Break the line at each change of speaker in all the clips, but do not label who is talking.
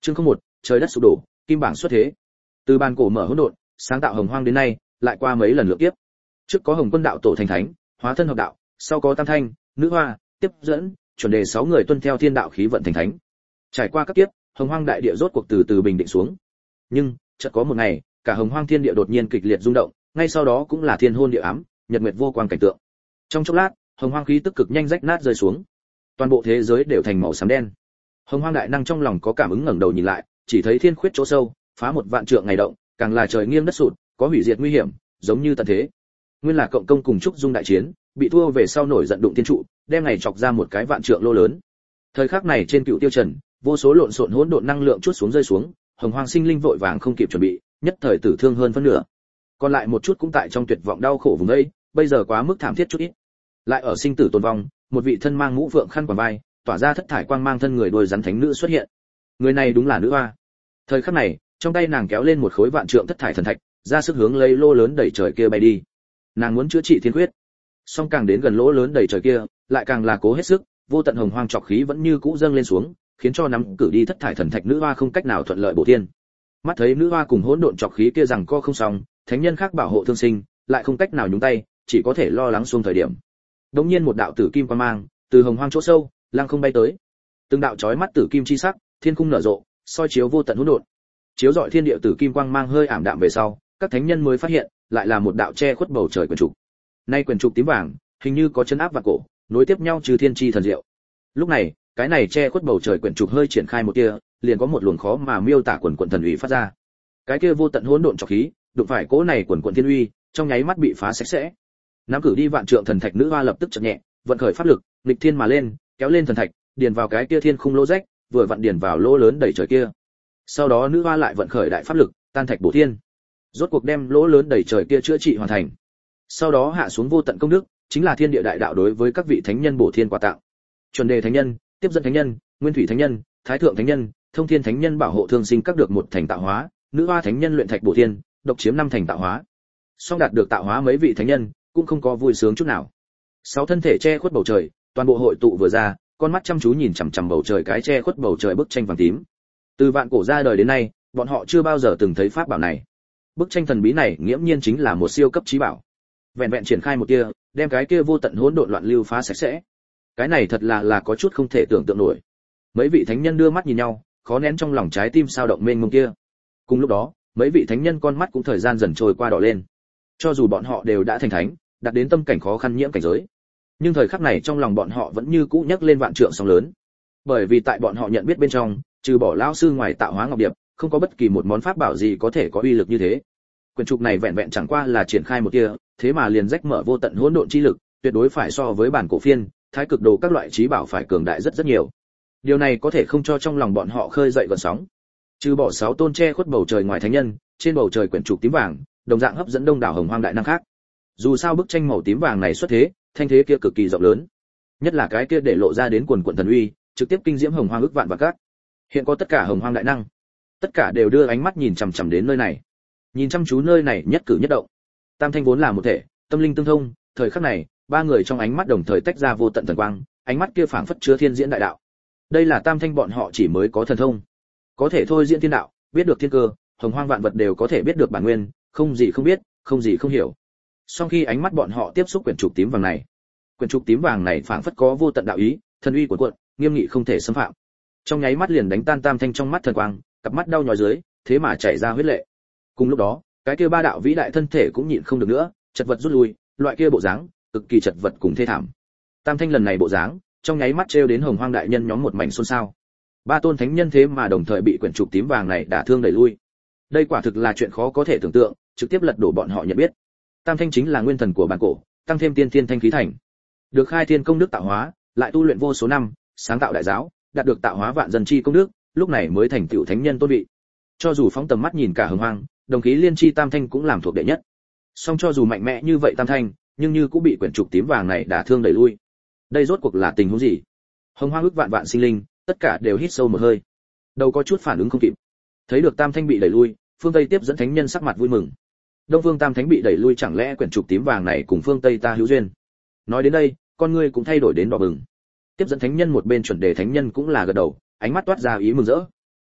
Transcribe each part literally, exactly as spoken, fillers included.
Chương không một, trời đất sụp đổ, kim bảng xuất thế. Từ bàn cổ mở hỗn độn, sáng tạo hồng hoang đến nay, lại qua mấy lần lượng kiếp. Trước có Hồng Quân đạo tổ thành thánh, hóa thân hợp đạo, sau có Tam Thanh, Nữ Hoa, tiếp dẫn, chuẩn đề sáu người tuân theo thiên đạo khí vận thành thánh. Trải qua các kiếp, hồng hoang đại địa rốt cuộc từ từ bình định xuống. Nhưng, chợt có một ngày, cả hồng hoang thiên địa đột nhiên kịch liệt rung động, ngay sau đó cũng là thiên hôn địa ám, nhật nguyệt vô quang cảnh tượng. Trong chốc lát, hồng hoang khí tức cực nhanh rách nát rơi xuống. Toàn bộ thế giới đều thành màu xám đen. Hồng hoang đại năng trong lòng có cảm ứng ngẩng đầu nhìn lại, chỉ thấy thiên khuyết chỗ sâu, phá một vạn trượng ngày động, càng là trời nghiêng đất sụt, có hủy diệt nguy hiểm, giống như tận thế. Nguyên là cộng công cùng trúc dung đại chiến, bị thua về sau nổi giận đụng thiên trụ, đem ngày chọc ra một cái vạn trượng lô lớn. Thời khắc này trên cựu tiêu trần, vô số lộn xộn hỗn độn năng lượng chút xuống rơi xuống, hồng hoang sinh linh vội vàng không kịp chuẩn bị, nhất thời tử thương hơn phân nửa. Còn lại một chút cũng tại trong tuyệt vọng đau khổ vùng ấy, bây giờ quá mức thảm thiết chút ít. Lại ở sinh tử tồn vong, một vị thân mang mũ vượng khăn quàng vai, tỏa ra thất thải quang mang thân người đuôi rắn thánh nữ xuất hiện. Người này đúng là Nữ Hoa. Thời khắc này, trong tay nàng kéo lên một khối vạn trượng thất thải thần thạch, ra sức hướng lấy lô lớn đẩy trời kia bay đi. Nàng muốn chữa trị thiên quyết, song càng đến gần lỗ lớn đầy trời kia, lại càng là cố hết sức, vô tận hồng hoang trọc khí vẫn như cũ dâng lên xuống, khiến cho nắm cử đi thất thải thần thạch Nữ Hoa không cách nào thuận lợi bổ thiên. Mắt thấy Nữ Hoa cùng hỗn độn trọc khí kia rằng co không xong, thánh nhân khác bảo hộ thương sinh, lại không cách nào nhúng tay, chỉ có thể lo lắng xuống thời điểm. Đống nhiên một đạo tử kim quang mang, từ hồng hoang chỗ sâu, lăng không bay tới. Từng đạo chói mắt tử kim chi sắc, thiên khung nở rộ, soi chiếu vô tận hỗn độn. Chiếu rọi thiên địa tử kim quang mang hơi ảm đạm về sau, các thánh nhân mới phát hiện, lại là một đạo che khuất bầu trời quyền trục. Nay quyền trục tím vàng, hình như có chân áp vạn cổ, nối tiếp nhau trừ thiên chi thần diệu. Lúc này, cái này che khuất bầu trời quyền trục hơi triển khai một tia, liền có một luồng khó mà miêu tả quần quần thần uy phát ra. Cái kia vô tận hỗn độn trọc khí, đụng phải cỗ này quần quần thiên uy, trong nháy mắt bị phá sạch sẽ. Nắm cử đi vạn trượng thần thạch Nữ Hoa lập tức chợt nhẹ, vận khởi pháp lực, nghịch thiên mà lên, kéo lên thần thạch, điền vào cái kia thiên khung lỗ rách, vừa vặn điền vào lỗ lớn đầy trời kia. Sau đó Nữ Hoa lại vận khởi đại pháp lực, tan thạch bổ thiên. Rốt cuộc đem lỗ lớn đầy trời kia chữa trị hoàn thành. Sau đó hạ xuống vô tận công đức, chính là thiên địa đại đạo đối với các vị thánh nhân bổ thiên quà tặng. Chuẩn đề thánh nhân, tiếp dẫn thánh nhân, nguyên thủy thánh nhân, thái thượng thánh nhân, thông thiên thánh nhân bảo hộ thương sinh các được một thành tạo hóa, Nữ Hoa thánh nhân luyện thạch bổ thiên, độc chiếm năm thành tạo hóa. Song đạt được tạo hóa mấy vị thánh nhân, cũng không có vui sướng chút nào. Sáu thân thể che khuất bầu trời, toàn bộ hội tụ vừa ra, con mắt chăm chú nhìn chằm chằm bầu trời cái che khuất bầu trời bức tranh vàng tím. Từ vạn cổ ra đời đến nay, bọn họ chưa bao giờ từng thấy pháp bảo này. Bức tranh thần bí này nghiễm nhiên chính là một siêu cấp trí bảo. Vẹn vẹn triển khai một kia, đem cái kia vô tận hỗn độn loạn lưu phá sạch sẽ. Cái này thật là là có chút không thể tưởng tượng nổi. Mấy vị thánh nhân đưa mắt nhìn nhau, khó nén trong lòng trái tim sao động mênh mông kia. Cùng lúc đó, mấy vị thánh nhân con mắt cũng thời gian dần trôi qua đỏ lên. Cho dù bọn họ đều đã thành thánh, đạt đến tâm cảnh khó khăn nhiễm cảnh giới, nhưng thời khắc này trong lòng bọn họ vẫn như cũ nhấc lên vạn trượng sóng lớn. Bởi vì tại bọn họ nhận biết bên trong, trừ bỏ lão sư ngoài tạo hóa ngọc điệp, không có bất kỳ một món pháp bảo gì có thể có uy lực như thế. Quyền trục này vẹn vẹn chẳng qua là triển khai một tia, thế mà liền rách mở vô tận hỗn độn chi lực, tuyệt đối phải so với bản cổ phiên, thái cực đồ các loại trí bảo phải cường đại rất rất nhiều. Điều này có thể không cho trong lòng bọn họ khơi dậy gợn sóng. Trừ bỏ sáu tôn che khuất bầu trời ngoài thánh nhân, trên bầu trời quyển trục tím vàng, đồng dạng hấp dẫn đông đảo hồng hoang đại năng khác. Dù sao bức tranh màu tím vàng này xuất thế, thanh thế kia cực kỳ rộng lớn, nhất là cái kia để lộ ra đến quần quần thần uy, trực tiếp kinh diễm hồng hoang ức vạn và các. Hiện có tất cả hồng hoang đại năng, tất cả đều đưa ánh mắt nhìn chằm chằm đến nơi này, nhìn chăm chú nơi này nhất cử nhất động. Tam thanh vốn là một thể, tâm linh tương thông, thời khắc này, ba người trong ánh mắt đồng thời tách ra vô tận thần quang, ánh mắt kia phảng phất chứa thiên diễn đại đạo. Đây là tam thanh bọn họ chỉ mới có thần thông, có thể thôi diễn thiên đạo, biết được thiên cơ, hồng hoang vạn vật đều có thể biết được bản nguyên, không gì không biết, không gì không hiểu. Sau khi ánh mắt bọn họ tiếp xúc quyển trục tím vàng này, quyển trục tím vàng này phảng phất có vô tận đạo ý, thần uy của cuộn, nghiêm nghị không thể xâm phạm. Trong nháy mắt liền đánh tan tam thanh trong mắt thần quang, cặp mắt đau nhói dưới, thế mà chảy ra huyết lệ. Cùng lúc đó, cái kia ba đạo vĩ đại thân thể cũng nhịn không được nữa, chật vật rút lui, loại kia bộ dáng, cực kỳ chật vật cùng thê thảm. Tam thanh lần này bộ dáng, trong nháy mắt trêu đến hồng hoang đại nhân nhóm một mảnh xôn xao. Ba tôn thánh nhân thế mà đồng thời bị quyển trục tím vàng này đả thương đẩy lui. Đây quả thực là chuyện khó có thể tưởng tượng, trực tiếp lật đổ bọn họ nhận biết. Tam thanh chính là nguyên thần của bản cổ, tăng thêm tiên thiên thanh khí thành. Được khai thiên công đức tạo hóa, lại tu luyện vô số năm, sáng tạo đại giáo, đạt được tạo hóa vạn dân chi công đức, lúc này mới thành tựu thánh nhân tôn vị. Cho dù phóng tầm mắt nhìn cả hồng hoang, đồng khí liên chi tam thanh cũng làm thuộc đệ nhất. Song cho dù mạnh mẽ như vậy tam thanh, nhưng như cũng bị quyển trục tím vàng này đả thương đẩy lui. Đây rốt cuộc là tình huống gì? Hồng hoang ước vạn vạn sinh linh, tất cả đều hít sâu một hơi, đâu có chút phản ứng không kịp. Thấy được tam thanh bị đẩy lui, phương Tây tiếp dẫn thánh nhân sắc mặt vui mừng. Đông Vương tam thánh bị đẩy lui, chẳng lẽ quyển trục tím vàng này cùng phương Tây ta hữu duyên? Nói đến đây, con ngươi cũng thay đổi đến đỏ bừng. Tiếp dẫn thánh nhân một bên chuẩn đề thánh nhân cũng là gật đầu, ánh mắt toát ra ý mừng rỡ.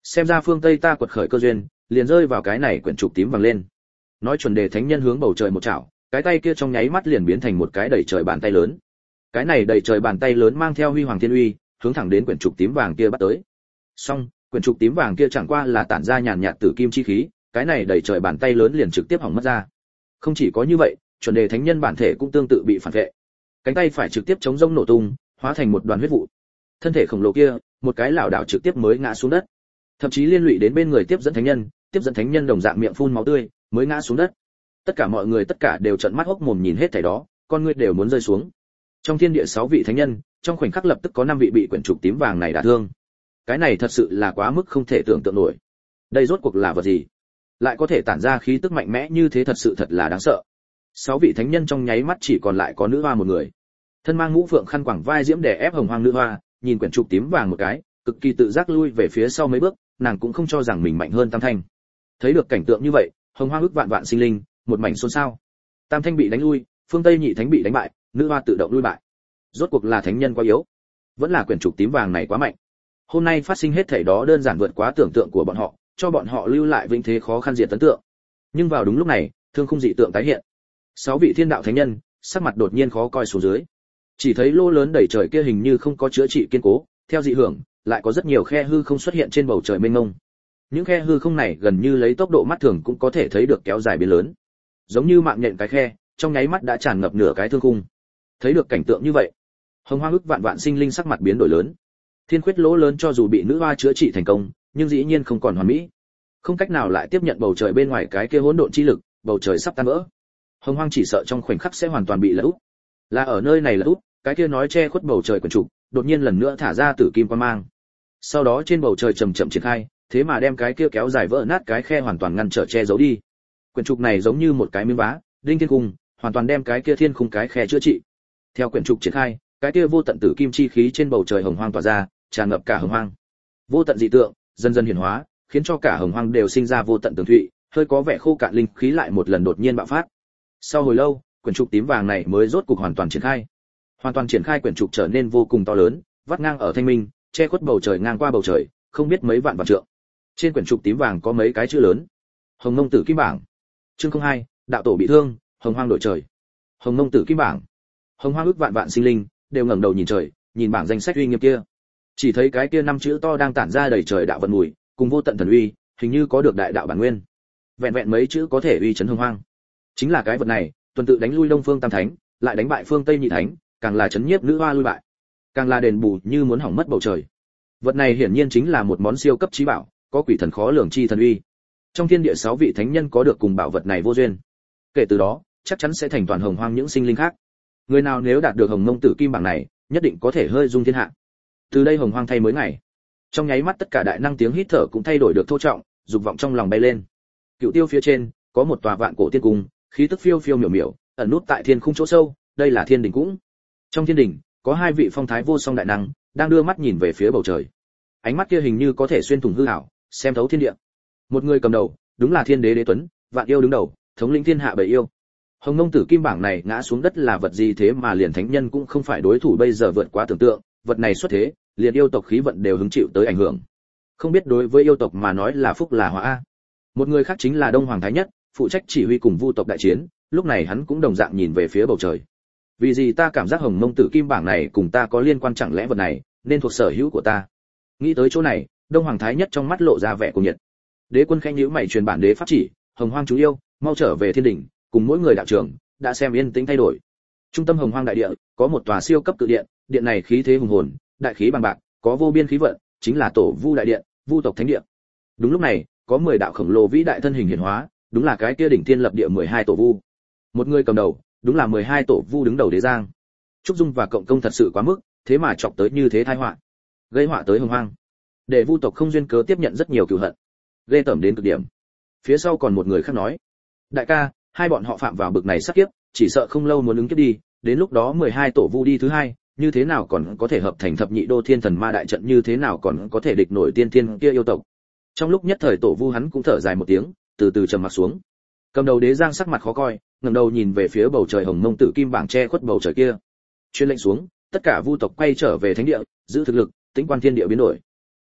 Xem ra phương Tây ta quật khởi cơ duyên, liền rơi vào cái này quyển trục tím vàng lên. Nói chuẩn đề thánh nhân hướng bầu trời một chảo, cái tay kia trong nháy mắt liền biến thành một cái đầy trời bàn tay lớn. Cái này đầy trời bàn tay lớn mang theo huy hoàng thiên uy, hướng thẳng đến quyển trục tím vàng kia bắt tới. Song, quyển trục tím vàng kia chẳng qua là tản ra nhàn nhạt tử kim chi khí, cái này đầy trời bàn tay lớn liền trực tiếp hỏng mất ra. Không chỉ có như vậy, chuẩn đề thánh nhân bản thể cũng tương tự bị phản vệ. Cánh tay phải trực tiếp chống rông nổ tung, hóa thành một đoàn huyết vụ. Thân thể khổng lồ kia, một cái lảo đảo trực tiếp mới ngã xuống đất. Thậm chí liên lụy đến bên người tiếp dẫn thánh nhân, tiếp dẫn thánh nhân đồng dạng miệng phun máu tươi, mới ngã xuống đất. Tất cả mọi người tất cả đều trợn mắt hốc mồm nhìn hết thảy đó, con ngươi đều muốn rơi xuống. Trong thiên địa sáu vị thánh nhân, trong khoảnh khắc lập tức có năm vị bị quyển trục tím vàng này đả thương. Cái này thật sự là quá mức không thể tưởng tượng nổi. Đây rốt cuộc là vật gì? Lại có thể tản ra khí tức mạnh mẽ như thế, thật sự thật là đáng sợ. Sáu vị thánh nhân trong nháy mắt chỉ còn lại có nữ hoa một người. Thân mang ngũ phượng khăn quàng vai diễm đè ép hồng hoang nữ hoa, nhìn quyển trục tím vàng một cái, cực kỳ tự giác lui về phía sau mấy bước, nàng cũng không cho rằng mình mạnh hơn Tam Thanh. Thấy được cảnh tượng như vậy, hồng hoang ức vạn vạn sinh linh, một mảnh xôn xao. Tam Thanh bị đánh lui, phương Tây nhị thánh bị đánh bại, nữ hoa tự động lui bại. Rốt cuộc là thánh nhân quá yếu, vẫn là quyển trục tím vàng này quá mạnh. Hôm nay phát sinh hết thảy đó đơn giản vượt quá tưởng tượng của bọn họ, cho bọn họ lưu lại vĩnh thế khó khăn diệt ấn tượng. Nhưng vào đúng lúc này, thương khung dị tượng tái hiện. Sáu vị thiên đạo thánh nhân, sắc mặt đột nhiên khó coi xuống dưới. Chỉ thấy lô lớn đầy trời kia hình như không có chữa trị kiên cố, theo dị hưởng, lại có rất nhiều khe hư không xuất hiện trên bầu trời mênh mông. Những khe hư không này gần như lấy tốc độ mắt thường cũng có thể thấy được kéo dài biến lớn. Giống như mạng nhện cái khe, trong nháy mắt đã tràn ngập nửa cái thương khung. Thấy được cảnh tượng như vậy, hồng hoang ức vạn vạn sinh linh sắc mặt biến đổi lớn. Thiên khuyết lỗ lớn cho dù bị nữ hoa chữa trị thành công, nhưng dĩ nhiên không còn hoàn mỹ, không cách nào lại tiếp nhận bầu trời bên ngoài cái kia hỗn độn chi lực, bầu trời sắp tan vỡ. Hồng hoang chỉ sợ trong khoảnh khắc sẽ hoàn toàn bị lật úp. Là ở nơi này lật úp, cái kia nói che khuất bầu trời quyển trục, đột nhiên lần nữa thả ra tử kim quang mang. Sau đó trên bầu trời chậm chậm triển khai, thế mà đem cái kia kéo dài vỡ nát cái khe hoàn toàn ngăn trở che giấu đi. Quyển trục này giống như một cái miếng vá, đinh thiên cung, hoàn toàn đem cái kia thiên khung cái khe chữa trị. Theo quyển trục triển khai, cái kia vô tận tử kim chi khí trên bầu trời hồng hoang tỏa ra, tràn ngập cả hồng hoang. Vô tận dị tượng dần dần hiển hóa, khiến cho cả hồng hoang đều sinh ra vô tận tường thụy, hơi có vẻ khô cạn linh khí lại một lần đột nhiên bạo phát. Sau hồi lâu, quyển trục tím vàng này mới rốt cục hoàn toàn triển khai. Hoàn toàn triển khai quyển trục trở nên vô cùng to lớn, vắt ngang ở thanh minh, che khuất bầu trời ngang qua bầu trời, không biết mấy vạn vạn trượng. Trên quyển trục tím vàng có mấy cái chữ lớn: Hồng Mông Tử Kim Bảng. Chương không hai, đạo tổ bị thương, hồng hoang đổi trời. Hồng Mông Tử Kim Bảng. Hồng hoang ức vạn vạn sinh linh đều ngẩng đầu nhìn trời, nhìn bảng danh sách uy nghiêm kia. Chỉ thấy cái kia năm chữ to đang tản ra đầy trời đạo vận mùi, cùng vô tận thần uy, hình như có được đại đạo bản nguyên. Vẹn vẹn mấy chữ có thể uy chấn hồng hoang. Chính là cái vật này, tuần tự đánh lui Đông Phương Tam Thánh, lại đánh bại Phương Tây Nhị Thánh, càng là chấn nhiếp nữ hoa lui bại, càng là đền bù như muốn hỏng mất bầu trời. Vật này hiển nhiên chính là một món siêu cấp chí bảo, có quỷ thần khó lường chi thần uy. Trong thiên địa sáu vị thánh nhân có được cùng bảo vật này vô duyên. Kể từ đó, chắc chắn sẽ thành toàn hồng hoang những sinh linh khác. Người nào nếu đạt được Hồng Mông Tử Kim Bảng này, nhất định có thể hơi dung thiên hạ. Từ đây hồng hoang thay mới ngày. Trong nháy mắt tất cả đại năng tiếng hít thở cũng thay đổi được thô trọng, dục vọng trong lòng bay lên. Cựu tiêu phía trên có một tòa vạn cổ tiên cung, khí tức phiêu phiêu miểu miểu, ẩn nút tại thiên khung chỗ sâu, đây là thiên đình cũng. Trong thiên đình có hai vị phong thái vô song đại năng đang đưa mắt nhìn về phía bầu trời. Ánh mắt kia hình như có thể xuyên thủng hư ảo, xem thấu thiên địa. Một người cầm đầu, đúng là thiên đế đế tuấn, vạn yêu đứng đầu, thống lĩnh thiên hạ bảy yêu. Hồng Mông Tử Kim Bảng này ngã xuống đất là vật gì thế mà liền thánh nhân cũng không phải đối thủ, bây giờ vượt quá tưởng tượng, vật này xuất thế, liền yêu tộc khí vận đều hứng chịu tới ảnh hưởng. Không biết đối với yêu tộc mà nói là phúc là họa a. Một người khác chính là Đông Hoàng Thái Nhất, phụ trách chỉ huy cùng Vu tộc đại chiến, lúc này hắn cũng đồng dạng nhìn về phía bầu trời. Vì gì ta cảm giác Hồng Mông Tử Kim Bảng này cùng ta có liên quan, chẳng lẽ vật này nên thuộc sở hữu của ta? Nghĩ tới chỗ này, Đông Hoàng Thái Nhất trong mắt lộ ra vẻ cuồng nhiệt. Đế quân khẽ nhíu mày truyền bản đế pháp chỉ, Hồng Hoang chúng yêu, mau trở về thiên đỉnh, cùng mỗi người đạo trưởng đã xem yên tĩnh thay đổi. Trung tâm Hồng Hoang đại địa có một tòa siêu cấp cự điện, điện này khí thế hùng hồn, đại khí bằng bạc, có vô biên khí vận, chính là Tổ Vu đại điện, Vu tộc thánh điện. Đúng lúc này, có mười đạo khổng lồ vĩ đại thân hình hiện hóa, đúng là cái kia đỉnh thiên lập địa mười hai tổ vu. Một người cầm đầu, đúng là mười hai tổ vu đứng đầu đế giang. Trúc Dung và Cộng Công thật sự quá mức, thế mà chọc tới như thế tai họa, gây họa tới Hồng Hoang, để Vu tộc không duyên cớ tiếp nhận rất nhiều cừu hận, ghê tởm đến cực điểm. Phía sau còn một người khác nói: đại ca, hai bọn họ phạm vào bực này sát kiếp, chỉ sợ không lâu muốn ứng kiếp đi, đến lúc đó mười hai tổ vu đi thứ hai, như thế nào còn có thể hợp thành thập nhị đô thiên thần ma đại trận, như thế nào còn có thể địch nổi tiên thiên kia yêu tộc. Trong lúc nhất thời tổ vu hắn cũng thở dài một tiếng, từ từ trầm mặt xuống. Cầm đầu đế giang sắc mặt khó coi, ngẩng đầu nhìn về phía bầu trời Hồng Mông Tử Kim Bảng che khuất bầu trời kia. Truyền lệnh xuống, tất cả vu tộc quay trở về thánh địa, giữ thực lực, tĩnh quan thiên địa biến đổi.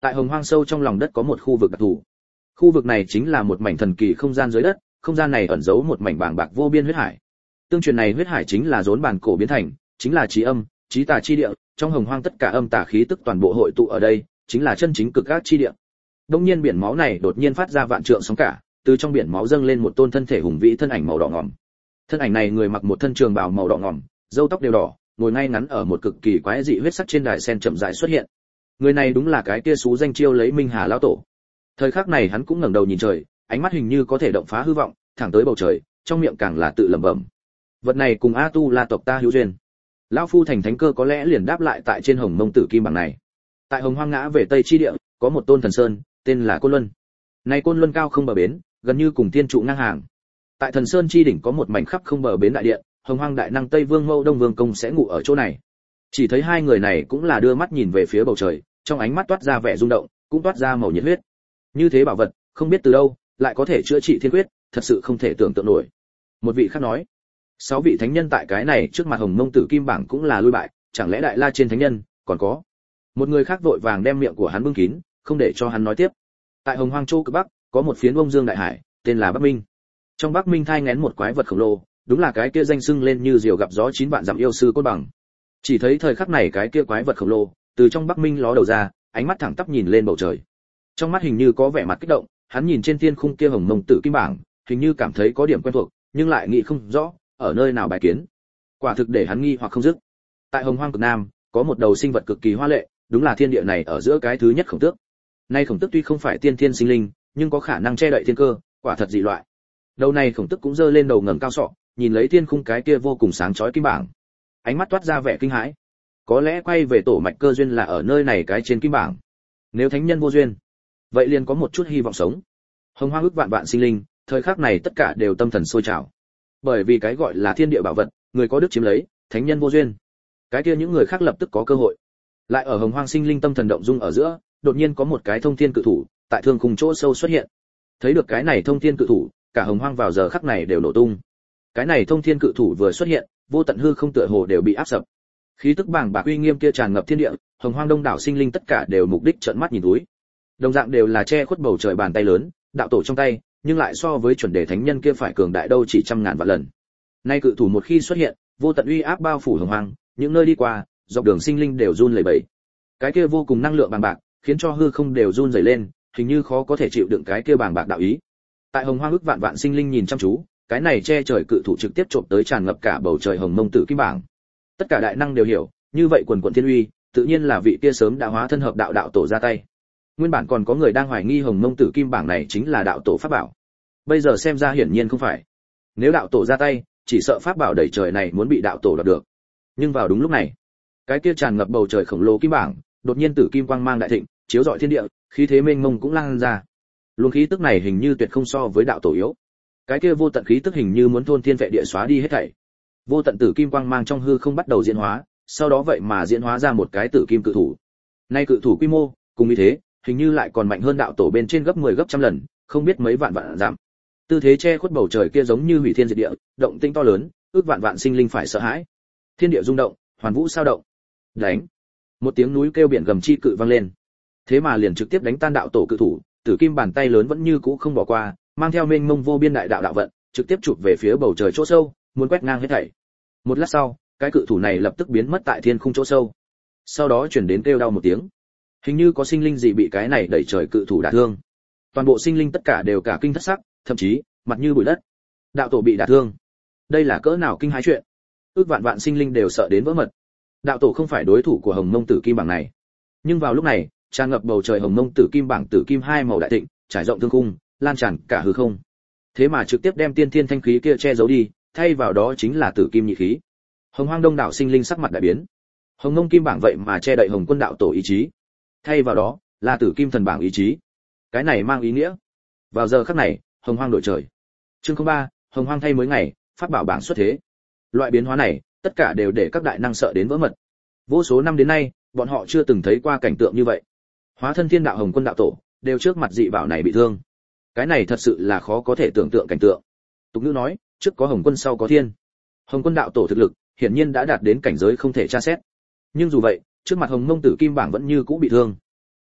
Tại Hồng Hoang sâu trong lòng đất có một khu vực đặc thù. Khu vực này chính là một mảnh thần kỳ không gian dưới đất, không gian này ẩn giấu một mảnh bàng bạc vô biên huyết hải. Tương truyền này huyết hải chính là rốn bản cổ biến thành, chính là trí âm, trí tà chi địa, trong Hồng Hoang tất cả âm tà khí tức toàn bộ hội tụ ở đây, chính là chân chính cực ác chi địa. Đông nhiên biển máu này đột nhiên phát ra vạn trượng sóng cả, từ trong biển máu dâng lên một tôn thân thể hùng vĩ thân ảnh màu đỏ ngòm. Thân ảnh này người mặc một thân trường bào màu đỏ ngòm, râu tóc đều đỏ, ngồi ngay ngắn ở một cực kỳ quái dị huyết sắc trên đài sen chậm rãi xuất hiện. Người này đúng là cái kia xú danh chiêu lấy Minh Hà lão tổ. Thời khắc này hắn cũng ngẩng đầu nhìn trời, ánh mắt hình như có thể động phá hư vọng, thẳng tới bầu trời, trong miệng càng là tự lẩm bẩm. Vật này cùng A Tu La tộc ta hữu duyên. Lão phu thành thánh cơ có lẽ liền đáp lại tại trên Hồng Mông Tử Kim bảng này. Tại Hồng Hoang ngã về Tây chi địa, có một tôn thần sơn, tên là Côn Luân. Này Côn Luân cao không bờ bến, gần như cùng tiên trụ ngang hàng. Tại Thần Sơn chi đỉnh có một mảnh khắp không bờ bến đại điện, Hồng Hoang đại năng Tây Vương Mâu Đông Vương Công sẽ ngủ ở chỗ này. Chỉ thấy hai người này cũng là đưa mắt nhìn về phía bầu trời, trong ánh mắt toát ra vẻ rung động, cũng toát ra màu nhiệt huyết. Như thế bảo vật, không biết từ đâu, lại có thể chữa trị thiên huyết, thật sự không thể tưởng tượng nổi. Một vị khác nói, sáu vị thánh nhân tại cái này trước mặt Hồng Mông Tử Kim bảng cũng là lui bại, chẳng lẽ đại la trên thánh nhân còn có? Một người khác vội vàng đem miệng của hắn bưng kín, không để cho hắn nói tiếp. Tại Hồng Hoang Châu cực bắc, có một phiến bông dương đại hải, tên là Bắc Minh. Trong Bắc Minh thai nghén một quái vật khổng lồ, đúng là cái kia danh xưng lên như diều gặp gió chín vạn dặm yêu sư Côn Bằng. Chỉ thấy thời khắc này cái kia quái vật khổng lồ, từ trong Bắc Minh ló đầu ra, ánh mắt thẳng tắp nhìn lên bầu trời. Trong mắt hình như có vẻ mặt kích động, hắn nhìn trên thiên khung kia Hồng Mông Tử Kim bảng, hình như cảm thấy có điểm quen thuộc, nhưng lại nghĩ không rõ ở nơi nào bài kiến. Quả thực để hắn nghi hoặc không dứt. Tại Hồng Hoang cực Nam, có một đầu sinh vật cực kỳ hoa lệ, đúng là thiên địa này ở giữa cái thứ nhất Khổng Tước. Nay Khổng Tước tuy không phải tiên thiên sinh linh, nhưng có khả năng che đậy thiên cơ, quả thật dị loại. Đầu này Khổng Tước cũng giơ lên đầu ngẩng cao sọ, nhìn lấy thiên khung cái kia vô cùng sáng chói kim bảng, ánh mắt toát ra vẻ kinh hãi. Có lẽ quay về tổ mạch cơ duyên là ở nơi này cái trên kim bảng. Nếu thánh nhân vô duyên, vậy liền có một chút hy vọng sống. Hồng Hoang ước vạn vạn sinh linh, thời khắc này tất cả đều tâm thần sôi trào. Bởi vì cái gọi là thiên địa bảo vật, người có đức chiếm lấy, thánh nhân vô duyên, cái kia những người khác lập tức có cơ hội. Lại ở Hồng Hoang sinh linh tâm thần động dung ở giữa, đột nhiên có một cái thông thiên cự thủ tại thương khung chỗ sâu xuất hiện. Thấy được cái này thông thiên cự thủ, cả Hồng Hoang vào giờ khắc này đều nổ tung. Cái này thông thiên cự thủ vừa xuất hiện, vô tận hư không tựa hồ đều bị áp sập. Khí tức bàng bạc uy nghiêm kia tràn ngập thiên địa, Hồng Hoang đông đảo sinh linh tất cả đều mục đích trợn mắt nhìn túi. Đồng dạng đều là che khuất bầu trời bàn tay lớn, đạo tổ trong tay, nhưng lại so với chuẩn đề thánh nhân kia phải cường đại đâu chỉ trăm ngàn vạn lần. Nay cự thủ một khi xuất hiện, vô tận uy áp bao phủ Hồng Hoang, những nơi đi qua, dọc đường sinh linh đều run lẩy bẩy. Cái kia vô cùng năng lượng bàng bạc, khiến cho hư không đều run rẩy lên, hình như khó có thể chịu đựng cái kia bàng bạc đạo ý. Tại Hồng Hoang ức vạn vạn sinh linh nhìn chăm chú, cái này che trời cự thủ trực tiếp chộp tới tràn ngập cả bầu trời Hồng Mông Tử Kim bảng. Tất cả đại năng đều hiểu, như vậy quần quần thiên uy, tự nhiên là vị kia sớm đã hóa thân hợp đạo đạo tổ ra tay. Nguyên bản còn có người đang hoài nghi Hồng Mông Tử Kim bảng này chính là đạo tổ pháp bảo. Bây giờ xem ra hiển nhiên không phải. Nếu đạo tổ ra tay, chỉ sợ pháp bảo đầy trời này muốn bị đạo tổ đoạt được. Nhưng vào đúng lúc này, cái kia tràn ngập bầu trời khổng lồ kim bảng, đột nhiên tử kim quang mang đại thịnh, chiếu rọi thiên địa, khí thế mênh mông cũng lan ra. Luồng khí tức này hình như tuyệt không so với đạo tổ yếu. Cái kia vô tận khí tức hình như muốn thôn thiên vệ địa xóa đi hết thảy. Vô tận tử kim quang mang trong hư không bắt đầu diễn hóa, sau đó vậy mà diễn hóa ra một cái tử kim cự thủ. Nay cự thủ quy mô, cùng như thế, hình như lại còn mạnh hơn đạo tổ bên trên gấp mười gấp trăm lần, không biết mấy vạn vạn giảm. Tư thế che khuất bầu trời kia giống như hủy thiên diệt địa, động tĩnh to lớn, ước vạn vạn sinh linh phải sợ hãi. Thiên địa rung động, hoàn vũ sao động. Đánh! Một tiếng núi kêu biển gầm chi cự vang lên. Thế mà liền trực tiếp đánh tan đạo tổ cự thủ, tử kim bàn tay lớn vẫn như cũ không bỏ qua, mang theo mênh mông vô biên đại đạo đạo vận, trực tiếp chụp về phía bầu trời chỗ sâu, muốn quét ngang hết thảy. Một lát sau, cái cự thủ này lập tức biến mất tại thiên khung chỗ sâu. Sau đó truyền đến kêu đau một tiếng. Hình như có sinh linh gì bị cái này đẩy trời cự thủ đả thương. Toàn bộ sinh linh tất cả đều cả kinh thất sắc, thậm chí mặt như bụi đất. Đạo tổ bị đả thương. Đây là cỡ nào kinh hãi chuyện. Ước vạn vạn sinh linh đều sợ đến vỡ mật. Đạo tổ không phải đối thủ của Hồng Mông Tử Kim bảng này. Nhưng vào lúc này, tràn ngập bầu trời Hồng Mông Tử Kim bảng tử kim hai màu đại thịnh, trải rộng thương khung, lan tràn cả hư không. Thế mà trực tiếp đem tiên thiên thanh khí kia che giấu đi, thay vào đó chính là tử kim nhị khí. Hồng Hoang đông đảo sinh linh sắc mặt đại biến. Hồng Mông Kim bảng vậy mà che đậy Hồng Quân đạo tổ ý chí, thay vào đó là tử kim thần bảng ý chí. Cái này mang ý nghĩa, vào giờ khắc này, Hồng Hoang đổi trời. Chương không ba, Hồng Hoang thay mới ngày, pháp bảo bảng xuất thế. Loại biến hóa này, tất cả đều để các đại năng sợ đến vỡ mật. Vô số năm đến nay, bọn họ chưa từng thấy qua cảnh tượng như vậy. Hóa thân thiên đạo Hồng Quân đạo tổ, đều trước mặt dị bảo này bị thương. Cái này thật sự là khó có thể tưởng tượng cảnh tượng. Tục ngữ nói, trước có Hồng Quân sau có thiên. Hồng Quân đạo tổ thực lực, hiển nhiên đã đạt đến cảnh giới không thể tra xét. Nhưng dù vậy, trước mặt Hồng Mông Tử Kim bảng vẫn như cũ bị thương.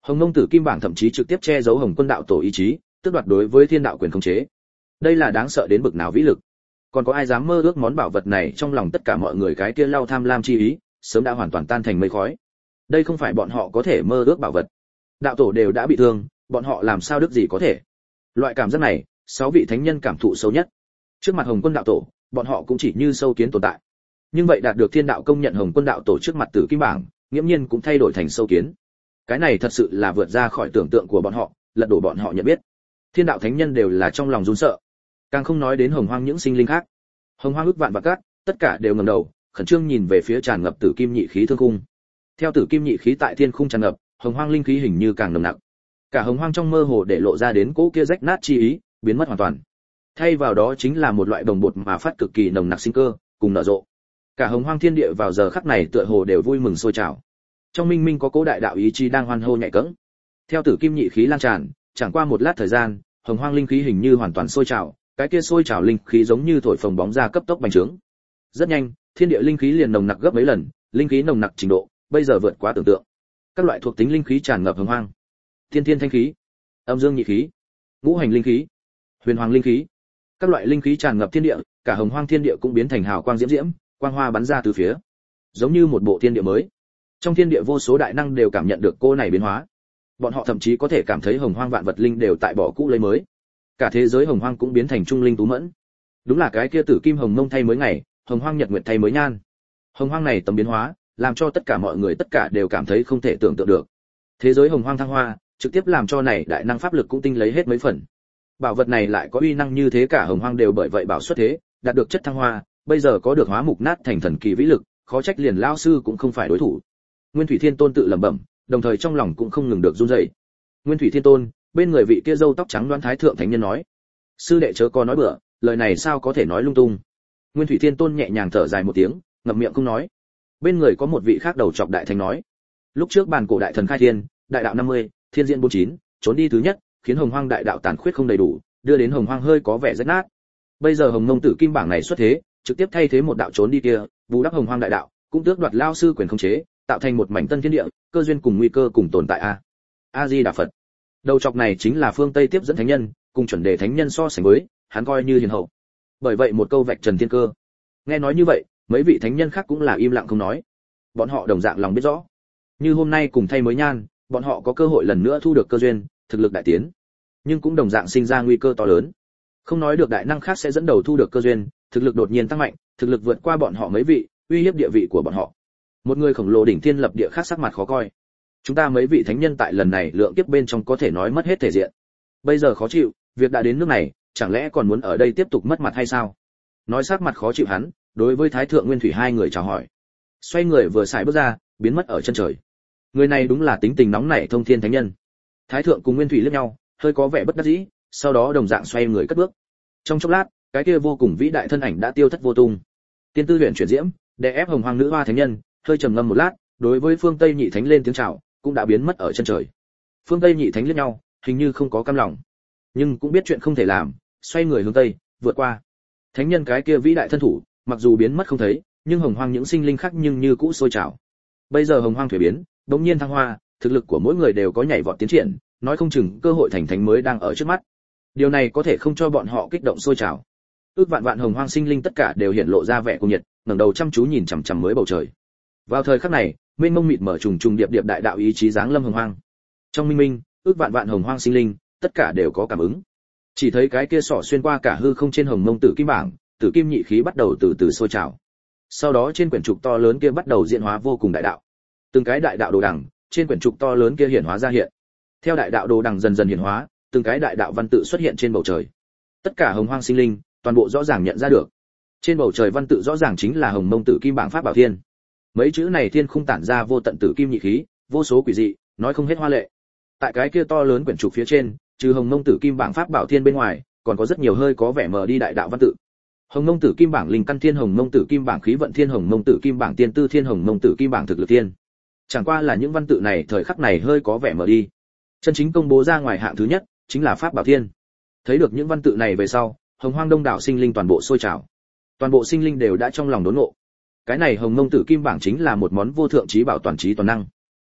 Hồng Mông Tử Kim bảng thậm chí trực tiếp che giấu Hồng Quân đạo tổ ý chí, tước đoạt đối với thiên đạo quyền khống chế. Đây là đáng sợ đến bực nào vĩ lực. Còn có ai dám mơ ước món bảo vật này, trong lòng tất cả mọi người cái kia lao tham lam chi ý, sớm đã hoàn toàn tan thành mây khói. Đây không phải bọn họ có thể mơ ước bảo vật. Đạo tổ đều đã bị thương, bọn họ làm sao đức gì có thể. Loại cảm giác này, sáu vị thánh nhân cảm thụ sâu nhất. Trước mặt Hồng Quân đạo tổ, bọn họ cũng chỉ như sâu kiến tồn tại. Nhưng vậy đạt được thiên đạo công nhận Hồng Quân đạo tổ trước mặt Tử Kim bảng, nghiễm nhiên cũng thay đổi thành sâu kiến. Cái này thật sự là vượt ra khỏi tưởng tượng của bọn họ, lật đổ bọn họ nhận biết. Thiên đạo thánh nhân đều là trong lòng run sợ, càng không nói đến Hồng Hoang những sinh linh khác. Hồng Hoang ước vạn vạn cát, tất cả đều ngẩng đầu, khẩn trương nhìn về phía tràn ngập Tử Kim nhị khí thương khung. Theo Tử Kim nhị khí tại thiên khung tràn ngập, Hồng Hoang linh khí hình như càng nồng nặc. Cả Hồng Hoang trong mơ hồ để lộ ra đến cỗ kia rách nát chi ý, biến mất hoàn toàn. Thay vào đó chính là một loại đồng bột mà phát cực kỳ nồng nặc sinh cơ, cùng nở rộ. Cả Hồng Hoang thiên địa vào giờ khắc này tựa hồ đều vui mừng sôi trào. Trong minh minh có cố đại đạo ý chí đang hoan hô nhạy cẫng. Theo Tử Kim nhị khí lan tràn, chẳng qua một lát thời gian, Hồng Hoang linh khí hình như hoàn toàn sôi trào, cái kia sôi trào linh khí giống như thổi phồng bóng ra cấp tốc bành trướng. Rất nhanh, thiên địa linh khí liền nồng nặc gấp mấy lần, linh khí nồng nặc trình độ bây giờ vượt quá tưởng tượng. Các loại thuộc tính linh khí tràn ngập Hồng Hoang. Thiên thiên thanh khí, âm dương nhị khí, ngũ hành linh khí, huyền hoàng linh khí. Các loại linh khí tràn ngập thiên địa, cả Hồng Hoang thiên địa cũng biến thành hào quang diễm diễm, quang hoa bắn ra từ phía, giống như một bộ thiên địa mới. Trong thiên địa vô số đại năng đều cảm nhận được cô này biến hóa. Bọn họ thậm chí có thể cảm thấy Hồng Hoang vạn vật linh đều tại bỏ cũ lấy mới. Cả thế giới Hồng Hoang cũng biến thành trung linh tú mẫn. Đúng là cái kia Tử Kim Hồng Mông thay mới ngày, Hồng Hoang Nhật Nguyệt thay mới nhan. Hồng Hoang này tầm biến hóa, làm cho tất cả mọi người tất cả đều cảm thấy không thể tưởng tượng được. Thế giới Hồng Hoang thăng hoa, trực tiếp làm cho này đại năng pháp lực cũng tinh lấy hết mấy phần. Bảo vật này lại có uy năng như thế, cả Hồng Hoang đều bởi vậy bảo xuất thế, đạt được chất thăng hoa, bây giờ có được hóa mục nát thành thần kỳ vĩ lực, khó trách liền lão sư cũng không phải đối thủ. Nguyên Thủy Thiên Tôn tự lẩm bẩm, đồng thời trong lòng cũng không ngừng được run rẩy. Nguyên Thủy Thiên Tôn, bên người vị kia râu tóc trắng đoan thái thượng thánh nhân nói: "Sư đệ chớ có nói bừa, lời này sao có thể nói lung tung." Nguyên Thủy Thiên Tôn nhẹ nhàng thở dài một tiếng, ngậm miệng không nói. Bên người có một vị khác đầu trọc đại thánh nói: "Lúc trước bàn cổ đại thần khai thiên, đại đạo năm mươi, thiên diễn bốn mươi chín, trốn đi thứ nhất, khiến Hồng Hoang đại đạo tàn khuyết không đầy đủ, đưa đến Hồng Hoang hơi có vẻ rách nát. Bây giờ Hồng Mông Tử Kim bảng này xuất thế, trực tiếp thay thế một đạo trốn đi kia, bù đắp Hồng Hoang đại đạo, cũng tước đoạt lao sư quyền khống chế, tạo thành một mảnh tân thiên địa, cơ duyên cùng nguy cơ cùng tồn tại a." A Di Đà Phật. Đầu trọc này chính là phương Tây tiếp dẫn thánh nhân, cùng chuẩn đề thánh nhân so sánh với, hắn coi như hiền hậu. Bởi vậy một câu vạch trần thiên cơ. Nghe nói như vậy, mấy vị thánh nhân khác cũng là im lặng không nói. Bọn họ đồng dạng lòng biết rõ, như hôm nay cùng thay mới nhan, bọn họ có cơ hội lần nữa thu được cơ duyên, thực lực đại tiến, nhưng cũng đồng dạng sinh ra nguy cơ to lớn. Không nói được đại năng khác sẽ dẫn đầu thu được cơ duyên, thực lực đột nhiên tăng mạnh, thực lực vượt qua bọn họ mấy vị, uy hiếp địa vị của bọn họ. Một người khổng lồ đỉnh thiên lập địa khác sắc mặt khó coi. Chúng ta mấy vị thánh nhân tại lần này lượng kiếp bên trong có thể nói mất hết thể diện. Bây giờ khó chịu, việc đã đến nước này, chẳng lẽ còn muốn ở đây tiếp tục mất mặt hay sao? Nói sắc mặt khó chịu hắn, đối với Thái thượng Nguyên Thủy hai người chào hỏi. Xoay người vừa xài bước ra, biến mất ở chân trời. Người này đúng là tính tình nóng nảy thông thiên thánh nhân. Thái thượng cùng Nguyên Thủy liếc nhau, hơi có vẻ bất đắc dĩ, sau đó đồng dạng xoay người cất bước. Trong chốc lát, cái kia vô cùng vĩ đại thân ảnh đã tiêu thất vô tung. Tiên tư huyền chuyển diễm, đè ép Hồng Hoang nữ hoa thánh nhân, hơi trầm ngâm một lát, đối với phương Tây nhị thánh lên tiếng chào, cũng đã biến mất ở chân trời. Phương Tây nhị thánh liếc nhau, hình như không có cam lòng, nhưng cũng biết chuyện không thể làm, xoay người hướng tây, vượt qua. Thánh nhân cái kia vĩ đại thân thủ, mặc dù biến mất không thấy, nhưng Hồng Hoang những sinh linh khác nhưng như cũ sôi trào. Bây giờ Hồng Hoang thủy biến, đống nhiên thăng hoa, thực lực của mỗi người đều có nhảy vọt tiến triển, nói không chừng cơ hội thành thánh mới đang ở trước mắt. Điều này có thể không cho bọn họ kích động sôi trào. Ước vạn vạn Hồng Hoang sinh linh tất cả đều hiện lộ ra vẻ cuồng nhiệt, ngẩng đầu chăm chú nhìn chằm chằm mới bầu trời. Vào thời khắc này, mênh mông mịt mở trùng trùng điệp điệp đại đạo ý chí giáng lâm Hồng Hoang. Trong minh minh, ước vạn vạn Hồng Hoang sinh linh, tất cả đều có cảm ứng. Chỉ thấy cái kia sỏ xuyên qua cả hư không trên Hồng Mông Tử Kim bảng, Tử Kim nhị khí bắt đầu từ từ sôi trào. Sau đó trên quyển trục to lớn kia bắt đầu diễn hóa vô cùng đại đạo. Từng cái đại đạo đồ đằng, trên quyển trục to lớn kia hiển hóa ra hiện. Theo đại đạo đồ đằng dần dần hiển hóa, từng cái đại đạo văn tự xuất hiện trên bầu trời. Tất cả Hồng Hoang sinh linh, toàn bộ rõ ràng nhận ra được. Trên bầu trời văn tự rõ ràng chính là Hồng Mông Tử Kim bảng pháp bảo thiên. Mấy chữ này thiên khung tản ra vô tận tử kim nhị khí, vô số quỷ dị, nói không hết hoa lệ. Tại cái kia to lớn quyển trục phía trên, trừ Hồng Mông Tử Kim bảng pháp bảo thiên bên ngoài, còn có rất nhiều hơi có vẻ mờ đi đại đạo văn tự. Hồng Mông Tử Kim bảng linh căn thiên, Hồng Mông Tử Kim bảng khí vận thiên, Hồng Mông Tử Kim bảng tiên tư thiên, Hồng Mông Tử Kim bảng thực lực thiên. Chẳng qua là những văn tự này thời khắc này hơi có vẻ mờ đi. Chân chính công bố ra ngoài hạng thứ nhất chính là pháp bảo thiên. Thấy được những văn tự này về sau, Hồng Hoang đông đảo sinh linh toàn bộ sôi trào. Toàn bộ sinh linh đều đã trong lòng đốn ngộ. Cái này Hồng Mông Tử Kim bảng chính là một món vô thượng trí bảo toàn trí toàn năng.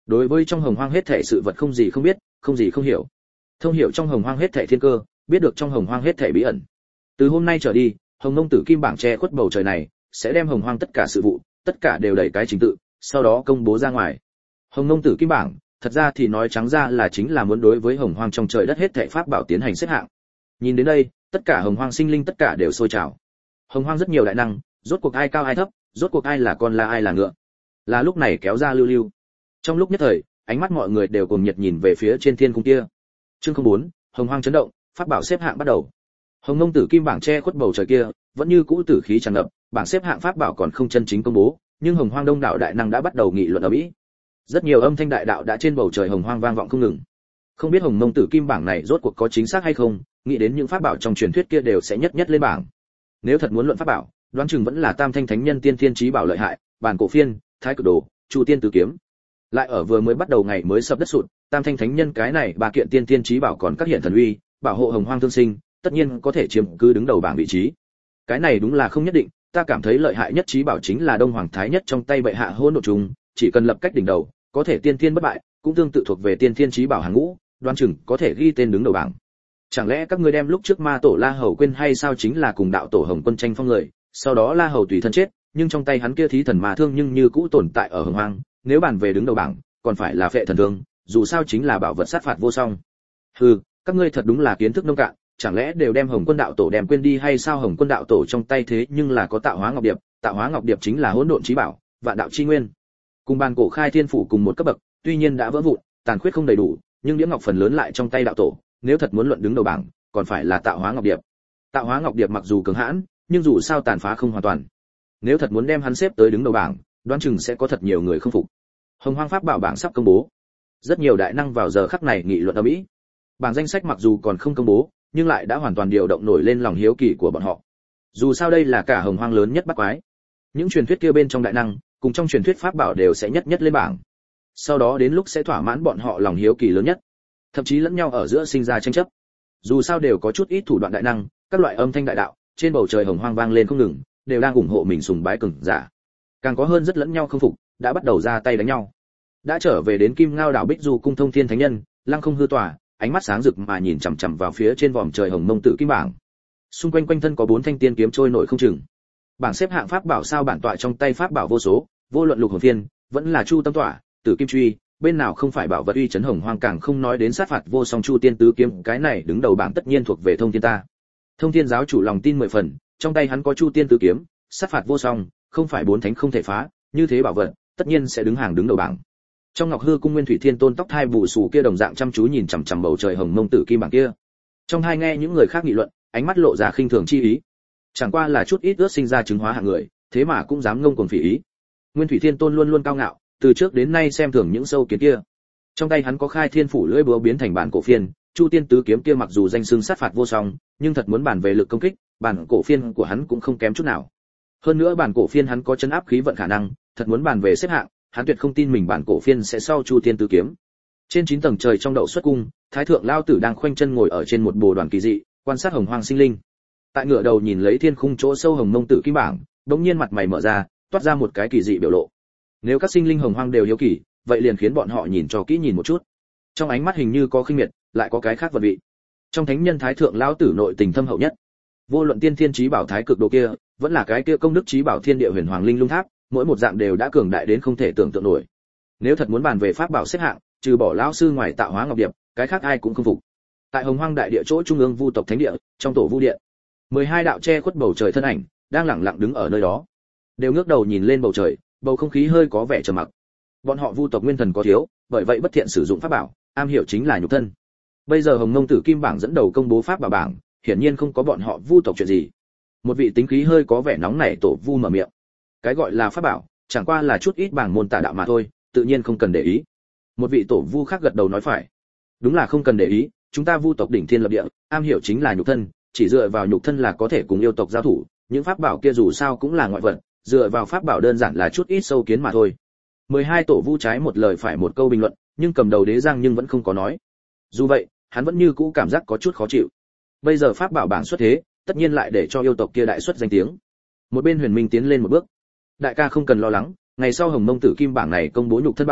Đối với trong hồng hoang hết thảy sự vật không gì không biết, không gì không hiểu. Thông hiểu trong hồng hoang hết thảy thiên cơ, biết được trong hồng hoang hết thảy bí ẩn. Từ hôm nay trở đi, Hồng Mông Tử Kim bảng che khuất bầu trời này, sẽ đem hồng hoang tất cả sự vụ, tất cả đều đẩy cái trình tự, sau đó công bố ra ngoài. Hồng Mông Tử Kim bảng, thật ra thì nói trắng ra là chính là muốn đối với hồng hoang trong trời đất hết thảy pháp bảo tiến hành xếp hạng. Nhìn đến đây, tất cả hồng hoang sinh linh tất cả đều sôi trào. Hồng hoang rất nhiều đại năng, rốt cuộc ai cao ai thấp, rốt cuộc ai là con là ai là ngựa. Là lúc này kéo ra lưu lưu. Trong lúc nhất thời, ánh mắt mọi người đều cùng nhiệt nhìn về phía trên thiên cung kia. Chương không bốn, hồng hoang chấn động, pháp bảo xếp hạng bắt đầu. Hồng Mông Tử Kim bảng che khuất bầu trời kia, vẫn như cũ tử khí tràn ngập, bảng xếp hạng pháp bảo còn không chân chính công bố, nhưng hồng hoang đông đảo đại năng đã bắt đầu nghị luận ở mỹ. Rất nhiều âm thanh đại đạo đã trên bầu trời hồng hoang vang vọng không ngừng. Không biết Hồng Mông Tử Kim bảng này rốt cuộc có chính xác hay không, nghĩ đến những pháp bảo trong truyền thuyết kia đều sẽ nhất nhất lên bảng. Nếu thật muốn luận pháp bảo, đoán chừng vẫn là Tam Thanh Thánh Nhân Tiên Thiên Chí Bảo lợi hại, Bản Cổ Phiên, Thái Cực Đồ, Chu Tiên Tứ Kiếm. Lại ở vừa mới bắt đầu ngày mới sập đất sụt, Tam Thanh Thánh Nhân cái này ba kiện Tiên Thiên Chí Bảo còn các hiện thần uy, bảo hộ hồng hoang thương sinh, tất nhiên có thể chiếm cứ đứng đầu bảng vị trí. Cái này đúng là không nhất định, ta cảm thấy lợi hại nhất chí bảo chính là Đông Hoàng Thái Nhất trong tay bệ hạ hỗn độn trùng, chỉ cần lập cách đỉnh đầu, có thể tiên thiên bất bại, cũng tương tự thuộc về tiên thiên chí bảo hàng ngũ, đoán chừng có thể ghi tên đứng đầu bảng. Chẳng lẽ các ngươi đem lúc trước ma tổ La Hầu quên hay sao, chính là cùng đạo tổ Hồng Quân tranh phong người, sau đó La Hầu tùy thân chết, nhưng trong tay hắn kia thí thần ma thương nhưng như cũ tồn tại ở hồng hoang, nếu bàn về đứng đầu bảng, còn phải là phệ thần thương, dù sao chính là bảo vật sát phạt vô song. Hừ, các ngươi thật đúng là kiến thức nông cạn, chẳng lẽ đều đem Hồng Quân đạo tổ đem quên đi hay sao? Hồng Quân đạo tổ trong tay thế nhưng là có Tạo Hóa Ngọc Điệp, Tạo Hóa Ngọc Điệp chính là hỗn độn chí bảo, vạn đạo chi nguyên. Cùng bàn cổ khai thiên phủ cùng một cấp bậc, tuy nhiên đã vỡ vụn, tàn khuyết không đầy đủ, nhưng đĩa ngọc phần lớn lại trong tay đạo tổ, nếu thật muốn luận đứng đầu bảng, còn phải là Tạo Hóa Ngọc Điệp. Tạo Hóa Ngọc Điệp mặc dù cường hãn, nhưng dù sao tàn phá không hoàn toàn. Nếu thật muốn đem hắn xếp tới đứng đầu bảng, đoán chừng sẽ có thật nhiều người không phục. Hồng Hoang pháp bảo bảng sắp công bố. Rất nhiều đại năng vào giờ khắc này nghị luận ầm ĩ. Bảng danh sách mặc dù còn không công bố, nhưng lại đã hoàn toàn điều động nổi lên lòng hiếu kỳ của bọn họ. Dù sao đây là cả hồng hoang lớn nhất bắt quái. Những truyền thuyết kia bên trong đại năng, cùng trong truyền thuyết pháp bảo đều sẽ nhất nhất lên bảng. Sau đó đến lúc sẽ thỏa mãn bọn họ lòng hiếu kỳ lớn nhất. Thậm chí lẫn nhau ở giữa sinh ra tranh chấp. Dù sao đều có chút ít thủ đoạn đại năng, các loại âm thanh đại đạo, trên bầu trời hồng hoang vang lên không ngừng, đều đang ủng hộ mình sùng bái cường giả. Càng có hơn rất lẫn nhau không phục, đã bắt đầu ra tay đánh nhau. Đã trở về đến Kim Ngao đảo Bích Du cung Thông Thiên Thánh Nhân, lăng không hư tỏa, ánh mắt sáng rực mà nhìn chằm chằm vào phía trên vòm trời Hồng Mông Tử Kim bảng. Xung quanh quanh thân có bốn thanh tiên kiếm trôi nổi không chừng. Bảng xếp hạng pháp bảo sao bản tọa trong tay pháp bảo vô số, vô luận lục hồn phiên, vẫn là Chu Tâm tỏa, Tử Kim truy, bên nào không phải bảo vật uy chấn hồng hoang, càng không nói đến sát phạt vô song Chu Tiên Tứ kiếm, cái này đứng đầu bảng tất nhiên thuộc về Thông Thiên ta. Thông Thiên giáo chủ lòng tin mười phần, trong tay hắn có Chu Tiên Tứ kiếm, sát phạt vô song, không phải bốn thánh không thể phá, như thế bảo vật, tất nhiên sẽ đứng hàng đứng đầu bảng. Trong Ngọc Hư cung Nguyên Thủy Thiên Tôn tóc hai bù xù kia đồng dạng chăm chú nhìn chằm chằm bầu trời Hồng Mông Tử Kim bảng kia. Trong hai nghe những người khác nghị luận, ánh mắt lộ ra khinh thường chi ý. Chẳng qua là chút ít ước sinh ra chứng hóa hạng người, thế mà cũng dám ngông cuồng phỉ ý. Nguyên Thủy Thiên Tôn luôn luôn cao ngạo, từ trước đến nay xem thường những sâu kiến kia. Trong tay hắn có Khai Thiên phủ lưỡi búa biến thành bản cổ phiên, Chu Tiên Tứ kiếm kia mặc dù danh xưng sát phạt vô song, nhưng thật muốn bàn về lực công kích, bản cổ phiên của hắn cũng không kém chút nào. Hơn nữa bản cổ phiên hắn có chấn áp khí vận khả năng, thật muốn bàn về xếp hạng, hắn tuyệt không tin mình bản cổ phiên sẽ sau Chu Tiên Tứ kiếm. Trên chín tầng trời trong đậu xuất cung, Thái thượng lao tử đang khoanh chân ngồi ở trên một bồ đoàn kỳ dị, quan sát hồng hoang sinh linh. Tại ngựa đầu nhìn lấy thiên khung chỗ sâu Hồng Mông Tử Kim bảng, đột nhiên mặt mày mở ra, toát ra một cái kỳ dị biểu lộ. Nếu các sinh linh hồng hoang đều hiếu kỳ, vậy liền khiến bọn họ nhìn cho kỹ nhìn một chút. Trong ánh mắt hình như có khinh miệt, lại có cái khác vật vị. Trong thánh nhân Thái thượng lão tử nội tình thâm hậu nhất. Vô luận tiên thiên chí bảo Thái cực đồ kia, vẫn là cái kia công đức chí bảo Thiên địa huyền hoàng linh lung tháp, mỗi một dạng đều đã cường đại đến không thể tưởng tượng nổi. Nếu thật muốn bàn về pháp bảo xếp hạng, trừ bỏ lão sư ngoài Tạo Hóa Ngọc Điệp, cái khác ai cũng không phục. Tại hồng hoang đại địa chỗ trung ương vu tộc thánh địa, trong tổ vu điện, mười hai đạo che khuất bầu trời thân ảnh đang lặng lặng đứng ở nơi đó, đều ngước đầu nhìn lên bầu trời, bầu không khí hơi có vẻ trầm mặc. Bọn họ vu tộc nguyên thần có thiếu, bởi vậy bất thiện sử dụng pháp bảo, am hiểu chính là nhục thân. Bây giờ Hồng Mông Tử Kim bảng dẫn đầu công bố pháp bảo bảng, hiển nhiên không có bọn họ vu tộc chuyện gì. Một vị tính khí hơi có vẻ nóng nảy tổ vu mở miệng. Cái gọi là pháp bảo, chẳng qua là chút ít bảng môn tà đạo mà thôi, tự nhiên không cần để ý. Một vị tổ vu khác gật đầu nói phải. Đúng là không cần để ý, chúng ta vu tộc đỉnh thiên lập địa, am hiểu chính là nhục thân, chỉ dựa vào nhục thân là có thể cùng yêu tộc giao thủ, những pháp bảo kia dù sao cũng là ngoại vật, dựa vào pháp bảo đơn giản là chút ít sâu kiến mà thôi. mười hai tổ vu trái một lời phải một câu bình luận, nhưng cầm đầu Đế Giang nhưng vẫn không có nói. Dù vậy, hắn vẫn như cũ cảm giác có chút khó chịu. Bây giờ pháp bảo bảng xuất thế, tất nhiên lại để cho yêu tộc kia đại xuất danh tiếng. Một bên Huyền Minh tiến lên một bước. Đại ca không cần lo lắng, ngày sau Hồng Mông Tử Kim bảng này công bố nhục thân bảng,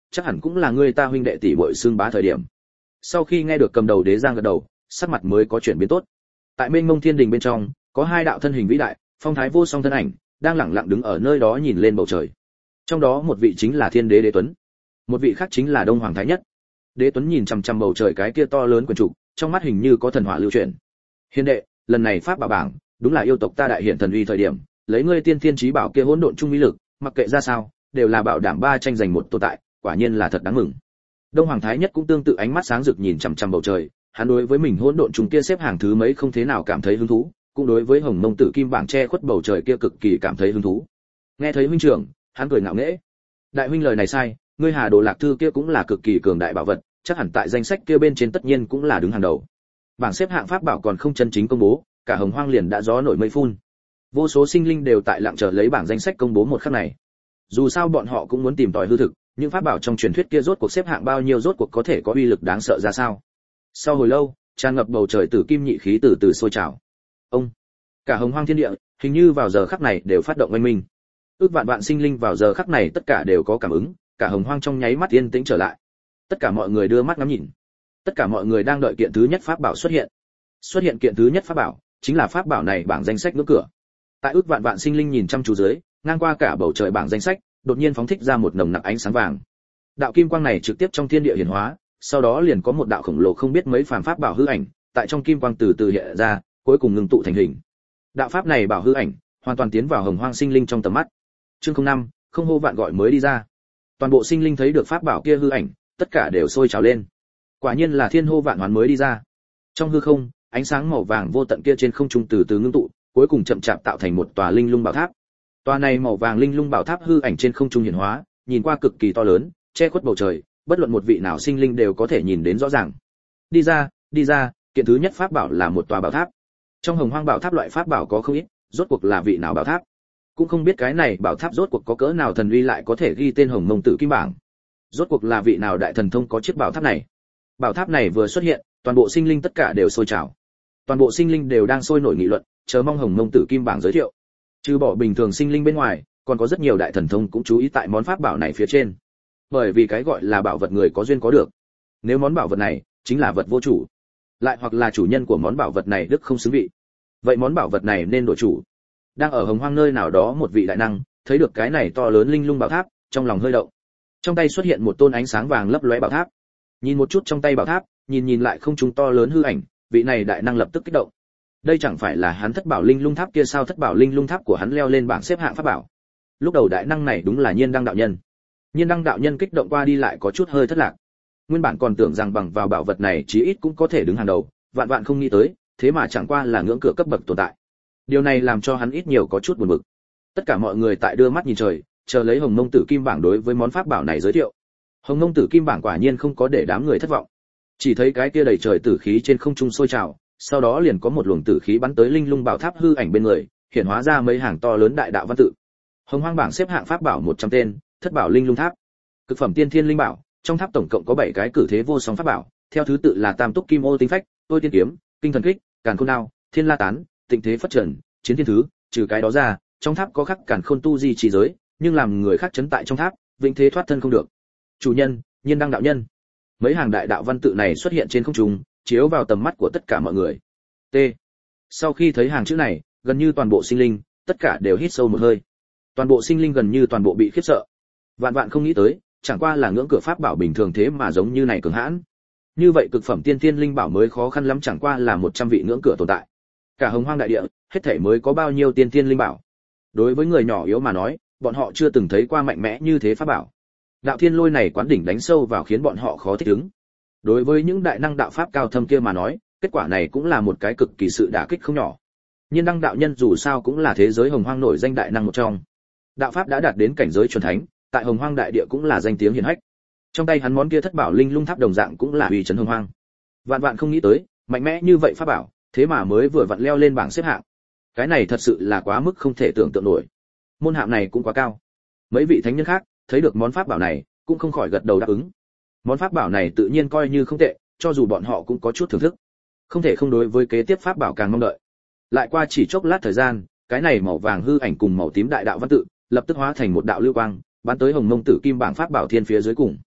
chắc hẳn cũng là ngươi ta huynh đệ tỷ muội xương bá thời điểm. Sau khi nghe được cầm đầu đế giang gật đầu, sắc mặt mới có chuyển biến tốt. Tại mênh mông thiên đình bên trong, có hai đạo thân hình vĩ đại, phong thái vô song thân ảnh, đang lẳng lặng đứng ở nơi đó nhìn lên bầu trời. Trong đó một vị chính là Thiên Đế Đế Tuấn, một vị khác chính là Đông Hoàng Thái Nhất. Đế Tuấn nhìn chằm chằm bầu trời cái kia to lớn quyền trụ, trong mắt hình như có thần hỏa lưu chuyển. Hiền đệ, lần này pháp bảo bảng, đúng là yêu tộc ta đại hiện thần uy thời điểm, lấy ngươi tiên thiên chí bảo kia hỗn độn trung uy lực, mặc kệ ra sao, đều là bảo đảm ba tranh giành một tồn tại, quả nhiên là thật đáng mừng. Đông Hoàng Thái Nhất cũng tương tự ánh mắt sáng rực nhìn chằm chằm bầu trời, hắn đối với mình hỗn độn trùng kia xếp hàng thứ mấy không thế nào cảm thấy hứng thú, cũng đối với Hồng Mông Tử Kim bảng che khuất bầu trời kia cực kỳ cảm thấy hứng thú. Nghe thấy huynh trưởng, hắn cười ngạo nghễ. Đại huynh lời này sai, ngươi Hà Đồ Lạc Thư kia cũng là cực kỳ cường đại bảo vật, chắc hẳn tại danh sách kia bên trên tất nhiên cũng là đứng hàng đầu. Bảng xếp hạng pháp bảo còn không chân chính công bố, cả Hồng Hoang liền đã gió nổi mây phun. Vô số sinh linh đều tại lặng chờ lấy bảng danh sách công bố một khắc này. Dù sao bọn họ cũng muốn tìm tòi hư thực, những pháp bảo trong truyền thuyết kia rốt cuộc xếp hạng bao nhiêu, rốt cuộc có thể có uy lực đáng sợ ra sao. Sau hồi lâu, tràn ngập bầu trời tử kim nhị khí từ từ sôi trào. Ông, cả Hồng Hoang thiên địa, hình như vào giờ khắc này đều phát động oanh minh. Ước vạn vạn sinh linh vào giờ khắc này tất cả đều có cảm ứng, cả Hồng Hoang trong nháy mắt yên tĩnh trở lại. Tất cả mọi người đưa mắt ngắm nhìn. Tất cả mọi người đang đợi kiện thứ nhất pháp bảo xuất hiện. Xuất hiện kiện thứ nhất pháp bảo, chính là pháp bảo này bảng danh sách ngưỡng cửa. Tại ước vạn vạn sinh linh nhìn chăm chú dưới, ngang qua cả bầu trời bảng danh sách, đột nhiên phóng thích ra một nồng nặc ánh sáng vàng. Đạo kim quang này trực tiếp trong thiên địa hiển hóa, sau đó liền có một đạo khổng lồ không biết mấy phàm pháp bảo hư ảnh, tại trong kim quang từ từ hiện ra, cuối cùng ngưng tụ thành hình. Đạo pháp này bảo hư ảnh, hoàn toàn tiến vào Hồng Hoang sinh linh trong tầm mắt. Chương không năm, không hô vạn gọi mới đi ra. Toàn bộ sinh linh thấy được pháp bảo kia hư ảnh, tất cả đều sôi trào lên. Quả nhiên là thiên hô vạn hoán mới đi ra. Trong hư không, ánh sáng màu vàng vô tận kia trên không trung từ từ ngưng tụ, cuối cùng chậm chạp tạo thành một tòa linh lung bảo tháp. Tòa này màu vàng linh lung bảo tháp hư ảnh trên không trung hiển hóa, nhìn qua cực kỳ to lớn, che khuất bầu trời, bất luận một vị nào sinh linh đều có thể nhìn đến rõ ràng. Đi ra, đi ra, kiện thứ nhất pháp bảo là một tòa bảo tháp. Trong Hồng Hoang bảo tháp loại pháp bảo có không ít, rốt cuộc là vị nào bảo tháp? Cũng không biết cái này bảo tháp rốt cuộc có cỡ nào thần uy lại có thể ghi tên Hồng Mông Tử Kim bảng. Rốt cuộc là vị nào đại thần thông có chiếc bảo tháp này? Bảo tháp này vừa xuất hiện, toàn bộ sinh linh tất cả đều sôi trào. Toàn bộ sinh linh đều đang sôi nổi nghị luận, chờ mong Hồng Mông Tử Kim bảng giới thiệu. Trừ bỏ bình thường sinh linh bên ngoài, còn có rất nhiều đại thần thông cũng chú ý tại món pháp bảo này phía trên. Bởi vì cái gọi là bảo vật người có duyên có được. Nếu món bảo vật này chính là vật vô chủ, lại hoặc là chủ nhân của món bảo vật này đức không xứng vị, vậy món bảo vật này nên đổi chủ. Đang ở Hồng Hoang nơi nào đó một vị đại năng thấy được cái này to lớn linh lung bảo tháp, trong lòng hơi động. Trong tay xuất hiện một tôn ánh sáng vàng lấp lóe bảo tháp. Nhìn một chút trong tay bảo tháp, nhìn nhìn lại không trung to lớn hư ảnh, vị này đại năng lập tức kích động. Đây chẳng phải là hắn thất bảo linh lung tháp kia sao? Thất bảo linh lung tháp của hắn leo lên bảng xếp hạng pháp bảo. Lúc đầu đại năng này đúng là Nhiên Đăng đạo nhân. Nhiên Đăng đạo nhân kích động qua đi lại có chút hơi thất lạc. Nguyên bản còn tưởng rằng bằng vào bảo vật này chí ít cũng có thể đứng hàng đầu, vạn vạn không nghĩ tới, thế mà chẳng qua là ngưỡng cửa cấp bậc tồn tại. Điều này làm cho hắn ít nhiều có chút buồn bực. Tất cả mọi người tại đưa mắt nhìn trời, chờ lấy Hồng Mông Tử Kim bảng đối với món pháp bảo này giới thiệu. Hồng Mông Tử Kim bảng quả nhiên không có để đám người thất vọng. Chỉ thấy cái kia đầy trời tử khí trên không trung sôi trào, sau đó liền có một luồng tử khí bắn tới linh lung bảo tháp hư ảnh bên người, hiện hóa ra mấy hàng to lớn đại đạo văn tự. Hồng Hoang bảng xếp hạng pháp bảo một trăm tên, thất bảo linh lung tháp. Cực phẩm tiên thiên linh bảo, trong tháp tổng cộng có bảy cái cử thế vô song pháp bảo, theo thứ tự là Tam Túc Kim Ô Tinh Phách, Tôi Tiên Kiếm, Kinh Thần Kích, Càn Khôn Đao, Thiên La Tán, Tịnh Thế Phất Trần, Chiến Thiên Thứ. Trừ cái đó ra, trong tháp có khắc Càn Khôn tu di chỉ giới, nhưng làm người khác chấn tại trong tháp, vĩnh thế thoát thân không được. Chủ nhân, Nhiên Đăng đạo nhân. Mấy hàng đại đạo văn tự này xuất hiện trên không trung, chiếu vào tầm mắt của tất cả mọi người. T. Sau khi thấy hàng chữ này, gần như toàn bộ sinh linh, tất cả đều hít sâu một hơi. Toàn bộ sinh linh gần như toàn bộ bị khiếp sợ. Vạn vạn không nghĩ tới, chẳng qua là ngưỡng cửa pháp bảo bình thường thế mà giống như này cường hãn. Như vậy cực phẩm tiên tiên linh bảo mới khó khăn lắm chẳng qua là một trăm vị ngưỡng cửa tồn tại. Cả Hồng Hoang đại địa, hết thảy mới có bao nhiêu tiên tiên linh bảo. Đối với người nhỏ yếu mà nói, bọn họ chưa từng thấy qua mạnh mẽ như thế pháp bảo. Đạo thiên lôi này quán đỉnh đánh sâu vào khiến bọn họ khó thích ứng. Đối với những đại năng đạo pháp cao thâm kia mà nói, kết quả này cũng là một cái cực kỳ sự đả kích không nhỏ. Nhiên Đăng đạo nhân dù sao cũng là thế giới Hồng Hoang nổi danh đại năng một trong. Đạo pháp đã đạt đến cảnh giới chuẩn thánh, tại Hồng Hoang đại địa cũng là danh tiếng hiển hách. Trong tay hắn món kia thất bảo linh lung tháp đồng dạng cũng là uy chấn Hồng Hoang. Vạn vạn không nghĩ tới, mạnh mẽ như vậy pháp bảo, thế mà mới vừa vặn leo lên bảng xếp hạng. Cái này thật sự là quá mức không thể tưởng tượng nổi. Môn hạng này cũng quá cao. Mấy vị thánh nhân khác thấy được món pháp bảo này, cũng không khỏi gật đầu đáp ứng. Món pháp bảo này tự nhiên coi như không tệ, cho dù bọn họ cũng có chút thưởng thức. Không thể không đối với kế tiếp pháp bảo càng mong đợi. Lại qua chỉ chốc lát thời gian, cái này màu vàng hư ảnh cùng màu tím đại đạo văn tự, lập tức hóa thành một đạo lưu quang, bắn tới Hồng Mông Tử Kim bảng pháp bảo thiên phía dưới cùng.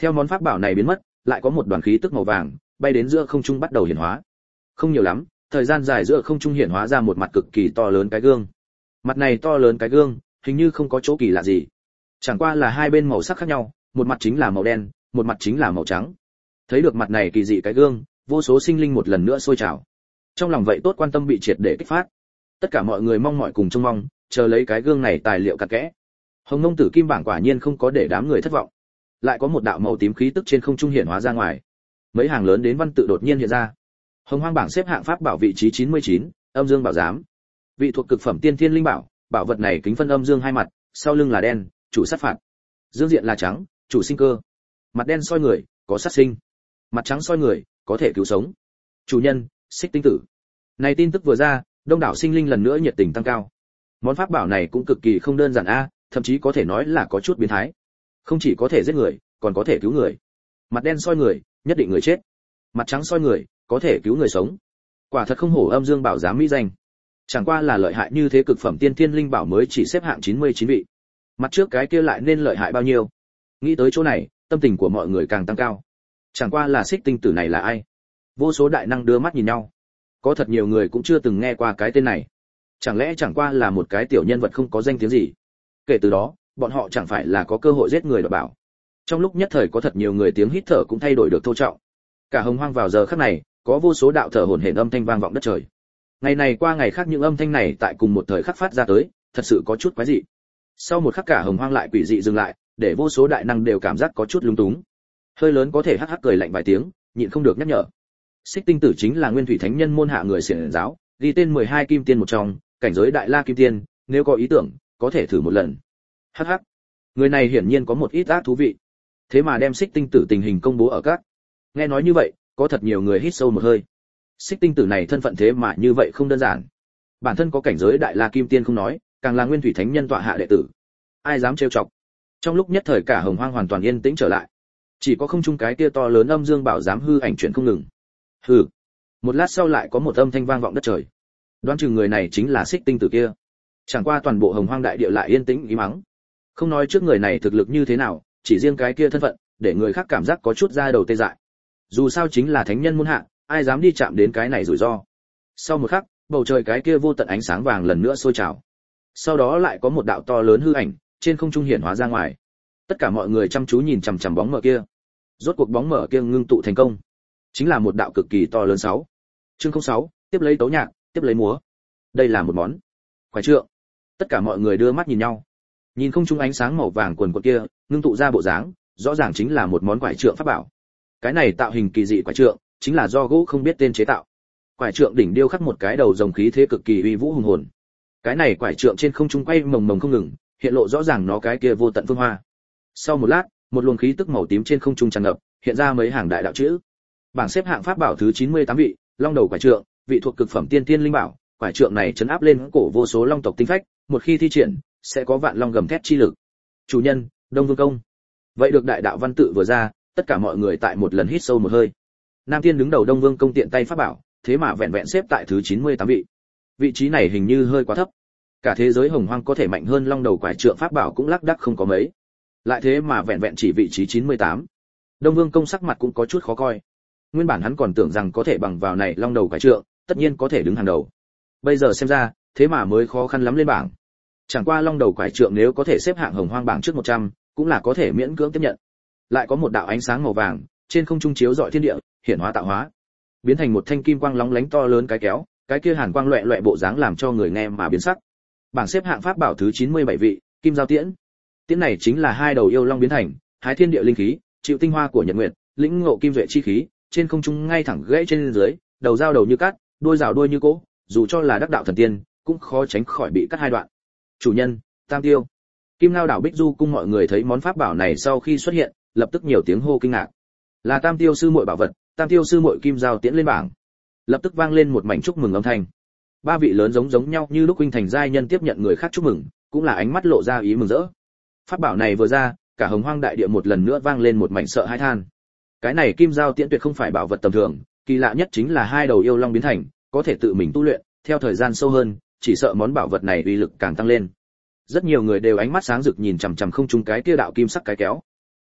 Theo món pháp bảo này biến mất, lại có một đoàn khí tức màu vàng bay đến giữa không trung bắt đầu hiển hóa. Không nhiều lắm, thời gian dài giữa không trung hiển hóa ra một mặt cực kỳ to lớn cái gương. Mặt này to lớn cái gương, hình như không có chỗ kỳ lạ gì. Chẳng qua là hai bên màu sắc khác nhau, một mặt chính là màu đen, một mặt chính là màu trắng. Thấy được mặt này kỳ dị cái gương, vô số sinh linh một lần nữa sôi trào. Trong lòng vậy tốt quan tâm bị triệt để kích phát. Tất cả mọi người mong mỏi cùng trông mong, chờ lấy cái gương này tài liệu cặn kẽ. Hồng Nông Tử Kim bảng quả nhiên không có để đám người thất vọng. Lại có một đạo màu tím khí tức trên không trung hiển hóa ra ngoài. Mấy hàng lớn đến văn tự đột nhiên hiện ra. Hồng Hoang bảng xếp hạng pháp bảo vị trí chín mươi chín, Âm Dương Bảo Giám. Vị thuộc cực phẩm tiên thiên linh bảo, bảo vật này kính phân âm dương hai mặt, sau lưng là đen, chủ sát phạt. Dương diện là trắng, chủ sinh cơ. Mặt đen soi người, có sát sinh. Mặt trắng soi người, có thể cứu sống. Chủ nhân, Xích Tinh Tử. Này tin tức vừa ra, đông đảo sinh linh lần nữa nhiệt tình tăng cao. Món pháp bảo này cũng cực kỳ không đơn giản a, thậm chí có thể nói là có chút biến thái. Không chỉ có thể giết người, còn có thể cứu người. Mặt đen soi người, nhất định người chết. Mặt trắng soi người, có thể cứu người sống. Quả thật không hổ Âm Dương Bảo Giám mỹ danh. Chẳng qua là lợi hại như thế cực phẩm tiên thiên linh bảo mới chỉ xếp hạng chín mươi chín vị. Mặt trước cái kia lại nên lợi hại bao nhiêu? Nghĩ tới chỗ này, tâm tình của mọi người càng tăng cao. Chẳng qua là Xích Tinh Tử này là ai? Vô số đại năng đưa mắt nhìn nhau. Có thật nhiều người cũng chưa từng nghe qua cái tên này. Chẳng lẽ chẳng qua là một cái tiểu nhân vật không có danh tiếng gì? Kể từ đó, bọn họ chẳng phải là có cơ hội giết người đoạt bảo. Trong lúc nhất thời có thật nhiều người tiếng hít thở cũng thay đổi được thô trọng. Cả Hồng Hoang vào giờ khắc này, có vô số đạo thở hổn hển âm thanh vang vọng đất trời. Ngày này qua ngày khác những âm thanh này tại cùng một thời khắc phát ra tới, thật sự có chút quái dị. Sau một khắc cả Hồng Hoang lại quỷ dị dừng lại, để vô số đại năng đều cảm giác có chút lung túng. Hơi lớn có thể hắc hắc cười lạnh vài tiếng, nhịn không được nhắc nhở. Xích Tinh Tử chính là Nguyên Thủy Thánh Nhân môn hạ người xiển giáo, ghi tên mười hai kim tiên một trong, cảnh giới Đại La kim tiên, nếu có ý tưởng, có thể thử một lần. Hắc hắc. Người này hiển nhiên có một ít ác thú vị. Thế mà đem Xích Tinh Tử tình hình công bố ở các. Nghe nói như vậy, có thật nhiều người hít sâu một hơi. Xích Tinh Tử này thân phận thế mà như vậy không đơn giản. Bản thân có cảnh giới Đại La kim tiên không nói, càng là Nguyên Thủy Thánh Nhân tọa hạ đệ tử. Ai dám trêu chọc? Trong lúc nhất thời cả Hồng Hoang hoàn toàn yên tĩnh trở lại. Chỉ có không trung cái kia to lớn Âm Dương Bảo Giám hư ảnh chuyển không ngừng. Hừ. Một lát sau lại có một âm thanh vang vọng đất trời. Đoán chừng người này chính là Xích Tinh Tử kia. Chẳng qua toàn bộ Hồng Hoang đại địa lại yên tĩnh im mắng. Không nói trước người này thực lực như thế nào, chỉ riêng cái kia thân phận, để người khác cảm giác có chút da đầu tê dại. Dù sao chính là thánh nhân môn hạ, ai dám đi chạm đến cái này rủi ro. Sau một khắc, bầu trời cái kia vô tận ánh sáng vàng lần nữa sôi trào. Sau đó lại có một đạo to lớn hư ảnh trên không trung hiển hóa ra ngoài. Tất cả mọi người chăm chú nhìn chằm chằm bóng mờ kia. Rốt cuộc bóng mờ kia ngưng tụ thành công, chính là một đạo cực kỳ to lớn sáu. Chương không sáu, tiếp lấy tấu nhạc, tiếp lấy múa. Đây là một món quái trượng. Tất cả mọi người đưa mắt nhìn nhau. Nhìn không trung ánh sáng màu vàng quần quật kia, ngưng tụ ra bộ dáng, rõ ràng chính là một món quái trượng pháp bảo. Cái này tạo hình kỳ dị quái trượng, chính là do gỗ không biết tên chế tạo. Quái trượng đỉnh điêu khắc một cái đầu rồng khí thế cực kỳ uy vũ hùng hồn. Cái này quái trượng trên không trung quay mồng mồng không ngừng, hiện lộ rõ ràng nó cái kia vô tận phương hoa. Sau một lát, một luồng khí tức màu tím trên không trung tràn ngập, hiện ra mấy hàng đại đạo chữ. Bảng xếp hạng pháp bảo thứ chín mươi tám vị, Long đầu quái trượng, vị thuộc cực phẩm tiên tiên linh bảo, quái trượng này trấn áp lên cổ vô số long tộc tinh phách, một khi thi triển, sẽ có vạn long gầm thét chi lực. Chủ nhân, Đông Vương Công. Vậy được đại đạo văn tự vừa ra, tất cả mọi người tại một lần hít sâu một hơi. Nam Tiên đứng đầu Đông Vương Công tiện tay pháp bảo, thế mà vẹn vẹn xếp tại thứ chín mươi tám vị. Vị trí này hình như hơi quá thấp. Cả thế giới Hồng Hoang có thể mạnh hơn Long đầu quái trượng pháp bảo cũng lác đác không có mấy. Lại thế mà vẹn vẹn chỉ vị trí chín mươi tám. Đông Vương Công sắc mặt cũng có chút khó coi. Nguyên bản hắn còn tưởng rằng có thể bằng vào này Long đầu quái trượng, tất nhiên có thể đứng hàng đầu. Bây giờ xem ra, thế mà mới khó khăn lắm lên bảng. Chẳng qua Long đầu quái trượng nếu có thể xếp hạng Hồng Hoang bảng trước một trăm, cũng là có thể miễn cưỡng tiếp nhận. Lại có một đạo ánh sáng màu vàng, trên không trung chiếu rọi thiên địa, hiển hóa tạo hóa, biến thành một thanh kim quang lóng lánh to lớn cái kéo, cái kia hàn quang loẹt loẹt bộ dáng làm cho người nghe mà biến sắc. Bảng xếp hạng pháp bảo thứ chín mươi bảy vị, Kim Giao Tiễn. Tiễn này chính là hai đầu yêu long biến thành, hái thiên địa linh khí, chịu tinh hoa của nhật nguyệt, lĩnh ngộ kim duệ chi khí, trên không trung ngay thẳng gãy trên dưới, đầu dao đầu như cát, đuôi rào đuôi như cỗ, dù cho là đắc đạo thần tiên, cũng khó tránh khỏi bị cắt hai đoạn. Chủ nhân, Tam Tiêu. Kim Ngao đảo Bích Du cung mọi người thấy món pháp bảo này sau khi xuất hiện, lập tức nhiều tiếng hô kinh ngạc. Là Tam Tiêu sư muội bảo vật, Tam Tiêu sư muội Kim Giao Tiễn lên bảng. Lập tức vang lên một mảnh chúc mừng âm thanh. Ba vị lớn giống giống nhau như lúc huynh thành giai nhân tiếp nhận người khác chúc mừng, cũng là ánh mắt lộ ra ý mừng rỡ. Pháp bảo này vừa ra, cả Hồng Hoang đại địa một lần nữa vang lên một mảnh sợ hãi than. Cái này Kim Giao Tiễn tuyệt không phải bảo vật tầm thường, kỳ lạ nhất chính là hai đầu yêu long biến thành, có thể tự mình tu luyện, theo thời gian sâu hơn, chỉ sợ món bảo vật này uy lực càng tăng lên. Rất nhiều người đều ánh mắt sáng rực nhìn chằm chằm không trung cái kia đạo kim sắc cái kéo.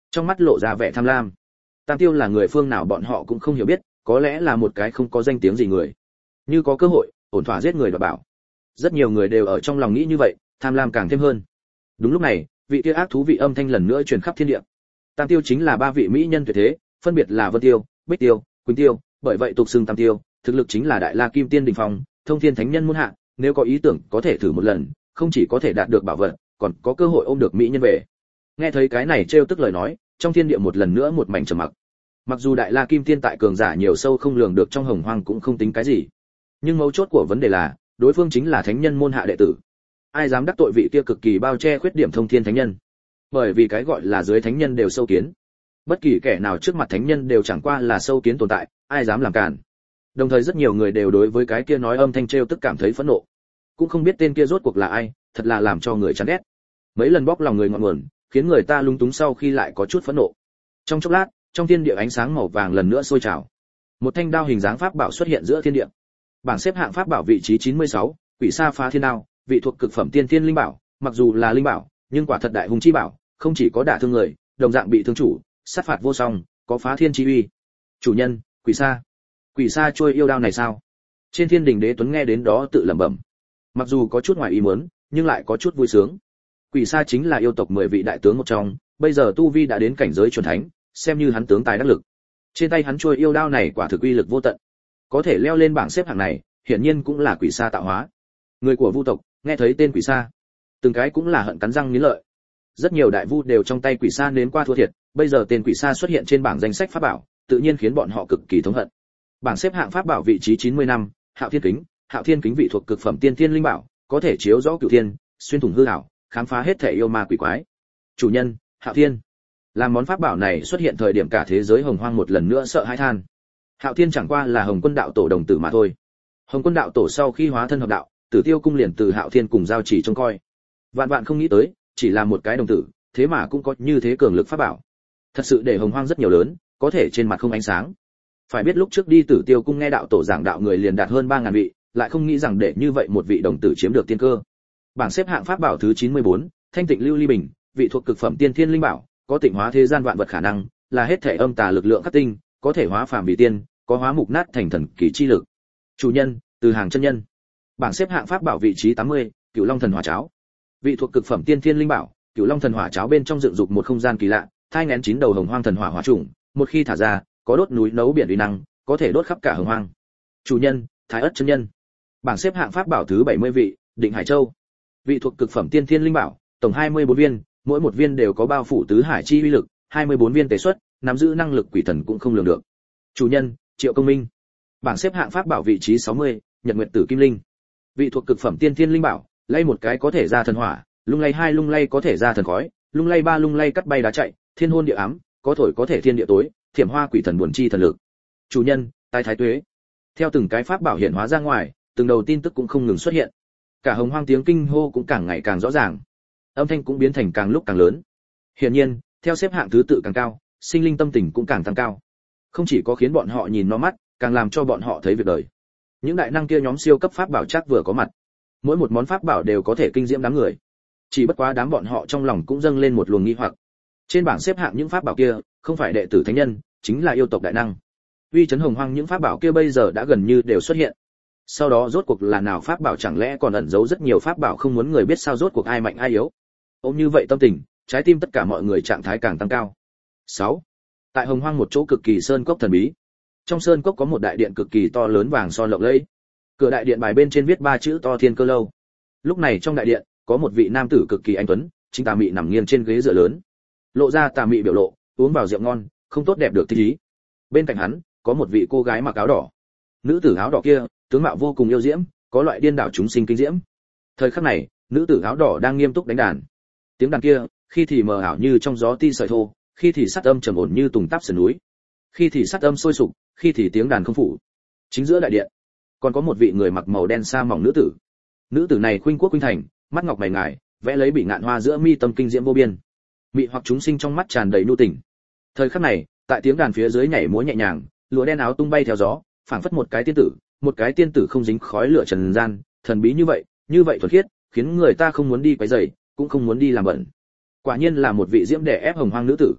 trong mắt lộ ra vẻ tham lam. Tam Tiêu là người phương nào bọn họ cũng không hiểu biết, có lẽ là một cái không có danh tiếng gì người. Như có cơ hội, ổn thỏa giết người đoạt bảo. Rất nhiều người đều ở trong lòng nghĩ như vậy, tham lam càng thêm hơn. Đúng lúc này, vị kia ác thú vị âm thanh lần nữa truyền khắp thiên địa. Tam Tiêu chính là ba vị mỹ nhân tuyệt thế, phân biệt là Vân Tiêu, Bích Tiêu, Quỳnh Tiêu, bởi vậy tục xưng Tam Tiêu, thực lực chính là đại la kim tiên đỉnh phong, thông thiên thánh nhân muôn hạ, nếu có ý tưởng có thể thử một lần, không chỉ có thể đạt được bảo vật, còn có cơ hội ôm được mỹ nhân về. Nghe thấy cái này trêu tức lời nói, trong thiên địa một lần nữa một mảnh trầm mặc. Mặc dù đại la kim tiên tại cường giả nhiều sâu không lường được trong hồng hoang cũng không tính cái gì, nhưng mấu chốt của vấn đề là đối phương chính là thánh nhân môn hạ đệ tử. Ai dám đắc tội vị kia cực kỳ bao che khuyết điểm thông thiên thánh nhân? Bởi vì cái gọi là dưới thánh nhân đều sâu kiến, bất kỳ kẻ nào trước mặt thánh nhân đều chẳng qua là sâu kiến tồn tại, ai dám làm cản. Đồng thời rất nhiều người đều đối với cái kia nói âm thanh trêu tức cảm thấy phẫn nộ, cũng không biết tên kia rốt cuộc là ai, thật là làm cho người chán ghét. Mấy lần bóc lòng người ngọn nguồn, khiến người ta lung túng sau khi lại có chút phẫn nộ. Trong chốc lát, trong thiên địa ánh sáng màu vàng lần nữa sôi trào. Một thanh đao hình dáng pháp bảo xuất hiện giữa thiên địa. Bảng xếp hạng pháp bảo vị trí chín mươi sáu, Quỷ Sa Phá Thiên Đao, vị thuộc cực phẩm tiên thiên linh bảo, mặc dù là linh bảo, nhưng quả thật đại hùng chi bảo, không chỉ có đả thương người, đồng dạng bị thương chủ, sát phạt vô song, có phá thiên chi uy. Chủ nhân, Quỷ Sa. Quỷ Sa trôi yêu đao này sao? Trên Thiên Đình Đế Tuấn nghe đến đó tự lẩm bẩm. Mặc dù có chút ngoài ý muốn, nhưng lại có chút vui sướng. Quỷ Sa chính là yêu tộc mười vị đại tướng một trong, bây giờ tu vi đã đến cảnh giới chuẩn thánh, xem như hắn tướng tài đắc lực. Trên tay hắn trôi yêu đao này quả thực uy lực vô tận, có thể leo lên bảng xếp hạng này, hiển nhiên cũng là Quỷ Sa tạo hóa. Người của Vu tộc nghe thấy tên Quỷ Sa, từng cái cũng là hận cắn răng nghiến lợi. Rất nhiều đại vu đều trong tay Quỷ Sa nếm qua thua thiệt, bây giờ tên Quỷ Sa xuất hiện trên bảng danh sách pháp bảo, tự nhiên khiến bọn họ cực kỳ thống hận. Bảng xếp hạng pháp bảo vị trí chín mươi lăm, Hạo Thiên Kính, Hạo Thiên Kính vị thuộc cực phẩm tiên thiên linh bảo, có thể chiếu rõ cửu thiên, xuyên thủng hư ảo, khám phá hết thể yêu ma quỷ quái. Chủ nhân, Hạo Thiên. Làm món pháp bảo này xuất hiện thời điểm cả thế giới hồng hoang một lần nữa sợ hãi than. Hạo Thiên chẳng qua là Hồng Quân đạo tổ đồng tử mà thôi. Hồng Quân đạo tổ sau khi hóa thân hợp đạo, Tử Tiêu cung liền từ Hạo Thiên cùng giao chỉ trông coi. Vạn vạn không nghĩ tới, chỉ là một cái đồng tử, thế mà cũng có như thế cường lực pháp bảo. Thật sự để hồng hoang rất nhiều lớn, có thể trên mặt không ánh sáng. Phải biết lúc trước đi Tử Tiêu cung nghe đạo tổ giảng đạo người liền đạt hơn ba ngàn vị, lại không nghĩ rằng để như vậy một vị đồng tử chiếm được tiên cơ. Bảng xếp hạng pháp bảo thứ chín mươi bốn, Thanh Tịnh Lưu Ly Bình, vị thuộc cực phẩm tiên thiên linh bảo, có tịnh hóa thế gian vạn vật khả năng, là hết thể âm tà lực lượng khắc tinh, có thể hóa phàm vì tiên, có hóa mục nát thành thần kỳ chi lực. Chủ nhân, Từ Hàng chân nhân. Bảng xếp hạng pháp bảo vị trí tám mươi, Cửu Long Thần Hỏa Cháo, vị thuộc cực phẩm tiên thiên linh bảo, Cửu Long Thần Hỏa Cháo bên trong dựng dục một không gian kỳ lạ, thai nghén chín đầu hồng hoang thần hỏa hỏa trùng, một khi thả ra, có đốt núi nấu biển uy năng, có thể đốt khắp cả hồng hoang. Chủ nhân, Thái Ức chân nhân. Bảng xếp hạng pháp bảo thứ bảy mươi vị, Định Hải Châu, vị thuộc cực phẩm tiên thiên linh bảo, tổng hai mươi bốn viên, mỗi một viên đều có bao phủ tứ hải chi uy lực, hai mươi bốn viên tế xuất, nắm giữ năng lực quỷ thần cũng không lường được. Chủ nhân, Triệu Công Minh. Bảng xếp hạng pháp bảo vị trí sáu mươi, Nhật Nguyệt Tử Kim Linh, vị thuộc cực phẩm tiên thiên linh bảo, lay một cái có thể ra thần hỏa, lung lay hai lung lay có thể ra thần khói, lung lay ba lung lay cắt bay đá chạy, thiên hôn địa ám, có thổi có thể thiên địa tối, thiểm hoa quỷ thần buồn chi thần lực. Chủ nhân, Tài Thái Tuế. Theo từng cái pháp bảo hiện hóa ra ngoài, từng đầu tin tức cũng không ngừng xuất hiện. Cả hồng hoang tiếng kinh hô cũng càng ngày càng rõ ràng, âm thanh cũng biến thành càng lúc càng lớn. Hiển nhiên, theo xếp hạng thứ tự càng cao, sinh linh tâm tình cũng càng tăng cao. Không chỉ có khiến bọn họ nhìn nó mắt, càng làm cho bọn họ thấy việc đời. Những đại năng kia nhóm siêu cấp pháp bảo chắc vừa có mặt, mỗi một món pháp bảo đều có thể kinh diễm đám người. Chỉ bất quá đám bọn họ trong lòng cũng dâng lên một luồng nghi hoặc. Trên bảng xếp hạng những pháp bảo kia, không phải đệ tử thánh nhân, chính là yêu tộc đại năng. Uy chấn hồng hoang những pháp bảo kia bây giờ đã gần như đều xuất hiện. Sau đó rốt cuộc là nào pháp bảo, chẳng lẽ còn ẩn giấu rất nhiều pháp bảo không muốn người biết sao rốt cuộc ai mạnh ai yếu. Ôm như vậy tâm tình, trái tim tất cả mọi người trạng thái càng tăng cao. sáu. Tại hồng hoang một chỗ cực kỳ sơn cốc thần bí. Trong sơn cốc có một đại điện cực kỳ to lớn vàng son lộng lẫy. Cửa đại điện bài bên trên viết ba chữ to Thiên Cơ Lâu. Lúc này trong đại điện, có một vị nam tử cực kỳ anh tuấn, chính tà mị nằm nghiêng trên ghế dựa lớn. Lộ ra tà mị biểu lộ, uống vào rượu ngon, không tốt đẹp được thích ý. Bên cạnh hắn, có một vị cô gái mặc áo đỏ. Nữ tử áo đỏ kia, tướng mạo vô cùng yêu diễm, có loại điên đảo chúng sinh kinh diễm. Thời khắc này, nữ tử áo đỏ đang nghiêm túc đánh đàn. Tiếng đàn kia, khi thì mờ ảo như trong gió ti sợi thô, khi thì sát âm trầm ổn như tùng táp sườn núi, khi thì sát âm sôi sục, khi thì tiếng đàn không phủ. Chính giữa đại điện, còn có một vị người mặc màu đen sa mỏng nữ tử. Nữ tử này khuynh quốc khuynh thành, mắt ngọc mày ngài, vẽ lấy bị ngạn hoa giữa mi tâm kinh diễm vô biên. Mị hoặc chúng sinh trong mắt tràn đầy nhu tình. Thời khắc này, tại tiếng đàn phía dưới nhảy múa nhẹ nhàng, lụa đen áo tung bay theo gió, phảng phất một cái tiên tử, một cái tiên tử không dính khói lửa trần gian, thần bí như vậy, như vậy thuần khiết, khiến người ta không muốn đi quấy rầy, cũng không muốn đi làm bẩn. Quả nhiên là một vị diễm đè ép hồng hoang nữ tử.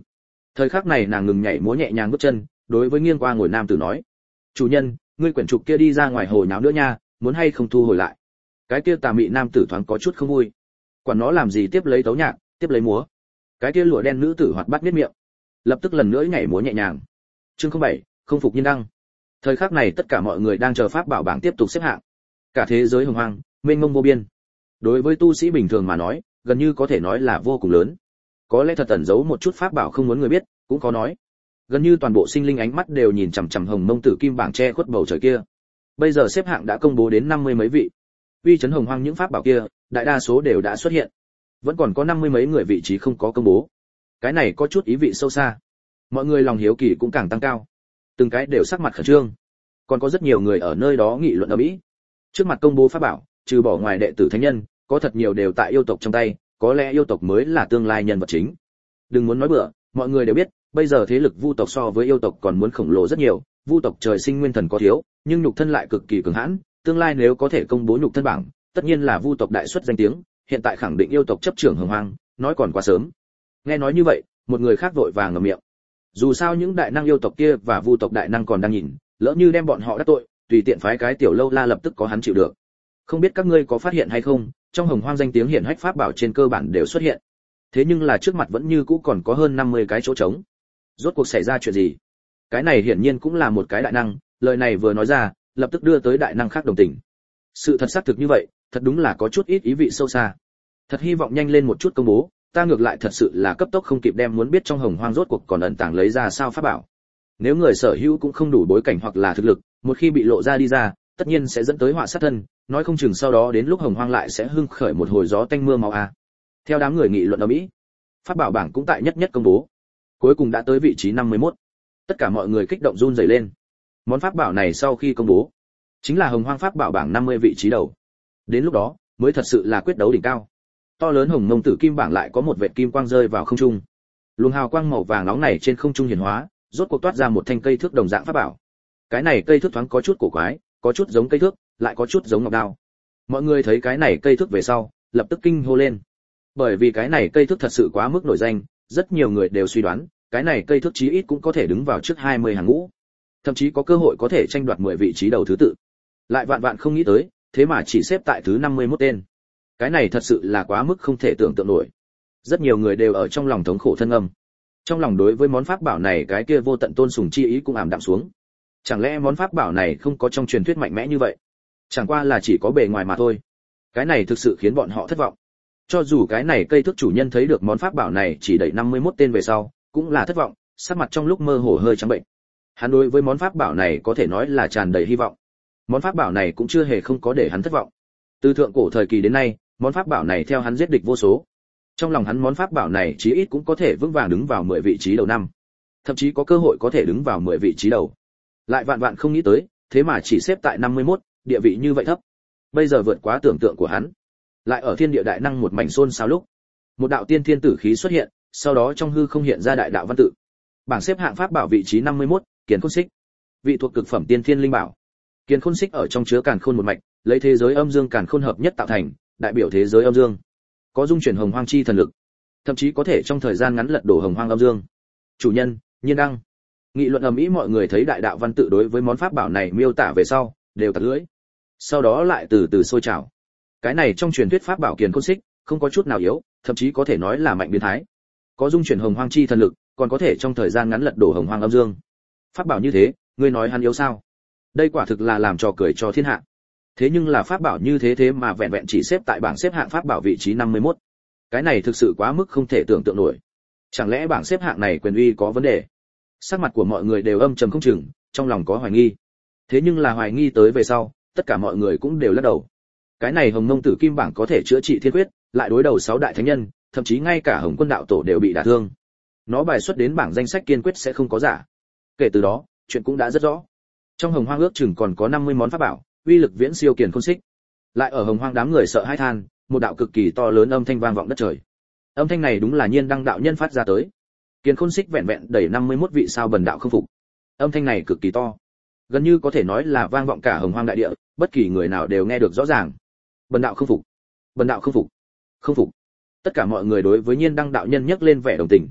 Thời khắc này nàng ngừng nhảy múa nhẹ nhàng bước chân, đối với nghiêng qua ngồi nam tử nói: "Chủ nhân, ngươi quyển trục kia đi ra ngoài hồi nháo nữa nha, muốn hay không thu hồi lại?" Cái kia tà mị nam tử thoáng có chút không vui. Quản nó làm gì, tiếp lấy tấu nhạc, tiếp lấy múa. Cái kia lụa đen nữ tử hoạt bát nhếch miệng, lập tức lần nữa nhảy múa nhẹ nhàng. Chương không bảy, không phục nhiên đăng. Thời khắc này tất cả mọi người đang chờ pháp bảo bảng tiếp tục xếp hạng. Cả thế giới hồng hoang, mênh mông vô biên. Đối với tu sĩ bình thường mà nói, gần như có thể nói là vô cùng lớn. Có lẽ thật ẩn giấu một chút pháp bảo không muốn người biết, cũng có nói. Gần như toàn bộ sinh linh ánh mắt đều nhìn chằm chằm hồng mông tử kim bảng che khuất bầu trời kia. Bây giờ xếp hạng đã công bố đến năm mươi mấy vị. Uy chấn hồng hoang những pháp bảo kia, đại đa số đều đã xuất hiện. Vẫn còn có năm mươi mấy người vị trí không có công bố. Cái này có chút ý vị sâu xa. Mọi người lòng hiếu kỳ cũng càng tăng cao. Từng cái đều sắc mặt khẩn trương. Còn có rất nhiều người ở nơi đó nghị luận ầm ĩ. Trước mặt công bố pháp bảo, trừ bỏ ngoài đệ tử thánh nhân, có thật nhiều đều tại yêu tộc trong tay, có lẽ yêu tộc mới là tương lai nhân vật chính. Đừng muốn nói bừa, mọi người đều biết, bây giờ thế lực vu tộc so với yêu tộc còn muốn khổng lồ rất nhiều, vu tộc trời sinh nguyên thần có thiếu, nhưng nhục thân lại cực kỳ cường hãn, tương lai nếu có thể công bố nhục thân bảng, tất nhiên là vu tộc đại xuất danh tiếng, hiện tại khẳng định yêu tộc chấp trưởng hồng hoang, nói còn quá sớm. Nghe nói như vậy, một người khác vội vàng ngậm miệng. Dù sao những đại năng yêu tộc kia và vu tộc đại năng còn đang nhìn, lỡ như đem bọn họ đắc tội, tùy tiện phái cái tiểu lâu la lập tức có hắn chịu được. Không biết các ngươi có phát hiện hay không, trong hồng hoang danh tiếng hiển hách pháp bảo trên cơ bản đều xuất hiện. Thế nhưng là trước mặt vẫn như cũ còn có hơn năm mươi cái chỗ trống. Rốt cuộc xảy ra chuyện gì? Cái này hiển nhiên cũng là một cái đại năng, lời này vừa nói ra, lập tức đưa tới đại năng khác đồng tình. Sự thật xác thực như vậy, thật đúng là có chút ít ý vị sâu xa. Thật hy vọng nhanh lên một chút công bố, ta ngược lại thật sự là cấp tốc không kịp đem muốn biết trong hồng hoang rốt cuộc còn ẩn tàng lấy ra sao pháp bảo. Nếu người sở hữu cũng không đủ bối cảnh hoặc là thực lực, một khi bị lộ ra đi ra, tất nhiên sẽ dẫn tới họa sát thân, nói không chừng sau đó đến lúc hồng hoang lại sẽ hưng khởi một hồi gió tanh mưa máu a. Theo đám người nghị luận ở Mỹ, pháp bảo bảng cũng tại nhất nhất công bố. Cuối cùng đã tới vị trí năm mươi mốt. Tất cả mọi người kích động run rẩy lên. Món pháp bảo này sau khi công bố, chính là hồng hoang pháp bảo bảng năm mươi vị trí đầu. Đến lúc đó, mới thật sự là quyết đấu đỉnh cao. To lớn hồng mông tử kim bảng lại có một vệt kim quang rơi vào không trung. Luồng hào quang màu vàng nóng này trên không trung hiển hóa, rốt cuộc toát ra một thanh cây thước đồng dạng pháp bảo. Cái này cây thước thoáng có chút cổ quái, có chút giống cây thước, lại có chút giống ngọc đao. Mọi người thấy cái này cây thước về sau, lập tức kinh hô lên. Bởi vì cái này cây thước thật sự quá mức nổi danh, rất nhiều người đều suy đoán, cái này cây thước chí ít cũng có thể đứng vào trước hai mươi hàng ngũ, thậm chí có cơ hội có thể tranh đoạt mười vị trí đầu thứ tự. Lại vạn vạn không nghĩ tới, thế mà chỉ xếp tại thứ năm mươi mốt tên. Cái này thật sự là quá mức không thể tưởng tượng nổi. Rất nhiều người đều ở trong lòng thống khổ thân âm. Trong lòng đối với món pháp bảo này cái kia vô tận tôn sùng chi ý cũng ảm đạm xuống. Chẳng lẽ món pháp bảo này không có trong truyền thuyết mạnh mẽ như vậy? Chẳng qua là chỉ có bề ngoài mà thôi. Cái này thực sự khiến bọn họ thất vọng. Cho dù cái này cây thước chủ nhân thấy được món pháp bảo này chỉ đẩy năm mươi mốt tên về sau, cũng là thất vọng, sắc mặt trong lúc mơ hồ hơi trắng bệnh. Hắn đối với món pháp bảo này có thể nói là tràn đầy hy vọng. Món pháp bảo này cũng chưa hề không có để hắn thất vọng. Từ thượng cổ thời kỳ đến nay, món pháp bảo này theo hắn giết địch vô số. Trong lòng hắn món pháp bảo này chí ít cũng có thể vững vàng đứng vào mười vị trí đầu năm, thậm chí có cơ hội có thể đứng vào mười vị trí đầu. Lại vạn vạn không nghĩ tới, thế mà chỉ xếp tại năm mươi mốt, địa vị như vậy thấp. Bây giờ vượt quá tưởng tượng của hắn. Lại ở thiên địa đại năng một mảnh xôn xao lúc, một đạo tiên thiên tử khí xuất hiện, sau đó trong hư không hiện ra đại đạo văn tự. Bảng xếp hạng pháp bảo vị trí năm mươi mốt, Kiền Khôn Xích. Vị thuộc cực phẩm tiên thiên linh bảo. Kiền Khôn Xích ở trong chứa càn khôn một mạch, lấy thế giới âm dương càn khôn hợp nhất tạo thành, đại biểu thế giới âm dương. Có dung chuyển hồng hoang chi thần lực, thậm chí có thể trong thời gian ngắn lật đổ hồng hoang âm dương. Chủ nhân, Nhiên Đăng. Nghị luận ầm ĩ, mọi người thấy đại đạo văn tự đối với món pháp bảo này miêu tả về sau, đều tặc lưỡi. Sau đó lại từ từ sôi trào. Cái này trong truyền thuyết pháp bảo Kiền Khôn Xích, không có chút nào yếu, thậm chí có thể nói là mạnh biến thái. Có dung chuyển hồng hoang chi thần lực, còn có thể trong thời gian ngắn lật đổ hồng hoang âm dương. Pháp bảo như thế, ngươi nói hắn yếu sao? Đây quả thực là làm trò cười cho thiên hạ. Thế nhưng là pháp bảo như thế thế mà vẹn vẹn chỉ xếp tại bảng xếp hạng pháp bảo vị trí năm mươi mốt. Cái này thực sự quá mức không thể tưởng tượng nổi. Chẳng lẽ bảng xếp hạng này quyền uy có vấn đề? Sắc mặt của mọi người đều âm trầm không chừng, trong lòng có hoài nghi. Thế nhưng là hoài nghi tới về sau, tất cả mọi người cũng đều lắc đầu. Cái này hồng mông tử kim bảng có thể chữa trị thiên quyết, lại đối đầu sáu đại thánh nhân, thậm chí ngay cả hồng quân đạo tổ đều bị đả thương. Nó bài xuất đến bảng danh sách kiên quyết sẽ không có giả. Kể từ đó, chuyện cũng đã rất rõ. Trong hồng hoang ước chừng còn có năm mươi món pháp bảo, uy lực viễn siêu Kiền Khôn Xích. Lại ở hồng hoang đám người sợ hãi than, một đạo cực kỳ to lớn âm thanh vang vọng đất trời. Âm thanh này đúng là Nhiên Đăng đạo nhân phát ra tới. Kiền Khôn Xích vẹn vẹn đẩy năm mươi mốt vị sao bần đạo không phục. Âm thanh này cực kỳ to, gần như có thể nói là vang vọng cả hồng hoang đại địa, bất kỳ người nào đều nghe được rõ ràng. Bần đạo không phục, bần đạo không phục, không phục. Tất cả mọi người đối với Nhiên Đăng đạo nhân nhấc lên vẻ đồng tình.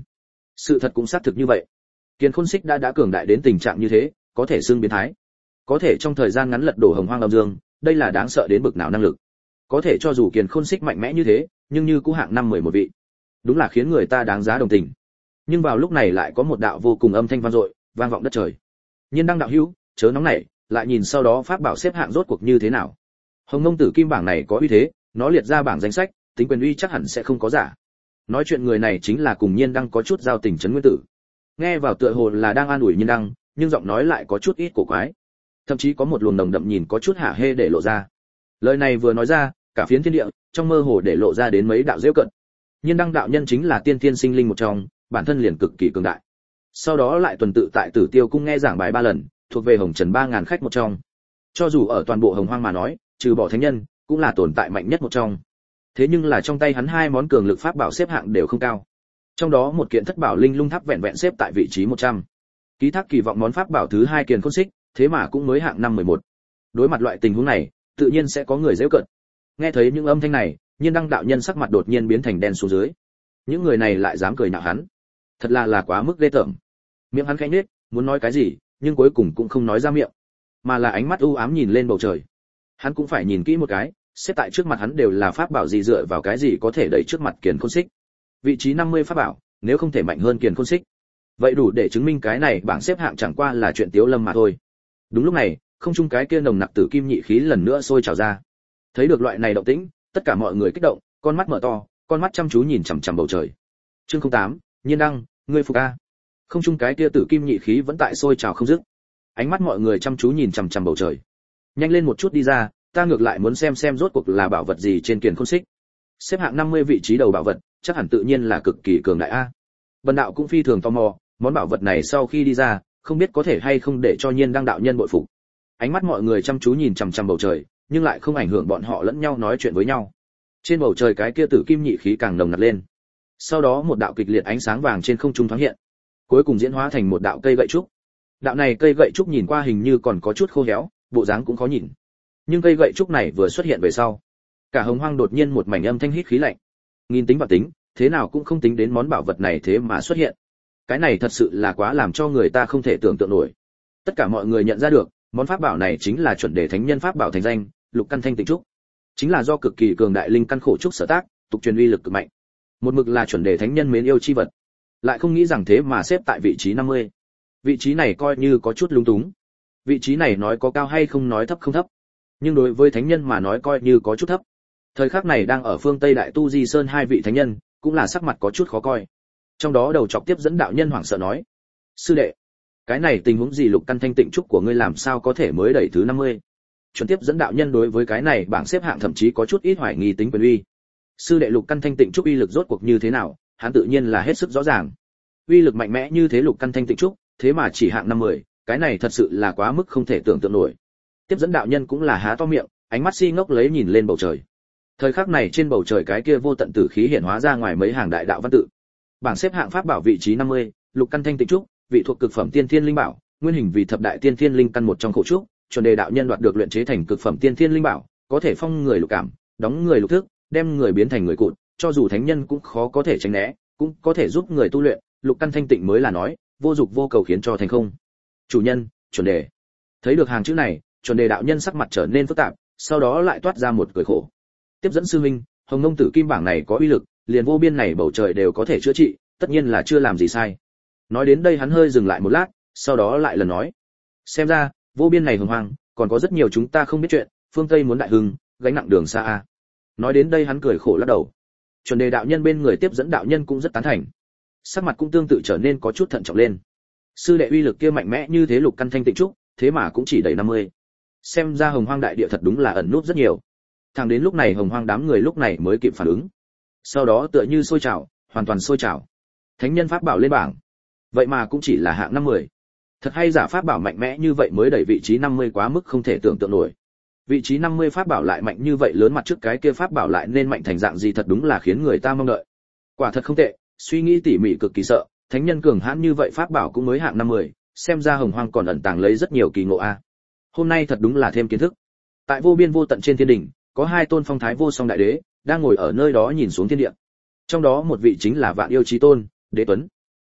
Sự thật cũng xác thực như vậy. Kiền Khôn Xích đã đã cường đại đến tình trạng như thế, có thể xưng biến thái. Có thể trong thời gian ngắn lật đổ Hồng Hoang Âm Dương, đây là đáng sợ đến bực nào năng lực. Có thể cho dù Kiền Khôn Xích mạnh mẽ như thế, nhưng như cũ hạng năm mười một vị. Đúng là khiến người ta đáng giá đồng tình. Nhưng vào lúc này lại có một đạo vô cùng âm thanh vang dội, vang vọng đất trời. Nhiên Đăng đạo hữu, chớ nóng nảy, lại nhìn sau đó pháp bảo xếp hạng rốt cuộc như thế nào. Hồng Ngông Tử Kim bảng này có uy thế, nó liệt ra bảng danh sách, tính quyền uy chắc hẳn sẽ không có giả. Nói chuyện người này chính là cùng Nhiên Đăng có chút giao tình Trấn Nguyên Tử. Nghe vào tựa hồ là đang an ủi Nhiên Đăng, nhưng giọng nói lại có chút ít cổ quái. Thậm chí có một luồng nồng đậm nhìn có chút hả hê để lộ ra. Lời này vừa nói ra, cả phiến thiên địa trong mơ hồ để lộ ra đến mấy đạo giễu cận. Nhiên Đăng đạo nhân chính là tiên thiên sinh linh một trong, bản thân liền cực kỳ cường đại. Sau đó lại tuần tự tại Tử Tiêu cung nghe giảng bài ba lần, thuộc về Hồng Trần ba ngàn khách một trong. Cho dù ở toàn bộ Hồng Hoang mà nói, trừ bỏ thánh nhân, cũng là tồn tại mạnh nhất một trong. Thế nhưng là trong tay hắn hai món cường lực pháp bảo xếp hạng đều không cao. Trong đó một kiện Thất Bảo Linh Lung Tháp vẹn vẹn xếp tại vị trí một trăm. Ký thác kỳ vọng món pháp bảo thứ hai Kiền Khôn Xích, thế mà cũng mới hạng năm mười một. Đối mặt loại tình huống này, tự nhiên sẽ có người giễu cợt. Nghe thấy những âm thanh này, Nhiên Đăng đạo nhân sắc mặt đột nhiên biến thành đen xuống dưới. Những người này lại dám cười nhạo hắn, thật là là quá mức ghê tởm. Miệng hắn khẽ nhếch, muốn nói cái gì, nhưng cuối cùng cũng không nói ra miệng, mà là ánh mắt u ám nhìn lên bầu trời. Hắn cũng phải nhìn kỹ một cái, xếp tại trước mặt hắn đều là pháp bảo gì, dựa vào cái gì có thể đẩy trước mặt Kiền Khôn Xích. Vị trí năm mươi pháp bảo, nếu không thể mạnh hơn Kiền Khôn Xích, vậy đủ để chứng minh cái này bảng xếp hạng chẳng qua là chuyện tiếu lâm mà thôi. Đúng lúc này, không trung cái kia nồng nặc tử kim nhị khí lần nữa sôi trào ra. Thấy được loại này động tĩnh, tất cả mọi người kích động, con mắt mở to, con mắt chăm chú nhìn chằm chằm bầu trời. Chương không tám, Nhiên Đăng, ngươi phục a. Không trung cái kia tử kim nhị khí vẫn tại sôi trào không dứt. Ánh mắt mọi người chăm chú nhìn chằm chằm bầu trời. Nhanh lên một chút đi ra, ta ngược lại muốn xem xem rốt cuộc là bảo vật gì trên Kiền Khôn Xích. Xếp hạng năm mươi vị trí đầu bảo vật, chắc hẳn tự nhiên là cực kỳ cường đại a. Bần đạo cũng phi thường tò mò, món bảo vật này sau khi đi ra, không biết có thể hay không để cho Nhiên Đăng đạo nhân bội phục. Ánh mắt mọi người chăm chú nhìn chằm chằm bầu trời, nhưng lại không ảnh hưởng bọn họ lẫn nhau nói chuyện với nhau. Trên bầu trời cái kia tử kim nhị khí càng nồng nặc lên. Sau đó một đạo kịch liệt ánh sáng vàng trên không trung thoáng hiện, cuối cùng diễn hóa thành một đạo cây gậy trúc. Đạo này cây gậy trúc nhìn qua hình như còn có chút khô héo, bộ dáng cũng khó nhìn. Nhưng cây gậy trúc này vừa xuất hiện về sau, cả Hồng Hoang đột nhiên một mảnh âm thanh hít khí lạnh. Nghìn tính và tính, thế nào cũng không tính đến món bảo vật này thế mà xuất hiện. Cái này thật sự là quá làm cho người ta không thể tưởng tượng nổi. Tất cả mọi người nhận ra được, món pháp bảo này chính là chuẩn đề thánh nhân pháp bảo thành danh, Lục Căn Thanh Tịnh Trúc. Chính là do cực kỳ cường đại linh căn khổ trúc sở tác, tục truyền uy lực cực mạnh. Một mực là chuẩn đề thánh nhân mến yêu chi vật. Lại không nghĩ rằng thế mà xếp tại vị trí năm mươi. Vị trí này coi như có chút lung túng. Vị trí này nói có cao hay không nói thấp không thấp, nhưng đối với thánh nhân mà nói coi như có chút thấp. Thời khắc này đang ở phương Tây Đại Tu Di Sơn hai vị thánh nhân, cũng là sắc mặt có chút khó coi. Trong đó đầu chọc tiếp dẫn đạo nhân hoảng sợ nói: "Sư đệ, cái này tình huống gì? Lục Căn Thanh Tịnh Trúc của ngươi làm sao có thể mới đẩy thứ năm mươi?" Chuẩn tiếp dẫn đạo nhân đối với cái này bảng xếp hạng thậm chí có chút ít hoài nghi tính quyền uy. Sư đệ Lục Căn Thanh Tịnh Trúc uy lực rốt cuộc như thế nào, hắn tự nhiên là hết sức rõ ràng. Uy lực mạnh mẽ như thế Lục Căn Thanh Tịnh Trúc, thế mà chỉ hạng năm mươi, cái này thật sự là quá mức không thể tưởng tượng nổi. Tiếp dẫn đạo nhân cũng là há to miệng, ánh mắt si ngốc lấy nhìn lên bầu trời. Thời khắc này trên bầu trời cái kia vô tận tử khí hiện hóa ra ngoài mấy hàng đại đạo văn tự. Bảng xếp hạng pháp bảo vị trí năm mươi, Lục Căn Thanh Tịnh Trúc, vị thuộc cực phẩm tiên thiên linh bảo, nguyên hình vì thập đại tiên thiên linh căn một trong khổ trúc, chuẩn đề đạo nhân đoạt được luyện chế thành cực phẩm tiên thiên linh bảo, có thể phong người lục cảm, đóng người lục thức, đem người biến thành người cụt, cho dù thánh nhân cũng khó có thể tránh né, cũng có thể giúp người tu luyện, Lục Căn Thanh Tịnh mới là nói, vô dục vô cầu khiến cho thành không. Chủ nhân, chuẩn đề. Thấy được hàng chữ này, chuẩn đề đạo nhân sắc mặt trở nên phức tạp, sau đó lại toát ra một cười khổ. Tiếp dẫn sư huynh, Hồng Ngông Tử Kim bảng này có uy lực, liền vô biên này bầu trời đều có thể chữa trị, tất nhiên là chưa làm gì sai. Nói đến đây hắn hơi dừng lại một lát, sau đó lại lần nói: "Xem ra, vô biên này hồng hoang, còn có rất nhiều chúng ta không biết chuyện, phương Tây muốn đại hưng, gánh nặng đường xa a." Nói đến đây hắn cười khổ lắc đầu. Chuẩn đề đạo nhân bên người tiếp dẫn đạo nhân cũng rất tán thành. Sắc mặt cũng tương tự trở nên có chút thận trọng lên. Sư đệ uy lực kia mạnh mẽ như thế Lục Căn Thanh Tịnh Trúc, thế mà cũng chỉ đầy năm mươi. Xem ra hồng hoang đại địa thật đúng là ẩn núp rất nhiều. Thẳng đến lúc này hồng hoang đám người lúc này mới kịp phản ứng. Sau đó tựa như sôi trào, hoàn toàn sôi trào. Thánh nhân pháp bảo lên bảng, vậy mà cũng chỉ là hạng năm mươi. Thật hay giả pháp bảo mạnh mẽ như vậy mới đẩy vị trí năm mươi quá mức không thể tưởng tượng nổi. Vị trí năm mươi pháp bảo lại mạnh như vậy, lớn mặt trước cái kia pháp bảo lại nên mạnh thành dạng gì, thật đúng là khiến người ta mong đợi. Quả thật không tệ, suy nghĩ tỉ mỉ cực kỳ sợ, thánh nhân cường hãn như vậy pháp bảo cũng mới hạng năm mươi, xem ra hồng hoang còn ẩn tàng lấy rất nhiều kỳ ngộ a. Hôm nay thật đúng là thêm kiến thức. Tại vô biên vô tận trên thiên đỉnh, có hai tôn phong thái vô song đại đế đang ngồi ở nơi đó nhìn xuống thiên địa. Trong đó một vị chính là Vạn Yêu Chí Tôn, Đế Tuấn.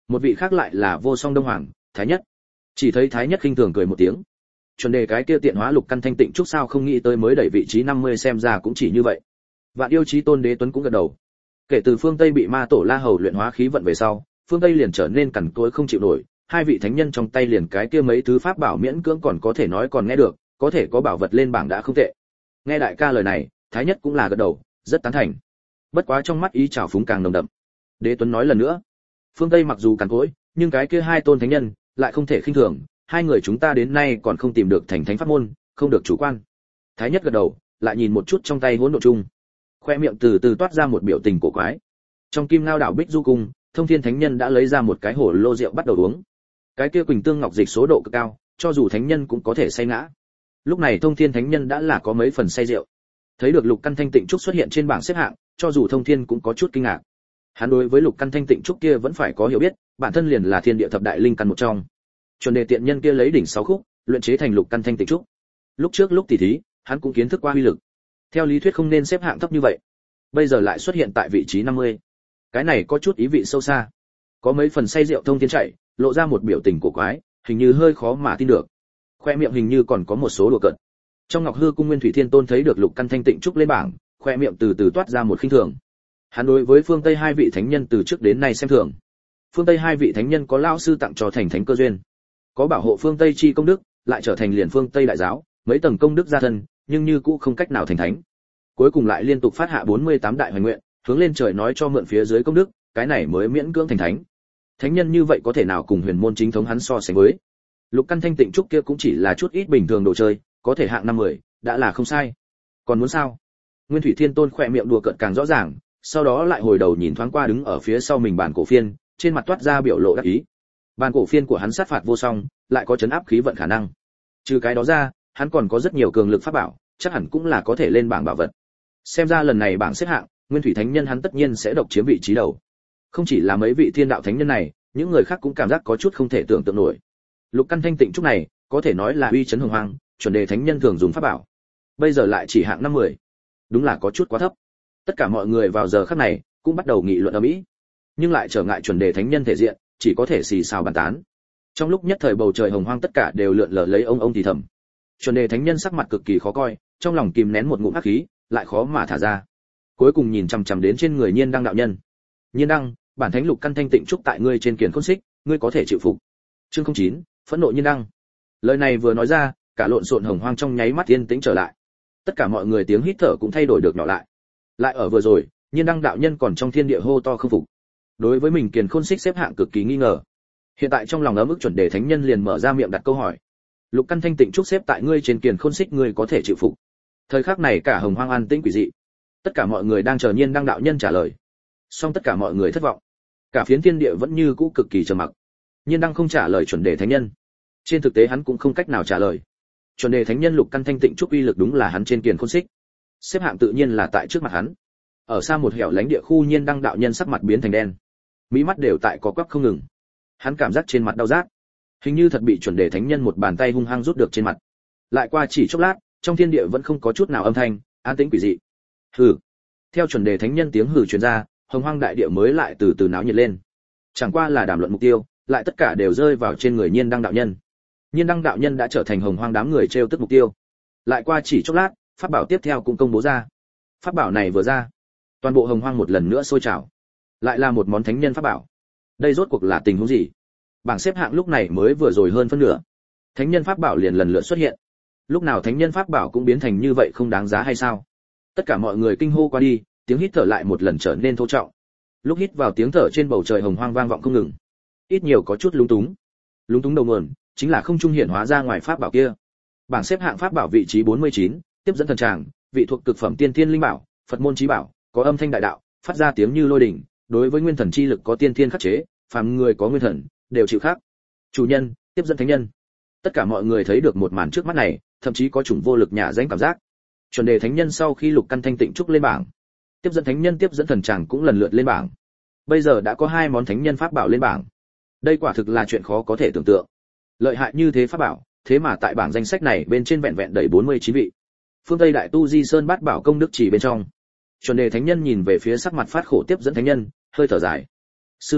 Một vị khác lại là Vô Song Đông Hoàng, Thái Nhất. Chỉ thấy Thái Nhất khinh thường cười một tiếng. Chuẩn đề cái kia tiện hóa lục căn thanh tịnh trúc sao không nghĩ tới mới đẩy vị trí năm mươi xem ra cũng chỉ như vậy. Vạn yêu chí tôn Đế Tuấn cũng gật đầu. Kể từ phương Tây bị Ma Tổ La Hầu luyện hóa khí vận về sau, phương Tây liền trở nên cằn cỗi không chịu nổi, hai vị thánh nhân trong tay liền cái kia mấy thứ pháp bảo miễn cưỡng còn có thể nói còn nghe được, có thể có bảo vật lên bảng đã không tệ. Nghe đại ca lời này, Thái Nhất cũng là gật đầu, rất tán thành. Bất quá trong mắt ý trào phúng càng nồng đậm. Đế Tuấn nói lần nữa, phương Tây mặc dù cằn cỗi, nhưng cái kia hai tôn thánh nhân lại không thể khinh thường, hai người chúng ta đến nay còn không tìm được thành thánh pháp môn, không được chủ quan. Thái Nhất gật đầu, lại nhìn một chút trong tay hỗn độn chung, khoe miệng từ từ toát ra một biểu tình cổ quái. Trong Kim Ngao đảo Bích Du cung, Thông Thiên Thánh Nhân đã lấy ra một cái hồ lô rượu bắt đầu uống. Cái kia Quỳnh Tương Ngọc Dịch số độ cực cao, cho dù thánh nhân cũng có thể say ngã. Lúc này Thông Thiên Thánh Nhân đã là có mấy phần say rượu. Thấy được Lục Căn Thanh Tịnh Trúc xuất hiện trên bảng xếp hạng, cho dù Thông Thiên cũng có chút kinh ngạc. Hắn đối với Lục Căn Thanh Tịnh Trúc kia vẫn phải có hiểu biết, bản thân liền là thiên địa thập đại linh căn một trong. Chuẩn đề tiện nhân kia lấy đỉnh sáu khúc, luyện chế thành Lục Căn Thanh Tịnh Trúc. Lúc trước lúc tỉ thí, hắn cũng kiến thức qua uy lực. Theo lý thuyết không nên xếp hạng thấp như vậy, bây giờ lại xuất hiện tại vị trí năm mươi. Cái này có chút ý vị sâu xa. Có mấy phần say rượu Thông Thiên chạy, lộ ra một biểu tình cổ quái, hình như hơi khó mà tin được. Khoe miệng hình như còn có một số đùa cợt. Trong Ngọc Hư cung Nguyên Thủy Thiên Tôn thấy được Lục Căn Thanh Tịnh Trúc lên bảng, khoe miệng từ từ toát ra một khinh thường. Hắn đối với phương Tây hai vị thánh nhân từ trước đến nay xem thường. Phương Tây hai vị thánh nhân có lão sư tặng cho thành thánh cơ duyên, có bảo hộ phương Tây chi công đức, lại trở thành liền phương Tây đại giáo, mấy tầng công đức gia thân, nhưng như cũ không cách nào thành thánh. Cuối cùng lại liên tục phát hạ bốn mươi tám đại hoài nguyện, hướng lên trời nói cho mượn phía dưới công đức, cái này mới miễn cưỡng thành thánh. Thánh nhân như vậy có thể nào cùng huyền môn chính thống hắn so sánh với? Lục Căn Thanh Tịnh Trúc kia cũng chỉ là chút ít bình thường đồ chơi, có thể hạng năm mươi, đã là không sai. Còn muốn sao? Nguyên Thủy Thiên Tôn khỏe miệng đùa cợt càng rõ ràng, sau đó lại hồi đầu nhìn thoáng qua đứng ở phía sau mình bản cổ phiên, trên mặt toát ra biểu lộ đắc ý. Bản cổ phiên của hắn sát phạt vô song, lại có chấn áp khí vận khả năng. Trừ cái đó ra, hắn còn có rất nhiều cường lực pháp bảo, chắc hẳn cũng là có thể lên bảng bảo vật. Xem ra lần này bảng xếp hạng, Nguyên Thủy Thánh Nhân hắn tất nhiên sẽ độc chiếm vị trí đầu. Không chỉ là mấy vị thiên đạo thánh nhân này, những người khác cũng cảm giác có chút không thể tưởng tượng nổi. Lục Căn Thanh Tịnh Trúc này, có thể nói là uy chấn hồng hoang, chuẩn đề thánh nhân thường dùng pháp bảo. Bây giờ lại chỉ hạng năm mươi. Đúng là có chút quá thấp. Tất cả mọi người vào giờ khắc này cũng bắt đầu nghị luận ầm ĩ, nhưng lại trở ngại chuẩn đề thánh nhân thể diện, chỉ có thể xì xào bàn tán. Trong lúc nhất thời bầu trời hồng hoang tất cả đều lượn lờ lấy ông ông thì thầm. Chuẩn đề thánh nhân sắc mặt cực kỳ khó coi, trong lòng kìm nén một ngụm hắc khí, lại khó mà thả ra. Cuối cùng nhìn chằm chằm đến trên người Nhiên Đăng đạo nhân. Nhiên Đăng, bản thánh Lục Căn Thanh Tịnh Trúc tại ngươi trên kiền khôn xích, ngươi có thể chịu phục. Chương không chín, phẫn nộ Nhiên Đăng. Lời này vừa nói ra, cả lộn xộn hồng hoang trong nháy mắt yên tĩnh trở lại. Tất cả mọi người tiếng hít thở cũng thay đổi được nhỏ lại. Lại ở vừa rồi, Nhiên Đăng đạo nhân còn trong thiên địa hô to không phục. Đối với mình kiền khôn xích xếp hạng cực kỳ nghi ngờ. Hiện tại trong lòng ấm ức chuẩn đề thánh nhân liền mở ra miệng đặt câu hỏi. Lục Căn Thanh Tịnh Trúc xếp tại ngươi trên kiền khôn xích, ngươi có thể chịu phục. Thời khắc này cả hồng hoang an tĩnh quỷ dị. Tất cả mọi người đang chờ Nhiên Đăng đạo nhân trả lời. Song tất cả mọi người thất vọng. Cả phiến thiên địa vẫn như cũ cực kỳ trầm mặc. Nhiên Đăng không trả lời chuẩn đề thánh nhân. Trên thực tế hắn cũng không cách nào trả lời. Chuẩn đề thánh nhân Lục Căn Thanh Tịnh Trúc uy lực đúng là hắn trên kiền khôn xích. Xếp hạng tự nhiên là tại trước mặt hắn. Ở xa một hẻo lánh địa khu, Nhiên Đăng đạo nhân sắc mặt biến thành đen, mỹ mắt đều tại có quắp không ngừng. Hắn cảm giác trên mặt đau rát, hình như thật bị chuẩn đề thánh nhân một bàn tay hung hăng rút được trên mặt. Lại qua chỉ chốc lát, trong thiên địa vẫn không có chút nào âm thanh, an tĩnh quỷ dị. Hừ. Theo chuẩn đề thánh nhân tiếng hừ truyền ra, hồng hoang đại địa mới lại từ từ náo nhiệt lên. Chẳng qua là đàm luận mục tiêu, lại tất cả đều rơi vào trên người Nhiên Đăng đạo nhân. Nhiên Đăng đạo nhân đã trở thành hồng hoang đám người trêu tức mục tiêu. Lại qua chỉ chốc lát, pháp bảo tiếp theo cũng công bố ra. Pháp bảo này vừa ra, toàn bộ hồng hoang một lần nữa sôi trào. Lại là một món thánh nhân pháp bảo. Đây rốt cuộc là tình huống gì? Bảng xếp hạng lúc này mới vừa rồi hơn phân nửa, thánh nhân pháp bảo liền lần lượt xuất hiện. Lúc nào thánh nhân pháp bảo cũng biến thành như vậy không đáng giá hay sao? Tất cả mọi người kinh hô qua đi, tiếng hít thở lại một lần trở nên thô trọng. Lúc hít vào tiếng thở trên bầu trời hồng hoang vang vọng không ngừng. Ít nhiều có chút lúng túng. Lúng túng đầu nguồn chính là không trung hiển hóa ra ngoài pháp bảo kia. Bảng xếp hạng pháp bảo vị trí bốn mươi chín, tiếp dẫn thần tràng, vị thuộc cực phẩm tiên thiên linh bảo, Phật môn chí bảo, có âm thanh đại đạo, phát ra tiếng như lôi đình, đối với nguyên thần chi lực có tiên thiên khắc chế, phàm người có nguyên thần đều chịu khắc. Chủ nhân, tiếp dẫn thánh nhân. Tất cả mọi người thấy được một màn trước mắt này, thậm chí có chủng vô lực nhả danh cảm giác. Chuẩn đề thánh nhân sau khi Lục Căn Thanh Tịnh Trúc lên bảng, tiếp dẫn thánh nhân tiếp dẫn thần tràng cũng lần lượt lên bảng. Bây giờ đã có hai món thánh nhân pháp bảo lên bảng. Đây quả thực là chuyện khó có thể tưởng tượng. Lợi hại như thế pháp bảo, thế mà tại bảng danh sách này bên trên vẹn vẹn đầy bốn mươi chín vị. Phương Tây Đại Tu Di Sơn Bát Bảo công đức chỉ bên trong. Chuẩn đề thánh nhân nhìn về phía sắc mặt phát khổ tiếp dẫn thánh nhân, hơi thở dài. Sư huynh,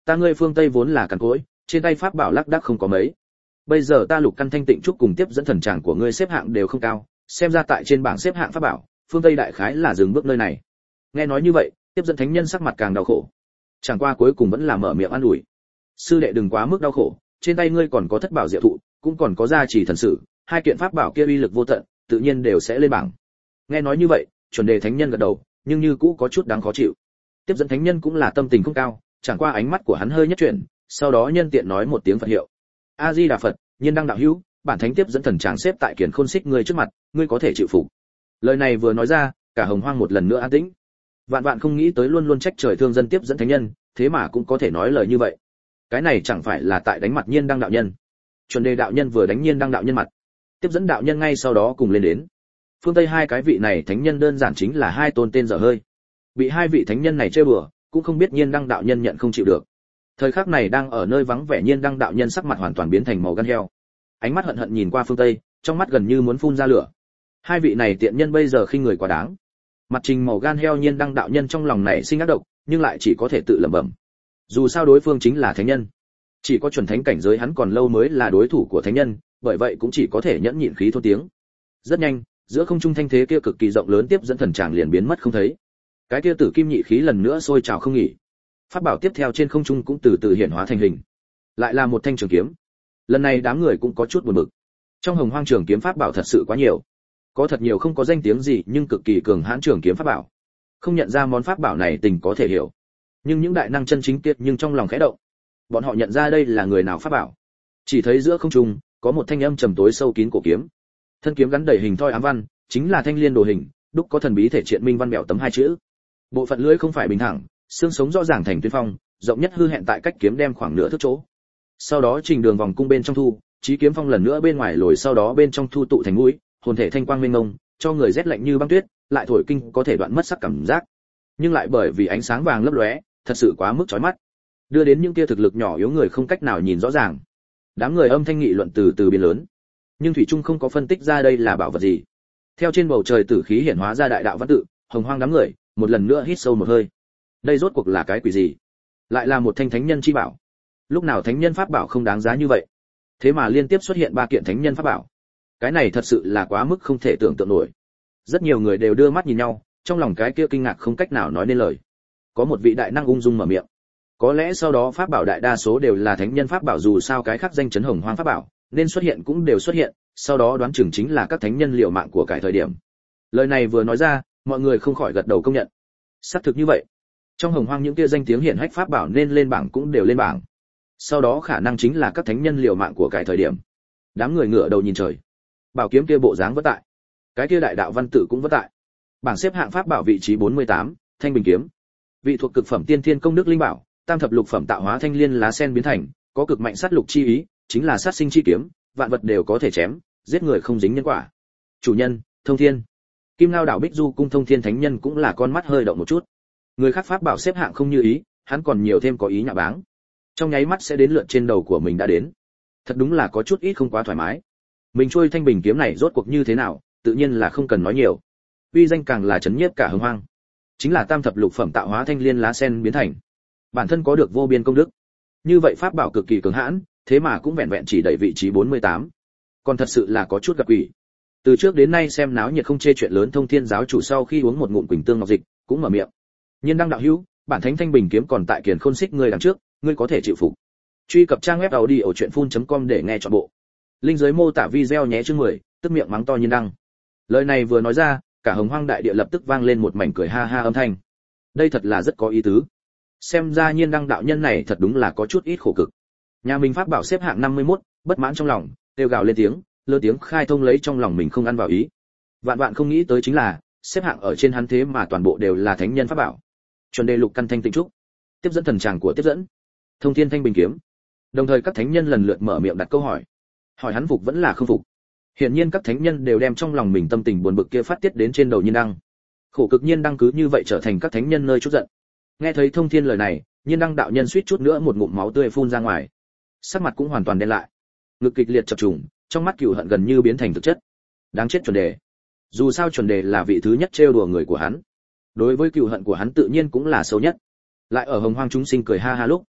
Ta ngươi phương Tây vốn là cằn cỗi, trên tay pháp bảo lác đác không có mấy. Bây giờ ta lục căn thanh tịnh trúc cùng tiếp dẫn thần tràng của ngươi xếp hạng đều không cao, xem ra tại trên bảng xếp hạng pháp bảo, phương Tây đại khái là dừng bước nơi này. Nghe nói như vậy, tiếp dẫn thánh nhân sắc mặt càng đau khổ. Chẳng qua cuối cùng vẫn là mở miệng an ủi. Sư đệ đừng quá mức đau khổ, trên tay ngươi còn có thất bảo diệu thụ, cũng còn có gia trì thần sử, hai kiện pháp bảo kia uy lực vô tận, tự nhiên đều sẽ lên bảng. Nghe nói như vậy, chuẩn đề thánh nhân gật đầu, nhưng như cũ có chút đáng khó chịu. Tiếp dẫn thánh nhân cũng là tâm tình không cao, chẳng qua ánh mắt của hắn hơi nhất chuyển, sau đó nhân tiện nói một tiếng Phật hiệu. A Di Đà Phật, Nhiên Đăng đạo hữu, bản thánh tiếp dẫn thần tràng xếp tại Kiền Khôn Xích ngươi trước mặt, ngươi có thể chịu phục. Lời này vừa nói ra, cả Hồng Hoang một lần nữa an tĩnh. Vạn vạn không nghĩ tới luôn luôn trách trời thương dân tiếp dẫn thánh nhân, thế mà cũng có thể nói lời như vậy. Cái này chẳng phải là tại đánh mặt Nhiên Đăng đạo nhân. Chuẩn đề đạo nhân vừa đánh Nhiên Đăng đạo nhân mặt, tiếp dẫn đạo nhân ngay sau đó cùng lên đến. Phương Tây hai cái vị này thánh nhân đơn giản chính là hai tôn tên dở hơi. Bị hai vị thánh nhân này trêu đùa, cũng không biết Nhiên Đăng đạo nhân nhận không chịu được. Thời khắc này đang ở nơi vắng vẻ Nhiên Đăng đạo nhân sắc mặt hoàn toàn biến thành màu gan heo. Ánh mắt hận hận nhìn qua phương Tây, trong mắt gần như muốn phun ra lửa. Hai vị này tiện nhân bây giờ khinh người quá đáng. Mặt trình màu gan heo Nhiên Đăng đạo nhân trong lòng này sinh ác độc, nhưng lại chỉ có thể tự lẩm bẩm. Dù sao đối phương chính là thánh nhân, chỉ có chuẩn thánh cảnh giới hắn còn lâu mới là đối thủ của thánh nhân, bởi vậy cũng chỉ có thể nhẫn nhịn khí thô tiếng. Rất nhanh, giữa không trung thanh thế kia cực kỳ rộng lớn tiếp dẫn thần tràng liền biến mất không thấy. Cái kia tử kim nhị khí lần nữa sôi trào không nghỉ. Pháp bảo tiếp theo trên không trung cũng từ từ hiện hóa thành hình, lại là một thanh trường kiếm. Lần này đám người cũng có chút buồn bực. Trong Hồng Hoang trường kiếm pháp bảo thật sự quá nhiều, có thật nhiều không có danh tiếng gì nhưng cực kỳ cường hãn trường kiếm pháp bảo. Không nhận ra món pháp bảo này tình có thể hiểu, nhưng những đại năng chân chính tiết nhưng trong lòng khẽ động. Bọn họ nhận ra đây là người nào pháp bảo. Chỉ thấy giữa không trung có một thanh âm trầm tối sâu kín cổ kiếm. Thân kiếm gắn đầy hình thoi ám văn, chính là thanh liên đồ hình, đúc có thần bí thể triện minh văn bẹo tấm hai chữ. Bộ phận lưỡi không phải bình thẳng, xương sống rõ ràng thành tuyến phong, rộng nhất hư hẹn tại cách kiếm đem khoảng nửa thước chỗ. Sau đó trình đường vòng cung bên trong thu, chí kiếm phong lần nữa bên ngoài lồi, sau đó bên trong thu tụ thành mũi, hồn thể thanh quang mênh mông, cho người rét lạnh như băng tuyết, lại thổi kinh có thể đoạn mất sắc cảm giác. Nhưng lại bởi vì ánh sáng vàng lấp lóe, thật sự quá mức chói mắt, đưa đến những kia thực lực nhỏ yếu người không cách nào nhìn rõ ràng. Đám người âm thanh nghị luận từ từ biến lớn, nhưng thủy trung không có phân tích ra đây là bảo vật gì. Theo trên bầu trời tử khí hiển hóa ra đại đạo văn tự, Hồng Hoang đám người một lần nữa hít sâu một hơi. Đây rốt cuộc là cái quỷ gì? Lại là một thanh thánh nhân chi bảo. Lúc nào thánh nhân pháp bảo không đáng giá như vậy? Thế mà liên tiếp xuất hiện ba kiện thánh nhân pháp bảo. Cái này thật sự là quá mức không thể tưởng tượng nổi. Rất nhiều người đều đưa mắt nhìn nhau, trong lòng cái kia kinh ngạc không cách nào nói nên lời. Có một vị đại năng ung dung mở miệng. Có lẽ sau đó pháp bảo đại đa số đều là thánh nhân pháp bảo, dù sao cái khác danh chấn Hồng Hoang pháp bảo, nên xuất hiện cũng đều xuất hiện, sau đó đoán chừng chính là các thánh nhân liều mạng của cải thời điểm. Lời này vừa nói ra, mọi người không khỏi gật đầu công nhận. Xác thực như vậy. Trong Hồng Hoang những kia danh tiếng hiển hách pháp bảo nên lên bảng cũng đều lên bảng. Sau đó khả năng chính là các thánh nhân liều mạng của cải thời điểm. Đám người ngửa đầu nhìn trời. Bảo kiếm kia bộ dáng vẫn tại, cái kia đại đạo văn tự cũng vẫn tại. Bảng xếp hạng pháp bảo vị trí bốn mươi tám, Thanh Bình kiếm. Vị thuộc cực phẩm tiên thiên công đức linh bảo, tam thập lục phẩm tạo hóa thanh liên lá sen biến thành, có cực mạnh sát lục chi ý, chính là sát sinh chi kiếm, vạn vật đều có thể chém, giết người không dính nhân quả. Chủ nhân, Thông Thiên. Kim Ngao đảo Bích Du cung Thông Thiên thánh nhân cũng là con mắt hơi động một chút. Người khác pháp bảo xếp hạng không như ý, hắn còn nhiều thêm có ý nhạ báng. Trong nháy mắt sẽ đến lượt trên đầu của mình đã đến. Thật đúng là có chút ít không quá thoải mái. Mình trôi Thanh Bình kiếm này rốt cuộc như thế nào, tự nhiên là không cần nói nhiều. Uy danh càng là chấn nhiếp cả Hồng Hoang. Chính là tam thập lục phẩm tạo hóa thanh liên lá sen biến thành. Bản thân có được vô biên công đức. Như vậy pháp bảo cực kỳ cường hãn, thế mà cũng vẹn vẹn chỉ đẩy vị trí bốn mươi tám. Còn thật sự là có chút gặp quỷ. Từ trước đến nay xem náo nhiệt không chê chuyện lớn Thông Thiên giáo chủ sau khi uống một ngụm Quỳnh Tương Ngọc Dịch, cũng mở miệng. Nhiên Đăng đạo hữu, bản thánh Thanh Bình kiếm còn tại Kiền Khôn Xích ngươi đằng trước, ngươi có thể chịu phục. Truy cập trang web audiochuyenphun.com để nghe trọn bộ. Linh dưới mô tả video nhé chương mười, tức miệng mắng to Nhiên Đăng. Lời này vừa nói ra, cả Hồng Hoang đại địa lập tức vang lên một mảnh cười ha ha âm thanh. Đây thật là rất có ý tứ. Xem ra Nhiên Đăng đạo nhân này thật đúng là có chút ít khổ cực. Nhà mình pháp bảo xếp hạng năm mươi mốt, bất mãn trong lòng, kêu gào lên tiếng, lơ tiếng khai thông lấy trong lòng mình không ăn vào ý. Vạn vạn không nghĩ tới chính là, xếp hạng ở trên hắn thế mà toàn bộ đều là thánh nhân pháp bảo. Chuẩn đề lục căn thanh tịnh trúc, tiếp dẫn thần tràng của tiếp dẫn, Thông Thiên Thanh Bình kiếm. Đồng thời các thánh nhân lần lượt mở miệng đặt câu hỏi. Hỏi hắn phục vẫn là không phục. Hiển nhiên các thánh nhân đều đem trong lòng mình tâm tình buồn bực kia phát tiết đến trên đầu Nhiên Đăng. Khổ cực Nhiên Đăng cứ như vậy trở thành các thánh nhân nơi chút giận. Nghe thấy Thông Thiên lời này, Nhiên Đăng đạo nhân suýt chút nữa một ngụm máu tươi phun ra ngoài. Sắc mặt cũng hoàn toàn đen lại. Ngực kịch liệt chập trùng, trong mắt cừu hận gần như biến thành thực chất. Đáng chết chuẩn đề. Dù sao chuẩn đề là vị thứ nhất trêu đùa người của hắn. Đối với cừu hận của hắn tự nhiên cũng là sâu nhất. Lại ở Hồng Hoang chúng sinh cười ha ha lúc,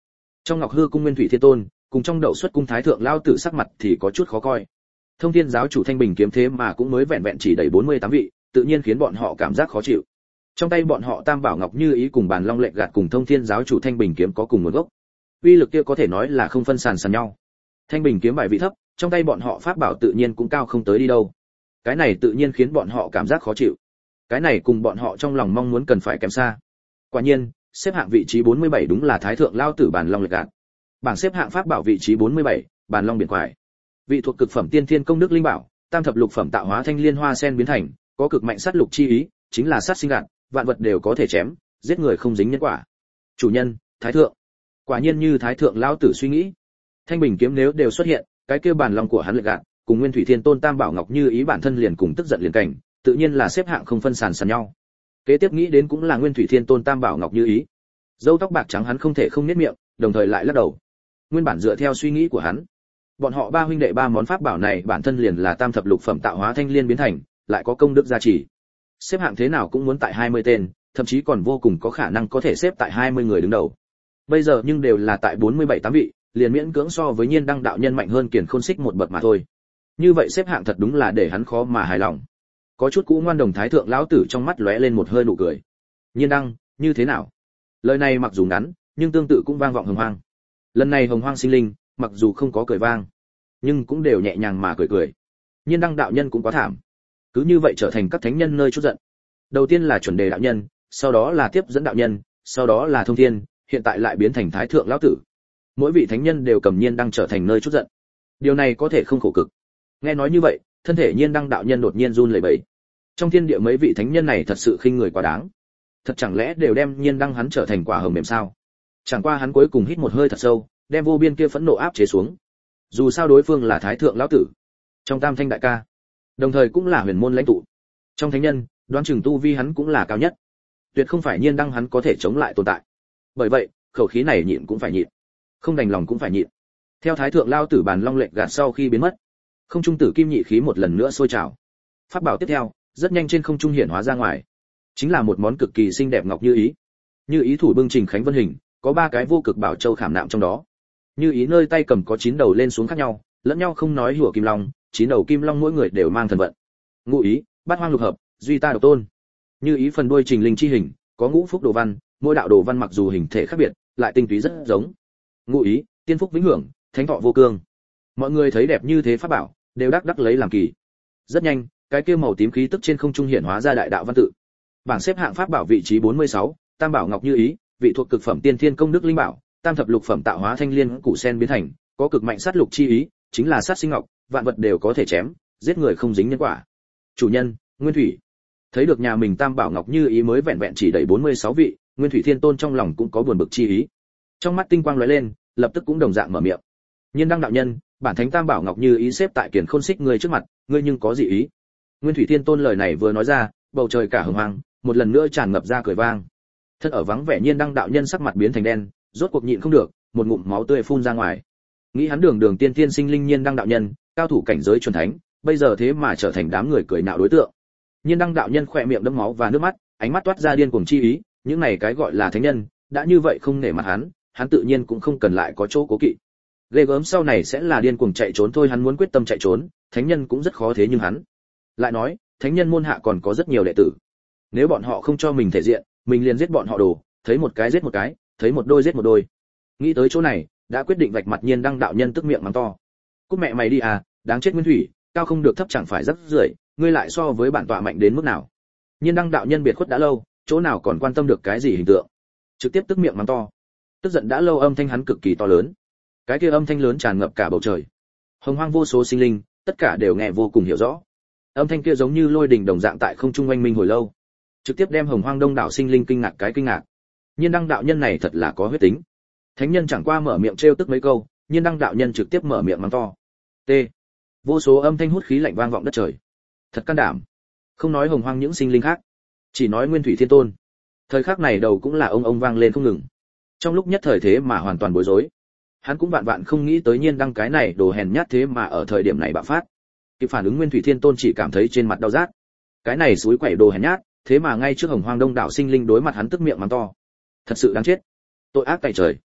Trong Ngọc Hư cung Nguyên Thủy Thiên Tôn, cùng trong Đậu Xuất cung Thái thượng lão tử sắc mặt thì có chút khó coi. Thông Thiên giáo chủ Thanh Bình kiếm thế mà cũng mới vẹn vẹn chỉ đầy bốn mươi tám vị, tự nhiên khiến bọn họ cảm giác khó chịu. Trong tay bọn họ Tam Bảo Ngọc Như Ý cùng Bàn Long Lệnh Gạt cùng Thông Thiên giáo chủ Thanh Bình kiếm có cùng nguồn gốc. Uy lực kia có thể nói là không phân sàn sàn nhau. Thanh Bình kiếm bài vị thấp, trong tay bọn họ pháp bảo tự nhiên cũng cao không tới đi đâu. Cái này tự nhiên khiến bọn họ cảm giác khó chịu. Cái này cùng bọn họ trong lòng mong muốn cần phải kém xa. Quả nhiên, xếp hạng vị trí bốn mươi bảy đúng là Thái thượng lão tử Bàn Long Lệnh Gạt. Bảng xếp hạng pháp bảo vị trí bốn mươi bảy, Bàn Long Biển Quải. Vị thuộc cực phẩm tiên thiên công đức linh bảo, tam thập lục phẩm tạo hóa thanh liên hoa sen biến thành, có cực mạnh sát lục chi ý, chính là sát sinh gạt, vạn vật đều có thể chém, giết người không dính nhân quả. Chủ nhân, Thái thượng. Quả nhiên như Thái thượng lão tử suy nghĩ. Thanh Bình kiếm nếu đều xuất hiện, cái kia Bàn Long của hắn Lệnh Gạt, cùng Nguyên Thủy Thiên Tôn Tam Bảo Ngọc Như Ý bản thân liền cùng tức giận liền cảnh, tự nhiên là xếp hạng không phân sàn sàn nhau. Kế tiếp nghĩ đến cũng là Nguyên Thủy Thiên Tôn Tam Bảo Ngọc Như Ý. Dâu tóc bạc trắng hắn không thể không nhếch miệng, đồng thời lại lắc đầu. Nguyên bản dựa theo suy nghĩ của hắn, bọn họ ba huynh đệ ba món pháp bảo này bản thân liền là tam thập lục phẩm tạo hóa thanh liên biến thành, lại có công đức gia trì. Xếp hạng thế nào cũng muốn tại hai mươi tên, thậm chí còn vô cùng có khả năng có thể xếp tại hai mươi người đứng đầu. Bây giờ nhưng đều là tại bốn mươi bảy tám vị, liền miễn cưỡng so với Nhiên Đăng đạo nhân mạnh hơn Kiền Khôn Xích một bậc mà thôi. Như vậy xếp hạng thật đúng là để hắn khó mà hài lòng. Có chút cũ ngoan đồng Thái thượng lão tử trong mắt lóe lên một hơi nụ cười. Nhiên Đăng, như thế nào? Lời này mặc dù ngắn, nhưng tương tự cũng vang vọng hồng hoang. Lần này hồng hoang sinh linh, mặc dù không có cười vang, nhưng cũng đều nhẹ nhàng mà cười cười. Nhiên Đăng đạo nhân cũng quá thảm, cứ như vậy trở thành các thánh nhân nơi chút giận. Đầu tiên là chuẩn đề đạo nhân, sau đó là tiếp dẫn đạo nhân, sau đó là thông thiên, hiện tại lại biến thành Thái thượng lão tử. Mỗi vị thánh nhân đều cầm Nhiên Đăng trở thành nơi chút giận. Điều này có thể không khổ cực. Nghe nói như vậy, thân thể Nhiên Đăng đạo nhân đột nhiên run lẩy bẩy. Trong thiên địa mấy vị thánh nhân này thật sự khinh người quá đáng. Thật chẳng lẽ đều đem Nhiên Đăng hắn trở thành quả hồng mềm sao? Chẳng qua hắn cuối cùng hít một hơi thật sâu, đem vô biên kia phẫn nộ áp chế xuống. Dù sao đối phương là Thái thượng lão tử, trong Tam Thanh đại ca, đồng thời cũng là huyền môn lãnh tụ. Trong thánh nhân, đoán chừng tu vi hắn cũng là cao nhất. Tuyệt không phải Nhiên Đăng hắn có thể chống lại tồn tại. Bởi vậy, khẩu khí này nhịn cũng phải nhịn, không đành lòng cũng phải nhịn. Theo Thái thượng lão tử Bàn Long Lệnh Gạt sau khi biến mất, không trung tử kim nhị khí một lần nữa sôi trào. Pháp bảo tiếp theo, rất nhanh trên không trung hiện hóa ra ngoài, chính là một món cực kỳ xinh đẹp ngọc như ý. Như ý thủ bưng trình khánh vân hình, có ba cái vô cực bảo châu khảm nạm trong đó. Như ý nơi tay cầm có chín đầu lên xuống khác nhau, lẫn nhau không nói hùa kim long, chín đầu kim long mỗi người đều mang thần vận. Ngũ ý, bát hoang lục hợp, duy ta độc tôn. Như ý phần đuôi trình linh chi hình, có ngũ phúc đồ văn, mỗi đạo đồ văn mặc dù hình thể khác biệt, lại tinh túy rất giống. Ngũ ý, tiên phúc vĩnh hưởng, thánh thọ vô cương. Mọi người thấy đẹp như thế pháp bảo, đều đắc đắc lấy làm kỳ. Rất nhanh, cái kia màu tím khí tức trên không trung hiện hóa ra đại đạo văn tự. Bảng xếp hạng pháp bảo vị trí bốn mươi sáu, Tam Bảo Ngọc Như Ý, vị thuộc cực phẩm tiên thiên công đức linh bảo, tam thập lục phẩm tạo hóa thanh liên củ sen biến thành, có cực mạnh sát lục chi ý, chính là sát sinh ngọc, vạn vật đều có thể chém, giết người không dính nhân quả. Chủ nhân, Nguyên Thủy. Thấy được nhà mình Tam Bảo Ngọc Như Ý mới vẹn vẹn chỉ đầy bốn mươi sáu vị, Nguyên Thủy Thiên Tôn trong lòng cũng có buồn bực chi ý. Trong mắt tinh quang lóe lên, lập tức cũng đồng dạng mở miệng. Nhiên Đăng đạo nhân, bản thánh Tam Bảo Ngọc Như Ý xếp tại Kiền Khôn Xích người trước mặt, ngươi nhưng có gì ý? Nguyên Thủy Thiên Tôn lời này vừa nói ra, bầu trời cả hồng hoang, một lần nữa tràn ngập ra cười vang. Thân ở vắng vẻ Nhiên Đăng đạo nhân sắc mặt biến thành đen, rốt cuộc nhịn không được, một ngụm máu tươi phun ra ngoài. Nghĩ hắn đường đường tiên tiên sinh linh Nhiên Đăng đạo nhân, cao thủ cảnh giới chuẩn thánh, bây giờ thế mà trở thành đám người cười nhạo đối tượng. Nhiên Đăng đạo nhân khỏe miệng đẫm máu và nước mắt, ánh mắt toát ra điên cuồng chi ý, những này cái gọi là thánh nhân, đã như vậy không nể mặt hắn, hắn tự nhiên cũng không cần lại có chỗ cố kỵ. Ghê gớm sau này sẽ là điên cuồng chạy trốn thôi, hắn muốn quyết tâm chạy trốn, thánh nhân cũng rất khó thế nhưng hắn lại nói, thánh nhân môn hạ còn có rất nhiều đệ tử. Nếu bọn họ không cho mình thể diện, mình liền giết bọn họ đồ, thấy một cái giết một cái, thấy một đôi giết một đôi. Nghĩ tới chỗ này, đã quyết định vạch mặt Nhiên Đăng đạo nhân tức miệng mắng to. Cút mẹ mày đi à, đáng chết Nguyên Thủy, cao không được thấp chẳng phải rất rưởi, ngươi lại so với bản tọa mạnh đến mức nào? Nhiên Đăng đạo nhân biệt khuất đã lâu, chỗ nào còn quan tâm được cái gì hình tượng, trực tiếp tức miệng mắng to. Tức giận đã lâu âm thanh hắn cực kỳ to lớn, cái kia âm thanh lớn tràn ngập cả bầu trời. Hồng hoang vô số sinh linh, tất cả đều nghe vô cùng hiểu rõ. Âm thanh kia giống như lôi đình đồng dạng tại không trung oanh minh hồi lâu, trực tiếp đem hồng hoang đông đảo sinh linh kinh ngạc cái kinh ngạc. Nhiên Đăng đạo nhân này thật là có huyết tính. Thánh nhân chẳng qua mở miệng trêu tức mấy câu, Nhiên Đăng đạo nhân trực tiếp mở miệng mắng to. T. Vô số âm thanh hút khí lạnh vang vọng đất trời. Thật can đảm. Không nói hồng hoang những sinh linh khác, chỉ nói Nguyên Thủy Thiên Tôn. Thời khắc này đầu cũng là ông ông vang lên không ngừng. Trong lúc nhất thời thế mà hoàn toàn bối rối. Hắn cũng vạn vạn không nghĩ tới Nhiên Đăng cái này đồ hèn nhát thế mà ở thời điểm này bạo phát. Kịp phản ứng Nguyên Thủy Thiên Tôn chỉ cảm thấy trên mặt đau rát. Cái này suối quẩy đồ hèn nhát, thế mà ngay trước hồng hoang đông đảo sinh linh đối mặt hắn tức miệng mắng to. Thật sự đáng chết. Tội ác tày trời.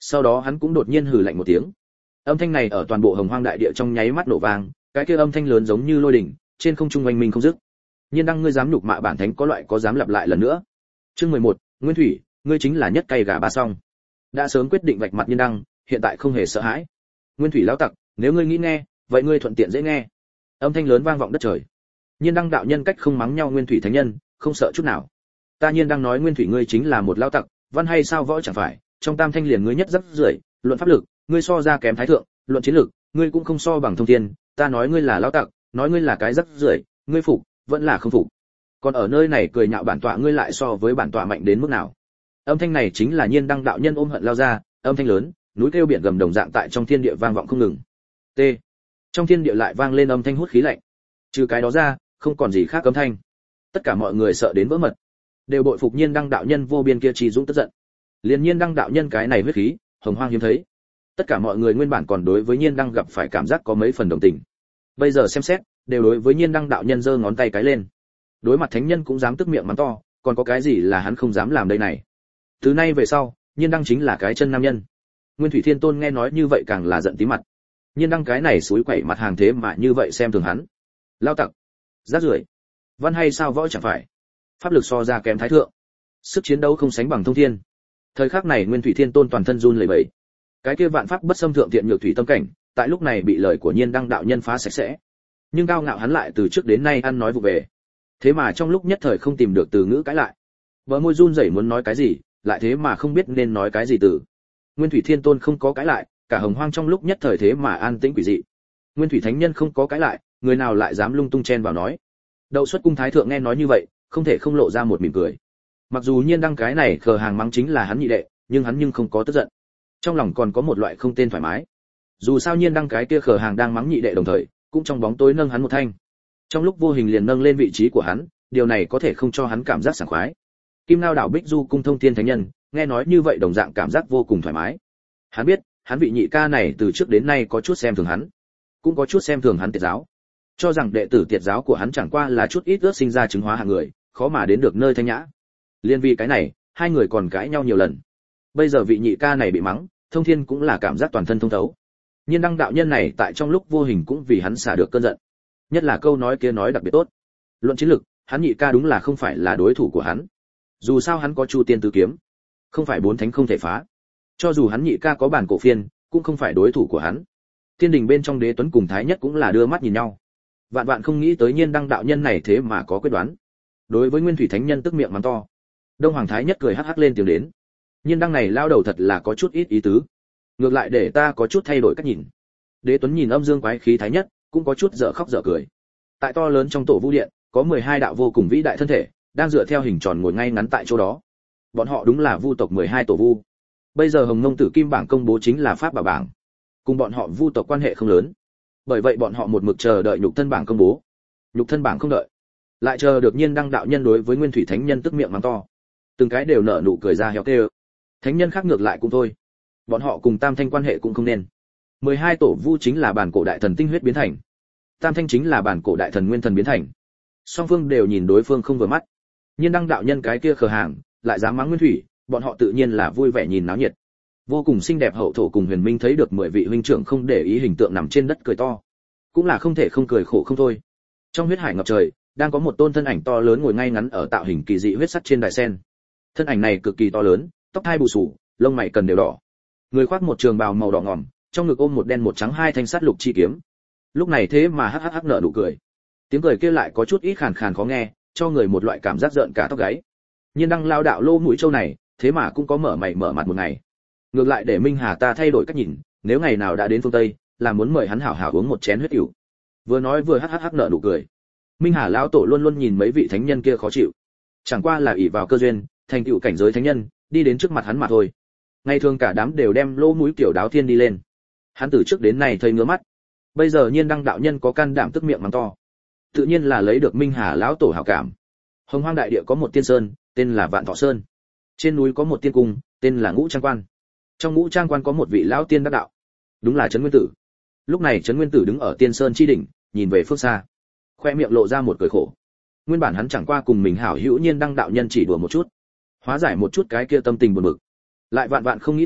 Sau đó hắn cũng đột nhiên hừ lạnh một tiếng. Âm thanh này ở toàn bộ Hồng Hoang đại địa trong nháy mắt nổ vang, cái kia âm thanh lớn giống như lôi đỉnh, trên không trung oanh minh không dứt. Nhiên Đăng, ngươi dám nhục mạ bản thánh có loại có dám lặp lại lần nữa. Chương mười một, Nguyên Thủy, ngươi chính là nhất cay gà ba song. Đã sớm quyết định vạch mặt Nhiên Đăng, hiện tại không hề sợ hãi. Nguyên Thủy lão tặc, nếu ngươi nghĩ nghe, vậy ngươi thuận tiện dễ nghe. Âm thanh lớn vang vọng đất trời. Nhiên Đăng đạo nhân cách không mắng nhau Nguyên Thủy thánh nhân, không sợ chút nào. Ta Nhiên Đăng nói Nguyên Thủy ngươi chính là một lão tặc, văn hay sao võ chẳng phải, trong tam thanh liền ngươi nhất rất rưởi, luận pháp lực, ngươi so ra kém thái thượng, luận chiến lực, ngươi cũng không so bằng thông thiên, ta nói ngươi là lão tặc, nói ngươi là cái rất rưởi, ngươi phục, vẫn là không phục. Còn ở nơi này cười nhạo bản tọa ngươi lại so với bản tọa mạnh đến mức nào? Âm thanh này chính là Nhiên Đăng đạo nhân ôm hận lao ra, âm thanh lớn, núi kêu biển gầm đồng dạng tại trong thiên địa vang vọng không ngừng. T. Trong thiên địa lại vang lên âm thanh hút khí lạnh. Trừ cái đó ra, không còn gì khác âm thanh. Tất cả mọi người sợ đến vỡ mật, đều bội phục Nhiên Đăng đạo nhân vô biên kia trì dũng tức giận. Liên Nhiên Đăng đạo nhân cái này huyết khí, Hồng Hoang hiếm thấy. Tất cả mọi người nguyên bản còn đối với Nhiên Đăng gặp phải cảm giác có mấy phần đồng tình. Bây giờ xem xét, đều đối với Nhiên Đăng đạo nhân giơ ngón tay cái lên. Đối mặt thánh nhân cũng dám tức miệng mắng to, còn có cái gì là hắn không dám làm đây này. Từ nay về sau, Nhiên Đăng chính là cái chân nam nhân. Nguyên Thủy Thiên Tôn nghe nói như vậy càng là giận tí mặt. Nhiên Đăng cái này suối quậy mặt hàng thế mà như vậy xem thường hắn. Lao tặc, rác rưởi, văn hay sao võ chẳng phải, pháp lực so ra kém thái thượng, sức chiến đấu không sánh bằng thông thiên. Thời khắc này Nguyên Thủy Thiên Tôn toàn thân run lẩy bẩy. Cái kia vạn pháp bất xâm thượng thiện nhược thủy tâm cảnh, tại lúc này bị lời của Nhiên Đăng đạo nhân phá sạch sẽ. Nhưng cao ngạo hắn lại từ trước đến nay ăn nói vụ về. Thế mà trong lúc nhất thời không tìm được từ ngữ cãi lại. Bờ môi run rẩy muốn nói cái gì, lại thế mà không biết nên nói cái gì từ. Nguyên Thủy Thiên Tôn không có cãi lại, cả Hồng Hoang trong lúc nhất thời thế mà an tĩnh quỷ dị. Nguyên Thủy Thánh Nhân không có cãi lại, người nào lại dám lung tung chen vào nói. Đậu Xuất Cung Thái Thượng nghe nói như vậy, không thể không lộ ra một mỉm cười. Mặc dù Nhiên Đăng cái này khờ hàng mắng chính là hắn nhị đệ, nhưng hắn nhưng không có tức giận. Trong lòng còn có một loại không tên thoải mái. Dù sao Nhiên Đăng cái kia khờ hàng đang mắng nhị đệ đồng thời, cũng trong bóng tối nâng hắn một thanh. Trong lúc vô hình liền nâng lên vị trí của hắn, điều này có thể không cho hắn cảm giác sảng khoái. Kim Ngao đảo Bích Du cung Thông Thiên Thánh Nhân, nghe nói như vậy đồng dạng cảm giác vô cùng thoải mái. Hắn biết, hắn vị nhị ca này từ trước đến nay có chút xem thường hắn, cũng có chút xem thường hắn Tiệt giáo, cho rằng đệ tử Tiệt giáo của hắn chẳng qua là chút ít ước sinh ra chứng hóa hạng người, khó mà đến được nơi thanh nhã. Liên vì cái này, hai người còn cãi nhau nhiều lần. Bây giờ vị nhị ca này bị mắng, Thông Thiên cũng là cảm giác toàn thân thông thấu. Nhiên Đăng đạo nhân này tại trong lúc vô hình cũng vì hắn xả được cơn giận. Nhất là câu nói kia nói đặc biệt tốt. Luận chiến lực, hắn nhị ca đúng là không phải là đối thủ của hắn. Dù sao hắn có Chu Tiên Tứ Kiếm, không phải bốn thánh không thể phá. Cho dù hắn nhị ca có bản cổ phiên, cũng không phải đối thủ của hắn. Tiên đình bên trong Đế Tuấn cùng Thái Nhất cũng là đưa mắt nhìn nhau. Vạn vạn không nghĩ tới Nhiên Đăng đạo nhân này thế mà có quyết đoán. Đối với Nguyên Thủy Thánh Nhân tức miệng mắng to. Đông Hoàng Thái Nhất cười hắc hắc lên tiếng đến. Nhiên Đăng này lao đầu thật là có chút ít ý tứ. Ngược lại để ta có chút thay đổi cách nhìn. Đế Tuấn nhìn âm dương quái khí Thái Nhất, cũng có chút dở khóc dở cười. Tại to lớn trong tổ vu điện, có mười hai đạo vô cùng vĩ đại thân thể, đang dựa theo hình tròn ngồi ngay ngắn tại chỗ đó. Bọn họ đúng là vu tộc mười hai tổ vu. Bây giờ Hồng Nông Tử Kim bảng công bố chính là pháp bảo bảng. Cùng bọn họ vu tộc quan hệ không lớn. Bởi vậy bọn họ một mực chờ đợi nhục thân bảng công bố. Nhục thân bảng không đợi, lại chờ được Nhiên Đăng đạo nhân đối với Nguyên Thủy Thánh Nhân tức miệng mắng to. Từng cái đều nở nụ cười ra héo kêu. Thánh nhân khác ngược lại cũng thôi. Bọn họ cùng Tam Thanh quan hệ cũng không nên. mười hai tổ vu chính là bản cổ đại thần tinh huyết biến thành. Tam Thanh chính là bản cổ đại thần nguyên thần biến thành. Song phương đều nhìn đối phương không vừa mắt. Nhiên Đăng đạo nhân cái kia khờ hàng, lại dám mắng Nguyên Thủy, bọn họ tự nhiên là vui vẻ nhìn náo nhiệt. Vô cùng xinh đẹp hậu thổ cùng Huyền Minh thấy được mười vị huynh trưởng không để ý hình tượng nằm trên đất cười to, cũng là không thể không cười khổ không thôi. Trong huyết hải ngập trời, đang có một tôn thân ảnh to lớn ngồi ngay ngắn ở tạo hình kỳ dị huyết sắt trên đài sen. Thân ảnh này cực kỳ to lớn, tóc hai bù xù, lông mày cần đều đỏ. Người khoác một trường bào màu đỏ ngòm, trong ngực ôm một đen một trắng hai thanh sắt lục chi kiếm. Lúc này thế mà hắc hắc hắc nở nụ cười. Tiếng cười kia lại có chút ít khàn khàn khó nghe, cho người một loại cảm giác rợn cả tóc gáy. Nhiên Đăng lao đạo lô mũi châu này, thế mà cũng có mở mày mở mặt một ngày. Ngược lại để Minh Hà ta thay đổi cách nhìn, nếu ngày nào đã đến phương Tây, là muốn mời hắn hảo hảo uống một chén huyết ỉu. Vừa nói vừa hắc hắc hắc nở nụ cười. Minh Hà lão tổ luôn luôn nhìn mấy vị thánh nhân kia khó chịu, chẳng qua là ỷ vào cơ duyên, thành tựu cảnh giới thánh nhân, đi đến trước mặt hắn mà thôi. Ngày thường cả đám đều đem lô mũi tiểu đáo thiên đi lên. Hắn từ trước đến nay thấy ngứa mắt. Bây giờ Nhiên Đăng đạo nhân có can đảm tức miệng mắng to, tự nhiên là lấy được Minh Hà lão tổ hảo cảm. Hồng Hoang đại địa có một tiên sơn, tên là Vạn Thọ Sơn. Trên núi có một tiên cung, tên là Ngũ Trang Quan. Trong Ngũ Trang Quan có một vị lão tiên đắc đạo, đúng là Trấn Nguyên Tử. Lúc này Trấn Nguyên Tử đứng ở Tiên Sơn chi đỉnh, nhìn về phương xa, khoe miệng lộ ra một cười khổ. Nguyên bản hắn chẳng qua cùng mình hảo hữu Nhiên Đăng đạo nhân chỉ đùa một chút, hóa giải một chút cái kia tâm tình buồn bực. Lại vạn vạn không nghĩ tới,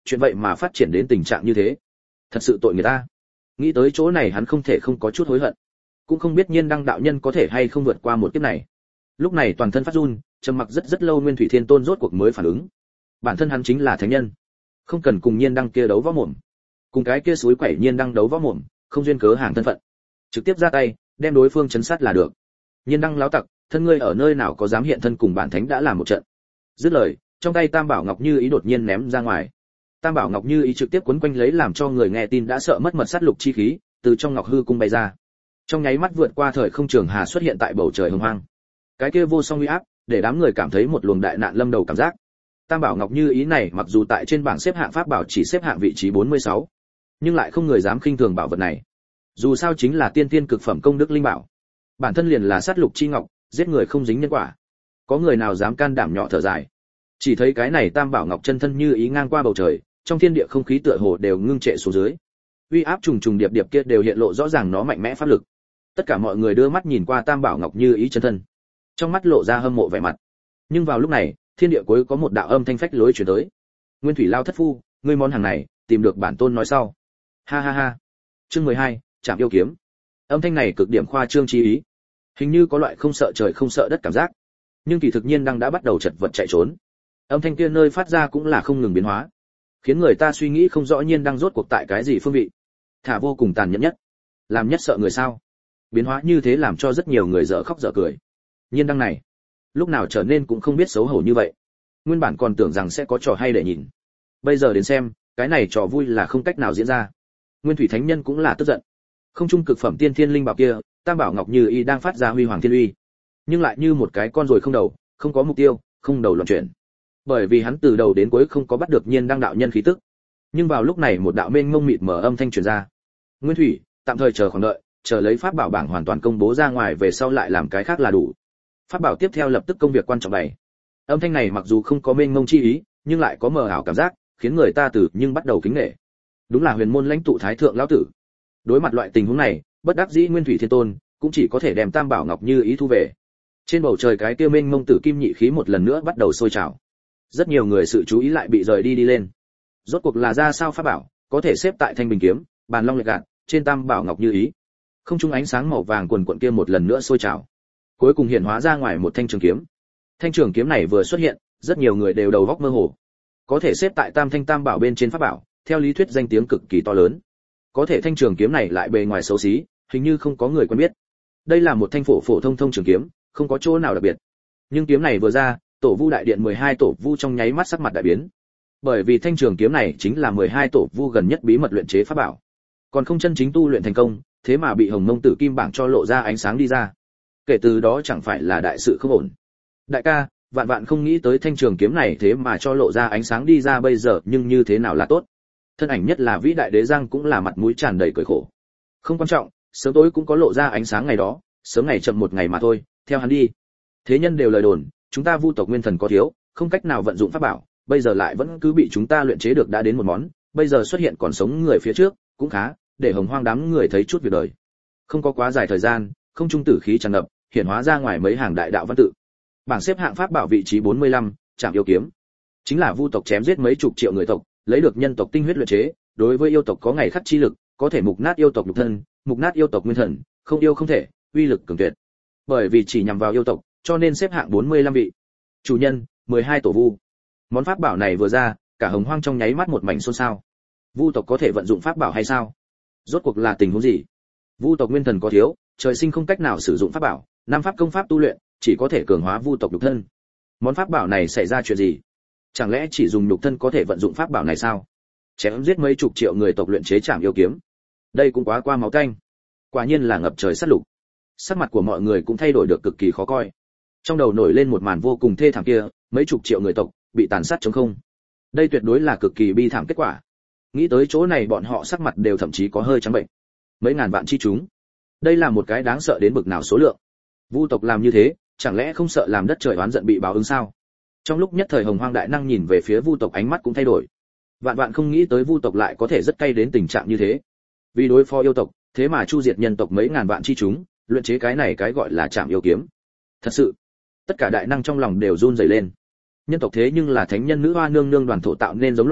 chuyện vậy mà phát triển đến tình trạng như thế, thật sự tội người ta. Nghĩ tới chỗ này hắn không thể không có chút hối hận, cũng không biết Nhiên Đăng đạo nhân có thể hay không vượt qua một kiếp này. Lúc này toàn thân phát run, trầm mặc rất rất lâu, Nguyên Thủy Thiên Tôn rốt cuộc mới phản ứng. Bản thân hắn chính là thánh nhân, không cần cùng Nhiên Đăng kia đấu võ mồm, cùng cái kia suối quẩy Nhiên Đăng đấu võ mồm, không duyên cớ hàng thân phận, trực tiếp ra tay đem đối phương chấn sát là được. Nhiên Đăng láo tặc, thân ngươi ở nơi nào có dám hiện thân cùng bản thánh đã làm một trận. Dứt lời, trong tay Tam Bảo Ngọc Như Ý đột nhiên ném ra ngoài. Tam Bảo Ngọc Như Ý trực tiếp quấn quanh lấy làm cho người nghe tin đã sợ mất mật sát lục chi khí, từ trong Ngọc Hư cung bay ra. Trong nháy mắt vượt qua thời không trường hà xuất hiện tại bầu trời hồng hoang. Cái kia vô song uy áp, để đám người cảm thấy một luồng đại nạn lâm đầu cảm giác. Tam Bảo Ngọc Như Ý này mặc dù tại trên bảng xếp hạng pháp bảo chỉ xếp hạng vị trí bốn mươi sáu, nhưng lại không người dám khinh thường bảo vật này. Dù sao chính là tiên tiên cực phẩm công đức linh bảo, bản thân liền là sát lục chi ngọc, giết người không dính nhân quả. Có người nào dám can đảm nhỏ thở dài. Chỉ thấy cái này Tam Bảo Ngọc chân thân như ý ngang qua bầu trời, trong thiên địa không khí tựa hồ đều ngưng trệ xuống dưới. Uy áp trùng trùng điệp điệp kia đều hiện lộ rõ ràng nó mạnh mẽ pháp lực. Tất cả mọi người đưa mắt nhìn qua Tam Bảo Ngọc Như Ý chân thân, trong mắt lộ ra hâm mộ vẻ mặt. Nhưng vào lúc này, thiên địa cuối có một đạo âm thanh phách lối truyền tới. Nguyên Thủy Lao thất phu, ngươi món hàng này, tìm được bản tôn nói sau. Ha ha ha. Chương mười hai, Trảm yêu kiếm. Âm thanh này cực điểm khoa trương chi ý, hình như có loại không sợ trời không sợ đất cảm giác. Nhưng kỳ thực Nhiên đang đã bắt đầu chật vật chạy trốn. Âm thanh kia nơi phát ra cũng là không ngừng biến hóa, khiến người ta suy nghĩ không rõ Nhiên đang rốt cuộc tại cái gì phương vị. Thả vô cùng tàn nhẫn nhất, làm nhất sợ người sao? Biến hóa như thế làm cho rất nhiều người dở khóc dở cười. Nhiên đăng này, lúc nào trở nên cũng không biết xấu hổ như vậy. Nguyên bản còn tưởng rằng sẽ có trò hay để nhìn, bây giờ đến xem, cái này trò vui là không cách nào diễn ra. Nguyên Thủy Thánh Nhân cũng là tức giận. Không trung cực phẩm tiên thiên linh bảo kia, Tam Bảo Ngọc Như Ý đang phát ra huy hoàng thiên uy, nhưng lại như một cái con rồi không đầu, không có mục tiêu, không đầu loạn chuyển. Bởi vì hắn từ đầu đến cuối không có bắt được Nhiên Đăng đạo nhân khí tức. Nhưng vào lúc này một đạo mênh mông mịt mở âm thanh truyền ra. Nguyên Thủy, tạm thời chờ khoảng đợi, chờ lấy pháp bảo bảng hoàn toàn công bố ra ngoài về sau lại làm cái khác là đủ. Pháp bảo tiếp theo lập tức công việc quan trọng này. Âm thanh này mặc dù không có mênh mông chi ý, nhưng lại có mờ ảo cảm giác, khiến người ta từ nhưng bắt đầu kính nể. Đúng là huyền môn lãnh tụ thái thượng lão tử. Đối mặt loại tình huống này, bất đắc dĩ Nguyên Thủy Thiên Tôn cũng chỉ có thể đem Tam Bảo Ngọc Như Ý thu về. Trên bầu trời cái kia mênh mông tử kim nhị khí một lần nữa bắt đầu sôi trào. Rất nhiều người sự chú ý lại bị rời đi đi lên. Rốt cuộc là ra sao pháp bảo, có thể xếp tại thanh bình kiếm, bàn long lệch gạt, trên Tam Bảo Ngọc Như Ý. Không trung ánh sáng màu vàng quần quần kia một lần nữa sôi trào, cuối cùng hiện hóa ra ngoài một thanh trường kiếm. Thanh trường kiếm này vừa xuất hiện, rất nhiều người đều đầu óc mơ hồ. Có thể xếp tại Tam Thanh Tam Bảo bên trên pháp bảo, theo lý thuyết danh tiếng cực kỳ to lớn. Có thể thanh trường kiếm này lại bề ngoài xấu xí, hình như không có người quen biết. Đây là một thanh phổ phổ thông thông trường kiếm, không có chỗ nào đặc biệt. Nhưng kiếm này vừa ra, Tổ Vu đại điện mười hai tổ vu trong nháy mắt sắc mặt đại biến. Bởi vì thanh trường kiếm này chính là mười hai tổ vu gần nhất bí mật luyện chế pháp bảo, còn không chân chính tu luyện thành công, thế mà bị Hồng Mông Tử Kim bảng cho lộ ra ánh sáng đi ra. Kể từ đó chẳng phải là đại sự không ổn. Đại ca, vạn vạn không nghĩ tới thanh trường kiếm này thế mà cho lộ ra ánh sáng đi ra bây giờ, nhưng như thế nào là tốt. Thân ảnh nhất là vĩ đại đế Giang cũng là mặt mũi tràn đầy cười khổ. Không quan trọng, sớm tối cũng có lộ ra ánh sáng ngày đó, sớm ngày chậm một ngày mà thôi, theo hắn đi. Thế nhân đều lời đồn, chúng ta Vu tộc nguyên thần có thiếu, không cách nào vận dụng pháp bảo, bây giờ lại vẫn cứ bị chúng ta luyện chế được đã đến một món, bây giờ xuất hiện còn sống người phía trước, cũng khá, để Hồng Hoang đám người thấy chút việc đời. Không có quá dài thời gian, không trung tử khí tràn ngập, hiện hóa ra ngoài mấy hàng đại đạo văn tự. Bảng xếp hạng pháp bảo vị trí bốn mươi lăm, Trảm yêu kiếm. Chính là Vu tộc chém giết mấy chục triệu người tộc, lấy được nhân tộc tinh huyết luyện chế, đối với yêu tộc có ngày khắc chi lực, có thể mục nát yêu tộc nhục thân, mục nát yêu tộc nguyên thần, không yêu không thể, uy lực cường tuyệt. Bởi vì chỉ nhằm vào yêu tộc, cho nên xếp hạng bốn mươi lăm vị. Chủ nhân, mười hai tổ vu. Món pháp bảo này vừa ra, cả Hồng Hoang trong nháy mắt một mảnh xôn xao. Vu tộc có thể vận dụng pháp bảo hay sao? Rốt cuộc là tình huống gì? Vu tộc nguyên thần có thiếu, trời sinh không cách nào sử dụng pháp bảo, năm pháp công pháp tu luyện, chỉ có thể cường hóa vu tộc nhục thân. Món pháp bảo này xảy ra chuyện gì? Chẳng lẽ chỉ dùng nhục thân có thể vận dụng pháp bảo này sao? Chém giết mấy chục triệu người tộc luyện chế Trảm yêu kiếm. Đây cũng quá qua máu tanh. Quả nhiên là ngập trời sát lục. Sắc mặt của mọi người cũng thay đổi được cực kỳ khó coi. Trong đầu nổi lên một màn vô cùng thê thảm kia, mấy chục triệu người tộc bị tàn sát trống không. Đây tuyệt đối là cực kỳ bi thảm kết quả. Nghĩ tới chỗ này bọn họ sắc mặt đều thậm chí có hơi trắng bệnh. Mấy ngàn vạn chi chúng, đây là một cái đáng sợ đến bực nào số lượng. Vu tộc làm như thế, chẳng lẽ không sợ làm đất trời oán giận bị báo ứng sao? Trong lúc nhất thời Hồng Hoang đại năng nhìn về phía Vu tộc ánh mắt cũng thay đổi. Vạn vạn không nghĩ tới Vu tộc lại có thể rất cay đến tình trạng như thế. Vì đối phó yêu tộc, thế mà chu diệt nhân tộc mấy ngàn vạn chi chúng, luyện chế cái này cái gọi là Trảm yêu kiếm. Thật sự, tất cả đại năng trong lòng đều run rẩy lên. Nhân tộc thế nhưng là thánh nhân nữ hoa nương nương đoàn thổ tạo nên giống loài,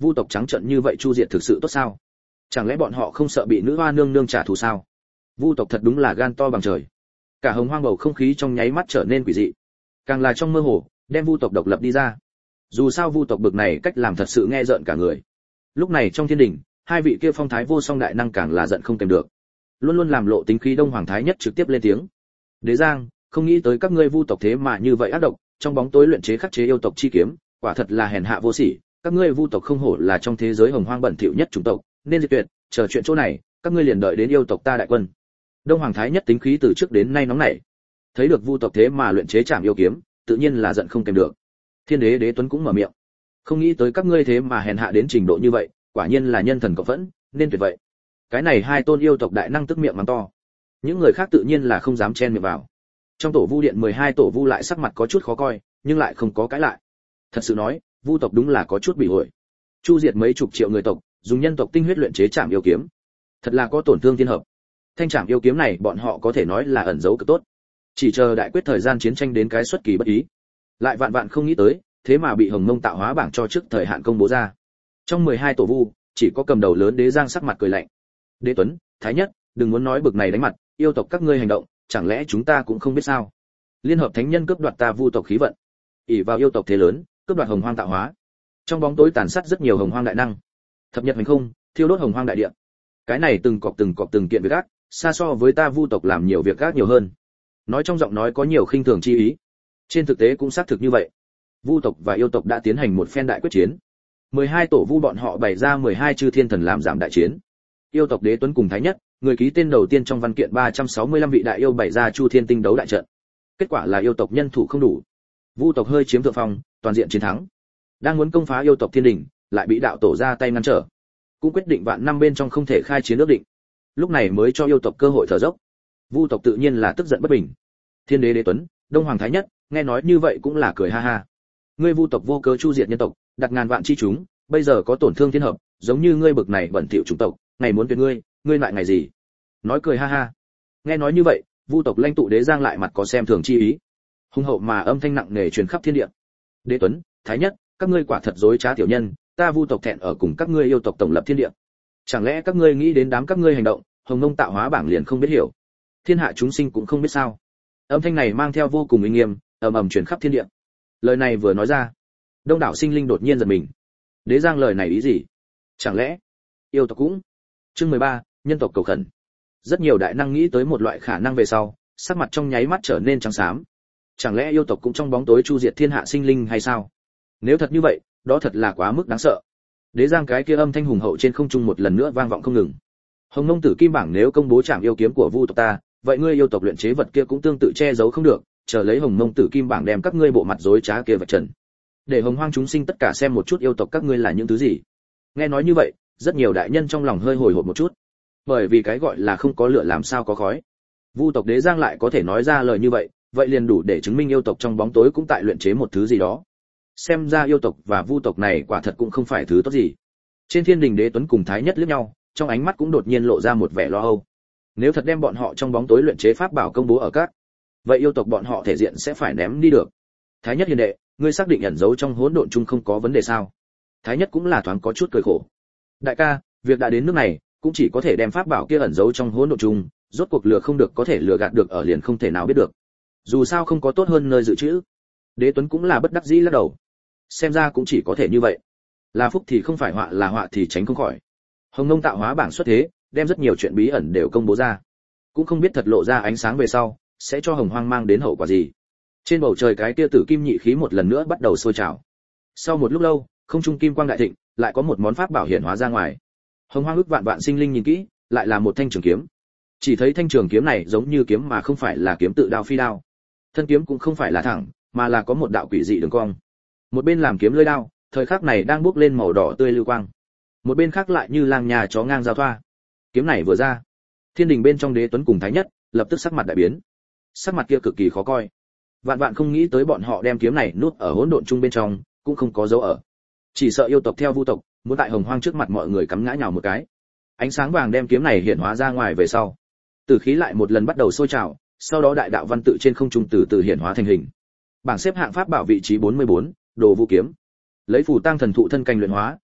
Vu tộc trắng trợn như vậy chu diệt thực sự tốt sao? Chẳng lẽ bọn họ không sợ bị nữ hoa nương nương trả thù sao? Vu tộc thật đúng là gan to bằng trời. Cả hồng hoang bầu không khí trong nháy mắt trở nên quỷ dị. Càng là trong mơ hồ, đem Vu tộc độc lập đi ra. Dù sao Vu tộc bực này cách làm thật sự nghe rợn cả người. Lúc này trong thiên đình, hai vị kia phong thái vô song đại năng càng là giận không kềm được. Luôn luôn làm lộ tính khí Đông Hoàng Thái Nhất trực tiếp lên tiếng. Đế Giang, không nghĩ tới các ngươi Vu tộc thế mà như vậy ác độc, trong bóng tối luyện chế khắc chế yêu tộc chi kiếm, quả thật là hèn hạ vô sỉ, các ngươi Vu tộc không hổ là trong thế giới hồng hoang bẩn thỉu nhất chủng tộc, nên diệt tuyệt, chờ chuyện chỗ này, các ngươi liền đợi đến yêu tộc ta đại quân. Đông Hoàng Thái Nhất tính khí từ trước đến nay nóng nảy. Thấy được Vu tộc thế mà luyện chế trảm yêu kiếm, tự nhiên là giận không kềm được. Thiên Đế Đế Tuấn cũng mở miệng. Không nghĩ tới các ngươi thế mà hèn hạ đến trình độ như vậy, quả nhiên là nhân thần cộng phẫn, nên tuyệt vậy. Cái này hai tôn yêu tộc đại năng tức miệng mắng to. Những người khác tự nhiên là không dám chen miệng vào. Trong tổ Vu điện mười hai tổ Vu lại sắc mặt có chút khó coi, nhưng lại không có cãi lại. Thật sự nói, Vu tộc đúng là có chút bị ổi. Chu diệt mấy chục triệu người tộc, dùng nhân tộc tinh huyết luyện chế trảm yêu kiếm, thật là có tổn thương thiên hợp. Thanh trảm yêu kiếm này bọn họ có thể nói là ẩn giấu cực tốt, chỉ chờ đại quyết thời gian chiến tranh đến cái xuất kỳ bất ý. Lại vạn vạn không nghĩ tới, thế mà bị Hồng Mông tạo hóa bảng cho trước thời hạn công bố ra. Trong mười hai tổ Vu, chỉ có cầm đầu lớn Đế Giang sắc mặt cười lạnh. Đế Tuấn, Thái Nhất, đừng muốn nói bực này đánh mặt, yêu tộc các ngươi hành động, chẳng lẽ chúng ta cũng không biết sao? Liên hợp thánh nhân cướp đoạt ta Vu tộc khí vận, ỷ vào yêu tộc thế lớn, cướp đoạt Hồng Hoang tạo hóa. Trong bóng tối tàn sát rất nhiều Hồng Hoang đại năng, thập nhật hành không, thiêu đốt Hồng Hoang đại địa. Cái này từng cọp từng cọp từng kiện việc ác, xa so với ta Vu tộc làm nhiều việc ác nhiều hơn. Nói trong giọng nói có nhiều khinh thường chi ý. Trên thực tế cũng xác thực như vậy. Vu tộc và yêu tộc đã tiến hành một phen đại quyết chiến. mười hai tổ Vu bọn họ bày ra mười hai chư thiên thần làm giảm đại chiến. Yêu tộc Đế Tuấn cùng Thái Nhất, người ký tên đầu tiên trong văn kiện ba trăm sáu mươi lăm vị đại yêu bày ra chu thiên tinh đấu đại trận. Kết quả là yêu tộc nhân thủ không đủ. Vu tộc hơi chiếm thượng phong, toàn diện chiến thắng. Đang muốn công phá yêu tộc thiên đình, lại bị đạo tổ ra tay ngăn trở. Cũng quyết định vạn năm bên trong không thể khai chiến ước định. Lúc này mới cho yêu tộc cơ hội thở dốc. Vu tộc tự nhiên là tức giận bất bình. Thiên Đế Đế Tuấn, Đông Hoàng Thái Nhất, nghe nói như vậy cũng là cười ha ha. Ngươi Vu tộc vô cớ chu diệt nhân tộc, đặt ngàn vạn chi chúng, bây giờ có tổn thương thiên hợp, giống như ngươi bực này bẩn thỉu chủng tộc, ngày muốn tuyệt ngươi, ngươi lại ngày gì? Nói cười ha ha. Nghe nói như vậy, Vu tộc lãnh tụ Đế Giang lại mặt có xem thường chi ý. Hung hậu mà âm thanh nặng nề truyền khắp thiên địa. Đế Tuấn, Thái Nhất, các ngươi quả thật dối trá tiểu nhân, ta Vu tộc thẹn ở cùng các ngươi yêu tộc tổng lập thiên địa. Chẳng lẽ các ngươi nghĩ đến đám các ngươi hành động, Hồng Mông tạo hóa bảng liền không biết hiểu? Thiên hạ chúng sinh cũng không biết sao? Âm thanh này mang theo vô cùng uy nghiêm, ầm ầm truyền khắp thiên địa. Lời này vừa nói ra, đông đảo sinh linh đột nhiên giật mình. Đế Giang lời này ý gì? Chẳng lẽ yêu tộc cũng? Chương mười ba, nhân tộc cầu khẩn. Rất nhiều đại năng nghĩ tới một loại khả năng về sau, sắc mặt trong nháy mắt trở nên trắng xám. Chẳng lẽ yêu tộc cũng trong bóng tối chu diệt thiên hạ sinh linh hay sao? Nếu thật như vậy, đó thật là quá mức đáng sợ. Đế Giang cái kia âm thanh hùng hậu trên không trung một lần nữa vang vọng không ngừng. Hồng Mông Tử Kim bảng nếu công bố trảm yêu kiếm của Vu tộc ta, vậy ngươi yêu tộc luyện chế vật kia cũng tương tự che giấu không được, chờ lấy Hồng Mông Tử Kim bảng đem các ngươi bộ mặt rối trá kia vạch trần. Để Hồng Hoang chúng sinh tất cả xem một chút yêu tộc các ngươi là những thứ gì. Nghe nói như vậy, rất nhiều đại nhân trong lòng hơi hồi hộp một chút. Bởi vì cái gọi là không có lửa làm sao có khói. Vu tộc Đế Giang lại có thể nói ra lời như vậy, vậy liền đủ để chứng minh yêu tộc trong bóng tối cũng tại luyện chế một thứ gì đó. Xem ra yêu tộc và Vu tộc này quả thật cũng không phải thứ tốt gì. Trên thiên đình Đế Tuấn cùng Thái Nhất liếc nhau, trong ánh mắt cũng đột nhiên lộ ra một vẻ lo âu. Nếu thật đem bọn họ trong bóng tối luyện chế pháp bảo công bố ở các, vậy yêu tộc bọn họ thể diện sẽ phải ném đi được. Thái Nhất hiền đệ, ngươi xác định ẩn giấu trong hỗn độn chung không có vấn đề sao? Thái Nhất cũng là thoáng có chút cười khổ. Đại ca, việc đã đến nước này, cũng chỉ có thể đem pháp bảo kia ẩn giấu trong hỗn độn chung, rốt cuộc lừa không được có thể lừa gạt được ở liền không thể nào biết được. Dù sao không có tốt hơn nơi dự trữ. Đế Tuấn cũng là bất đắc dĩ lắc đầu. Xem ra cũng chỉ có thể như vậy. Là phúc thì không phải họa, là họa thì tránh không khỏi. Hồng Mông tạo hóa bảng xuất thế, đem rất nhiều chuyện bí ẩn đều công bố ra. Cũng không biết thật lộ ra ánh sáng về sau, sẽ cho Hồng Hoang mang đến hậu quả gì. Trên bầu trời cái tia tử kim nhị khí một lần nữa bắt đầu sôi trào. Sau một lúc lâu, không trung kim quang đại thịnh, lại có một món pháp bảo hiển hóa ra ngoài. Hồng Hoang ức vạn vạn sinh linh nhìn kỹ, lại là một thanh trường kiếm. Chỉ thấy thanh trường kiếm này giống như kiếm mà không phải là kiếm tự đao phi đao. Thân kiếm cũng không phải là thẳng, mà là có một đạo quỷ dị đường cong. Một bên làm kiếm lưỡi đao, thời khắc này đang bốc lên màu đỏ tươi lưu quang. Một bên khác lại như lang nhà chó ngang giao thoa. Kiếm này vừa ra, thiên đình bên trong Đế Tuấn cùng Thái Nhất lập tức sắc mặt đại biến. Sắc mặt kia cực kỳ khó coi. Vạn vạn không nghĩ tới bọn họ đem kiếm này nuốt ở hỗn độn chung bên trong, cũng không có dấu ở. Chỉ sợ yêu tộc theo Vu tộc, muốn tại Hồng Hoang trước mặt mọi người cắm ngã nhào một cái. Ánh sáng vàng đem kiếm này hiện hóa ra ngoài về sau, tử khí lại một lần bắt đầu sôi trào, sau đó đại đạo văn tự trên không trung từ từ hiện hóa thành hình. Bảng xếp hạng pháp bảo vị trí bốn mươi bốn, Đồ Vũ kiếm. Lấy phù tăng thần thụ thân cành luyện hóa,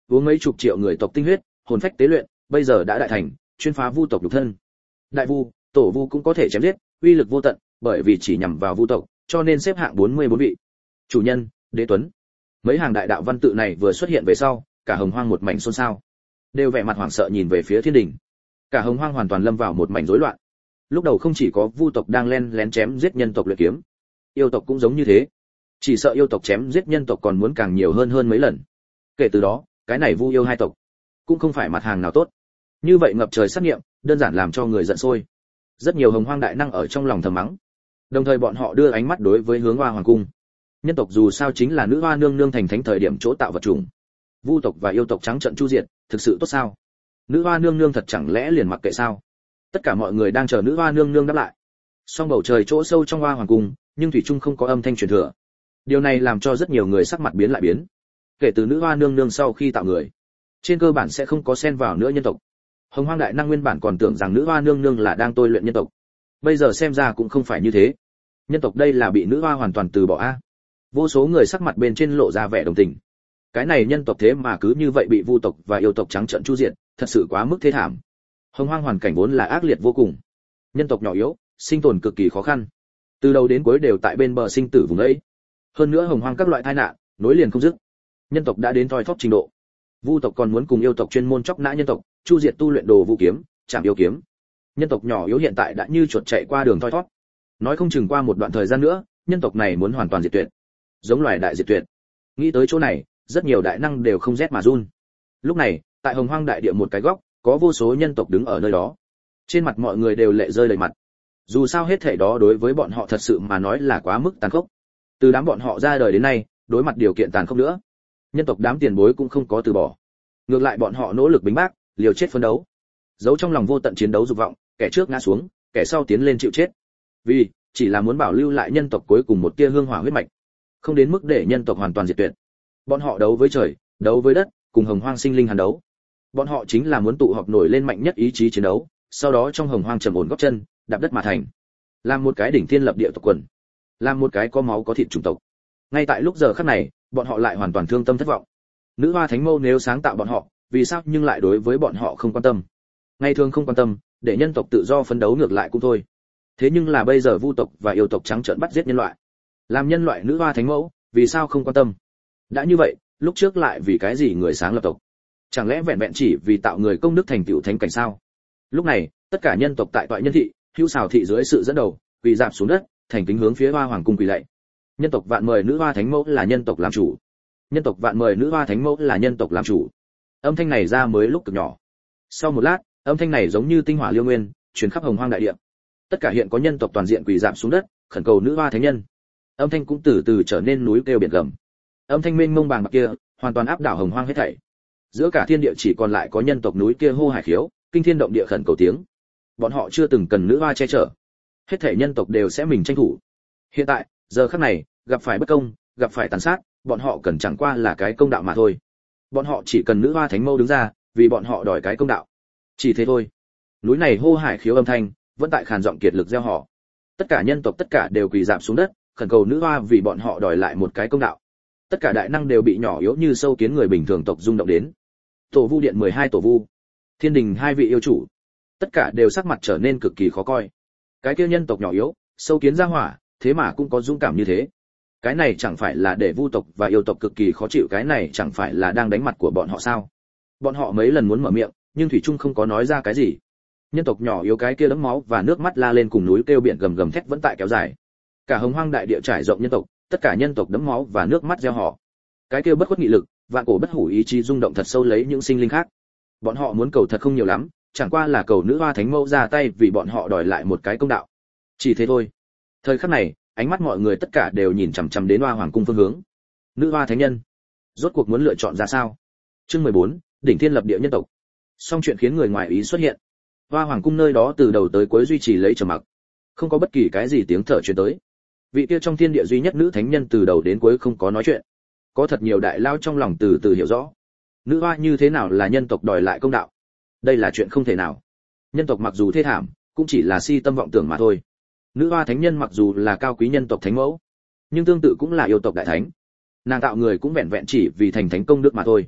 uống mấy chục triệu người tộc tinh huyết, hồn phách tế luyện, bây giờ đã đại thành, chuyên phá vu tộc nhục thân. Đại vu, tổ vu cũng có thể chém giết, uy lực vô tận, bởi vì chỉ nhằm vào vu tộc, cho nên xếp hạng bốn mươi bốn vị. Chủ nhân, Đế Tuấn. Mấy hàng đại đạo văn tự này vừa xuất hiện về sau, cả Hồng Hoang một mảnh xôn xao, đều vẻ mặt hoảng sợ nhìn về phía thiên đình. Cả Hồng Hoang hoàn toàn lâm vào một mảnh rối loạn. Lúc đầu không chỉ có vu tộc đang len lén chém giết nhân tộc luyện kiếm, yêu tộc cũng giống như thế. Chỉ sợ yêu tộc chém giết nhân tộc còn muốn càng nhiều hơn hơn mấy lần. Kể từ đó, cái này vu yêu hai tộc cũng không phải mặt hàng nào tốt. Như vậy ngập trời sát nghiệm, đơn giản làm cho người giận sôi. Rất nhiều Hồng Hoang đại năng ở trong lòng thầm mắng. Đồng thời bọn họ đưa ánh mắt đối với hướng Hoa Hoàng cung. Nhân tộc dù sao chính là nữ hoa nương nương thành thánh thời điểm chỗ tạo vật chủng. Vu tộc và yêu tộc trắng trận chu diệt, thực sự tốt sao? Nữ hoa nương nương thật chẳng lẽ liền mặc kệ sao? Tất cả mọi người đang chờ nữ hoa nương nương đáp lại. Song bầu trời chỗ sâu trong Hoa Hoàng cung, nhưng thủy chung không có âm thanh truyền thừa. Điều này làm cho rất nhiều người sắc mặt biến lại biến. Kể từ nữ hoa nương nương sau khi tạo người, trên cơ bản sẽ không có xen vào nữa nhân tộc. Hồng Hoang đại năng nguyên bản còn tưởng rằng nữ hoa nương nương là đang tôi luyện nhân tộc, bây giờ xem ra cũng không phải như thế. Nhân tộc đây là bị nữ hoa hoàn toàn từ bỏ a. Vô số người sắc mặt bên trên lộ ra vẻ đồng tình. Cái này nhân tộc thế mà cứ như vậy bị vu tộc và yêu tộc trắng trợn chu diệt, thật sự quá mức thê thảm. Hồng Hoang hoàn cảnh vốn là ác liệt vô cùng, nhân tộc nhỏ yếu, sinh tồn cực kỳ khó khăn, từ đầu đến cuối đều tại bên bờ sinh tử vùng ấy. Hơn nữa Hồng Hoang các loại tai nạn nối liền không dứt, nhân tộc đã đến thoi thóp trình độ. Vu tộc còn muốn cùng yêu tộc chuyên môn chóc nã nhân tộc, chu diệt tu luyện đồ vũ kiếm, chạm yêu kiếm. Nhân tộc nhỏ yếu hiện tại đã như chuột chạy qua đường thoi thóp. Nói không chừng qua một đoạn thời gian nữa, nhân tộc này muốn hoàn toàn diệt tuyệt, giống loài đại diệt tuyệt. Nghĩ tới chỗ này, rất nhiều đại năng đều không rét mà run. Lúc này, tại Hồng Hoang đại địa một cái góc, có vô số nhân tộc đứng ở nơi đó. Trên mặt mọi người đều lệ rơi đầy mặt. Dù sao hết thảy đó đối với bọn họ thật sự mà nói là quá mức tàn khốc. Từ đám bọn họ ra đời đến nay, đối mặt điều kiện tàn khốc nữa, nhân tộc đám tiền bối cũng không có từ bỏ. Ngược lại bọn họ nỗ lực bính bác, liều chết phấn đấu. Giấu trong lòng vô tận chiến đấu dục vọng, kẻ trước ngã xuống, kẻ sau tiến lên chịu chết. Vì chỉ là muốn bảo lưu lại nhân tộc cuối cùng một tia hương hỏa huyết mạch, không đến mức để nhân tộc hoàn toàn diệt tuyệt. Bọn họ đấu với trời, đấu với đất, cùng Hồng Hoang sinh linh hàn đấu. Bọn họ chính là muốn tụ họp nổi lên mạnh nhất ý chí chiến đấu, sau đó trong Hồng Hoang trầm ổn gót chân, đạp đất mà thành, làm một cái đỉnh thiên lập địa tộc quần, làm một cái có máu có thịt chủng tộc. Ngay tại lúc giờ khắc này, bọn họ lại hoàn toàn thương tâm thất vọng. Nữ hoa thánh mâu nếu sáng tạo bọn họ, vì sao nhưng lại đối với bọn họ không quan tâm? Ngày thường không quan tâm, để nhân tộc tự do phấn đấu ngược lại cũng thôi. Thế nhưng là bây giờ vu tộc và yêu tộc trắng trợn bắt giết nhân loại, làm nhân loại nữ hoa thánh mẫu, vì sao không quan tâm? Đã như vậy, lúc trước lại vì cái gì người sáng lập tộc? Chẳng lẽ vẹn vẹn chỉ vì tạo người công đức thành tựu thánh cảnh sao? Lúc này, tất cả nhân tộc tại toại nhân thị, hữu xào thị dưới sự dẫn đầu, quỳ rạp xuống đất, thành kính hướng phía Hoa Hoàng cung quỳ lạy. Nhân tộc vạn mời nữ hoa thánh mẫu là nhân tộc làm chủ. Nhân tộc vạn mời nữ hoa thánh mẫu là nhân tộc làm chủ. Âm thanh này ra mới lúc cực nhỏ. Sau một lát, âm thanh này giống như tinh hỏa liêu nguyên, truyền khắp Hồng Hoang đại địa. Tất cả hiện có nhân tộc toàn diện quỳ rạp xuống đất, khẩn cầu nữ hoa thánh nhân. Âm thanh cũng từ từ trở nên núi kêu biển gầm. Âm thanh mênh mông bàng bạc kia, hoàn toàn áp đảo Hồng Hoang hết thảy. Giữa cả thiên địa chỉ còn lại có nhân tộc núi kia hô hải khiếu, kinh thiên động địa khẩn cầu tiếng. Bọn họ chưa từng cần nữ hoa che chở, hết thảy nhân tộc đều sẽ mình tranh thủ. Hiện tại, giờ khắc này, gặp phải bất công, gặp phải tàn sát, bọn họ cần chẳng qua là cái công đạo mà thôi. Bọn họ chỉ cần nữ hoa thánh mâu đứng ra, vì bọn họ đòi cái công đạo. Chỉ thế thôi. Núi này hô hải khiếu âm thanh, vẫn tại khàn giọng kiệt lực gieo họ. Tất cả nhân tộc tất cả đều quỳ rạp xuống đất, khẩn cầu nữ hoa vì bọn họ đòi lại một cái công đạo. Tất cả đại năng đều bị nhỏ yếu như sâu kiến người bình thường tộc rung động đến. Tổ vu điện mười hai tổ vu, thiên đình hai vị yêu chủ, tất cả đều sắc mặt trở nên cực kỳ khó coi. Cái kia nhân tộc nhỏ yếu, sâu kiến ra hỏa, thế mà cũng có dũng cảm như thế. Cái này chẳng phải là để vu tộc và yêu tộc cực kỳ khó chịu, cái này chẳng phải là đang đánh mặt của bọn họ sao? Bọn họ mấy lần muốn mở miệng, nhưng thủy trung không có nói ra cái gì. Nhân tộc nhỏ yếu cái kia đẫm máu và nước mắt la lên cùng núi kêu biển gầm gầm thét vẫn tại kéo dài. Cả Hồng Hoang đại địa trải rộng nhân tộc, tất cả nhân tộc đẫm máu và nước mắt gieo họ. Cái kia bất khuất nghị lực, vạn cổ bất hủ ý chí rung động thật sâu lấy những sinh linh khác. Bọn họ muốn cầu thật không nhiều lắm, chẳng qua là cầu nữ hoa thánh mẫu ra tay vì bọn họ đòi lại một cái công đạo. Chỉ thế thôi. Thời khắc này, ánh mắt mọi người tất cả đều nhìn chằm chằm đến Hoa Hoàng cung phương hướng. Nữ hoa thánh nhân, rốt cuộc muốn lựa chọn ra sao? Chương mười bốn, đỉnh thiên lập địa nhân tộc. Song chuyện khiến người ngoài ý xuất hiện. Hoa Hoàng cung nơi đó từ đầu tới cuối duy trì lấy trầm mặc, không có bất kỳ cái gì tiếng thở truyền tới. Vị kia trong thiên địa duy nhất nữ thánh nhân từ đầu đến cuối không có nói chuyện. Có thật nhiều đại lao trong lòng từ từ hiểu rõ, nữ hoa như thế nào là nhân tộc đòi lại công đạo. Đây là chuyện không thể nào. Nhân tộc mặc dù thê thảm, cũng chỉ là si tâm vọng tưởng mà thôi. Nữ hoa thánh nhân mặc dù là cao quý nhân tộc thánh mẫu, nhưng tương tự cũng là yêu tộc đại thánh. Nàng tạo người cũng vẹn vẹn chỉ vì thành thánh công đức mà thôi.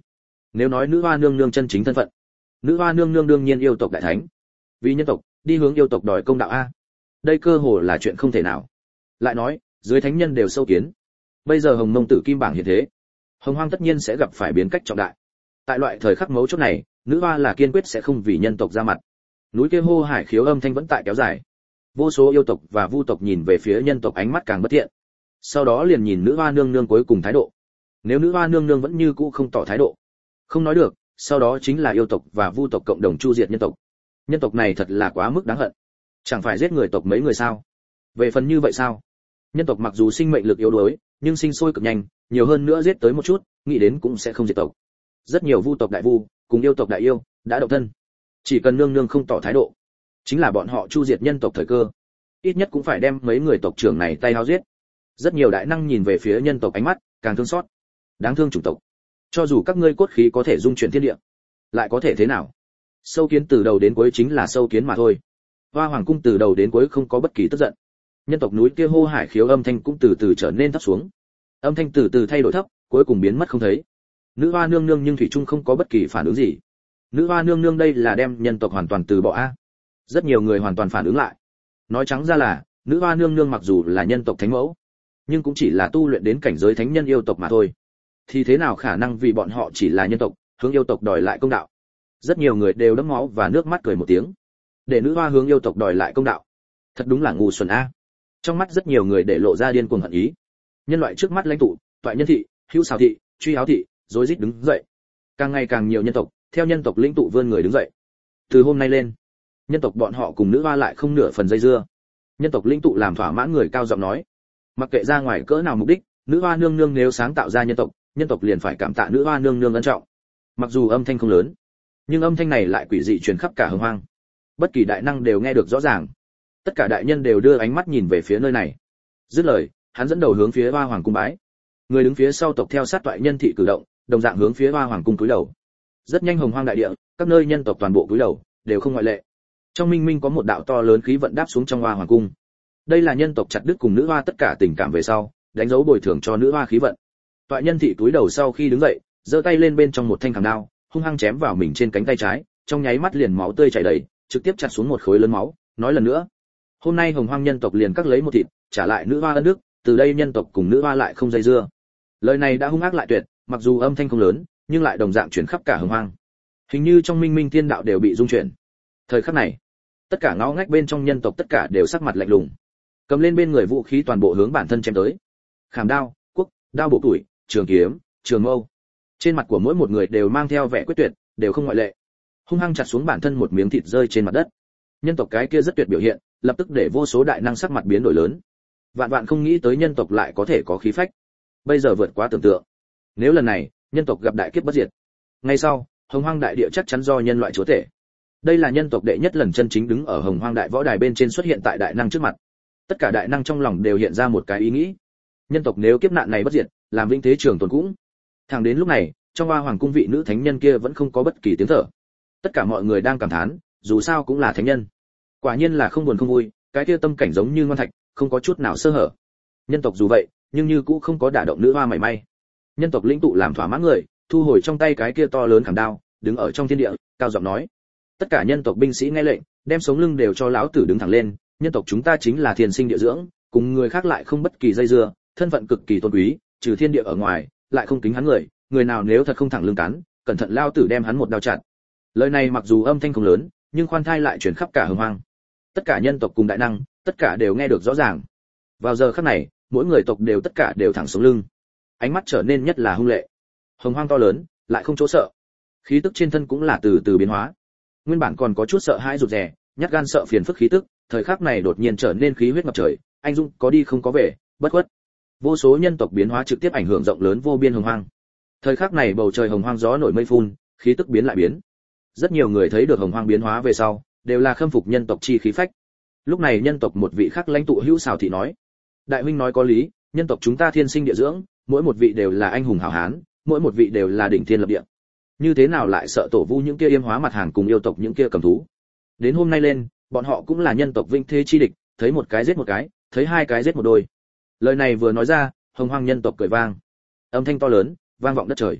Nếu nói nữ hoa nương nương chân chính thân phận, nữ hoa nương nương đương nhiên yêu tộc đại thánh, vì nhân tộc đi hướng yêu tộc đòi công đạo a, đây cơ hồ là chuyện không thể nào. Lại nói dưới thánh nhân đều sâu kiến, bây giờ hồng mông tử kim bảng hiện thế, hồng hoang tất nhiên sẽ gặp phải biến cách trọng đại. Tại loại thời khắc mấu chốt này, nữ hoa là kiên quyết sẽ không vì nhân tộc ra mặt. Núi kia hô hải khiếu âm thanh vẫn tại kéo dài, vô số yêu tộc và vu tộc nhìn về phía nhân tộc ánh mắt càng bất thiện, sau đó liền nhìn nữ hoa nương nương cuối cùng thái độ. Nếu nữ hoa nương nương vẫn như cũ không tỏ thái độ, không nói được, sau đó chính là yêu tộc và vu tộc cộng đồng chu diệt nhân tộc. Nhân tộc này thật là quá mức đáng hận, chẳng phải giết người tộc mấy người sao? Về phần như vậy sao? Nhân tộc mặc dù sinh mệnh lực yếu đuối, nhưng sinh sôi cực nhanh, nhiều hơn nữa giết tới một chút, nghĩ đến cũng sẽ không diệt tộc. Rất nhiều vu tộc đại vu cùng yêu tộc đại yêu đã động thân, chỉ cần nương nương không tỏ thái độ, chính là bọn họ chu diệt nhân tộc thời cơ. Ít nhất cũng phải đem mấy người tộc trưởng này tay hao giết. Rất nhiều đại năng nhìn về phía nhân tộc ánh mắt càng thương xót. Đáng thương chủng tộc, cho dù các ngươi cốt khí có thể dung chuyển thiên địa, lại có thể thế nào? Sâu kiến từ đầu đến cuối chính là sâu kiến mà thôi. Hoa hoàng cung từ đầu đến cuối không có bất kỳ tức giận. Nhân tộc núi kia hô hải khiếu âm thanh cũng từ từ trở nên thấp xuống. Âm thanh từ từ thay đổi thấp, cuối cùng biến mất không thấy. Nữ hoa nương nương nhưng thủy chung không có bất kỳ phản ứng gì. Nữ hoa nương nương đây là đem nhân tộc hoàn toàn từ bỏ a. Rất nhiều người hoàn toàn phản ứng lại. Nói trắng ra là, nữ hoa nương nương mặc dù là nhân tộc thánh mẫu, nhưng cũng chỉ là tu luyện đến cảnh giới thánh nhân yêu tộc mà thôi. Thì thế nào khả năng vì bọn họ chỉ là nhân tộc, hướng yêu tộc đòi lại công đạo? Rất nhiều người đều đẫm máu và nước mắt cười một tiếng. Để nữ hoa hướng yêu tộc đòi lại công đạo, thật đúng là ngu xuẩn a. Trong mắt rất nhiều người để lộ ra điên cuồng hận ý. Nhân loại trước mắt lãnh tụ, toại nhân thị, hữu xào thị, truy áo thị, rối rít đứng dậy. Càng ngày càng nhiều nhân tộc theo nhân tộc lĩnh tụ vươn người đứng dậy. Từ hôm nay lên, nhân tộc bọn họ cùng nữ hoa lại không nửa phần dây dưa. Nhân tộc lĩnh tụ làm thỏa mãn người cao giọng nói, mặc kệ ra ngoài cỡ nào mục đích, nữ hoa nương nương nếu sáng tạo ra nhân tộc, nhân tộc liền phải cảm tạ nữ hoa nương nương ân trọng. Mặc dù âm thanh không lớn, nhưng âm thanh này lại quỷ dị truyền khắp cả hồng hoang. Bất kỳ đại năng đều nghe được rõ ràng. Tất cả đại nhân đều đưa ánh mắt nhìn về phía nơi này. Dứt lời, hắn dẫn đầu hướng phía Hoa Hoàng cung bái. Người đứng phía sau tộc theo sát toại nhân thị cử động, đồng dạng hướng phía Hoa Hoàng cung cúi đầu. Rất nhanh hồng hoang đại địa, các nơi nhân tộc toàn bộ cúi đầu, đều không ngoại lệ. Trong minh minh có một đạo to lớn khí vận đáp xuống trong Hoa Hoàng cung. Đây là nhân tộc chặt đứt cùng nữ hoa tất cả tình cảm về sau, đánh dấu bồi thường cho nữ hoa khí vận. Toại nhân thị cúi đầu sau khi đứng dậy, giơ tay lên bên trong một thanh khảm đao, hung hăng chém vào mình trên cánh tay trái, trong nháy mắt liền máu tươi chảy đầy, trực tiếp chặt xuống một khối lớn máu, nói lần nữa, hôm nay hồng hoang nhân tộc liền cắt lấy một thịt, trả lại nữ hoa ân đức, từ đây nhân tộc cùng nữ hoa lại không dây dưa. Lời này đã hung ác lại tuyệt, mặc dù âm thanh không lớn, nhưng lại đồng dạng truyền khắp cả hồng hoang. Hình như trong minh minh thiên đạo đều bị rung chuyển. Thời khắc này, tất cả ngõ ngách bên trong nhân tộc tất cả đều sắc mặt lạnh lùng, cầm lên bên người vũ khí toàn bộ hướng bản thân chém tới. Khảm đao, cuốc, đao bổ tuổi, trường kiếm, trường mâu. Trên mặt của mỗi một người đều mang theo vẻ quyết tuyệt, đều không ngoại lệ. Hung hăng chặt xuống bản thân một miếng thịt rơi trên mặt đất. Nhân tộc cái kia rất tuyệt biểu hiện, lập tức để vô số đại năng sắc mặt biến đổi lớn. Vạn vạn không nghĩ tới nhân tộc lại có thể có khí phách. Bây giờ vượt quá tưởng tượng. Nếu lần này, nhân tộc gặp đại kiếp bất diệt, ngay sau, hồng hoang đại địa chắc chắn do nhân loại chúa tể. Đây là nhân tộc đệ nhất lần chân chính đứng ở hồng hoang đại võ đài bên trên xuất hiện tại đại năng trước mặt. Tất cả đại năng trong lòng đều hiện ra một cái ý nghĩ. Nhân tộc nếu kiếp nạn này bất diệt, làm vinh thế trường tồn cũng. Thẳng đến lúc này, trong Hoa Hoàng cung vị nữ thánh nhân kia vẫn không có bất kỳ tiếng thở. Tất cả mọi người đang cảm thán, dù sao cũng là thánh nhân. Quả nhiên là không buồn không vui, cái kia tâm cảnh giống như ngoan thạch, không có chút nào sơ hở. Nhân tộc dù vậy, nhưng như cũng không có đả động nữ hoa mảy may. Nhân tộc lĩnh tụ làm thỏa mãn người, thu hồi trong tay cái kia to lớn khảm đao, đứng ở trong thiên địa, cao giọng nói: tất cả nhân tộc binh sĩ nghe lệnh, đem sống lưng đều cho lão tử đứng thẳng lên, nhân tộc chúng ta chính là thiên sinh địa dưỡng, cùng người khác lại không bất kỳ dây dưa, thân phận cực kỳ tôn quý, trừ thiên địa ở ngoài, lại không kính hắn người, người nào nếu thật không thẳng lưng cắn, cẩn thận lao tử đem hắn một đao chặt. Lời này mặc dù âm thanh không lớn, nhưng khoan thai lại truyền khắp cả hồng hoang. Tất cả nhân tộc cùng đại năng, tất cả đều nghe được rõ ràng. Vào giờ khắc này, mỗi người tộc đều tất cả đều thẳng sống lưng, ánh mắt trở nên nhất là hung lệ. Hồng hoang to lớn, lại không chỗ sợ. Khí tức trên thân cũng là từ từ biến hóa. Nguyên bản còn có chút sợ hãi rụt rè, nhát gan sợ phiền phức khí tức, thời khắc này đột nhiên trở nên khí huyết ngập trời, anh dũng có đi không có về, bất khuất. Vô số nhân tộc biến hóa trực tiếp ảnh hưởng rộng lớn vô biên hồng hoang. Thời khắc này bầu trời hồng hoang gió nổi mây phun, khí tức biến lại biến. Rất nhiều người thấy được hồng hoang biến hóa về sau, đều là khâm phục nhân tộc chi khí phách. Lúc này nhân tộc một vị khác lãnh tụ hữu xào thị nói: đại huynh nói có lý, nhân tộc chúng ta thiên sinh địa dưỡng, mỗi một vị đều là anh hùng hảo hán, mỗi một vị đều là đỉnh thiên lập địa. Như thế nào lại sợ tổ vu những kia yêm hóa mặt hàng cùng yêu tộc những kia cầm thú? Đến hôm nay lên, bọn họ cũng là nhân tộc vinh thế chi địch, thấy một cái giết một cái, thấy hai cái giết một đôi. Lời này vừa nói ra, hồng hoang nhân tộc cười vang, âm thanh to lớn, vang vọng đất trời.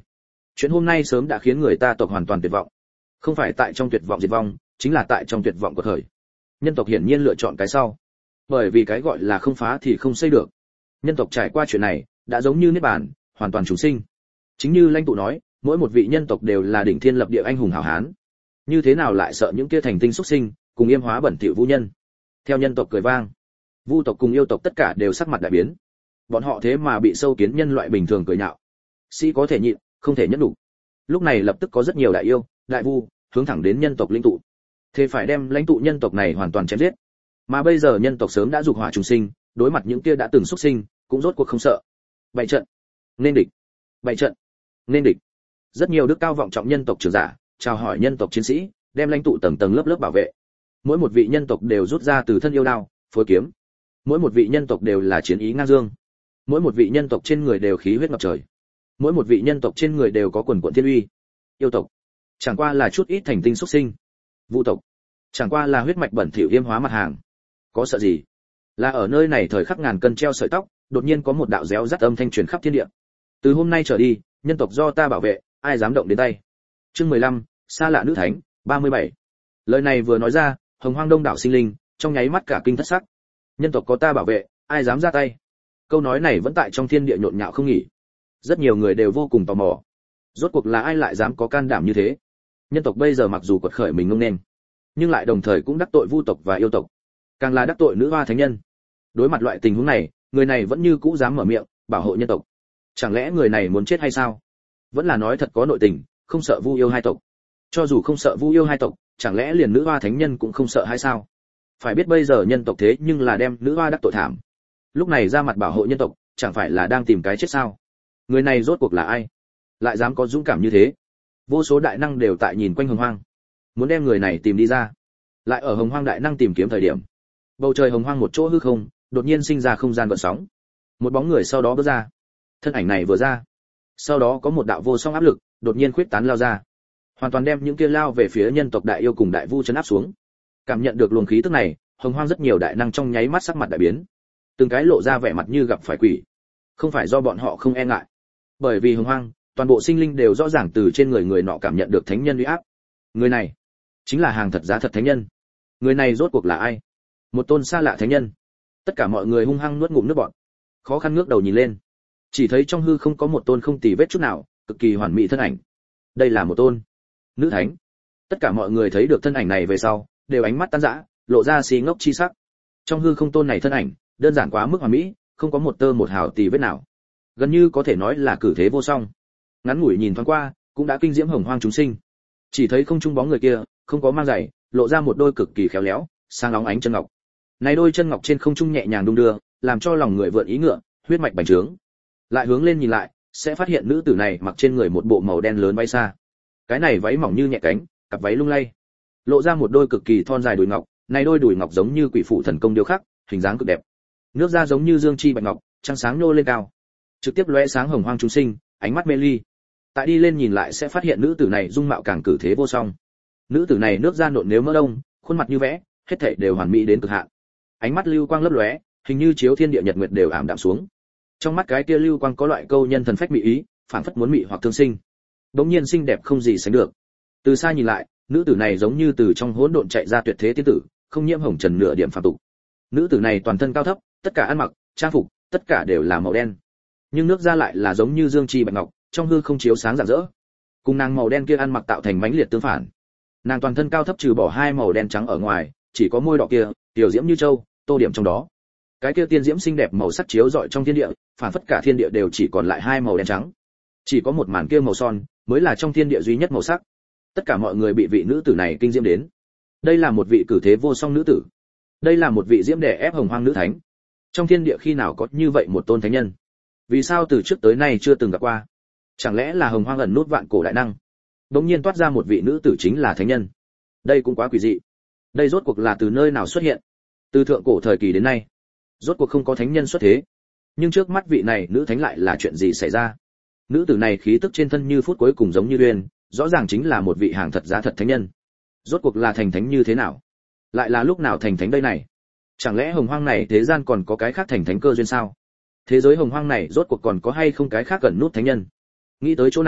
Chuyện hôm nay sớm đã khiến người ta tộc hoàn toàn tuyệt vọng. Không phải tại trong tuyệt vọng diệt vong, chính là tại trong tuyệt vọng của thời. Nhân tộc hiển nhiên lựa chọn cái sau. Bởi vì cái gọi là không phá thì không xây được. Nhân tộc trải qua chuyện này, đã giống như niết bàn, hoàn toàn chúng sinh. Chính như lãnh tụ nói, mỗi một vị nhân tộc đều là đỉnh thiên lập địa anh hùng hảo hán. Như thế nào lại sợ những kia thành tinh xuất sinh, cùng yêm hóa bẩn thỉu vũ nhân. Theo nhân tộc cười vang, vu tộc cùng yêu tộc tất cả đều sắc mặt đại biến. Bọn họ thế mà bị sâu kiến nhân loại bình thường cười nhạo. Sĩ có thể nhịn, không thể nhẫn đủ. Lúc này lập tức có rất nhiều đại yêu, đại vu hướng thẳng đến nhân tộc lãnh tụ. Thế phải đem lãnh tụ nhân tộc này hoàn toàn chém giết. Mà bây giờ nhân tộc sớm đã dục hỏa trùng sinh, đối mặt những kia đã từng xuất sinh, cũng rốt cuộc không sợ. Bày trận, nên địch. Bày trận, nên địch. Rất nhiều đức cao vọng trọng nhân tộc trưởng giả, chào hỏi nhân tộc chiến sĩ, đem lãnh tụ tầng tầng lớp lớp bảo vệ. Mỗi một vị nhân tộc đều rút ra từ thân yêu đao, phối kiếm. Mỗi một vị nhân tộc đều là chiến ý ngang dương. Mỗi một vị nhân tộc trên người đều khí huyết ngập trời. Mỗi một vị nhân tộc trên người đều có quần quần thiên uy. Yêu tộc, chẳng qua là chút ít thành tinh xuất sinh. Vu tộc, chẳng qua là huyết mạch bẩn thỉu yêm hóa mặt hàng. Có sợ gì? Là ở nơi này thời khắc ngàn cân treo sợi tóc, đột nhiên có một đạo réo rắt âm thanh truyền khắp thiên địa. Từ hôm nay trở đi, nhân tộc do ta bảo vệ, ai dám động đến tay. Chương mười lăm, xa lạ nữ thánh, ba mươi bảy. Lời này vừa nói ra, hồng hoang đông đảo sinh linh, trong nháy mắt cả kinh thất sắc. Nhân tộc có ta bảo vệ, ai dám ra tay. Câu nói này vẫn tại trong thiên địa nhộn nhạo không nghỉ. Rất nhiều người đều vô cùng tò mò. Rốt cuộc là ai lại dám có can đảm như thế? Nhân tộc bây giờ mặc dù quật khởi mình ngông nên, nhưng lại đồng thời cũng đắc tội vu tộc và yêu tộc, càng là đắc tội nữ hoa thánh nhân. Đối mặt loại tình huống này, người này vẫn như cũ dám mở miệng bảo hộ nhân tộc. Chẳng lẽ người này muốn chết hay sao? Vẫn là nói thật có nội tình, không sợ vu yêu hai tộc. Cho dù không sợ vu yêu hai tộc, chẳng lẽ liền nữ hoa thánh nhân cũng không sợ hay sao? Phải biết bây giờ nhân tộc thế nhưng là đem nữ hoa đắc tội thảm. Lúc này ra mặt bảo hộ nhân tộc, chẳng phải là đang tìm cái chết sao? Người này rốt cuộc là ai? Lại dám có dũng cảm như thế? Vô số đại năng đều tại nhìn quanh hồng hoang, muốn đem người này tìm đi ra. Lại ở hồng hoang đại năng tìm kiếm thời điểm, bầu trời hồng hoang một chỗ hư không, đột nhiên sinh ra không gian gợn sóng. Một bóng người sau đó bước ra. Thân ảnh này vừa ra, sau đó có một đạo vô song áp lực đột nhiên khuyết tán lao ra, hoàn toàn đem những kia lao về phía nhân tộc đại yêu cùng đại vu chấn áp xuống. Cảm nhận được luồng khí tức này, hồng hoang rất nhiều đại năng trong nháy mắt sắc mặt đại biến, từng cái lộ ra vẻ mặt như gặp phải quỷ. Không phải do bọn họ không e ngại, bởi vì hồng hoang toàn bộ sinh linh đều rõ ràng từ trên người người nọ cảm nhận được thánh nhân uy áp. Người này chính là hàng thật giá thật thánh nhân. Người này rốt cuộc là ai? Một tôn xa lạ thánh nhân. Tất cả mọi người hung hăng nuốt ngụm nước bọt, khó khăn ngước đầu nhìn lên, chỉ thấy trong hư không có một tôn không tì vết chút nào, cực kỳ hoàn mỹ thân ảnh. Đây là một tôn nữ thánh. Tất cả mọi người thấy được thân ảnh này về sau, đều ánh mắt tan rã, lộ ra xí ngốc chi sắc. Trong hư không tôn này thân ảnh, đơn giản quá mức hoàn mỹ, không có một tơ một hào tì vết nào, gần như có thể nói là cử thế vô song. Ngắn ngủi nhìn thoáng qua, cũng đã kinh diễm hồng hoang chúng sinh. Chỉ thấy không trung bóng người kia, không có mang giày, lộ ra một đôi cực kỳ khéo léo, sáng óng ánh chân ngọc. Này đôi chân ngọc trên không trung nhẹ nhàng đung đưa, làm cho lòng người vượn ý ngựa, huyết mạch bành trướng. Lại hướng lên nhìn lại, sẽ phát hiện nữ tử này mặc trên người một bộ màu đen lớn váy xa. Cái này váy mỏng như nhẹ cánh, cặp váy lung lay, lộ ra một đôi cực kỳ thon dài đùi ngọc. Này đôi đùi ngọc giống như quỷ phụ thần công điêu khắc, hình dáng cực đẹp. Nước da giống như dương chi bạch ngọc, trăng sáng nhô lên cao, trực tiếp lóe sáng hồng hoang chúng sinh, ánh mắt mê ly. Tại đi lên nhìn lại sẽ phát hiện nữ tử này dung mạo càng cử thế vô song. Nữ tử này nước da nộn nếu mỡ đông, khuôn mặt như vẽ, hết thảy đều hoàn mỹ đến cực hạn. Ánh mắt lưu quang lấp lóe, hình như chiếu thiên địa nhật nguyệt đều ảm đạm xuống. Trong mắt cái kia lưu quang có loại câu nhân thần phách mỹ ý, phảng phất muốn mị hoặc thương sinh. Đống nhiên xinh đẹp không gì sánh được. Từ xa nhìn lại, nữ tử này giống như từ trong hỗn độn chạy ra tuyệt thế tiên tử, không nhiễm hồng trần nửa điểm phàm tục. Nữ tử này toàn thân cao thấp, tất cả ăn mặc, trang phục, tất cả đều là màu đen. Nhưng nước da lại là giống như dương chi bạch ngọc, trong hư không chiếu sáng rạng rỡ. Cùng nàng màu đen kia ăn mặc tạo thành mãnh liệt tương phản. Nàng toàn thân cao thấp trừ bỏ hai màu đen trắng ở ngoài, chỉ có môi đỏ kia, tiểu diễm như châu, tô điểm trong đó. Cái kia tiên diễm xinh đẹp màu sắc chiếu rọi trong thiên địa, phản phất cả thiên địa đều chỉ còn lại hai màu đen trắng. Chỉ có một màn kia màu son, mới là trong thiên địa duy nhất màu sắc. Tất cả mọi người bị vị nữ tử này kinh diễm đến. Đây là một vị cử thế vô song nữ tử. Đây là một vị diễm đè ép hồng hoang nữ thánh. Trong thiên địa khi nào có như vậy một tôn thánh nhân? Vì sao từ trước tới nay chưa từng gặp qua? Chẳng lẽ là hồng hoang ẩn nút vạn cổ đại năng? Đột nhiên toát ra một vị nữ tử chính là thánh nhân. Đây cũng quá quỷ dị. Đây rốt cuộc là từ nơi nào xuất hiện? Từ thượng cổ thời kỳ đến nay, rốt cuộc không có thánh nhân xuất thế. Nhưng trước mắt vị này nữ thánh lại là chuyện gì xảy ra? Nữ tử này khí tức trên thân như phút cuối cùng giống như uyên, rõ ràng chính là một vị hàng thật giá thật thánh nhân. Rốt cuộc là thành thánh như thế nào? Lại là lúc nào thành thánh đây này? Chẳng lẽ hồng hoang này thế gian còn có cái khác thành thánh cơ duyên sao? Thế giới hồng hoang này rốt cuộc còn có hay không cái khác gần nút thánh nhân? Nghĩ tới chỗ này,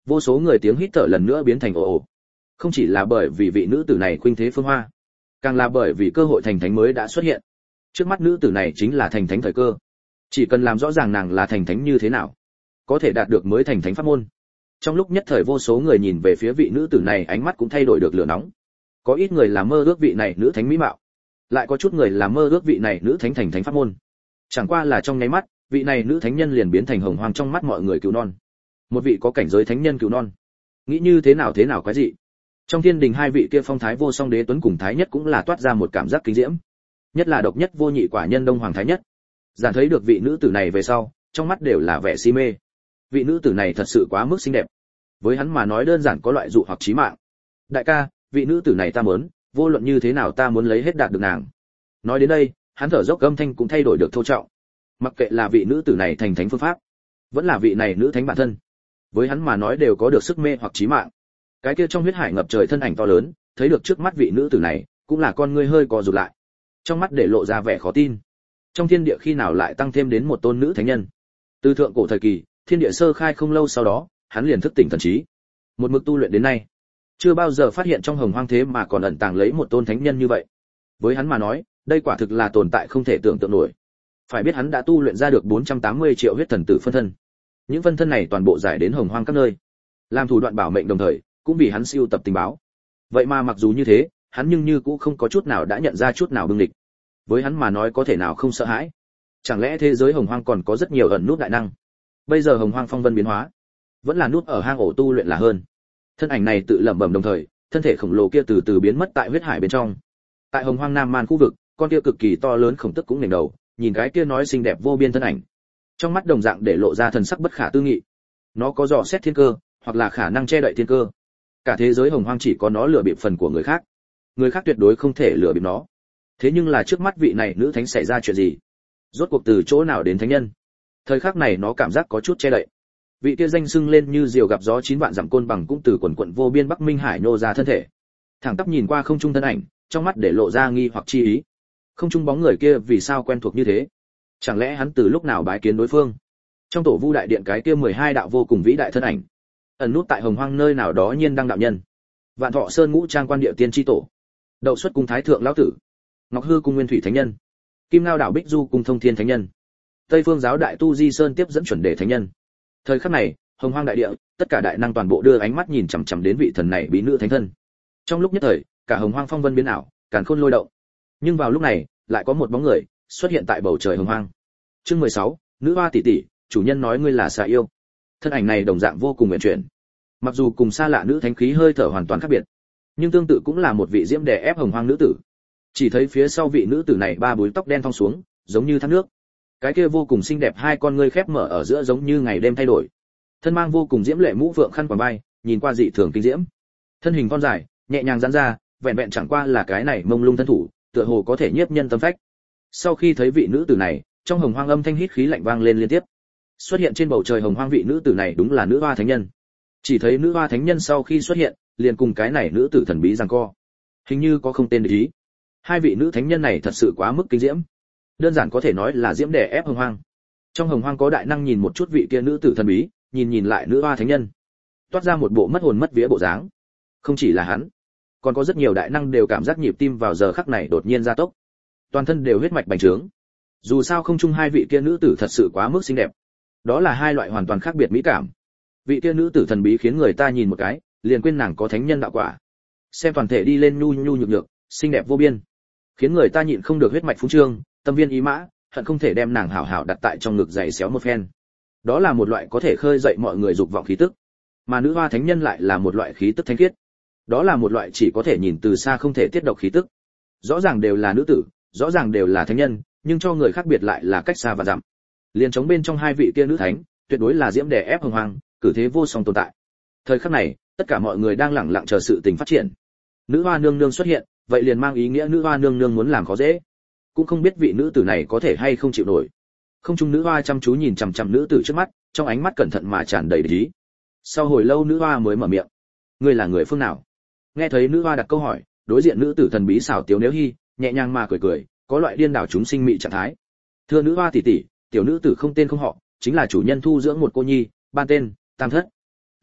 vô số người tiếng hít thở lần nữa biến thành ồ ồ. Không chỉ là bởi vì vị nữ tử này khuynh thế phương hoa, càng là bởi vì cơ hội thành thánh mới đã xuất hiện. Trước mắt nữ tử này chính là thành thánh thời cơ. Chỉ cần làm rõ ràng nàng là thành thánh như thế nào, có thể đạt được mới thành thánh pháp môn. Trong lúc nhất thời vô số người nhìn về phía vị nữ tử này, ánh mắt cũng thay đổi được lửa nóng. Có ít người là mơ ước vị này nữ thánh mỹ mạo, lại có chút người là mơ ước vị này nữ thánh thành thánh pháp môn. Chẳng qua là trong nháy mắt, vị này nữ thánh nhân liền biến thành hồng hoang trong mắt mọi người cứu non. Một vị có cảnh giới thánh nhân cứu non, nghĩ như thế nào thế nào quái dị. Trong thiên đình hai vị kia phong thái vô song đế tuấn cùng thái nhất cũng là toát ra một cảm giác kinh diễm, nhất là độc nhất vô nhị quả nhân đông hoàng thái nhất. Giản thấy được vị nữ tử này về sau, trong mắt đều là vẻ si mê. Vị nữ tử này thật sự quá mức xinh đẹp, với hắn mà nói đơn giản có loại dụ hoặc chí mạng. Đại ca, vị nữ tử này ta muốn, vô luận như thế nào ta muốn lấy hết đạt được nàng. Nói đến đây, hắn thở dốc âm thanh cũng thay đổi được thô trọng. Mặc kệ là vị nữ tử này thành thánh phương pháp, vẫn là vị này nữ thánh bản thân, với hắn mà nói đều có được sức mê hoặc chí mạng. Cái kia trong huyết hải ngập trời thân ảnh to lớn, thấy được trước mắt vị nữ tử này, cũng là con ngươi hơi co rụt lại, trong mắt để lộ ra vẻ khó tin. Trong thiên địa khi nào lại tăng thêm đến một tôn nữ thánh nhân? Từ thượng cổ thời kỳ, thiên địa sơ khai không lâu sau đó, hắn liền thức tỉnh thần trí, một mực tu luyện đến nay, chưa bao giờ phát hiện trong hồng hoang thế mà còn ẩn tàng lấy một tôn thánh nhân như vậy. Với hắn mà nói, đây quả thực là tồn tại không thể tưởng tượng nổi. Phải biết hắn đã tu luyện ra được bốn trăm tám mươi triệu huyết thần tử phân thân. Những phân thân này toàn bộ giải đến hồng hoang các nơi, làm thủ đoạn bảo mệnh đồng thời, cũng vì hắn siêu tập tình báo. Vậy mà mặc dù như thế, hắn nhưng như cũng không có chút nào đã nhận ra chút nào bưng địch. Với hắn mà nói có thể nào không sợ hãi? Chẳng lẽ thế giới hồng hoang còn có rất nhiều ẩn nút đại năng? Bây giờ hồng hoang phong vân biến hóa, vẫn là nút ở hang ổ tu luyện là hơn. Thân ảnh này tự lẩm bẩm đồng thời, thân thể khổng lồ kia từ từ biến mất tại huyết hải bên trong. Tại hồng hoang nam man khu vực, con kia cực kỳ to lớn khổng tức cũng ngẩng đầu, nhìn cái kia nói xinh đẹp vô biên thân ảnh, trong mắt đồng dạng để lộ ra thần sắc bất khả tư nghị. Nó có dò xét thiên cơ, hoặc là khả năng che đậy thiên cơ. Cả thế giới hồng hoang chỉ có nó lừa bịp phần của người khác, người khác tuyệt đối không thể lừa bịp nó. Thế nhưng là trước mắt vị này nữ thánh xảy ra chuyện gì? Rốt cuộc từ chỗ nào đến thánh nhân? Thời khắc này nó cảm giác có chút che đậy. Vị kia danh sưng lên như diều gặp gió chín vạn dặm côn bằng cũng từ quần quận vô biên Bắc Minh Hải nô ra thân thể, thẳng tắp nhìn qua không trung thân ảnh, trong mắt để lộ ra nghi hoặc chi ý. Không trung bóng người kia vì sao quen thuộc như thế? Chẳng lẽ hắn từ lúc nào bái kiến đối phương? Trong tổ Vu đại điện cái kia mười hai đạo vô cùng vĩ đại thân ảnh, ẩn nút tại hồng hoang nơi nào đó nhiên đăng đạo nhân, Vạn Thọ Sơn ngũ trang quan địa tiên chi tổ, Đậu Xuất cung thái thượng lão tử, Ngọc Hư cung nguyên thủy thánh nhân, Kim Ngao đảo Bích Du cung thông thiên thánh nhân, Tây Phương giáo đại tu Di Sơn tiếp dẫn chuẩn đề thánh nhân. Thời khắc này, hồng hoang đại địa, tất cả đại năng toàn bộ đưa ánh mắt nhìn chằm chằm đến vị thần này bí nữ thánh thân. Trong lúc nhất thời, cả hồng hoang phong vân biến ảo, càn khôn lôi động. Nhưng vào lúc này, lại có một bóng người xuất hiện tại bầu trời hồng hoang. Chương mười sáu, nữ hoa tỷ tỷ, chủ nhân nói ngươi là xà yêu. Thân ảnh này đồng dạng vô cùng uyển chuyển. Mặc dù cùng xa lạ nữ thánh khí hơi thở hoàn toàn khác biệt, nhưng tương tự cũng là một vị diễm đè ép hồng hoang nữ tử. Chỉ thấy phía sau vị nữ tử này ba búi tóc đen thong xuống, giống như thác nước. Cái kia vô cùng xinh đẹp hai con ngươi khép mở ở giữa giống như ngày đêm thay đổi. Thân mang vô cùng diễm lệ mũ phượng khăn quàng vai, nhìn qua dị thường kinh diễm. Thân hình con dài, nhẹ nhàng giãn ra, vẹn vẹn chẳng qua là cái này mông lung thân thủ, tựa hồ có thể nhiếp nhân tâm phách. Sau khi thấy vị nữ tử này, trong hồng hoang âm thanh hít khí lạnh vang lên liên tiếp. Xuất hiện trên bầu trời hồng hoang vị nữ tử này đúng là nữ hoa thánh nhân. Chỉ thấy nữ hoa thánh nhân sau khi xuất hiện, liền cùng cái này nữ tử thần bí giằng co. Hình như có không tên để ý. Hai vị nữ thánh nhân này thật sự quá mức kinh diễm. Đơn giản có thể nói là diễm đè ép hồng hoang. Trong hồng hoang có đại năng nhìn một chút vị kia nữ tử thần bí, nhìn nhìn lại nữ hoa thánh nhân, toát ra một bộ mất hồn mất vía bộ dáng. Không chỉ là hắn, còn có rất nhiều đại năng đều cảm giác nhịp tim vào giờ khắc này đột nhiên gia tốc, toàn thân đều huyết mạch bành trướng. Dù sao không chung hai vị kia nữ tử thật sự quá mức xinh đẹp, đó là hai loại hoàn toàn khác biệt mỹ cảm. Vị kia nữ tử thần bí khiến người ta nhìn một cái liền quên nàng có thánh nhân đạo quả, xem toàn thể đi lên nhu nhu nhược nhược, xinh đẹp vô biên, khiến người ta nhịn không được huyết mạch phúng trương, tâm viên ý mã, hận không thể đem nàng hảo hảo đặt tại trong ngực giày xéo một phen. Đó là một loại có thể khơi dậy mọi người dục vọng khí tức, mà nữ hoa thánh nhân lại là một loại khí tức thánh khiết. Đó là một loại chỉ có thể nhìn từ xa không thể tiết độc khí tức. Rõ ràng đều là nữ tử, rõ ràng đều là thánh nhân, nhưng cho người khác biệt lại là cách xa và dặm. Liên chống bên trong hai vị kia nữ thánh, tuyệt đối là diễm đè ép hồng hoang, cử thế vô song tồn tại. Thời khắc này, tất cả mọi người đang lẳng lặng chờ sự tình phát triển. Nữ hoa nương nương xuất hiện, vậy liền mang ý nghĩa nữ hoa nương nương muốn làm khó dễ. Cũng không biết vị nữ tử này có thể hay không chịu nổi. Không trung nữ hoa chăm chú nhìn chằm chằm nữ tử trước mắt, trong ánh mắt cẩn thận mà tràn đầy ý. Sau hồi lâu nữ hoa mới mở miệng: "Ngươi là người phương nào?" Nghe thấy nữ hoa đặt câu hỏi, đối diện nữ tử thần bí xảo tiếu nếu hi, nhẹ nhàng mà cười cười, có loại điên đảo chúng sinh mị trạng thái. "Thưa nữ hoa tỷ tỷ, tiểu nữ tử không tên không họ, chính là chủ nhân thu dưỡng một cô nhi, ban tên Tam Thất."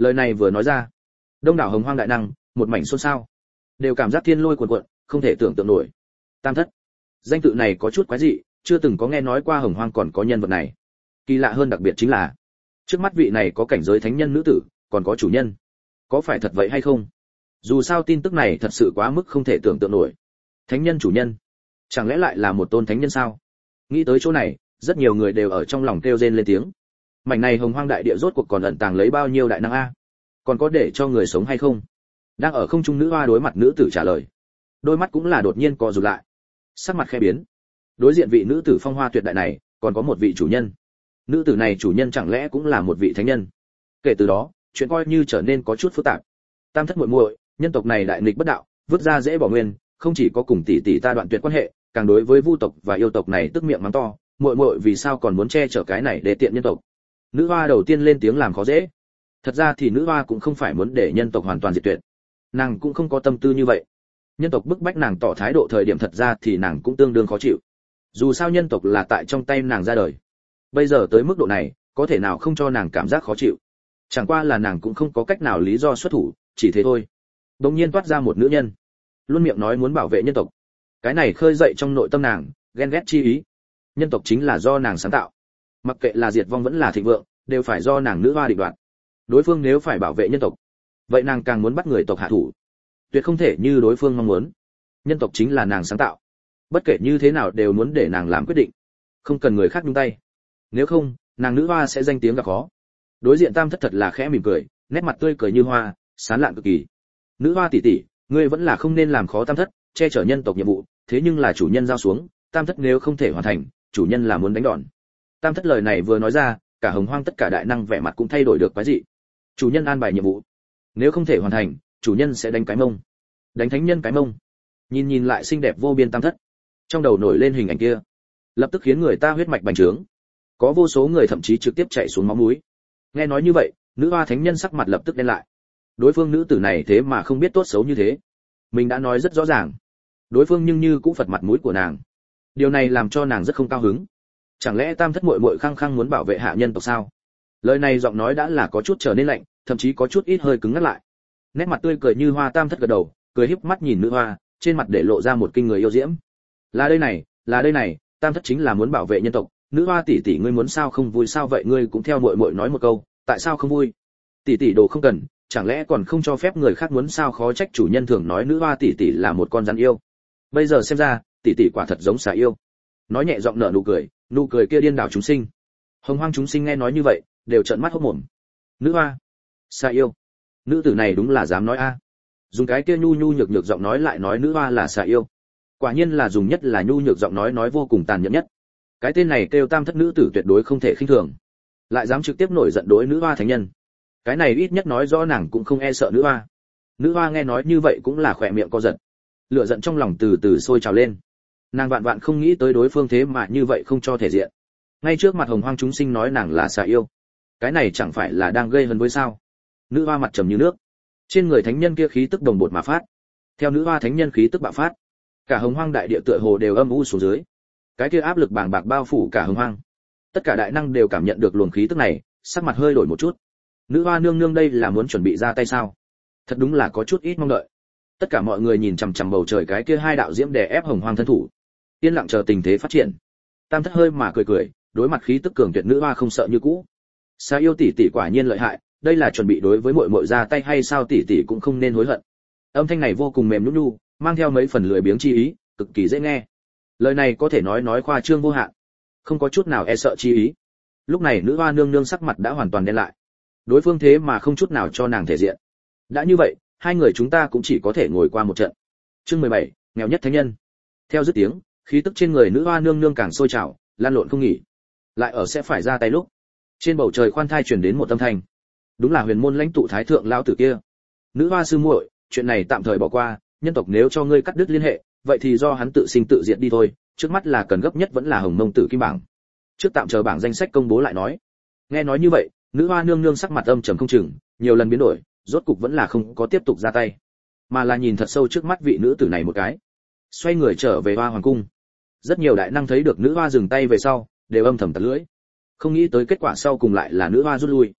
Lời này vừa nói ra, đông đảo hồng hoang đại năng một mảnh xôn xao, đều cảm giác thiên lôi cuồn cuộn, không thể tưởng tượng nổi. Tam thất, danh tự này có chút quái dị, chưa từng có nghe nói qua hồng hoang còn có nhân vật này. Kỳ lạ hơn đặc biệt chính là, trước mắt vị này có cảnh giới thánh nhân nữ tử, còn có chủ nhân. Có phải thật vậy hay không? Dù sao tin tức này thật sự quá mức không thể tưởng tượng nổi. Thánh nhân chủ nhân, chẳng lẽ lại là một tôn thánh nhân sao? Nghĩ tới chỗ này, rất nhiều người đều ở trong lòng kêu rên lên tiếng. Mảnh này hồng hoang đại địa rốt cuộc còn ẩn tàng lấy bao nhiêu đại năng a? Còn có để cho người sống hay không? Đang ở không trung nữ hoa đối mặt nữ tử trả lời, đôi mắt cũng là đột nhiên co rụt lại, sắc mặt khẽ biến. Đối diện vị nữ tử phong hoa tuyệt đại này, còn có một vị chủ nhân. Nữ tử này chủ nhân chẳng lẽ cũng là một vị thánh nhân? Kể từ đó, chuyện coi như trở nên có chút phức tạp. Tam thất muội muội, nhân tộc này đại nghịch bất đạo, vứt ra dễ bỏ nguyên, không chỉ có cùng tỷ tỷ ta đoạn tuyệt quan hệ, càng đối với vu tộc và yêu tộc này tức miệng mắng to, muội muội vì sao còn muốn che chở cái này để tiện nhân tộc? Nữ hoa đầu tiên lên tiếng làm khó dễ. Thật ra thì nữ hoa cũng không phải muốn để nhân tộc hoàn toàn diệt tuyệt, nàng cũng không có tâm tư như vậy. Nhân tộc bức bách nàng tỏ thái độ thời điểm thật ra thì nàng cũng tương đương khó chịu. Dù sao nhân tộc là tại trong tay nàng ra đời, bây giờ tới mức độ này, có thể nào không cho nàng cảm giác khó chịu? Chẳng qua là nàng cũng không có cách nào lý do xuất thủ, chỉ thế thôi. Đột nhiên toát ra một nữ nhân, luôn miệng nói muốn bảo vệ nhân tộc. Cái này khơi dậy trong nội tâm nàng ghen ghét chi ý. Nhân tộc chính là do nàng sáng tạo, mặc kệ là diệt vong vẫn là thịnh vượng, đều phải do nàng nữ hoa định đoạt. Đối phương nếu phải bảo vệ nhân tộc, vậy nàng càng muốn bắt người tộc hạ thủ, tuyệt không thể như đối phương mong muốn. Nhân tộc chính là nàng sáng tạo, bất kể như thế nào đều muốn để nàng làm quyết định, không cần người khác nhúng tay. Nếu không, nàng nữ hoa sẽ danh tiếng gặp khó. Đối diện tam thất thật là khẽ mỉm cười, nét mặt tươi cười như hoa, sán lạn cực kỳ. Nữ hoa tỷ tỷ, ngươi vẫn là không nên làm khó tam thất, che chở nhân tộc nhiệm vụ, thế nhưng là chủ nhân giao xuống, tam thất nếu không thể hoàn thành, chủ nhân là muốn đánh đòn. Tam thất lời này vừa nói ra, cả hồng hoang tất cả đại năng vẻ mặt cũng thay đổi được quái dị. Chủ nhân an bài nhiệm vụ, nếu không thể hoàn thành, chủ nhân sẽ đánh cái mông, đánh thánh nhân cái mông. Nhìn nhìn lại xinh đẹp vô biên tam thất, trong đầu nổi lên hình ảnh kia, lập tức khiến người ta huyết mạch bành trướng, có vô số người thậm chí trực tiếp chạy xuống máu mũi. Nghe nói như vậy, nữ hoa thánh nhân sắc mặt lập tức đen lại. Đối phương nữ tử này thế mà không biết tốt xấu như thế, mình đã nói rất rõ ràng, đối phương nhưng như cũng phật mặt mũi của nàng. Điều này làm cho nàng rất không cao hứng. Chẳng lẽ tam thất muội muội khăng khăng muốn bảo vệ hạ nhân tộc sao? Lời này giọng nói đã là có chút trở nên lạnh, thậm chí có chút ít hơi cứng ngắt lại. Nét mặt tươi cười như hoa tam thất gật đầu, cười híp mắt nhìn nữ hoa, trên mặt để lộ ra một kinh người yêu diễm. Là đây này, là đây này, tam thất chính là muốn bảo vệ nhân tộc. Nữ hoa tỷ tỷ ngươi muốn sao không vui sao vậy? Ngươi cũng theo muội muội nói một câu, tại sao không vui? Tỷ tỷ đồ không cần, chẳng lẽ còn không cho phép người khác muốn sao? Khó trách chủ nhân thường nói nữ hoa tỷ tỷ là một con rắn yêu. Bây giờ xem ra, tỷ tỷ quả thật giống xà yêu. Nói nhẹ giọng nở nụ cười, nụ cười kia điên đảo chúng sinh. Hồng hoang chúng sinh nghe nói như vậy, đều trợn mắt hốt mồm. Nữ hoa, xà yêu, nữ tử này đúng là dám nói a. Dùng cái kia nhu nhu nhược nhược giọng nói lại nói nữ hoa là xà yêu, quả nhiên là dùng nhất là nhu nhược giọng nói nói vô cùng tàn nhẫn nhất. Cái tên này kêu tam thất nữ tử tuyệt đối không thể khinh thường, lại dám trực tiếp nổi giận đối nữ hoa thánh nhân. Cái này ít nhất nói rõ nàng cũng không e sợ nữ hoa. Nữ hoa nghe nói như vậy cũng là khỏe miệng co giật, lửa giận trong lòng từ từ sôi trào lên. Nàng vạn vạn không nghĩ tới đối phương thế mà như vậy không cho thể diện. Ngay trước mặt hồng hoang chúng sinh nói nàng là xà yêu, cái này chẳng phải là đang gây hấn với sao? Nữ hoa mặt trầm như nước, trên người thánh nhân kia khí tức đồng bột mà phát. Theo nữ hoa thánh nhân khí tức bạo phát, cả hồng hoang đại địa tựa hồ đều âm u xuống dưới. Cái kia áp lực bàng bạc bao phủ cả hồng hoang. Tất cả đại năng đều cảm nhận được luồng khí tức này, sắc mặt hơi đổi một chút. Nữ hoa nương nương đây là muốn chuẩn bị ra tay sao? Thật đúng là có chút ít mong đợi. Tất cả mọi người nhìn chằm chằm bầu trời cái kia hai đạo diễm đè ép hồng hoang thân thủ, yên lặng chờ tình thế phát triển. Tam thất hơi mà cười cười, đối mặt khí tức cường tuyệt nữ hoa không sợ như cũ. Sa yêu tỷ tỷ quả nhiên lợi hại, đây là chuẩn bị đối với muội muội ra tay hay sao? Tỷ tỷ cũng không nên hối hận. Âm thanh này vô cùng mềm nhũn nhu, mang theo mấy phần lười biếng chi ý, cực kỳ dễ nghe. Lời này có thể nói nói khoa trương vô hạn, không có chút nào e sợ chi ý. Lúc này nữ hoa nương nương sắc mặt đã hoàn toàn đen lại. Đối phương thế mà không chút nào cho nàng thể diện. Đã như vậy, hai người chúng ta cũng chỉ có thể ngồi qua một trận. Chương mười bảy, nghèo nhất thánh nhân. Theo dứt tiếng, khí tức trên người nữ hoa nương nương càng sôi trào, lan lộn không nghỉ. Lại ở sẽ phải ra tay lúc, trên bầu trời khoan thai truyền đến một âm thanh. Đúng là huyền môn lãnh tụ thái thượng lão tử kia. Nữ hoa sư muội, chuyện này tạm thời bỏ qua, nhân tộc nếu cho ngươi cắt đứt liên hệ, vậy thì do hắn tự sinh tự diệt đi thôi, trước mắt là cần gấp nhất vẫn là hồng mông tử kim bảng. Trước tạm chờ bảng danh sách công bố lại nói. Nghe nói như vậy, nữ hoa nương nương sắc mặt âm trầm không chừng, nhiều lần biến đổi, rốt cục vẫn là không có tiếp tục ra tay, mà là nhìn thật sâu trước mắt vị nữ tử này một cái, xoay người trở về hoa hoàng cung. Rất nhiều đại năng thấy được nữ hoa dừng tay về sau, đều âm thầm tặc lưỡi, không nghĩ tới kết quả sau cùng lại là nữ hoa rút lui.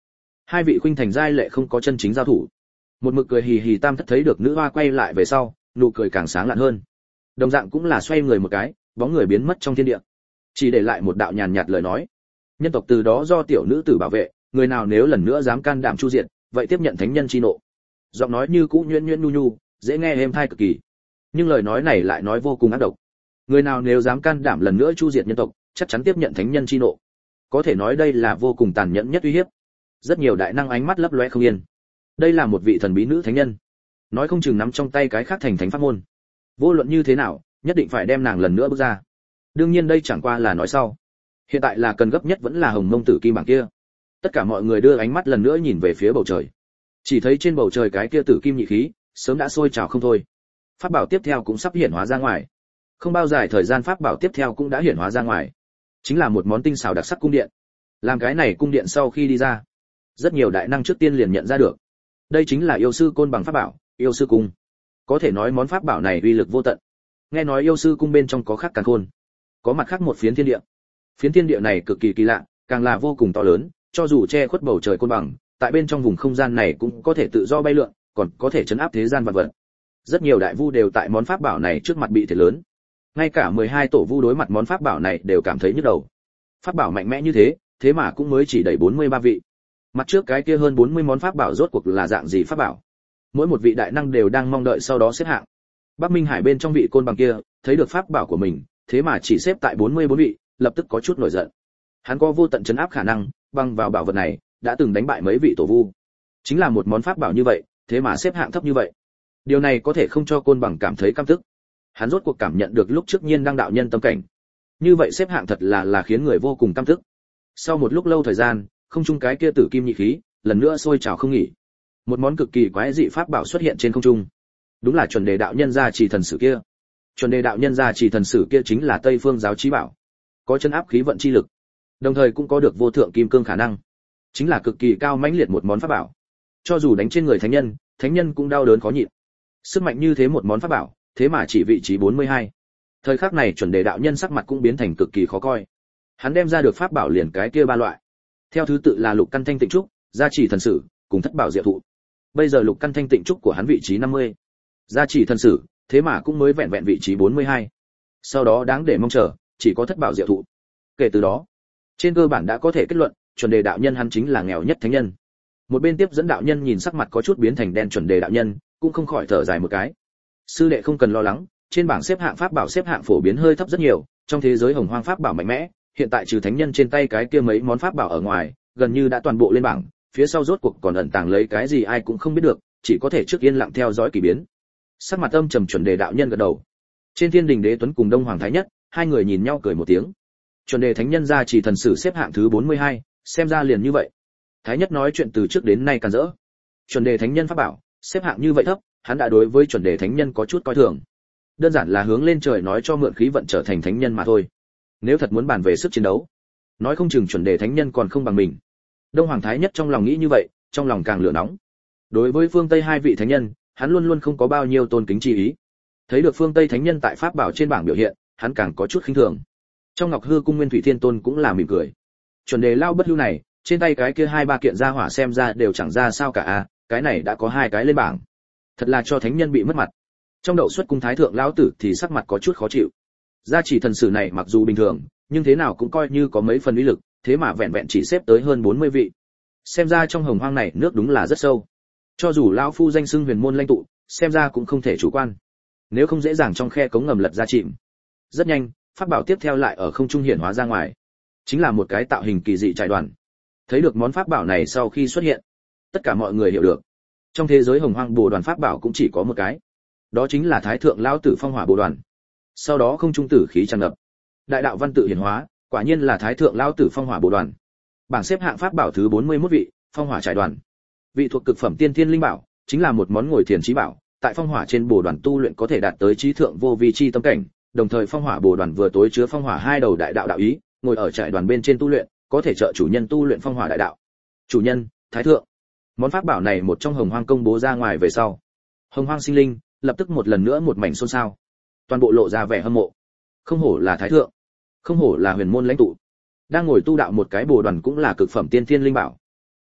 Hai vị khuynh thành giai lệ không có chân chính giao thủ. Một mực cười hì hì Tam Thất thấy được nữ hoa quay lại về sau, nụ cười càng sáng lạn hơn. Đồng dạng cũng là xoay người một cái, bóng người biến mất trong thiên địa. Chỉ để lại một đạo nhàn nhạt lời nói. Nhân tộc từ đó do tiểu nữ tử bảo vệ, người nào nếu lần nữa dám can đảm chu diện, vậy tiếp nhận thánh nhân chi nộ. Giọng nói như cũ nhuyễn nhuyễn nhu nhu, dễ nghe êm tai cực kỳ. Nhưng lời nói này lại nói vô cùng ác độc. Người nào nếu dám can đảm lần nữa chu diệt nhân tộc, chắc chắn tiếp nhận thánh nhân chi nộ. Có thể nói đây là vô cùng tàn nhẫn nhất uy hiếp. Rất nhiều đại năng ánh mắt lấp lóe không yên. Đây là một vị thần bí nữ thánh nhân, nói không chừng nắm trong tay cái khác thành thánh pháp môn. Vô luận như thế nào, nhất định phải đem nàng lần nữa bước ra. Đương nhiên đây chẳng qua là nói sau. Hiện tại là cần gấp nhất vẫn là Hồng Mông Tử Kim bảng kia. Tất cả mọi người đưa ánh mắt lần nữa nhìn về phía bầu trời. Chỉ thấy trên bầu trời cái kia tử kim nhị khí sớm đã sôi trào không thôi. Pháp bảo tiếp theo cũng sắp hiển hóa ra ngoài. Không bao dài thời gian pháp bảo tiếp theo cũng đã hiển hóa ra ngoài. Chính là một món tinh xảo đặc sắc cung điện. Làm cái này cung điện sau khi đi ra, rất nhiều đại năng trước tiên liền nhận ra được. Đây chính là yêu sư côn bằng pháp bảo, yêu sư cung. Có thể nói món pháp bảo này uy lực vô tận. Nghe nói yêu sư cung bên trong có khác càn khôn, có mặt khác một phiến thiên địa. Phiến thiên địa này cực kỳ kỳ lạ, càng là vô cùng to lớn, cho dù che khuất bầu trời côn bằng, tại bên trong vùng không gian này cũng có thể tự do bay lượn, còn có thể chấn áp thế gian vạn vật. Rất nhiều đại vu đều tại món pháp bảo này trước mặt bị thiệt lớn. Ngay cả mười hai tổ vu đối mặt món pháp bảo này đều cảm thấy nhức đầu. Pháp bảo mạnh mẽ như thế, thế mà cũng mới chỉ đầy bốn mươi ba vị. Mặt trước cái kia hơn bốn mươi món pháp bảo rốt cuộc là dạng gì pháp bảo? Mỗi một vị đại năng đều đang mong đợi sau đó xếp hạng. Bắc Minh Hải bên trong vị côn bằng kia, thấy được pháp bảo của mình, thế mà chỉ xếp tại bốn mươi bốn vị, lập tức có chút nổi giận. Hắn có vô tận chấn áp khả năng, bằng vào bảo vật này, đã từng đánh bại mấy vị tổ vu. Chính là một món pháp bảo như vậy, thế mà xếp hạng thấp như vậy. Điều này có thể không cho côn bằng cảm thấy căm tức. Hắn rốt cuộc cảm nhận được lúc trước Nhiên đang đạo nhân tâm cảnh. Như vậy xếp hạng thật là là khiến người vô cùng căm tức. Sau một lúc lâu thời gian, không trung cái kia tử kim nhị khí, lần nữa sôi trào không nghỉ. Một món cực kỳ quái dị pháp bảo xuất hiện trên không trung. Đúng là chuẩn đề đạo nhân gia trì thần sử kia. Chuẩn đề đạo nhân gia trì thần sử kia chính là Tây Phương giáo chí bảo, có chân áp khí vận chi lực, đồng thời cũng có được vô thượng kim cương khả năng, chính là cực kỳ cao mãnh liệt một món pháp bảo. Cho dù đánh trên người thánh nhân, thánh nhân cũng đau đớn khó nhịn. Sức mạnh như thế một món pháp bảo, thế mà chỉ vị trí bốn mươi hai. Thời khắc này chuẩn đề đạo nhân sắc mặt cũng biến thành cực kỳ khó coi. Hắn đem ra được pháp bảo liền cái kia ba loại, theo thứ tự là lục căn thanh tịnh trúc, gia trì thần sử, cùng thất bảo diệu thụ. Bây giờ lục căn thanh tịnh trúc của hắn vị trí năm mươi, gia trì thần sử, thế mà cũng mới vẹn vẹn vị trí bốn mươi hai. Sau đó đáng để mong chờ, chỉ có thất bảo diệu thụ. Kể từ đó, trên cơ bản đã có thể kết luận, chuẩn đề đạo nhân hắn chính là nghèo nhất thánh nhân. Một bên tiếp dẫn đạo nhân nhìn sắc mặt có chút biến thành đen chuẩn đề đạo nhân, cũng không khỏi thở dài một cái. Sư đệ không cần lo lắng, trên bảng xếp hạng pháp bảo xếp hạng phổ biến hơi thấp rất nhiều, trong thế giới hồng hoang pháp bảo mạnh mẽ, hiện tại trừ thánh nhân trên tay cái kia mấy món pháp bảo ở ngoài, gần như đã toàn bộ lên bảng, phía sau rốt cuộc còn ẩn tàng lấy cái gì ai cũng không biết được, chỉ có thể trước yên lặng theo dõi kỳ biến. Sắc mặt âm trầm chuẩn đề đạo nhân gật đầu. Trên thiên đình đế tuấn cùng đông hoàng thái nhất, hai người nhìn nhau cười một tiếng. Chuẩn đề thánh nhân gia chỉ thần sử xếp hạng thứ bốn mươi hai, xem ra liền như vậy. Thái nhất nói chuyện từ trước đến nay càn rỡ. Chuẩn đề thánh nhân pháp bảo xếp hạng như vậy thấp, hắn đã đối với chuẩn đề thánh nhân có chút coi thường. Đơn giản là hướng lên trời nói cho mượn khí vận trở thành thánh nhân mà thôi. Nếu thật muốn bàn về sức chiến đấu, nói không chừng chuẩn đề thánh nhân còn không bằng mình. Đông hoàng thái nhất trong lòng nghĩ như vậy, trong lòng càng lửa nóng. Đối với phương Tây hai vị thánh nhân, hắn luôn luôn không có bao nhiêu tôn kính chi ý. Thấy được phương Tây thánh nhân tại pháp bảo trên bảng biểu hiện, hắn càng có chút khinh thường. Trong Ngọc Hư cung Nguyên Thủy Thiên Tôn cũng là mỉm cười. Chuẩn đề lao bất lưu này, trên tay cái kia hai ba kiện gia hỏa xem ra đều chẳng ra sao cả a, cái này đã có hai cái lên bảng. Thật là cho thánh nhân bị mất mặt. Trong đậu xuất cung thái thượng lão tử thì sắc mặt có chút khó chịu. Gia chỉ thần sử này mặc dù bình thường, nhưng thế nào cũng coi như có mấy phần uy lực, thế mà vẹn vẹn chỉ xếp tới hơn bốn mươi vị. Xem ra trong hồng hoang này nước đúng là rất sâu. Cho dù lão phu danh xưng huyền môn lãnh tụ, xem ra cũng không thể chủ quan. Nếu không dễ dàng trong khe cống ngầm lật ra chìm. Rất nhanh, pháp bảo tiếp theo lại ở không trung hiển hóa ra ngoài, chính là một cái tạo hình kỳ dị trải đoàn. Thấy được món pháp bảo này sau khi xuất hiện, tất cả mọi người hiểu được, trong thế giới hồng hoang bồ đoàn pháp bảo cũng chỉ có một cái, đó chính là thái thượng lão tử phong hỏa bồ đoàn. Sau đó không trung tử khí tràn ngập, đại đạo văn tự hiển hóa, quả nhiên là thái thượng lão tử phong hỏa bồ đoàn. Bảng xếp hạng pháp bảo thứ bốn mươi mốt vị, phong hỏa trải đoàn. Vị thuộc cực phẩm tiên thiên linh bảo, chính là một món ngồi thiền chí bảo, tại phong hỏa trên bồ đoàn tu luyện có thể đạt tới trí thượng vô vi chi tâm cảnh, đồng thời phong hỏa bồ đoàn vừa tối chứa phong hỏa hai đầu đại đạo đạo ý, ngồi ở trại đoàn bên trên tu luyện, có thể trợ chủ nhân tu luyện phong hỏa đại đạo. Chủ nhân, thái thượng. Món pháp bảo này một trong hồng hoang công bố ra ngoài về sau, hồng hoang sinh linh lập tức một lần nữa một mảnh xôn xao, toàn bộ lộ ra vẻ hâm mộ. Không hổ là thái thượng, không hổ là huyền môn lãnh tụ, đang ngồi tu đạo một cái bồ đoàn cũng là cực phẩm tiên thiên linh bảo.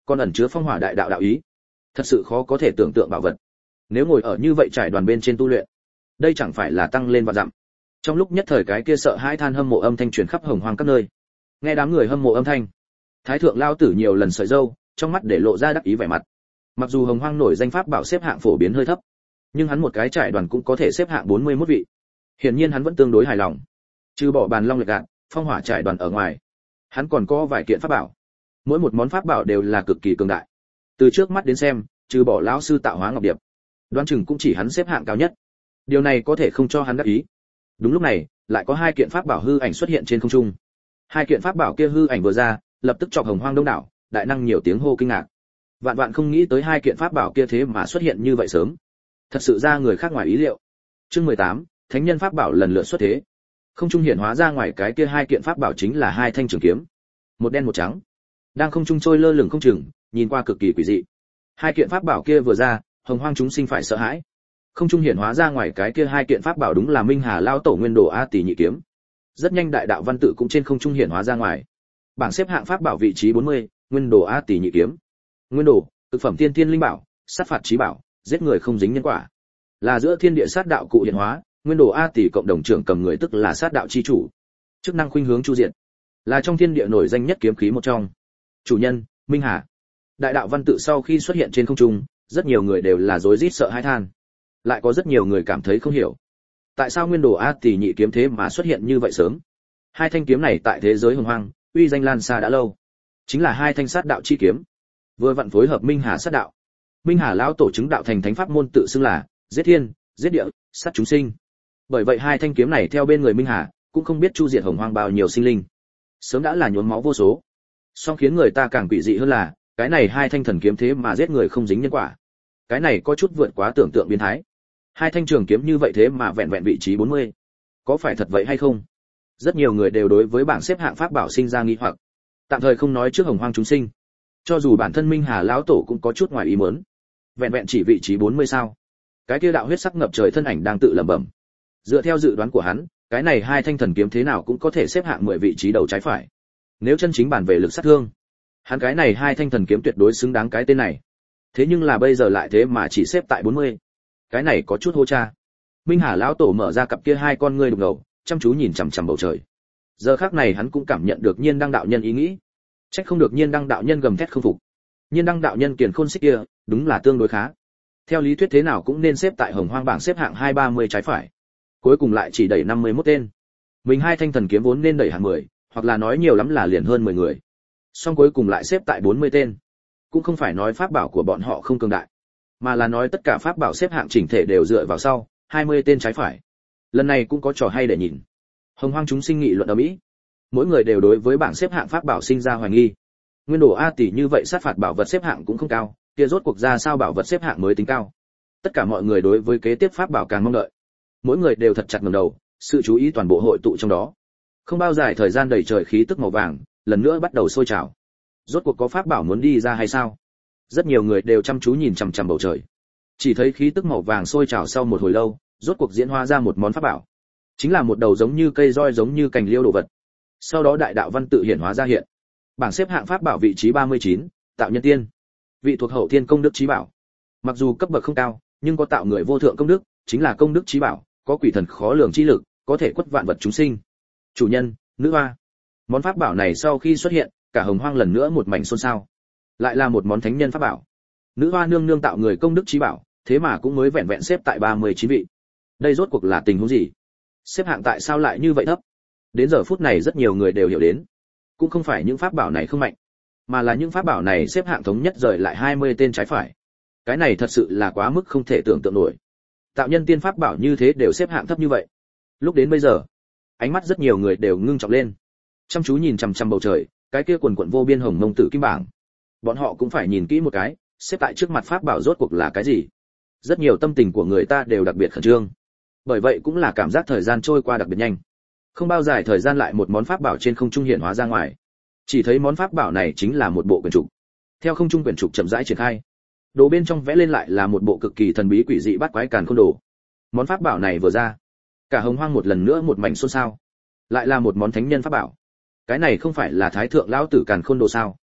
còn ẩn chứa phong hỏa đại đạo đạo ý, thật sự khó có thể tưởng tượng bảo vật. Nếu ngồi ở như vậy trải đoàn bên trên tu luyện, đây chẳng phải là tăng lên và dặm. Trong lúc nhất thời cái kia sợ hãi than hâm mộ âm thanh truyền khắp hồng hoang các nơi. Nghe đám người hâm mộ âm thanh, thái thượng lao tử nhiều lần sợi râu, trong mắt để lộ ra đắc ý vẻ mặt. Mặc dù hồng hoang nổi danh pháp bảo xếp hạng phổ biến hơi thấp, nhưng hắn một cái trải đoàn cũng có thể xếp hạng bốn mươi mốt vị. Hiển nhiên hắn vẫn tương đối hài lòng. Trừ bỏ bàn long liệt gạn, phong hỏa trải đoàn ở ngoài, hắn còn có vài kiện pháp bảo. Mỗi một món pháp bảo đều là cực kỳ cường đại. Từ trước mắt đến xem, trừ bỏ lão sư tạo hóa ngọc điệp, đoán chừng cũng chỉ hắn xếp hạng cao nhất. Điều này có thể không cho hắn đắc ý. Đúng lúc này, lại có hai kiện pháp bảo hư ảnh xuất hiện trên không trung. Hai kiện pháp bảo kia hư ảnh vừa ra, lập tức chọc hồng hoang đông đảo, đại năng nhiều tiếng hô kinh ngạc. Vạn vạn không nghĩ tới hai kiện pháp bảo kia thế mà xuất hiện như vậy sớm. Thật sự ra người khác ngoài ý liệu. Chương mười tám, thánh nhân pháp bảo lần lượt xuất thế. Không trung hiển hóa ra ngoài cái kia hai kiện pháp bảo chính là hai thanh trường kiếm, một đen một trắng, đang không trung trôi lơ lửng không chừng, nhìn qua cực kỳ quỷ dị. Hai kiện pháp bảo kia vừa ra, hồng hoang chúng sinh phải sợ hãi. Không trung hiển hóa ra ngoài cái kia hai kiện pháp bảo đúng là Minh Hà lao tổ nguyên đồ A Tỷ nhị kiếm. Rất nhanh đại đạo văn tự cũng trên không trung hiển hóa ra ngoài. Bảng xếp hạng pháp bảo vị trí bốn mươi, nguyên đồ A Tỷ nhị kiếm. Nguyên đồ, cực phẩm tiên tiên linh bảo, sát phạt chí bảo, giết người không dính nhân quả. Là giữa thiên địa sát đạo cụ hiển hóa, nguyên đồ A Tỷ cộng đồng trưởng cầm người tức là sát đạo chi chủ. Chức năng khuynh hướng chu diện, là trong thiên địa nổi danh nhất kiếm khí một trong. Chủ nhân, Minh Hà. Đại đạo văn tự sau khi xuất hiện trên không trung, rất nhiều người đều là rối rít sợ hãi than. Lại có rất nhiều người cảm thấy không hiểu, tại sao nguyên đồ A Tỷ nhị kiếm thế mà xuất hiện như vậy sớm. Hai thanh kiếm này tại thế giới hồng hoang uy danh lan xa đã lâu, chính là hai thanh sát đạo chi kiếm, vừa vặn phối hợp Minh Hà sát đạo. Minh Hà lão tổ chứng đạo thành thánh pháp môn tự xưng là giết thiên, giết địa, sát chúng sinh. Bởi vậy hai thanh kiếm này theo bên người Minh Hà, cũng không biết chu diệt hồng hoang bao nhiêu sinh linh, sớm đã là nhuốm máu vô số. Song khiến người ta càng quỷ dị hơn là, cái này hai thanh thần kiếm thế mà giết người không dính nhân quả. Cái này có chút vượt quá tưởng tượng biến thái. Hai thanh trường kiếm như vậy thế mà vẹn vẹn vị trí bốn mươi. Có phải thật vậy hay không? Rất nhiều người đều đối với bảng xếp hạng pháp bảo sinh ra nghi hoặc. Tạm thời không nói trước hồng hoang chúng sinh, cho dù bản thân Minh Hà lão tổ cũng có chút ngoài ý muốn. Vẹn vẹn chỉ vị trí bốn mươi sao? Cái kia đạo huyết sắc ngập trời thân ảnh đang tự lẩm bẩm. Dựa theo dự đoán của hắn, cái này hai thanh thần kiếm thế nào cũng có thể xếp hạng mười vị trí đầu trái phải. Nếu chân chính bản về lực sát thương, hắn cái này hai thanh thần kiếm tuyệt đối xứng đáng cái tên này. Thế nhưng là bây giờ lại thế mà chỉ xếp tại bốn mươi. Cái này có chút hô cha. Minh Hà lão tổ mở ra cặp kia hai con ngươi đục ngầu, chăm chú nhìn chằm chằm bầu trời. Giờ khắc này hắn cũng cảm nhận được Nhiên Đăng đạo nhân ý nghĩ. Trách không được Nhiên Đăng đạo nhân gầm thét không phục. Nhiên Đăng đạo nhân kiền khôn xích kia, đúng là tương đối khá. Theo lý thuyết thế nào cũng nên xếp tại hồng hoang bảng xếp hạng hai ba mươi trái phải. Cuối cùng lại chỉ đẩy năm mươi mốt tên. Mình hai thanh thần kiếm vốn nên đẩy hạng mười, hoặc là nói nhiều lắm là liền hơn mười người. Song cuối cùng lại xếp tại bốn mươi tên. Cũng không phải nói pháp bảo của bọn họ không cường đại, mà là nói tất cả pháp bảo xếp hạng chỉnh thể đều dựa vào sau, hai mươi tên trái phải. Lần này cũng có trò hay để nhìn. Hồng hoang chúng sinh nghị luận ầm ĩ. Mỗi người đều đối với bảng xếp hạng pháp bảo sinh ra hoài nghi. Nguyên đồ A Tỷ như vậy sát phạt bảo vật xếp hạng cũng không cao, kia rốt cuộc ra sao bảo vật xếp hạng mới tính cao. Tất cả mọi người đối với kế tiếp pháp bảo càng mong đợi. Mỗi người đều thật chặt ngẩng đầu, sự chú ý toàn bộ hội tụ trong đó. Không bao dài thời gian đầy trời khí tức màu vàng, lần nữa bắt đầu sôi trào. Rốt cuộc có pháp bảo muốn đi ra hay sao? Rất nhiều người đều chăm chú nhìn chằm chằm bầu trời. Chỉ thấy khí tức màu vàng sôi trào sau một hồi lâu, rốt cuộc diễn hóa ra một món pháp bảo. Chính là một đầu giống như cây roi giống như cành liêu đồ vật. Sau đó đại đạo văn tự hiển hóa ra hiện. Bảng xếp hạng pháp bảo vị trí ba mươi chín, tạo nhân tiên. Vị thuộc hậu thiên công đức chí bảo. Mặc dù cấp bậc không cao, nhưng có tạo người vô thượng công đức, chính là công đức chí bảo, có quỷ thần khó lường chi lực, có thể quất vạn vật chúng sinh. Chủ nhân, nữ hoa. Món pháp bảo này sau khi xuất hiện, cả hồng hoang lần nữa một mảnh xôn xao. Lại là một món thánh nhân pháp bảo. Nữ hoa nương nương tạo người công đức chí bảo, thế mà cũng mới vẹn vẹn xếp tại ba mươi chín vị. Đây rốt cuộc là tình huống gì? Xếp hạng tại sao lại như vậy thấp? Đến giờ phút này rất nhiều người đều hiểu đến, cũng không phải những pháp bảo này không mạnh, mà là những pháp bảo này xếp hạng thống nhất rời lại hai mươi tên trái phải. Cái này thật sự là quá mức không thể tưởng tượng nổi. Tạo nhân tiên pháp bảo như thế đều xếp hạng thấp như vậy. Lúc đến bây giờ, ánh mắt rất nhiều người đều ngưng trọng lên, chăm chú nhìn chằm chằm bầu trời, cái kia quần quần vô biên hồng mông tử kim bảng. Bọn họ cũng phải nhìn kỹ một cái, xếp tại trước mặt pháp bảo rốt cuộc là cái gì. Rất nhiều tâm tình của người ta đều đặc biệt khẩn trương. Bởi vậy cũng là cảm giác thời gian trôi qua đặc biệt nhanh. Không bao dài thời gian lại một món pháp bảo trên không trung hiện hóa ra ngoài. Chỉ thấy món pháp bảo này chính là một bộ quyển trục. Theo không trung quyển trục chậm rãi triển khai, đồ bên trong vẽ lên lại là một bộ cực kỳ thần bí quỷ dị bát quái càn khôn đồ. Món pháp bảo này vừa ra, cả hồng hoang một lần nữa một mảnh xôn xao. Lại là một món thánh nhân pháp bảo. Cái này không phải là thái thượng lão tử càn khôn đồ sao?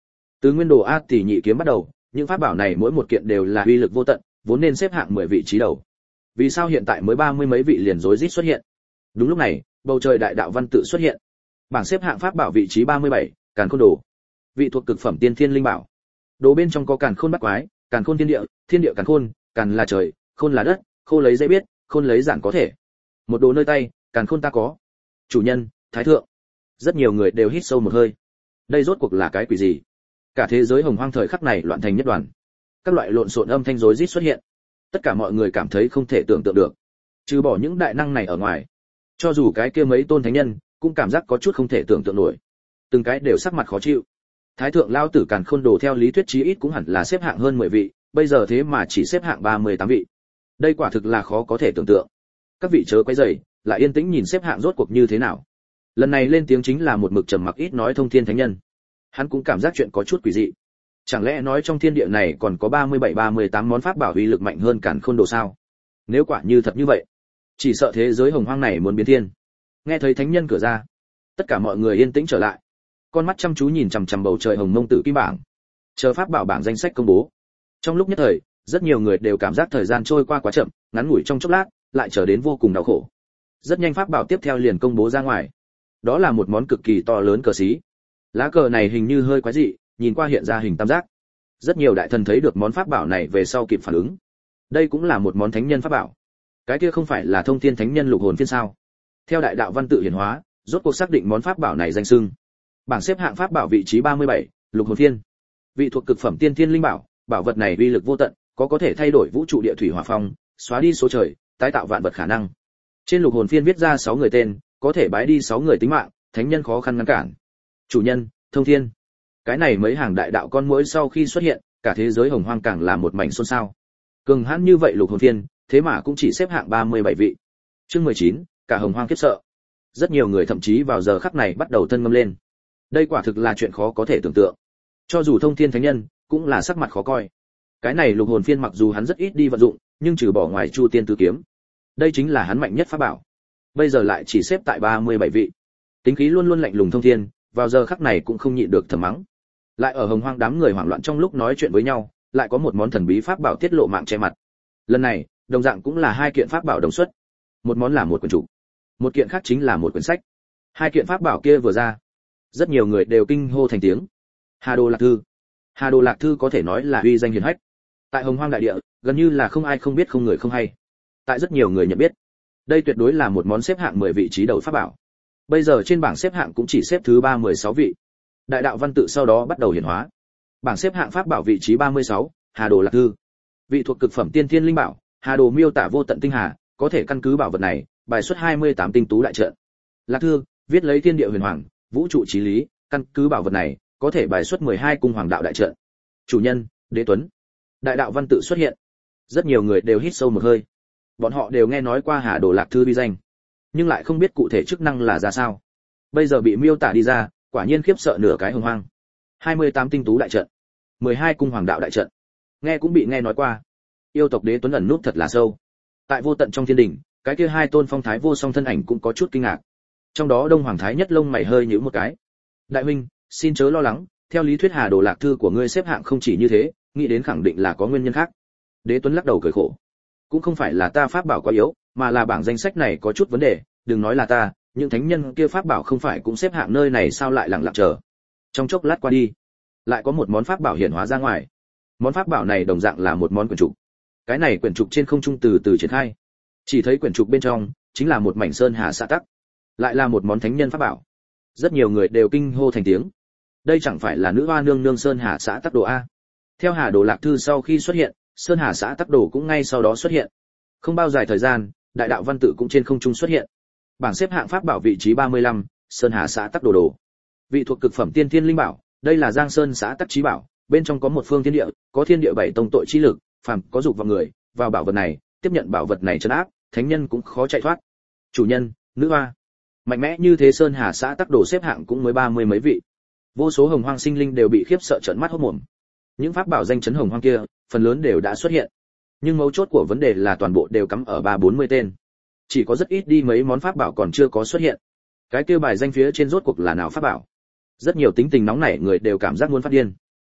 Từ nguyên đồ A tỷ nhị kiếm bắt đầu, những pháp bảo này mỗi một kiện đều là uy lực vô tận, vốn nên xếp hạng mười vị trí đầu. Vì sao hiện tại mới ba mươi mấy vị liền rối rít xuất hiện? Đúng lúc này, bầu trời đại đạo văn tự xuất hiện. Bảng xếp hạng pháp bảo vị trí ba mươi bảy, Càn Khôn Đồ. Vị thuộc cực phẩm tiên thiên linh bảo. Đồ bên trong có Càn Khôn Bát Quái, Càn Khôn Thiên Địa, Thiên Địa Càn Khôn, Càn là trời, Khôn là đất, Khôn lấy dễ biết, Khôn lấy giản có thể. Một đồ nơi tay, Càn Khôn ta có. Chủ nhân, Thái thượng. Rất nhiều người đều hít sâu một hơi. Đây rốt cuộc là cái quỷ gì? Cả thế giới hồng hoang thời khắc này loạn thành nhất đoàn. Các loại lộn xộn âm thanh rối rít xuất hiện. Tất cả mọi người cảm thấy không thể tưởng tượng được. Trừ bỏ những đại năng này ở ngoài, cho dù cái kia mấy tôn thánh nhân cũng cảm giác có chút không thể tưởng tượng nổi. Từng cái đều sắc mặt khó chịu. Thái thượng lao tử Càn Khôn Đồ theo lý thuyết chí ít cũng hẳn là xếp hạng hơn mười vị, bây giờ thế mà chỉ xếp hạng ba mươi tám vị. Đây quả thực là khó có thể tưởng tượng. Các vị chớ quấy rầy, lại yên tĩnh nhìn xếp hạng rốt cuộc như thế nào. Lần này lên tiếng chính là một mực trầm mặc ít nói Thông Thiên thánh nhân. Hắn cũng cảm giác chuyện có chút quỷ dị. Chẳng lẽ nói trong thiên địa này còn có ba mươi bảy ba mươi tám món pháp bảo uy lực mạnh hơn Càn Khôn Đồ sao? Nếu quả như thật như vậy, chỉ sợ thế giới hồng hoang này muốn biến thiên. Nghe thấy thánh nhân cửa ra, tất cả mọi người yên tĩnh trở lại, con mắt chăm chú nhìn chằm chằm bầu trời hồng mông tử kim bảng, chờ pháp bảo bảng danh sách công bố. Trong lúc nhất thời, rất nhiều người đều cảm giác thời gian trôi qua quá chậm, ngắn ngủi trong chốc lát, lại trở đến vô cùng đau khổ. Rất nhanh pháp bảo tiếp theo liền công bố ra ngoài. Đó là một món cực kỳ to lớn cờ xí. Lá cờ này hình như hơi quái dị, nhìn qua hiện ra hình tam giác. Rất nhiều đại thần thấy được món pháp bảo này về sau kịp phản ứng. Đây cũng là một món thánh nhân pháp bảo. Cái kia không phải là Thông Thiên thánh nhân lục hồn phiên sao? Theo đại đạo văn tự hiển hóa, rốt cuộc xác định món pháp bảo này danh xưng. Bảng xếp hạng pháp bảo vị trí ba mươi bảy, lục hồn phiên. Vị thuộc cực phẩm tiên thiên linh bảo, bảo vật này uy lực vô tận, có có thể thay đổi vũ trụ địa thủy hỏa phong, xóa đi số trời, tái tạo vạn vật khả năng. Trên lục hồn phiên viết ra sáu người tên, có thể bái đi sáu người tính mạng, thánh nhân khó khăn ngăn cản. Chủ nhân, Thông Thiên. Cái này mấy hàng đại đạo con muỗi sau khi xuất hiện, cả thế giới hồng hoang càng là một mảnh xôn xao. Cường hãn như vậy lục hồn phiên, thế mà cũng chỉ xếp hạng ba mươi bảy vị. Chương mười chín, cả hồng hoang khiếp sợ. Rất nhiều người thậm chí vào giờ khắc này bắt đầu thân ngâm lên. Đây quả thực là chuyện khó có thể tưởng tượng. Cho dù Thông Thiên thánh nhân, cũng là sắc mặt khó coi. Cái này lục hồn phiên mặc dù hắn rất ít đi vận dụng, nhưng trừ bỏ ngoài Chu Tiên Tứ kiếm, đây chính là hắn mạnh nhất pháp bảo. Bây giờ lại chỉ xếp tại ba mươi bảy vị. Tính khí luôn luôn lạnh lùng Thông Thiên, vào giờ khắc này cũng không nhịn được thầm mắng. Lại ở hồng hoang đám người hoảng loạn trong lúc nói chuyện với nhau, lại có một món thần bí pháp bảo tiết lộ mạng che mặt. Lần này, đồng dạng cũng là hai kiện pháp bảo đồng xuất. Một món là một quyển trục, một kiện khác chính là một quyển sách. Hai kiện pháp bảo kia vừa ra, rất nhiều người đều kinh hô thành tiếng. Hà Đồ Lạc Thư. Hà Đồ Lạc Thư có thể nói là uy danh hiển hách. Tại hồng hoang đại địa, gần như là không ai không biết không người không hay. Tại rất nhiều người nhận biết, đây tuyệt đối là một món xếp hạng mười vị trí đầu pháp bảo. Bây giờ trên bảng xếp hạng cũng chỉ xếp thứ ba mươi sáu vị. Đại đạo văn tự sau đó bắt đầu hiển hóa. Bảng xếp hạng pháp bảo vị trí ba mươi sáu, Hà Đồ Lạc Thư. Vị thuộc cực phẩm tiên thiên linh bảo, Hà Đồ miêu tả vô tận tinh hà, có thể căn cứ bảo vật này, bài xuất hai mươi tám tinh tú đại trận. Lạc Thư, viết lấy thiên địa huyền hoàng, vũ trụ chí lý, căn cứ bảo vật này, có thể bài xuất mười hai cung hoàng đạo đại trận. Chủ nhân, Đế Tuấn. Đại đạo văn tự xuất hiện. Rất nhiều người đều hít sâu một hơi. Bọn họ đều nghe nói qua Hà Đồ Lạc Thư uy danh, nhưng lại không biết cụ thể chức năng là ra sao. Bây giờ bị miêu tả đi ra, quả nhiên khiếp sợ nửa cái hồng hoang. hai mươi tám tinh tú đại trận, mười hai cung hoàng đạo đại trận. Nghe cũng bị nghe nói qua. Yêu tộc Đế Tuấn ẩn núp thật là sâu. Tại vô tận trong thiên đình, cái kia hai tôn phong thái vô song thân ảnh cũng có chút kinh ngạc. Trong đó Đông Hoàng Thái Nhất lông mày hơi nhíu một cái. Đại huynh, xin chớ lo lắng, theo lý thuyết Hà Đồ Lạc Thư của ngươi xếp hạng không chỉ như thế, nghĩ đến khẳng định là có nguyên nhân khác. Đế Tuấn lắc đầu cười khổ. Cũng không phải là ta pháp bảo quá yếu, mà là bảng danh sách này có chút vấn đề, đừng nói là ta, những thánh nhân kia pháp bảo không phải cũng xếp hạng nơi này sao lại lặng lặng chờ. Trong chốc lát qua đi, lại có một món pháp bảo hiện hóa ra ngoài. Món pháp bảo này đồng dạng là một món quyển trục. Cái này quyển trục trên không trung từ từ triển khai. Chỉ thấy quyển trục bên trong chính là một mảnh sơn hà xã tắc, lại là một món thánh nhân pháp bảo. Rất nhiều người đều kinh hô thành tiếng. Đây chẳng phải là nữ hoa nương nương sơn hà xã tắc đồ a? Theo Hà Đồ Lạc Thư sau khi xuất hiện, sơn hà xã tắc đồ cũng ngay sau đó xuất hiện. Không bao dài thời gian, đại đạo văn tự cũng trên không trung xuất hiện. Bảng xếp hạng pháp bảo vị trí ba mươi lăm, sơn hà xã tắc đồ đồ. Vị thuộc cực phẩm tiên thiên linh bảo, đây là Giang Sơn xã tắc chí bảo, bên trong có một phương thiên địa, có thiên địa bảy tông tội chi lực, phàm có dục vào người, vào bảo vật này, tiếp nhận bảo vật này trấn áp, thánh nhân cũng khó chạy thoát. Chủ nhân, nữ hoa. Mạnh mẽ như thế sơn hà xã tắc đồ xếp hạng cũng mới ba mươi mấy vị. Vô số hồng hoang sinh linh đều bị khiếp sợ trợn mắt hốt mồm. Những pháp bảo danh chấn hồng hoang kia, phần lớn đều đã xuất hiện. Nhưng mấu chốt của vấn đề là toàn bộ đều cắm ở ba bốn mươi tên. Chỉ có rất ít đi mấy món pháp bảo còn chưa có xuất hiện. Cái kia bài danh phía trên rốt cuộc là nào pháp bảo? Rất nhiều tính tình nóng nảy người đều cảm giác muốn phát điên.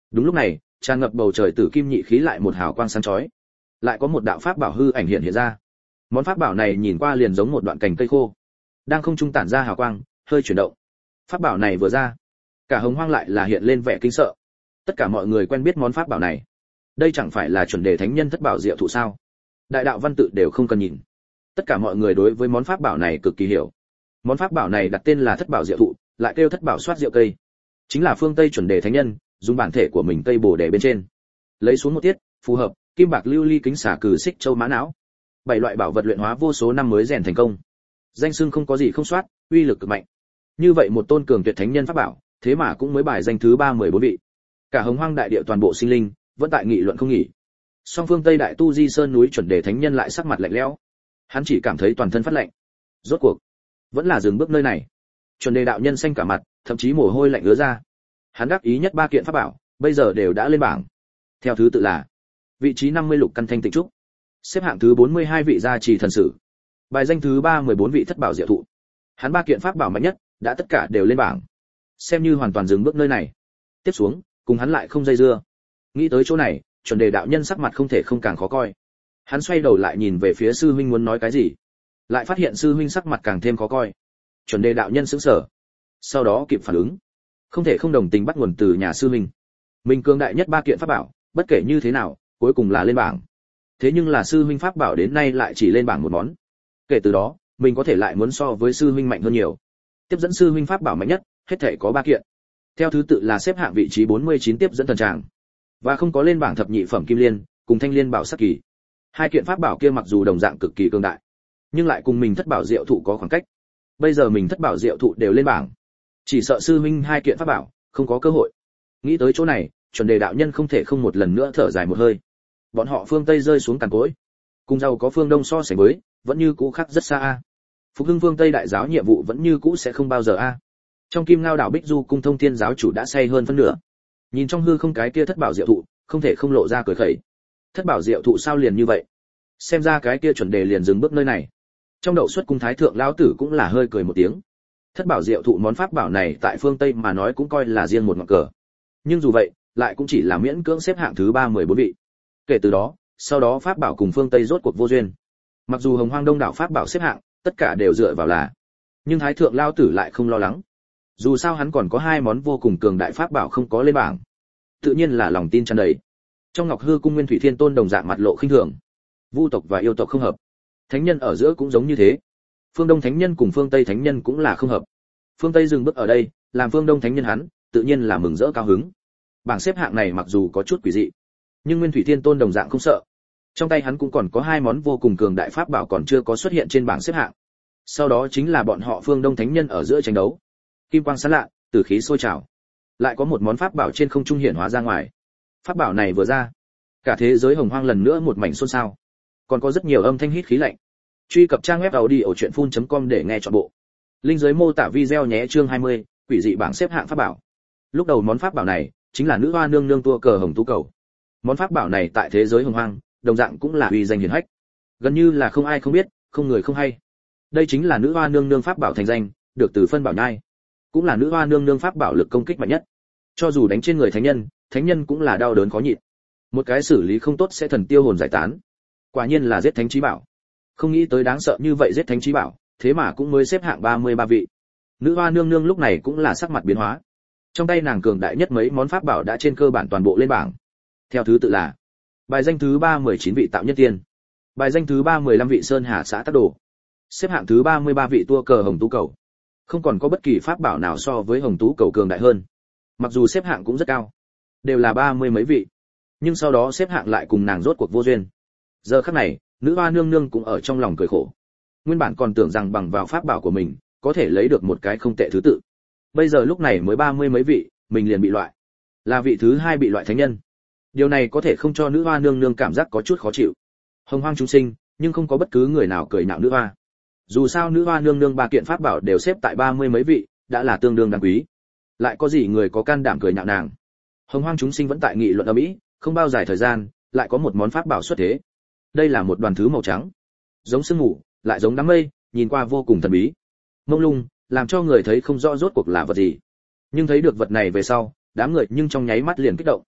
Đúng lúc này, tràn ngập bầu trời tử kim nhị khí lại một hào quang sáng chói. Lại có một đạo pháp bảo hư ảnh hiện hiện ra. Món pháp bảo này nhìn qua liền giống một đoạn cành cây khô, đang không trung tản ra hào quang, hơi chuyển động. Pháp bảo này vừa ra, cả Hồng Hoang lại là hiện lên vẻ kinh sợ. Tất cả mọi người quen biết món pháp bảo này. Đây chẳng phải là chuẩn đề thánh nhân thất bảo diệu thụ sao? Đại đạo văn tự đều không cần nhìn. Tất cả mọi người đối với món pháp bảo này cực kỳ hiểu. Món pháp bảo này đặt tên là thất bảo diệu thụ, lại kêu thất bảo soát diệu cây. Chính là phương Tây chuẩn đề thánh nhân dùng bản thể của mình cây bồ đề bên trên, lấy xuống một tiết, phù hợp, kim bạc lưu ly kính xả cử xích châu mã não. Bảy loại bảo vật luyện hóa vô số năm mới rèn thành công. Danh xưng không có gì không soát, uy lực cực mạnh. Như vậy một tôn cường tuyệt thánh nhân pháp bảo, thế mà cũng mới bài danh thứ ba mười bốn vị. Cả Hồng Hoang đại địa toàn bộ sinh linh vẫn tại nghị luận không nghỉ. Song phương Tây đại tu di sơn núi chuẩn đề thánh nhân lại sắc mặt lạnh lẽo. Hắn chỉ cảm thấy toàn thân phát lạnh. Rốt cuộc vẫn là dừng bước nơi này. Chuẩn đề đạo nhân xanh cả mặt, thậm chí mồ hôi lạnh ứa ra. Hắn đắc ý nhất ba kiện pháp bảo, bây giờ đều đã lên bảng. Theo thứ tự là: vị trí năm mươi lục căn thanh tịnh trúc, xếp hạng thứ bốn mươi hai vị gia trì thần sử, bài danh thứ ba mười bốn vị thất bảo diệu thụ. Hắn ba kiện pháp bảo mạnh nhất đã tất cả đều lên bảng, xem như hoàn toàn dừng bước nơi này. Tiếp xuống, cùng hắn lại không dây dưa. Nghĩ tới chỗ này, chuẩn đề đạo nhân sắc mặt không thể không càng khó coi. Hắn xoay đầu lại nhìn về phía sư huynh muốn nói cái gì, lại phát hiện sư huynh sắc mặt càng thêm khó coi. Chuẩn đề đạo nhân sững sờ, sau đó kịp phản ứng, không thể không đồng tình bắt nguồn từ nhà sư huynh. Mình cường đại nhất ba kiện pháp bảo, bất kể như thế nào, cuối cùng là lên bảng. Thế nhưng là sư huynh pháp bảo đến nay lại chỉ lên bảng một món. Kể từ đó, mình có thể lại muốn so với sư huynh mạnh hơn nhiều. Tiếp dẫn sư huynh pháp bảo mạnh nhất, hết thể có ba kiện. Theo thứ tự là xếp hạng vị trí bốn mươi chín tiếp dẫn thần tràng, và không có lên bảng thập nhị phẩm kim liên, cùng thanh liên bảo sắc kỳ. Hai kiện pháp bảo kia mặc dù đồng dạng cực kỳ cường đại, nhưng lại cùng mình thất bảo diệu thụ có khoảng cách. Bây giờ mình thất bảo diệu thụ đều lên bảng, chỉ sợ sư huynh hai kiện pháp bảo không có cơ hội. Nghĩ tới chỗ này, chuẩn đề đạo nhân không thể không một lần nữa thở dài một hơi. Bọn họ phương Tây rơi xuống cằn cỗi, cùng giàu có phương Đông so sánh với, vẫn như cũ khác rất xa a. Phục hưng phương Tây đại giáo nhiệm vụ vẫn như cũ sẽ không bao giờ a. Trong Kim Ngao đảo Bích Du cung thông thiên giáo chủ đã say hơn phân nửa. Nhìn trong hư không cái kia thất bảo diệu thụ, không thể không lộ ra cười khẩy. Thất bảo diệu thụ sao liền như vậy? Xem ra cái kia chuẩn đề liền dừng bước nơi này. Trong đậu xuất cung thái thượng lão tử cũng là hơi cười một tiếng. Thất bảo diệu thụ món pháp bảo này tại phương Tây mà nói cũng coi là riêng một ngọn cờ. Nhưng dù vậy, lại cũng chỉ là miễn cưỡng xếp hạng thứ ba mười bốn vị. Kể từ đó, sau đó pháp bảo cùng phương Tây rốt cuộc vô duyên. Mặc dù Hồng Hoang Đông đảo pháp bảo xếp hạng, tất cả đều dựa vào là, nhưng thái thượng lão tử lại không lo lắng. Dù sao hắn còn có hai món vô cùng cường đại pháp bảo không có lên bảng, tự nhiên là lòng tin tràn đầy. Trong Ngọc Hư cung Nguyên Thủy Thiên Tôn đồng dạng mặt lộ khinh thường. Vu tộc và yêu tộc không hợp, thánh nhân ở giữa cũng giống như thế. Phương Đông thánh nhân cùng phương Tây thánh nhân cũng là không hợp. Phương Tây dừng bước ở đây, làm phương Đông thánh nhân hắn, tự nhiên là mừng rỡ cao hứng. Bảng xếp hạng này mặc dù có chút quỷ dị, nhưng Nguyên Thủy Thiên Tôn đồng dạng không sợ. Trong tay hắn cũng còn có hai món vô cùng cường đại pháp bảo còn chưa có xuất hiện trên bảng xếp hạng. Sau đó chính là bọn họ phương Đông thánh nhân ở giữa tranh đấu. Kim quang sáng lạ, tử khí sôi trào. Lại có một món pháp bảo trên không trung hiện hóa ra ngoài. Pháp bảo này vừa ra, cả thế giới Hồng Hoang lần nữa một mảnh xôn xao. Còn có rất nhiều âm thanh hít khí lạnh. Truy cập trang web audiochuyenphun com để nghe trọn bộ. Link dưới mô tả video nhé. Chương hai mươi, quỷ dị bảng xếp hạng pháp bảo. Lúc đầu món pháp bảo này chính là nữ hoa nương nương tua cờ hồng tú cầu. Món pháp bảo này tại thế giới Hồng Hoang, đồng dạng cũng là uy danh hiển hách. Gần như là không ai không biết, không người không hay. Đây chính là nữ hoa nương nương pháp bảo thành danh, được từ phân bảo nhai, cũng là nữ hoa nương nương pháp bảo lực công kích mạnh nhất. Cho dù đánh trên người thánh nhân, thánh nhân cũng là đau đớn khó nhịn. Một cái xử lý không tốt sẽ thần tiêu hồn giải tán. Quả nhiên là giết thánh chí bảo. Không nghĩ tới đáng sợ như vậy giết thánh chí bảo, thế mà cũng mới xếp hạng ba mươi ba vị. Nữ hoa nương nương lúc này cũng là sắc mặt biến hóa. Trong tay nàng cường đại nhất mấy món pháp bảo đã trên cơ bản toàn bộ lên bảng. Theo thứ tự là: bài danh thứ ba mười chín vị Tạo Nhất Tiên, bài danh thứ ba mười lăm vị Sơn Hà Xã Tắc Đồ, xếp hạng thứ ba mươi ba vị tua cờ hồng tú cầu. Không còn có bất kỳ pháp bảo nào so với hồng tú cầu cường đại hơn. Mặc dù xếp hạng cũng rất cao, đều là ba mươi mấy vị, nhưng sau đó xếp hạng lại cùng nàng rốt cuộc vô duyên. Giờ khắc này, nữ hoa nương nương cũng ở trong lòng cười khổ. Nguyên bản còn tưởng rằng bằng vào pháp bảo của mình có thể lấy được một cái không tệ thứ tự, bây giờ lúc này mới ba mươi mấy vị, mình liền bị loại, là vị thứ hai bị loại thánh nhân. Điều này có thể không cho nữ hoa nương nương cảm giác có chút khó chịu. Hồng Hoang chúng sinh, nhưng không có bất cứ người nào cười nhạo nữ hoa. Dù sao nữ hoa nương nương ba kiện pháp bảo đều xếp tại ba mươi mấy vị, đã là tương đương đáng quý. Lại có gì người có can đảm cười nhạo nàng? Hồng Hoang chúng sinh vẫn tại nghị luận ầm ĩ, không bao dài thời gian, lại có một món pháp bảo xuất thế. Đây là một đoàn thứ màu trắng, giống sương mù, lại giống đám mây, nhìn qua vô cùng thần bí, mông lung, làm cho người thấy không rõ rốt cuộc là vật gì. Nhưng thấy được vật này về sau, đám người nhưng trong nháy mắt liền kích động.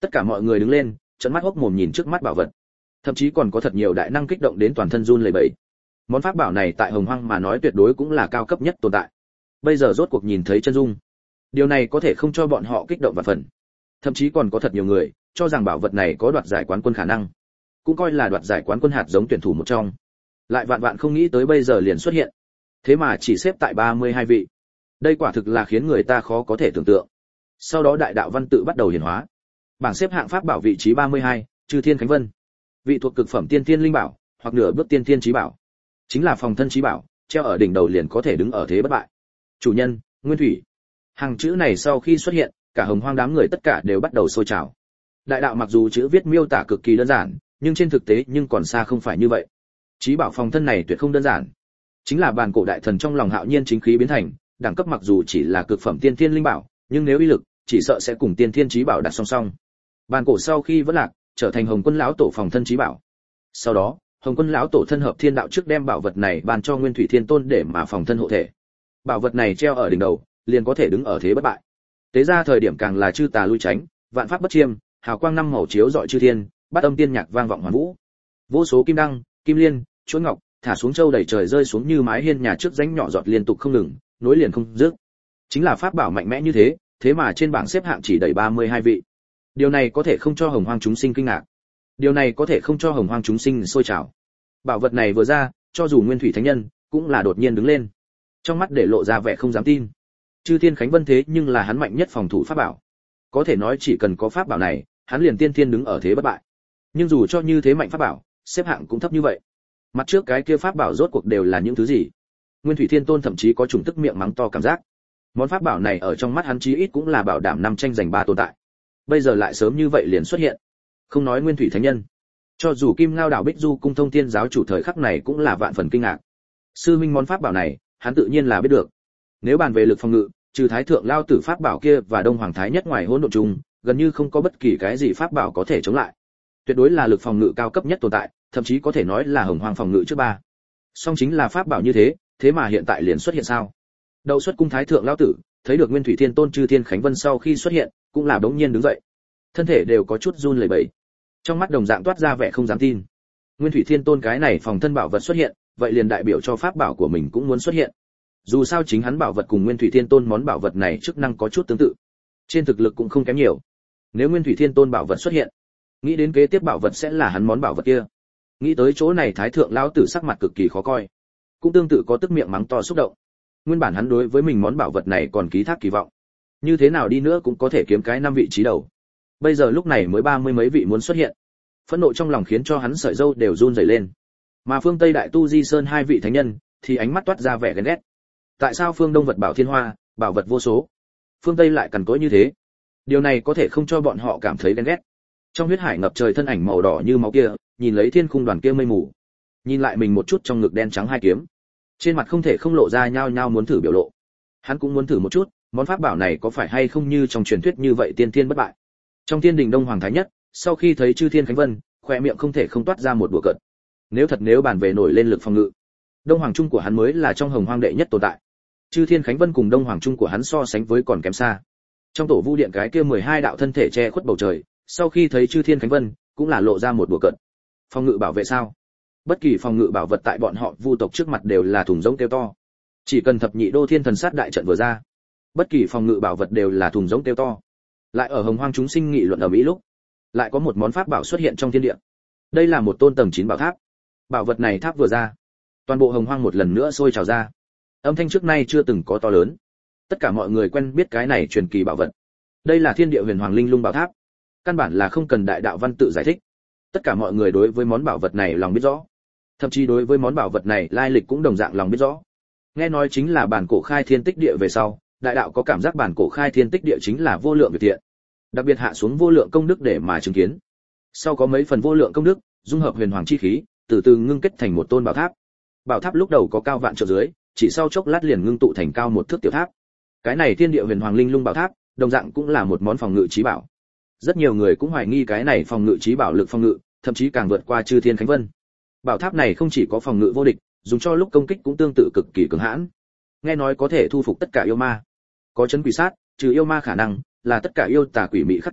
Tất cả mọi người đứng lên, trợn mắt hốc mồm nhìn trước mắt bảo vật. Thậm chí còn có thật nhiều đại năng kích động đến toàn thân run lẩy bẩy. Món pháp bảo này tại Hồng Hoang mà nói tuyệt đối cũng là cao cấp nhất tồn tại. Bây giờ rốt cuộc nhìn thấy chân dung. Điều này có thể không cho bọn họ kích động và phần. Thậm chí còn có thật nhiều người cho rằng bảo vật này có đoạt giải quán quân khả năng, cũng coi là đoạt giải quán quân hạt giống tuyển thủ một trong. Lại vạn vạn không nghĩ tới bây giờ liền xuất hiện. Thế mà chỉ xếp tại ba mươi hai vị. Đây quả thực là khiến người ta khó có thể tưởng tượng. Sau đó đại đạo văn tự bắt đầu hiển hóa. Bảng xếp hạng pháp bảo vị trí ba mươi hai, Chư Thiên Khánh Vân. Vị thuộc cực phẩm tiên thiên linh bảo, hoặc nửa bước tiên thiên chí bảo. Chính là phòng thân chí bảo, treo ở đỉnh đầu liền có thể đứng ở thế bất bại. Chủ nhân, Nguyên Thủy. Hàng chữ này sau khi xuất hiện, cả Hồng Hoang đám người tất cả đều bắt đầu sôi trào. Đại đạo mặc dù chữ viết miêu tả cực kỳ đơn giản, nhưng trên thực tế nhưng còn xa không phải như vậy. Chí bảo phòng thân này tuyệt không đơn giản. Chính là bàn cổ đại thần trong lòng Hạo Nhiên chính khí biến thành, đẳng cấp mặc dù chỉ là cực phẩm tiên thiên linh bảo, nhưng nếu uy lực, chỉ sợ sẽ cùng tiên thiên chí bảo đặt song song. Bàn cổ sau khi vẫn lạc, trở thành Hồng Quân lão tổ phòng thân chí bảo. Sau đó, Hồng Quân lão tổ thân hợp thiên đạo trước đem bảo vật này ban cho Nguyên Thủy Thiên Tôn để mà phòng thân hộ thể. Bảo vật này treo ở đỉnh đầu, liền có thể đứng ở thế bất bại. Tế ra thời điểm càng là chư tà lui tránh, vạn pháp bất chiêm, hào quang năm màu chiếu rọi chư thiên, bát âm tiên nhạc vang vọng hoàn vũ. Vô số kim đăng, kim liên, chuỗi ngọc, thả xuống châu đầy trời rơi xuống như mái hiên nhà trước rãnh nhỏ giọt liên tục không ngừng, nối liền không dứt. Chính là pháp bảo mạnh mẽ như thế, thế mà trên bảng xếp hạng chỉ đầy ba mươi hai vị. Điều này có thể không cho Hồng Hoang chúng sinh kinh ngạc. Điều này có thể không cho Hồng Hoang chúng sinh sôi trào. Bảo vật này vừa ra, cho dù Nguyên Thủy Thánh Nhân cũng là đột nhiên đứng lên, trong mắt để lộ ra vẻ không dám tin. Chư Thiên Khánh Vân thế nhưng là hắn mạnh nhất phòng thủ pháp bảo. Có thể nói chỉ cần có pháp bảo này, hắn liền tiên thiên đứng ở thế bất bại. Nhưng dù cho như thế mạnh pháp bảo, xếp hạng cũng thấp như vậy. Mặt trước cái kia pháp bảo rốt cuộc đều là những thứ gì? Nguyên Thủy Thiên Tôn thậm chí có trùng tức miệng mắng to cảm giác. Món pháp bảo này ở trong mắt hắn chí ít cũng là bảo đảm năm tranh giành ba tồn tại. Bây giờ lại sớm như vậy liền xuất hiện. Không nói Nguyên Thủy Thánh Nhân, cho dù Kim Ngao đảo Bích Du cung Thông Thiên giáo chủ thời khắc này cũng là vạn phần kinh ngạc. Sư minh món pháp bảo này, hắn tự nhiên là biết được. Nếu bàn về lực phòng ngự, trừ Thái thượng lao tử pháp bảo kia và Đông Hoàng Thái nhất ngoài hỗn độn trùng, gần như không có bất kỳ cái gì pháp bảo có thể chống lại. Tuyệt đối là lực phòng ngự cao cấp nhất tồn tại, thậm chí có thể nói là Hồng Hoang phòng ngự trước ba. Song chính là pháp bảo như thế, thế mà hiện tại liền xuất hiện sao? Đậu xuất cung Thái thượng lao tử, thấy được Nguyên Thủy Thiên Tôn Chư Thiên Khánh Vân sau khi xuất hiện, cũng là đống nhiên đứng dậy. Thân thể đều có chút run lẩy bẩy. Trong mắt đồng dạng toát ra vẻ không dám tin. Nguyên Thủy Thiên Tôn cái này phòng thân bảo vật xuất hiện, vậy liền đại biểu cho pháp bảo của mình cũng muốn xuất hiện. Dù sao chính hắn bảo vật cùng Nguyên Thủy Thiên Tôn món bảo vật này chức năng có chút tương tự, trên thực lực cũng không kém nhiều. Nếu Nguyên Thủy Thiên Tôn bảo vật xuất hiện, nghĩ đến kế tiếp bảo vật sẽ là hắn món bảo vật kia. Nghĩ tới chỗ này Thái thượng lão tử sắc mặt cực kỳ khó coi, cũng tương tự có tức miệng mắng to xúc động. Nguyên bản hắn đối với mình món bảo vật này còn ký thác kỳ vọng, như thế nào đi nữa cũng có thể kiếm cái năm vị trí đầu. Bây giờ lúc này mới ba mươi mấy vị muốn xuất hiện, phẫn nộ trong lòng khiến cho hắn sợi râu đều run rẩy lên. Mà phương Tây Đại Tu Di Sơn hai vị thánh nhân thì ánh mắt toát ra vẻ ghen ghét. Tại sao phương Đông vật bảo thiên hoa, bảo vật vô số, phương Tây lại cằn cỗi như thế? Điều này có thể không cho bọn họ cảm thấy ghen ghét. Trong huyết hải ngập trời thân ảnh màu đỏ như máu kia, nhìn lấy thiên khung đoàn kia mây mù, nhìn lại mình một chút trong ngực đen trắng hai kiếm, trên mặt không thể không lộ ra nhao nhao muốn thử biểu lộ. Hắn cũng muốn thử một chút, món pháp bảo này có phải hay không như trong truyền thuyết như vậy tiên thiên bất bại. Trong thiên đình Đông Hoàng Thái nhất, sau khi thấy Chư Thiên Khánh Vân, khóe miệng không thể không toát ra một đùa cợt. Nếu thật nếu bàn về nổi lên lực phòng ngự, Đông Hoàng trung của hắn mới là trong Hồng Hoang đệ nhất tồn tại. Chư Thiên Khánh Vân cùng Đông Hoàng trung của hắn so sánh với còn kém xa. Trong tổ vu điện cái kia mười hai đạo thân thể che khuất bầu trời, sau khi thấy Chư Thiên Khánh Vân, cũng là lộ ra một đùa cợt. Phòng ngự bảo vệ sao? Bất kỳ phòng ngự bảo vật tại bọn họ vu tộc trước mặt đều là thùng rỗng kêu to. Chỉ cần thập nhị đô thiên thần sát đại trận vừa ra, bất kỳ phòng ngự bảo vật đều là thùng rỗng kêu to. Lại ở Hồng Hoang chúng sinh nghị luận ở mỹ lúc, lại có một món pháp bảo xuất hiện trong thiên địa. Đây là một tôn tầng chín bảo tháp. Bảo vật này tháp vừa ra, toàn bộ Hồng Hoang một lần nữa sôi trào ra. Âm thanh trước nay chưa từng có to lớn. Tất cả mọi người quen biết cái này truyền kỳ bảo vật. Đây là Thiên Địa Huyền Hoàng Linh Lung Bảo Tháp. Căn bản là không cần đại đạo văn tự giải thích. Tất cả mọi người đối với món bảo vật này lòng biết rõ. Thậm chí đối với món bảo vật này lai lịch cũng đồng dạng lòng biết rõ. Nghe nói chính là bản cổ khai thiên tích địa về sau, đại đạo có cảm giác bản cổ khai thiên tích địa chính là vô lượng việc thiện. Đặc biệt hạ xuống vô lượng công đức để mà chứng kiến. Sau có mấy phần vô lượng công đức, dung hợp huyền hoàng chi khí, từ từ ngưng kết thành một tôn bảo tháp. Bảo tháp lúc đầu có cao vạn trượng dưới, chỉ sau chốc lát liền ngưng tụ thành cao một thước tiểu tháp. Cái này Thiên Địa Huyền Hoàng Linh Lung Bảo Tháp, đồng dạng cũng là một món phòng ngự chí bảo. Rất nhiều người cũng hoài nghi cái này phòng ngự chí bảo lực phòng ngự, thậm chí càng vượt qua Chư Thiên Khánh Vân. Bảo tháp này không chỉ có phòng ngự vô địch, dùng cho lúc công kích cũng tương tự cực kỳ cường hãn. Nghe nói có thể thu phục tất cả yêu ma. Có chấn quỷ sát, trừ yêu ma khả năng là tất cả yêu tà quỷ mị khắc tinh,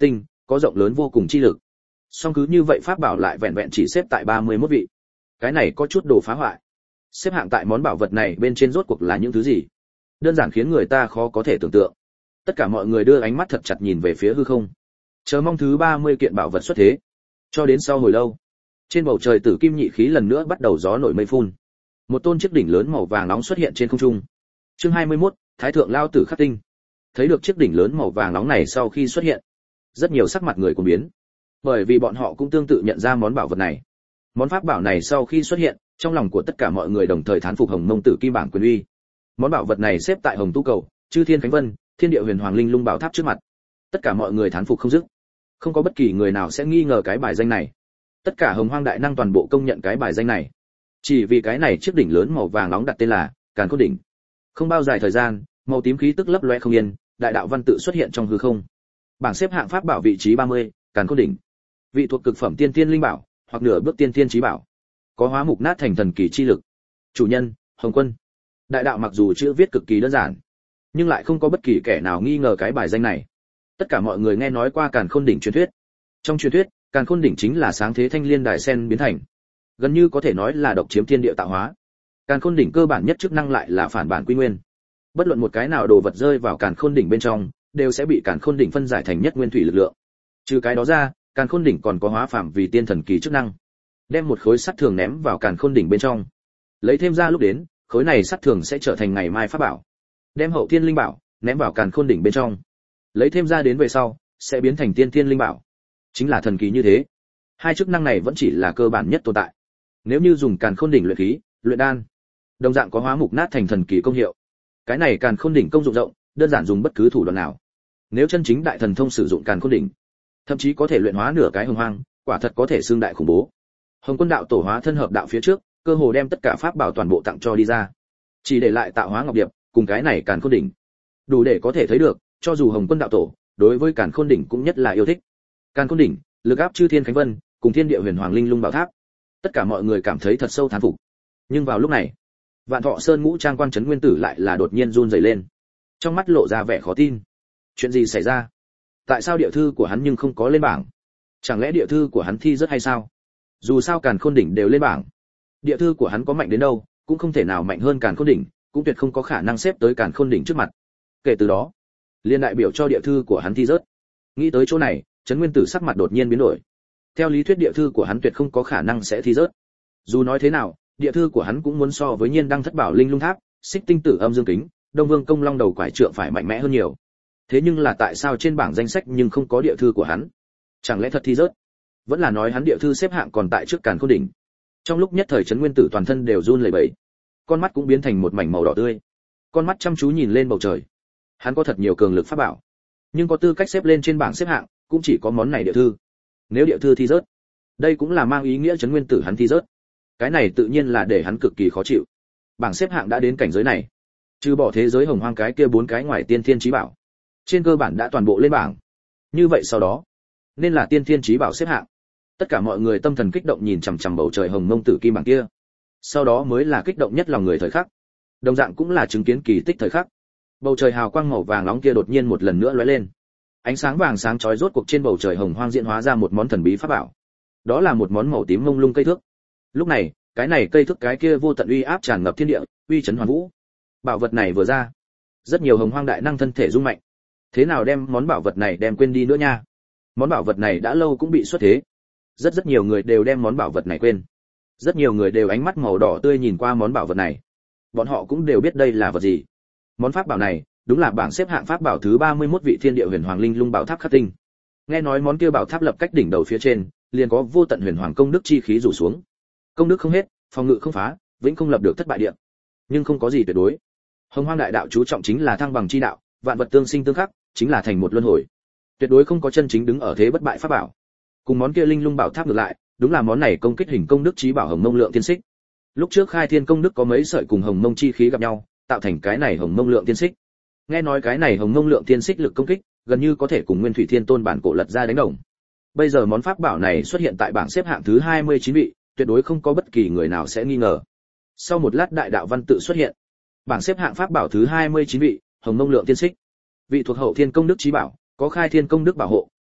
có rộng lớn vô cùng chi lực. Song cứ như vậy pháp bảo lại vẹn vẹn chỉ xếp tại ba mươi mốt vị. Cái này có chút đồ phá hoại. Xếp hạng tại món bảo vật này bên trên rốt cuộc là những thứ gì? Đơn giản khiến người ta khó có thể tưởng tượng. Tất cả mọi người đưa ánh mắt thật chặt nhìn về phía hư không, chờ mong thứ ba mươi kiện bảo vật xuất thế. Cho đến sau hồi lâu, trên bầu trời tử kim nhị khí lần nữa bắt đầu gió nổi mây phun. Một tôn chiếc đỉnh lớn màu vàng nóng xuất hiện trên không trung. Chương hai mươi mốt, Thái thượng lao tử khắc tinh. Thấy được chiếc đỉnh lớn màu vàng nóng này sau khi xuất hiện, rất nhiều sắc mặt người cũng biến, bởi vì bọn họ cũng tương tự nhận ra món bảo vật này. Món pháp bảo này sau khi xuất hiện, trong lòng của tất cả mọi người đồng thời thán phục Hồng Mông Tử Kim bảng quyền uy. Món bảo vật này xếp tại Hồng Tu Cầu, Chư Thiên Khánh Vân, Thiên Địa Huyền Hoàng Linh Lung Bảo Tháp trước mặt. Tất cả mọi người thán phục không dứt. Không có bất kỳ người nào sẽ nghi ngờ cái bài danh này. Tất cả Hồng Hoang đại năng toàn bộ công nhận cái bài danh này. Chỉ vì cái này chiếc đỉnh lớn màu vàng nóng đặt tên là Càn Khôn đỉnh. Không bao dài thời gian, màu tím khí tức lấp loe không yên, đại đạo văn tự xuất hiện trong hư không. Bảng xếp hạng pháp bảo vị trí ba mươi, Càn Khôn đỉnh. Vị thuộc cực phẩm tiên tiên linh bảo, hoặc nửa bước tiên tiên chí bảo. Có hóa mục nát thành thần kỳ chi lực. Chủ nhân, Hồng Quân. Đại đạo mặc dù chữ viết cực kỳ đơn giản, nhưng lại không có bất kỳ kẻ nào nghi ngờ cái bài danh này. Tất cả mọi người nghe nói qua Càn Khôn đỉnh truyền thuyết. Trong truyền thuyết, Càn Khôn đỉnh chính là sáng thế thanh liên đài sen biến thành, gần như có thể nói là độc chiếm thiên địa tạo hóa. Càn Khôn đỉnh cơ bản nhất chức năng lại là phản bản quy nguyên. Bất luận một cái nào đồ vật rơi vào Càn Khôn đỉnh bên trong, đều sẽ bị Càn Khôn đỉnh phân giải thành nhất nguyên thủy lực lượng. Trừ cái đó ra, Càn Khôn đỉnh còn có hóa phàm vì tiên thần kỳ chức năng. Đem một khối sắt thường ném vào Càn Khôn đỉnh bên trong, lấy thêm ra lúc đến, khối này sắt thường sẽ trở thành ngày mai pháp bảo. Đem hậu thiên linh bảo ném vào Càn Khôn đỉnh bên trong, lấy thêm ra đến về sau, sẽ biến thành tiên thiên linh bảo. Chính là thần kỳ như thế. Hai chức năng này vẫn chỉ là cơ bản nhất tồn tại. Nếu như dùng Càn Khôn đỉnh luyện khí, luyện đan, đồng dạng có hóa mục nát thành thần kỳ công hiệu. Cái này Càn Khôn đỉnh công dụng rộng, đơn giản dùng bất cứ thủ đoạn nào. Nếu chân chính đại thần thông sử dụng Càn Khôn đỉnh, thậm chí có thể luyện hóa nửa cái hồng hoang, quả thật có thể xương đại khủng bố. Hồng Quân đạo tổ hóa thân hợp đạo phía trước, cơ hồ đem tất cả pháp bảo toàn bộ tặng cho đi ra, chỉ để lại tạo hóa ngọc điệp cùng cái này Càn Khôn đỉnh. Đủ để có thể thấy được, cho dù Hồng Quân đạo tổ đối với Càn Khôn đỉnh cũng nhất là yêu thích. Càn Khôn đỉnh, lực áp Chư Thiên Khánh Vân, cùng Thiên Địa Huyền Hoàng Linh Lung Bảo Tháp. Tất cả mọi người cảm thấy thật sâu thán phục. Nhưng vào lúc này, Vạn Thọ Sơn ngũ trang quan trấn nguyên tử lại là đột nhiên run rẩy lên, trong mắt lộ ra vẻ khó tin. Chuyện gì xảy ra? Tại sao địa thư của hắn nhưng không có lên bảng? Chẳng lẽ địa thư của hắn thi rất hay sao? Dù sao Càn Khôn đỉnh đều lên bảng, địa thư của hắn có mạnh đến đâu, cũng không thể nào mạnh hơn Càn Khôn đỉnh, cũng tuyệt không có khả năng xếp tới Càn Khôn đỉnh trước mặt. Kể từ đó, liên đại biểu cho địa thư của hắn thi rớt. Nghĩ tới chỗ này, trấn nguyên tử sắc mặt đột nhiên biến đổi. Theo lý thuyết địa thư của hắn tuyệt không có khả năng sẽ thi rớt. Dù nói thế nào, địa thư của hắn cũng muốn so với Nhiên Đăng Thất Bảo Linh Lung Tháp, Xích Tinh Tử Âm Dương Kính, Đông Vương Công Long Đầu Quải Trượng phải mạnh mẽ hơn nhiều. Thế nhưng là tại sao trên bảng danh sách nhưng không có địa thư của hắn? Chẳng lẽ thật thi rớt? Vẫn là nói hắn địa thư xếp hạng còn tại trước Càn Khôn đỉnh? Trong lúc nhất thời trấn nguyên tử toàn thân đều run lẩy bẩy, con mắt cũng biến thành một mảnh màu đỏ tươi. Con mắt chăm chú nhìn lên bầu trời. Hắn có thật nhiều cường lực pháp bảo, nhưng có tư cách xếp lên trên bảng xếp hạng, cũng chỉ có món này địa thư. Nếu địa thư thi rớt, đây cũng là mang ý nghĩa trấn nguyên tử hắn thi rớt. Cái này tự nhiên là để hắn cực kỳ khó chịu. Bảng xếp hạng đã đến cảnh giới này, trừ bỏ thế giới hồng hoang cái kia bốn cái ngoài tiên thiên chí bảo, trên cơ bản đã toàn bộ lên bảng. Như vậy sau đó, nên là tiên thiên chí bảo xếp hạng. Tất cả mọi người tâm thần kích động nhìn chằm chằm bầu trời hồng mông tử kim bảng kia. Sau đó mới là kích động nhất lòng người thời khắc. Đồng dạng cũng là chứng kiến kỳ tích thời khắc. Bầu trời hào quang màu vàng nóng kia đột nhiên một lần nữa lóe lên. Ánh sáng vàng sáng chói rốt cuộc trên bầu trời hồng hoang diễn hóa ra một món thần bí pháp bảo. Đó là một món màu tím mông lung cây thước. Lúc này, cái này cây thước cái kia vô tận uy áp tràn ngập thiên địa, uy chấn hoàn vũ. Bảo vật này vừa ra, rất nhiều hồng hoang đại năng thân thể rung mạnh. Thế nào đem món bảo vật này đem quên đi nữa nha? Món bảo vật này đã lâu cũng bị xuất thế. Rất rất nhiều người đều đem món bảo vật này quên. Rất nhiều người đều ánh mắt màu đỏ tươi nhìn qua món bảo vật này. Bọn họ cũng đều biết đây là vật gì. Món pháp bảo này, đúng là bảng xếp hạng pháp bảo thứ ba mươi mốt vị Thiên Địa Huyền Hoàng Linh Lung Bảo Tháp khắc tinh. Nghe nói món kia bảo tháp lập cách đỉnh đầu phía trên, liền có vô tận huyền hoàng công đức chi khí rủ xuống. Công đức không hết, phòng ngự không phá, vĩnh không lập được thất bại địa. Nhưng không có gì tuyệt đối. Hồng Hoang đại đạo chú trọng chính là thăng bằng chi đạo, vạn vật tương sinh tương khắc, chính là thành một luân hồi. Tuyệt đối không có chân chính đứng ở thế bất bại pháp bảo. Cùng món kia Linh Lung Bảo Tháp ngược lại, đúng là món này công kích hình công đức chí bảo Hồng Mông Lượng Tiên Xích. Lúc trước khai thiên công đức có mấy sợi cùng Hồng Mông chi khí gặp nhau, tạo thành cái này Hồng Mông Lượng Tiên Xích. Nghe nói cái này Hồng Mông Lượng Tiên Xích lực công kích, gần như có thể cùng Nguyên Thủy Thiên Tôn bản cổ lật ra đánh đồng. Bây giờ món pháp bảo này xuất hiện tại bảng xếp hạng thứ hai mươi chín vị, tuyệt đối không có bất kỳ người nào sẽ nghi ngờ. Sau một lát đại đạo văn tự xuất hiện. Bảng xếp hạng pháp bảo thứ hai mươi chín vị, Hồng Mông Lượng Tiên Xích. Vị thuộc hậu thiên công đức chí bảo, có khai thiên công đức bảo hộ,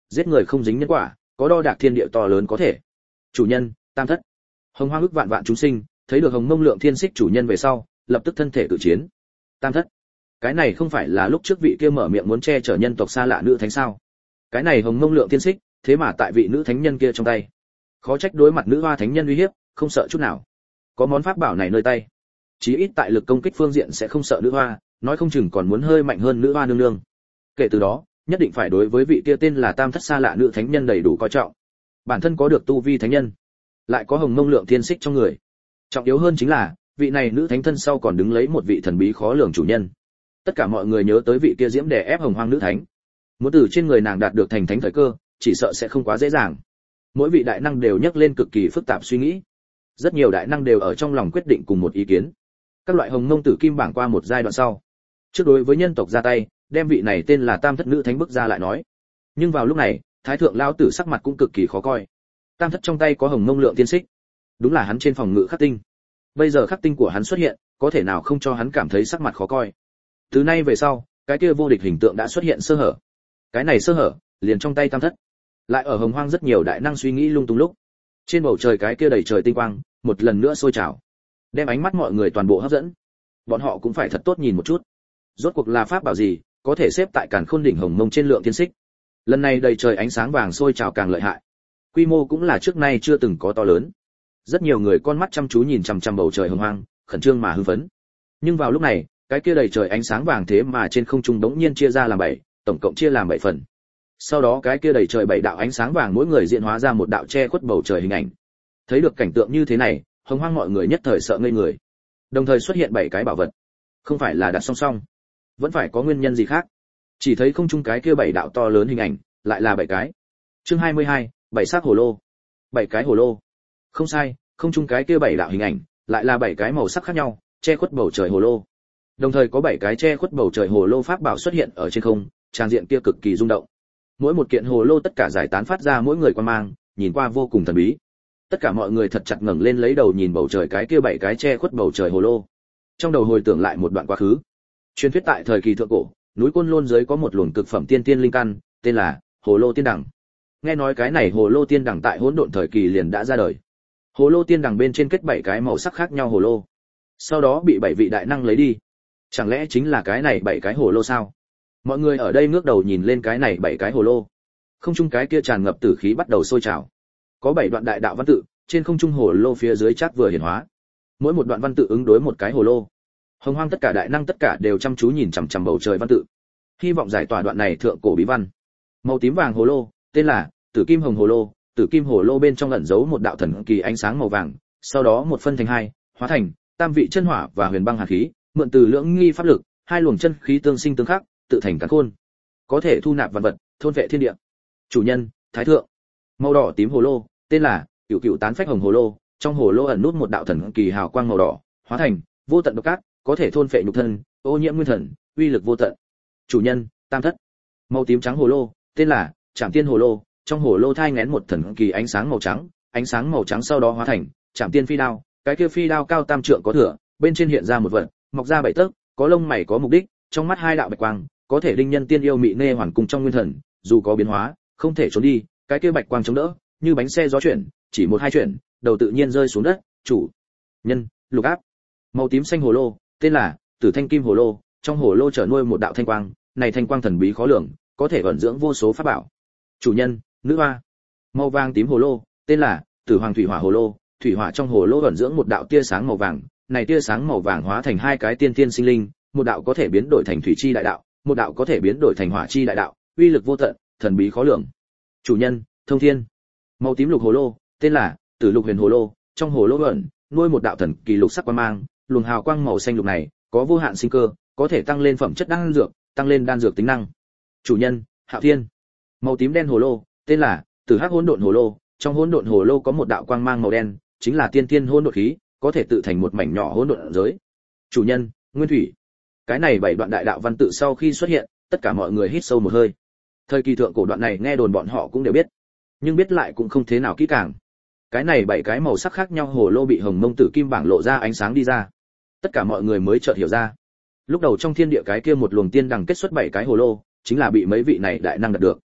giết người không dính nhân quả, có đo đạc thiên địa to lớn có thể. Chủ nhân, Tam Thất. Hồng Hoang ức vạn vạn chúng sinh, thấy được Hồng Mông Lượng Thiên Xích chủ nhân về sau, lập tức thân thể tự chiến. Tam Thất, cái này không phải là lúc trước vị kia mở miệng muốn che chở nhân tộc xa lạ nữ thánh sao? Cái này Hồng Mông Lượng Thiên Xích, thế mà tại vị nữ thánh nhân kia trong tay. Khó trách đối mặt nữ hoa thánh nhân uy hiếp, không sợ chút nào. Có món pháp bảo này nơi tay, chí ít tại lực công kích phương diện sẽ không sợ nữ hoa, nói không chừng còn muốn hơi mạnh hơn nữ hoa nương nương. Kể từ đó, nhất định phải đối với vị kia tên là Tam Thất xa lạ nữ thánh nhân đầy đủ coi trọng. Bản thân có được tu vi thánh nhân, lại có Hồng Mông Lượng Thiên Xích trong người. Trọng yếu hơn chính là, vị này nữ thánh thân sau còn đứng lấy một vị thần bí khó lường chủ nhân. Tất cả mọi người nhớ tới vị kia diễm đè ép Hồng Hoang nữ thánh. Muốn từ trên người nàng đạt được thành thánh thời cơ, chỉ sợ sẽ không quá dễ dàng. Mỗi vị đại năng đều nhắc lên cực kỳ phức tạp suy nghĩ. Rất nhiều đại năng đều ở trong lòng quyết định cùng một ý kiến. Các loại Hồng Mông Tử Kim bảng qua một giai đoạn sau, trước đối với nhân tộc ra tay, đem vị này tên là Tam Thất nữ thánh bức ra lại nói. Nhưng vào lúc này, Thái thượng lão tử sắc mặt cũng cực kỳ khó coi. Tam Thất trong tay có Hồng Mông Lượng Tiên Xích, đúng là hắn trên phòng ngự khắc tinh. Bây giờ khắc tinh của hắn xuất hiện, có thể nào không cho hắn cảm thấy sắc mặt khó coi. Từ nay về sau, cái kia vô địch hình tượng đã xuất hiện sơ hở. Cái này sơ hở, liền trong tay Tam Thất. Lại ở Hồng Hoang rất nhiều đại năng suy nghĩ lung tung lúc, trên bầu trời cái kia đầy trời tinh quang, một lần nữa sôi trào, đem ánh mắt mọi người toàn bộ hấp dẫn. Bọn họ cũng phải thật tốt nhìn một chút, rốt cuộc là pháp bảo gì, có thể xếp tại Càn Khôn đỉnh Hồng Mông trên Lượng Thiên Xích. Lần này đầy trời ánh sáng vàng sôi trào càng lợi hại, quy mô cũng là trước nay chưa từng có to lớn. Rất nhiều người con mắt chăm chú nhìn chằm chằm bầu trời hồng hoang, khẩn trương mà hưng phấn. Nhưng vào lúc này, cái kia đầy trời ánh sáng vàng thế mà trên không trung đống nhiên chia ra làm bảy, tổng cộng chia làm bảy phần. Sau đó cái kia đầy trời bảy đạo ánh sáng vàng mỗi người diễn hóa ra một đạo che khuất bầu trời hình ảnh. Thấy được cảnh tượng như thế này, hồng hoang mọi người nhất thời sợ ngây người. Đồng thời xuất hiện bảy cái bảo vật, không phải là đặt song song, vẫn phải có nguyên nhân gì khác. Chỉ thấy không trung cái kia bảy đạo to lớn hình ảnh, lại là bảy cái. Chương hai mươi hai, bảy sắc hồ lô. Bảy cái hồ lô. Không sai, không trung cái kia bảy đạo hình ảnh, lại là bảy cái màu sắc khác nhau, che khuất bầu trời hồ lô. Đồng thời có bảy cái che khuất bầu trời hồ lô pháp bảo xuất hiện ở trên không, trang diện kia cực kỳ rung động. Mỗi một kiện hồ lô tất cả giải tán phát ra mỗi người quan mang, nhìn qua vô cùng thần bí. Tất cả mọi người thật chặt ngẩng lên lấy đầu nhìn bầu trời cái kia bảy cái che khuất bầu trời hồ lô. Trong đầu hồi tưởng lại một đoạn quá khứ. Truyền thuyết tại thời kỳ thượng cổ, núi Côn Lôn dưới có một luồng cực phẩm tiên tiên linh căn, tên là Hồ Lô Tiên Đằng. Nghe nói cái này Hồ Lô Tiên Đằng tại hỗn độn thời kỳ liền đã ra đời. Hồ Lô Tiên Đằng bên trên kết bảy cái màu sắc khác nhau hồ lô. Sau đó bị bảy vị đại năng lấy đi. Chẳng lẽ chính là cái này bảy cái hồ lô sao? Mọi người ở đây ngước đầu nhìn lên cái này bảy cái hồ lô. Không trung cái kia tràn ngập tử khí bắt đầu sôi trào. Có bảy đoạn đại đạo văn tự, trên không trung hồ lô phía dưới chắc vừa hiển hóa. Mỗi một đoạn văn tự ứng đối một cái hồ lô. Hồng Hoang tất cả đại năng tất cả đều chăm chú nhìn chằm chằm bầu trời văn tự, hy vọng giải tỏa đoạn này thượng cổ bí văn. Màu tím vàng hồ lô, tên là Tử Kim Hồng Hồ Lô, Tử Kim hồ lô bên trong ẩn giấu một đạo thần kỳ ánh sáng màu vàng, sau đó một phân thành hai, hóa thành tam vị chân hỏa và huyền băng hàn khí, mượn từ lưỡng nghi pháp lực, hai luồng chân khí tương sinh tương khắc, tự thành càn khôn, có thể thu nạp vạn vật, thôn vệ thiên địa. Chủ nhân, Thái thượng. Màu đỏ tím hồ lô, tên là Cửu Cửu Tán Phách Hồng Hồ Lô, trong hồ lô ẩn nút một đạo thần kỳ hào quang màu đỏ, hóa thành vô tận độc cát, có thể thôn phệ nhục thân, ô nhiễm nguyên thần, uy lực vô tận. Chủ nhân, Tam Thất. Màu tím trắng hồ lô, tên là Trảm Tiên Hồ Lô, trong hồ lô thai nghén một thần kỳ ánh sáng màu trắng, ánh sáng màu trắng sau đó hóa thành Trảm Tiên Phi Đao, cái kia phi đao cao tam trượng có thửa, bên trên hiện ra một vật, mọc ra bảy tấc, có lông mày có mục đích, trong mắt hai đạo bạch quang, có thể đinh nhân tiên yêu mị nê hoàn cùng trong nguyên thần, dù có biến hóa, không thể trốn đi, cái kia bạch quang chống đỡ, như bánh xe gió chuyển, chỉ một hai chuyển, đầu tự nhiên rơi xuống đất. Chủ nhân, Lục Áp. Màu tím xanh hồ lô, tên là Tử Thanh Kim Hồ Lô, trong hồ lô chở nuôi một đạo thanh quang, này thanh quang thần bí khó lường, có thể ẩn dưỡng vô số pháp bảo. Chủ nhân, Nữ Hoa. Màu vàng tím hồ lô, tên là Tử Hoàng Thủy Hỏa Hồ Lô, thủy hỏa trong hồ lô ẩn dưỡng một đạo tia sáng màu vàng, này tia sáng màu vàng hóa thành hai cái tiên tiên sinh linh, một đạo có thể biến đổi thành thủy chi đại đạo, một đạo có thể biến đổi thành hỏa chi đại đạo, uy lực vô tận, thần bí khó lường. Chủ nhân, Thông Thiên. Màu tím lục hồ lô, tên là Tử Lục Huyền Hồ Lô, trong hồ lô ẩn nuôi một đạo thần kỳ lục sắc quang mang, luồng hào quang màu xanh lục này có vô hạn sinh cơ, có thể tăng lên phẩm chất đan dược, tăng lên đan dược tính năng. Chủ nhân, Hạo Thiên. Màu tím đen hồ lô, tên là Tử Hắc Hỗn Độn Hồ Lô, trong hỗn độn hồ lô có một đạo quang mang màu đen, chính là tiên tiên hỗn độn khí, có thể tự thành một mảnh nhỏ hỗn độn giới. Chủ nhân, Nguyên Thủy. Cái này bảy đoạn đại đạo văn tự sau khi xuất hiện, tất cả mọi người hít sâu một hơi. Thời kỳ thượng cổ đoạn này nghe đồn bọn họ cũng đều biết, nhưng biết lại cũng không thế nào kỹ càng. Cái này bảy cái màu sắc khác nhau hồ lô bị Hồng Mông Tử Kim bảng lộ ra ánh sáng đi ra. Tất cả mọi người mới chợt hiểu ra. Lúc đầu trong thiên địa cái kia một luồng tiên đằng kết xuất bảy cái hồ lô, chính là bị mấy vị này đại năng đạt được.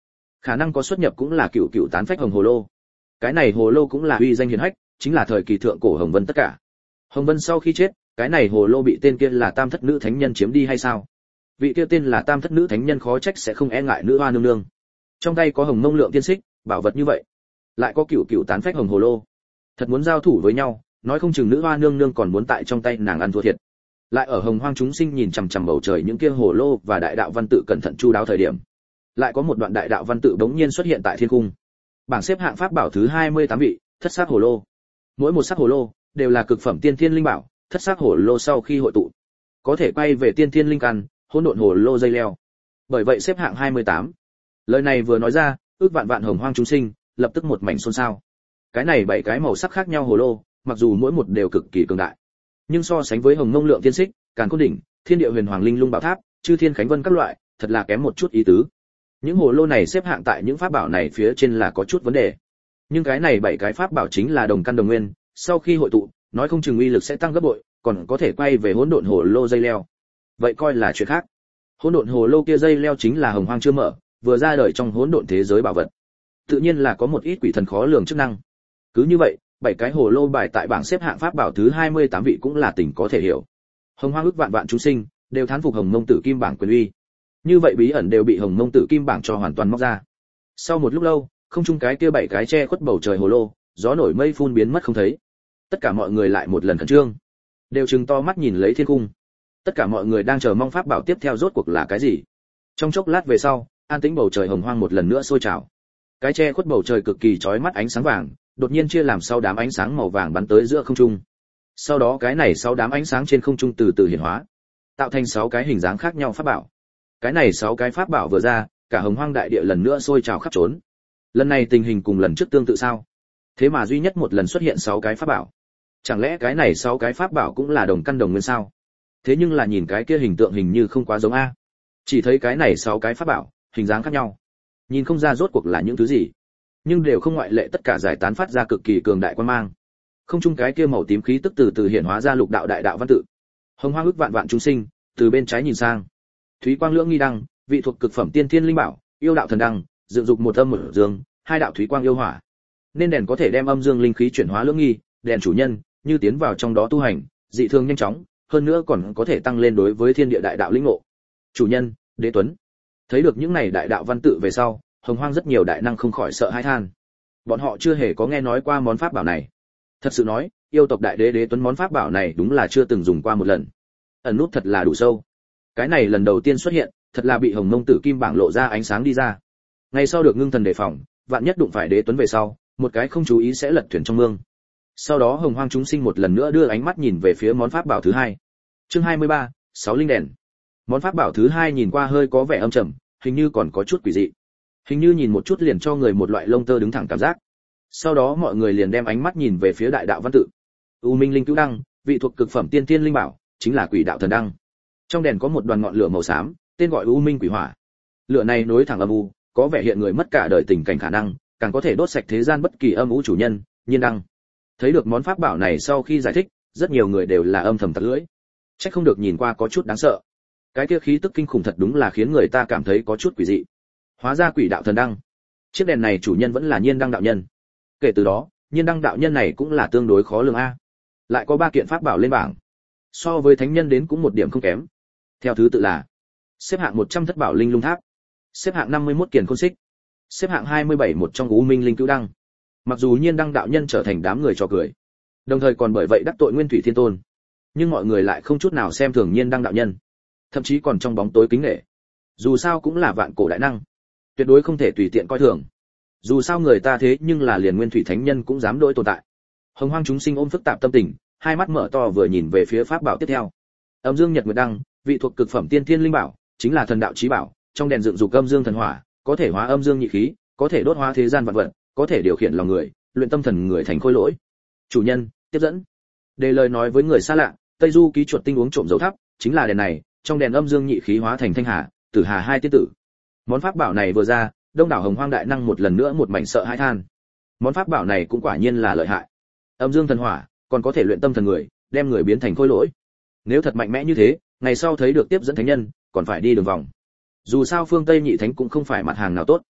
Khả năng có xuất nhập cũng là cựu cựu tán phách hồng hồ lô. Cái này hồ lô cũng là uy danh hiển hách, chính là thời kỳ thượng cổ Hồng Vân tất cả. Hồng Vân sau khi chết, cái này hồ lô bị tên kia là Tam Thất Nữ Thánh Nhân chiếm đi hay sao? Vị kia tên là Tam Thất Nữ Thánh Nhân khó trách sẽ không e ngại nữ hoa nương nương. Trong tay có Hồng Mông Lượng tiên xích, bảo vật như vậy, lại có cựu cựu tán phách hồng hồ lô. Thật muốn giao thủ với nhau, nói không chừng nữ hoa nương nương còn muốn tại trong tay nàng ăn thua thiệt. Lại ở Hồng Hoang chúng sinh nhìn chằm chằm bầu trời những kia hồ lô và đại đạo văn tự cẩn thận chu đáo thời điểm, lại có một đoạn đại đạo văn tự bỗng nhiên xuất hiện tại thiên cung. Bảng xếp hạng pháp bảo thứ hai mươi tám vị, thất sắc hồ lô. Mỗi một sắc hồ lô đều là cực phẩm tiên thiên linh bảo, thất sắc hồ lô sau khi hội tụ, có thể quay về tiên thiên linh căn, hỗn độn hồ lô dây leo. Bởi vậy xếp hạng hai mươi tám. Lời này vừa nói ra, ước vạn vạn Hồng Hoang chúng sinh lập tức một mảnh xôn xao. Cái này bảy cái màu sắc khác nhau hồ lô, mặc dù mỗi một đều cực kỳ cường đại, nhưng so sánh với Hồng Mông Lượng tiên xích, Càn Khôn đỉnh, Thiên Địa Huyền Hoàng Linh Lung Bảo Tháp, Chư Thiên Khánh Vân các loại, thật là kém một chút ý tứ. Những hồ lô này xếp hạng tại những pháp bảo này phía trên là có chút vấn đề. Nhưng cái này bảy cái pháp bảo chính là đồng căn đồng nguyên, sau khi hội tụ, nói không chừng uy lực sẽ tăng gấp bội, còn có thể quay về hỗn độn hồ lô dây leo. Vậy coi là chuyện khác. Hỗn độn hồ lô kia dây leo chính là Hồng Hoang chưa mở, vừa ra đời trong hỗn độn thế giới bảo vật. Tự nhiên là có một ít quỷ thần khó lường chức năng. Cứ như vậy, bảy cái hồ lô bài tại bảng xếp hạng pháp bảo thứ hai mươi tám vị cũng là tình có thể hiểu. Hồng Hoang ước vạn vạn chúng sinh đều thán phục Hồng Mông Tử Kim bảng quyền uy. Như vậy bí ẩn đều bị Hồng Mông Tử Kim bảng cho hoàn toàn móc ra. Sau một lúc lâu, không trung cái kia bảy cái che khuất bầu trời hồ lô, gió nổi mây phun biến mất không thấy. Tất cả mọi người lại một lần khẩn trương, đều trừng to mắt nhìn lấy thiên cung. Tất cả mọi người đang chờ mong pháp bảo tiếp theo rốt cuộc là cái gì. Trong chốc lát về sau, an tĩnh bầu trời hồng hoang một lần nữa sôi trào. Cái che khuất bầu trời cực kỳ chói mắt ánh sáng vàng, đột nhiên chia làm sáu đám ánh sáng màu vàng bắn tới giữa không trung. Sau đó cái này sáu đám ánh sáng trên không trung từ từ hiển hóa, tạo thành sáu cái hình dáng khác nhau pháp bảo. Cái này sáu cái pháp bảo vừa ra, cả hồng hoang đại địa lần nữa sôi trào khắp trốn. Lần này tình hình cùng lần trước tương tự sao? Thế mà duy nhất một lần xuất hiện sáu cái pháp bảo. Chẳng lẽ cái này sáu cái pháp bảo cũng là đồng căn đồng nguyên sao? Thế nhưng là nhìn cái kia hình tượng hình như không quá giống a. Chỉ thấy cái này sáu cái pháp bảo, hình dáng khác nhau. Nhìn không ra rốt cuộc là những thứ gì, nhưng đều không ngoại lệ tất cả giải tán phát ra cực kỳ cường đại quan mang. Không chung cái kia màu tím khí tức từ từ hiện hóa ra lục đạo đại đạo văn tự. Hồng hoang ức vạn vạn chúng sinh, từ bên trái nhìn sang. Thúy quang lưỡng nghi đăng, vị thuộc cực phẩm tiên thiên linh bảo, yêu đạo thần đăng, dựng dục một âm một dương, hai đạo thúy quang yêu hỏa. Nên đèn có thể đem âm dương linh khí chuyển hóa lưỡng nghi, đèn chủ nhân như tiến vào trong đó tu hành, dị thường nhanh chóng, hơn nữa còn có thể tăng lên đối với thiên địa đại đạo linh ngộ. Chủ nhân, Đế Tuấn. Thấy được những này đại đạo văn tự về sau, hồng hoang rất nhiều đại năng không khỏi sợ hãi than. Bọn họ chưa hề có nghe nói qua món pháp bảo này. Thật sự nói, yêu tộc đại đế Đế Tuấn món pháp bảo này đúng là chưa từng dùng qua một lần. Ẩn nút thật là đủ sâu. Cái này lần đầu tiên xuất hiện, thật là bị Hồng Mông Tử Kim bảng lộ ra ánh sáng đi ra. Ngày sau được ngưng thần đề phòng, vạn nhất đụng phải Đế Tuấn về sau, một cái không chú ý sẽ lật thuyền trong mương. Sau đó hồng hoang chúng sinh một lần nữa đưa ánh mắt nhìn về phía món pháp bảo thứ hai. Chương hai mươi ba, sáu linh đèn. Món pháp bảo thứ hai nhìn qua hơi có vẻ âm trầm, hình như còn có chút quỷ dị. Hình như nhìn một chút liền cho người một loại lông tơ đứng thẳng cảm giác. Sau đó mọi người liền đem ánh mắt nhìn về phía đại đạo văn tự. U Minh Linh Cứu Đăng, vị thuộc cực phẩm tiên tiên linh bảo, chính là Quỷ Đạo Thần Đăng. Trong đèn có một đoàn ngọn lửa màu xám, tên gọi U Minh Quỷ Hỏa. Lửa này nối thẳng âm u, có vẻ hiện người mất cả đời tình cảnh khả năng, càng có thể đốt sạch thế gian bất kỳ âm u chủ nhân, Nhiên Đăng. Thấy được món pháp bảo này sau khi giải thích, rất nhiều người đều là âm thầm tặc lưỡi. Chắc không được nhìn qua có chút đáng sợ. Cái kia khí tức kinh khủng thật đúng là khiến người ta cảm thấy có chút quỷ dị. Hóa ra Quỷ Đạo Thần Đăng. Chiếc đèn này chủ nhân vẫn là Nhiên Đăng đạo nhân. Kể từ đó, Nhiên Đăng đạo nhân này cũng là tương đối khó lường a. Lại có ba kiện pháp bảo lên bảng. So với thánh nhân đến cũng một điểm không kém. Theo thứ tự là: xếp hạng một trăm Thất Bảo Linh Lung Tháp, xếp hạng năm mươi mốt Kiền Khôn Xích, xếp hạng hai mươi bảy một trong U Minh Linh Cứu Đăng. Mặc dù Nhiên Đăng đạo nhân trở thành đám người trò cười, đồng thời còn bởi vậy đắc tội Nguyên Thủy Thiên Tôn, nhưng mọi người lại không chút nào xem thường Nhiên Đăng đạo nhân, thậm chí còn trong bóng tối kính nể. Dù sao cũng là vạn cổ đại năng, tuyệt đối không thể tùy tiện coi thường. Dù sao người ta thế nhưng là liền Nguyên Thủy Thánh Nhân cũng dám đối tồn tại. Hồng hoang chúng sinh ôm phức tạp tâm tình, hai mắt mở to vừa nhìn về phía pháp bảo tiếp theo. Âm Dương Nhật Nguyệt Đăng, vị thuộc cực phẩm tiên thiên linh bảo, chính là thần đạo chí bảo, trong đèn dựng dục âm dương thần hỏa, có thể hóa âm dương nhị khí, có thể đốt hóa thế gian vạn vật, có thể điều khiển lòng người, luyện tâm thần người thành khôi lỗi. Chủ nhân, tiếp dẫn. Đề lời nói với người xa lạ, Tây Du ký chuột tinh uống trộm dầu thắp, chính là đèn này, trong đèn âm dương nhị khí hóa thành thanh hà, tử hà hai tiên tử. Món pháp bảo này vừa ra, đông đảo hồng hoang đại năng một lần nữa một mảnh sợ hãi than. Món pháp bảo này cũng quả nhiên là lợi hại. Âm dương thần hỏa, còn có thể luyện tâm thần người, đem người biến thành khôi lỗi. Nếu thật mạnh mẽ như thế, ngày sau thấy được tiếp dẫn thánh nhân, còn phải đi đường vòng. Dù sao phương Tây nhị thánh cũng không phải mặt hàng nào tốt.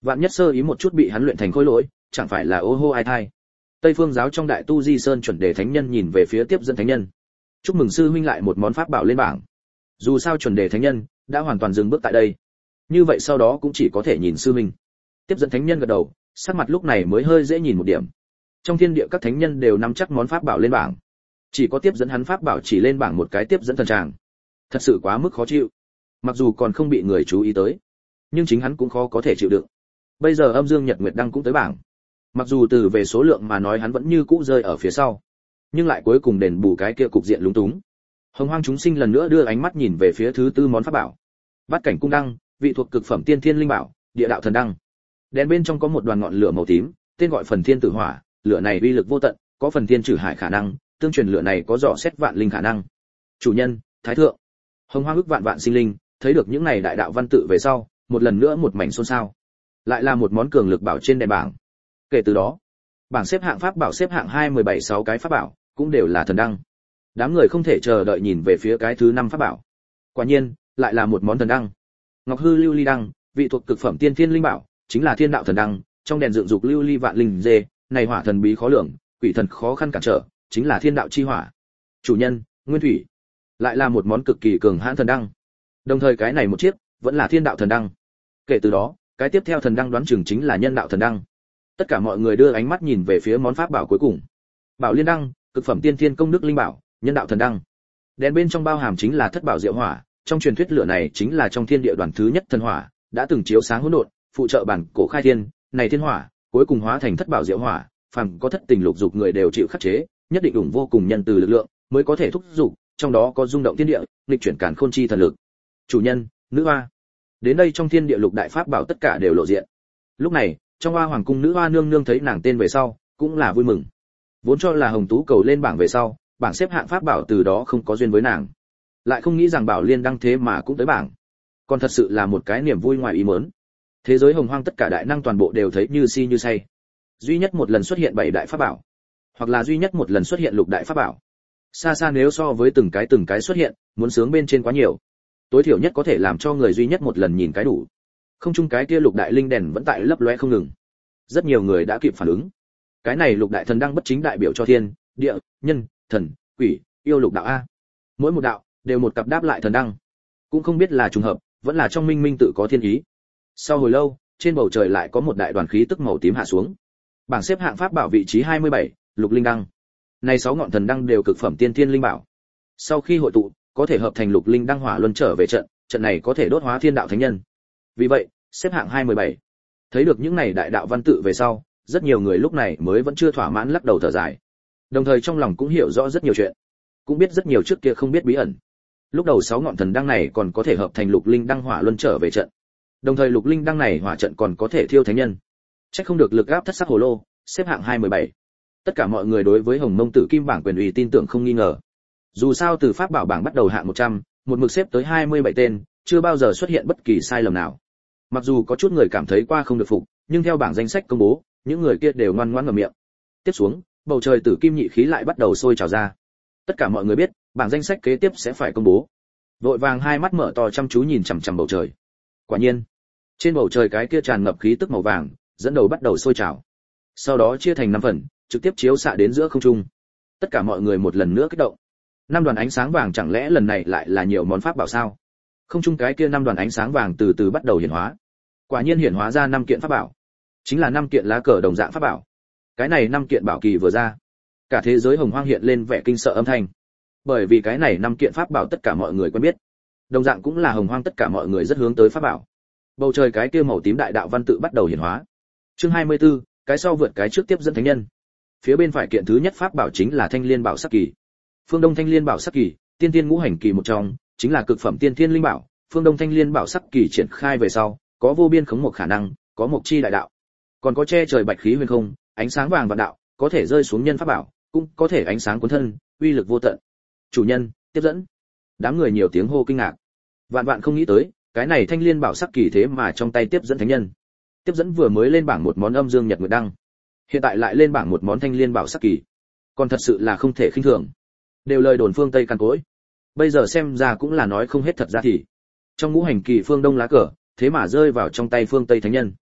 Vạn nhất sơ ý một chút bị hắn luyện thành khối lỗi, chẳng phải là ô hô ai thai. Tây Phương giáo trong đại tu Di Sơn chuẩn đề thánh nhân nhìn về phía tiếp dẫn thánh nhân. Chúc mừng sư huynh lại một món pháp bảo lên bảng. Dù sao chuẩn đề thánh nhân đã hoàn toàn dừng bước tại đây. Như vậy sau đó cũng chỉ có thể nhìn sư huynh. Tiếp dẫn thánh nhân gật đầu, sắc mặt lúc này mới hơi dễ nhìn một điểm. Trong thiên địa các thánh nhân đều nắm chắc món pháp bảo lên bảng. Chỉ có tiếp dẫn hắn pháp bảo chỉ lên bảng một cái tiếp dẫn thần tràng. Thật sự quá mức khó chịu. Mặc dù còn không bị người chú ý tới, nhưng chính hắn cũng khó có thể chịu đựng. Bây giờ âm dương nhật nguyệt đăng cũng tới bảng. Mặc dù từ về số lượng mà nói hắn vẫn như cũ rơi ở phía sau, nhưng lại cuối cùng đền bù cái kia cục diện lúng túng. Hồng Hoang chúng sinh lần nữa đưa ánh mắt nhìn về phía thứ tư món pháp bảo. Bát cảnh cung đăng, vị thuộc cực phẩm tiên thiên linh bảo, địa đạo thần đăng. Đèn bên trong có một đoàn ngọn lửa màu tím, tên gọi phần thiên tử hỏa, lửa này uy lực vô tận, có phần thiên trừ hải khả năng, tương truyền lửa này có dò xét vạn linh khả năng. Chủ nhân, thái thượng. Hồng Hoang ức vạn vạn sinh linh, thấy được những này đại đạo văn tự về sau, một lần nữa một mảnh xôn xao. Lại là một món cường lực bảo trên đèn bảng. Kể từ đó, bảng xếp hạng pháp bảo xếp hạng hai mười bảy sáu cái pháp bảo, cũng đều là thần đăng. Đám người không thể chờ đợi nhìn về phía cái thứ năm pháp bảo. Quả nhiên, lại là một món thần đăng. Ngọc hư lưu ly đăng, vị thuộc cực phẩm tiên thiên linh bảo, chính là thiên đạo thần đăng, trong đèn dựng dục lưu ly vạn linh dê, này hỏa thần bí khó lường, quỷ thần khó khăn cản trở, chính là thiên đạo chi hỏa. Chủ nhân, nguyên thủy, lại là một món cực kỳ cường hãn thần đăng. Đồng thời cái này một chiếc, vẫn là thiên đạo thần đăng. Kể từ đó, cái tiếp theo thần đăng đoán chừng chính là nhân đạo thần đăng. Tất cả mọi người đưa ánh mắt nhìn về phía món pháp bảo cuối cùng. Bảo liên đăng, cực phẩm tiên thiên công đức linh bảo, nhân đạo thần đăng. Đèn bên trong bao hàm chính là thất bảo diệu hỏa, trong truyền thuyết lửa này chính là trong thiên địa đoàn thứ nhất thần hỏa, đã từng chiếu sáng hỗn độn, phụ trợ bản cổ khai thiên, này thiên hỏa, cuối cùng hóa thành thất bảo diệu hỏa, phàm có thất tình lục dục người đều chịu khắc chế, nhất định ủng vô cùng nhân từ lực lượng, mới có thể thúc dục, trong đó có rung động thiên địa, nghịch chuyển càn khôn chi thần lực. Chủ nhân, nữ hoa. Đến đây trong thiên địa lục đại pháp bảo tất cả đều lộ diện. Lúc này, trong hoa hoàng cung nữ hoa nương nương thấy nàng tên về sau, cũng là vui mừng. Vốn cho là hồng tú cầu lên bảng về sau, bảng xếp hạng pháp bảo từ đó không có duyên với nàng. Lại không nghĩ rằng bảo liên đăng thế mà cũng tới bảng. Còn thật sự là một cái niềm vui ngoài ý muốn. Thế giới hồng hoang tất cả đại năng toàn bộ đều thấy như si như say. Duy nhất một lần xuất hiện bảy đại pháp bảo, hoặc là duy nhất một lần xuất hiện lục đại pháp bảo. Xa xa nếu so với từng cái từng cái xuất hiện, muốn sướng bên trên quá nhiều. Tối thiểu nhất có thể làm cho người duy nhất một lần nhìn cái đủ. Không chung cái kia lục đại linh đèn vẫn tại lấp lóe không ngừng. Rất nhiều người đã kịp phản ứng. Cái này lục đại thần đăng bất chính đại biểu cho thiên, địa, nhân, thần, quỷ, yêu lục đạo a. Mỗi một đạo đều một cặp đáp lại thần đăng. Cũng không biết là trùng hợp, vẫn là trong minh minh tự có thiên ý. Sau hồi lâu, trên bầu trời lại có một đại đoàn khí tức màu tím hạ xuống. Bảng xếp hạng pháp bảo vị trí hai mươi bảy, lục linh đăng. Này sáu ngọn thần đăng đều cực phẩm tiên thiên linh bảo. Sau khi hội tụ, có thể hợp thành lục linh đăng hỏa luân trở về trận, trận này có thể đốt hóa thiên đạo thánh nhân. Vì vậy, xếp hạng hai mươi bảy. Thấy được những này đại đạo văn tự về sau, rất nhiều người lúc này mới vẫn chưa thỏa mãn lắc đầu thở dài. Đồng thời trong lòng cũng hiểu rõ rất nhiều chuyện, cũng biết rất nhiều trước kia không biết bí ẩn. Lúc đầu sáu ngọn thần đăng này còn có thể hợp thành lục linh đăng hỏa luân trở về trận. Đồng thời lục linh đăng này hỏa trận còn có thể thiêu thánh nhân. Chắc không được lực áp thất sắc hồ lô, xếp hạng hai mươi bảy. Tất cả mọi người đối với Hồng Mông Tử Kim bảng quyền uy tin tưởng không nghi ngờ. Dù sao từ pháp bảo bảng bắt đầu hạng một trăm, một mực xếp tới hai mươi bảy tên, chưa bao giờ xuất hiện bất kỳ sai lầm nào. Mặc dù có chút người cảm thấy qua không được phục, nhưng theo bảng danh sách công bố, những người kia đều ngoan ngoãn ngậm miệng. Tiếp xuống, bầu trời tử kim nhị khí lại bắt đầu sôi trào ra. Tất cả mọi người biết, bảng danh sách kế tiếp sẽ phải công bố. Vội vàng hai mắt mở to chăm chú nhìn chằm chằm bầu trời. Quả nhiên, trên bầu trời cái kia tràn ngập khí tức màu vàng, dẫn đầu bắt đầu sôi trào. Sau đó chia thành năm phần, trực tiếp chiếu xạ đến giữa không trung. Tất cả mọi người một lần nữa kích động. Năm đoàn ánh sáng vàng chẳng lẽ lần này lại là nhiều món pháp bảo sao? Không trung cái kia năm đoàn ánh sáng vàng từ từ bắt đầu hiển hóa. Quả nhiên hiển hóa ra năm kiện pháp bảo, chính là năm kiện lá cờ đồng dạng pháp bảo. Cái này năm kiện bảo kỳ vừa ra, cả thế giới hồng hoang hiện lên vẻ kinh sợ âm thanh. Bởi vì cái này năm kiện pháp bảo tất cả mọi người quen biết, đồng dạng cũng là hồng hoang tất cả mọi người rất hướng tới pháp bảo. Bầu trời cái kia màu tím đại đạo văn tự bắt đầu hiển hóa. Chương hai mươi tư, cái sau vượt cái trước tiếp dẫn thánh nhân. Phía bên phải kiện thứ nhất pháp bảo chính là Thanh Liên Bảo Sắc Kỳ. Phương Đông Thanh Liên Bảo Sắc Kỳ, tiên tiên ngũ hành kỳ một trong, chính là cực phẩm tiên thiên linh bảo. Phương Đông Thanh Liên Bảo Sắc Kỳ triển khai về sau, có vô biên khống một khả năng, có một chi đại đạo, còn có che trời bạch khí huyền không, ánh sáng vàng vạn đạo, có thể rơi xuống nhân pháp bảo, cũng có thể ánh sáng cuốn thân, uy lực vô tận. Chủ nhân, tiếp dẫn. Đám người nhiều tiếng hô kinh ngạc. Vạn vạn không nghĩ tới, cái này Thanh Liên Bảo Sắc Kỳ thế mà trong tay tiếp dẫn thánh nhân. Tiếp dẫn vừa mới lên bảng một món âm dương nhật nguyệt đăng, hiện tại lại lên bảng một món Thanh Liên Bảo Sắc Kỳ, còn thật sự là không thể khinh thường. Đều lời đồn phương Tây căn cối, bây giờ xem ra cũng là nói không hết thật ra thì trong ngũ hành kỳ phương Đông lá cờ, thế mà rơi vào trong tay phương Tây thánh nhân.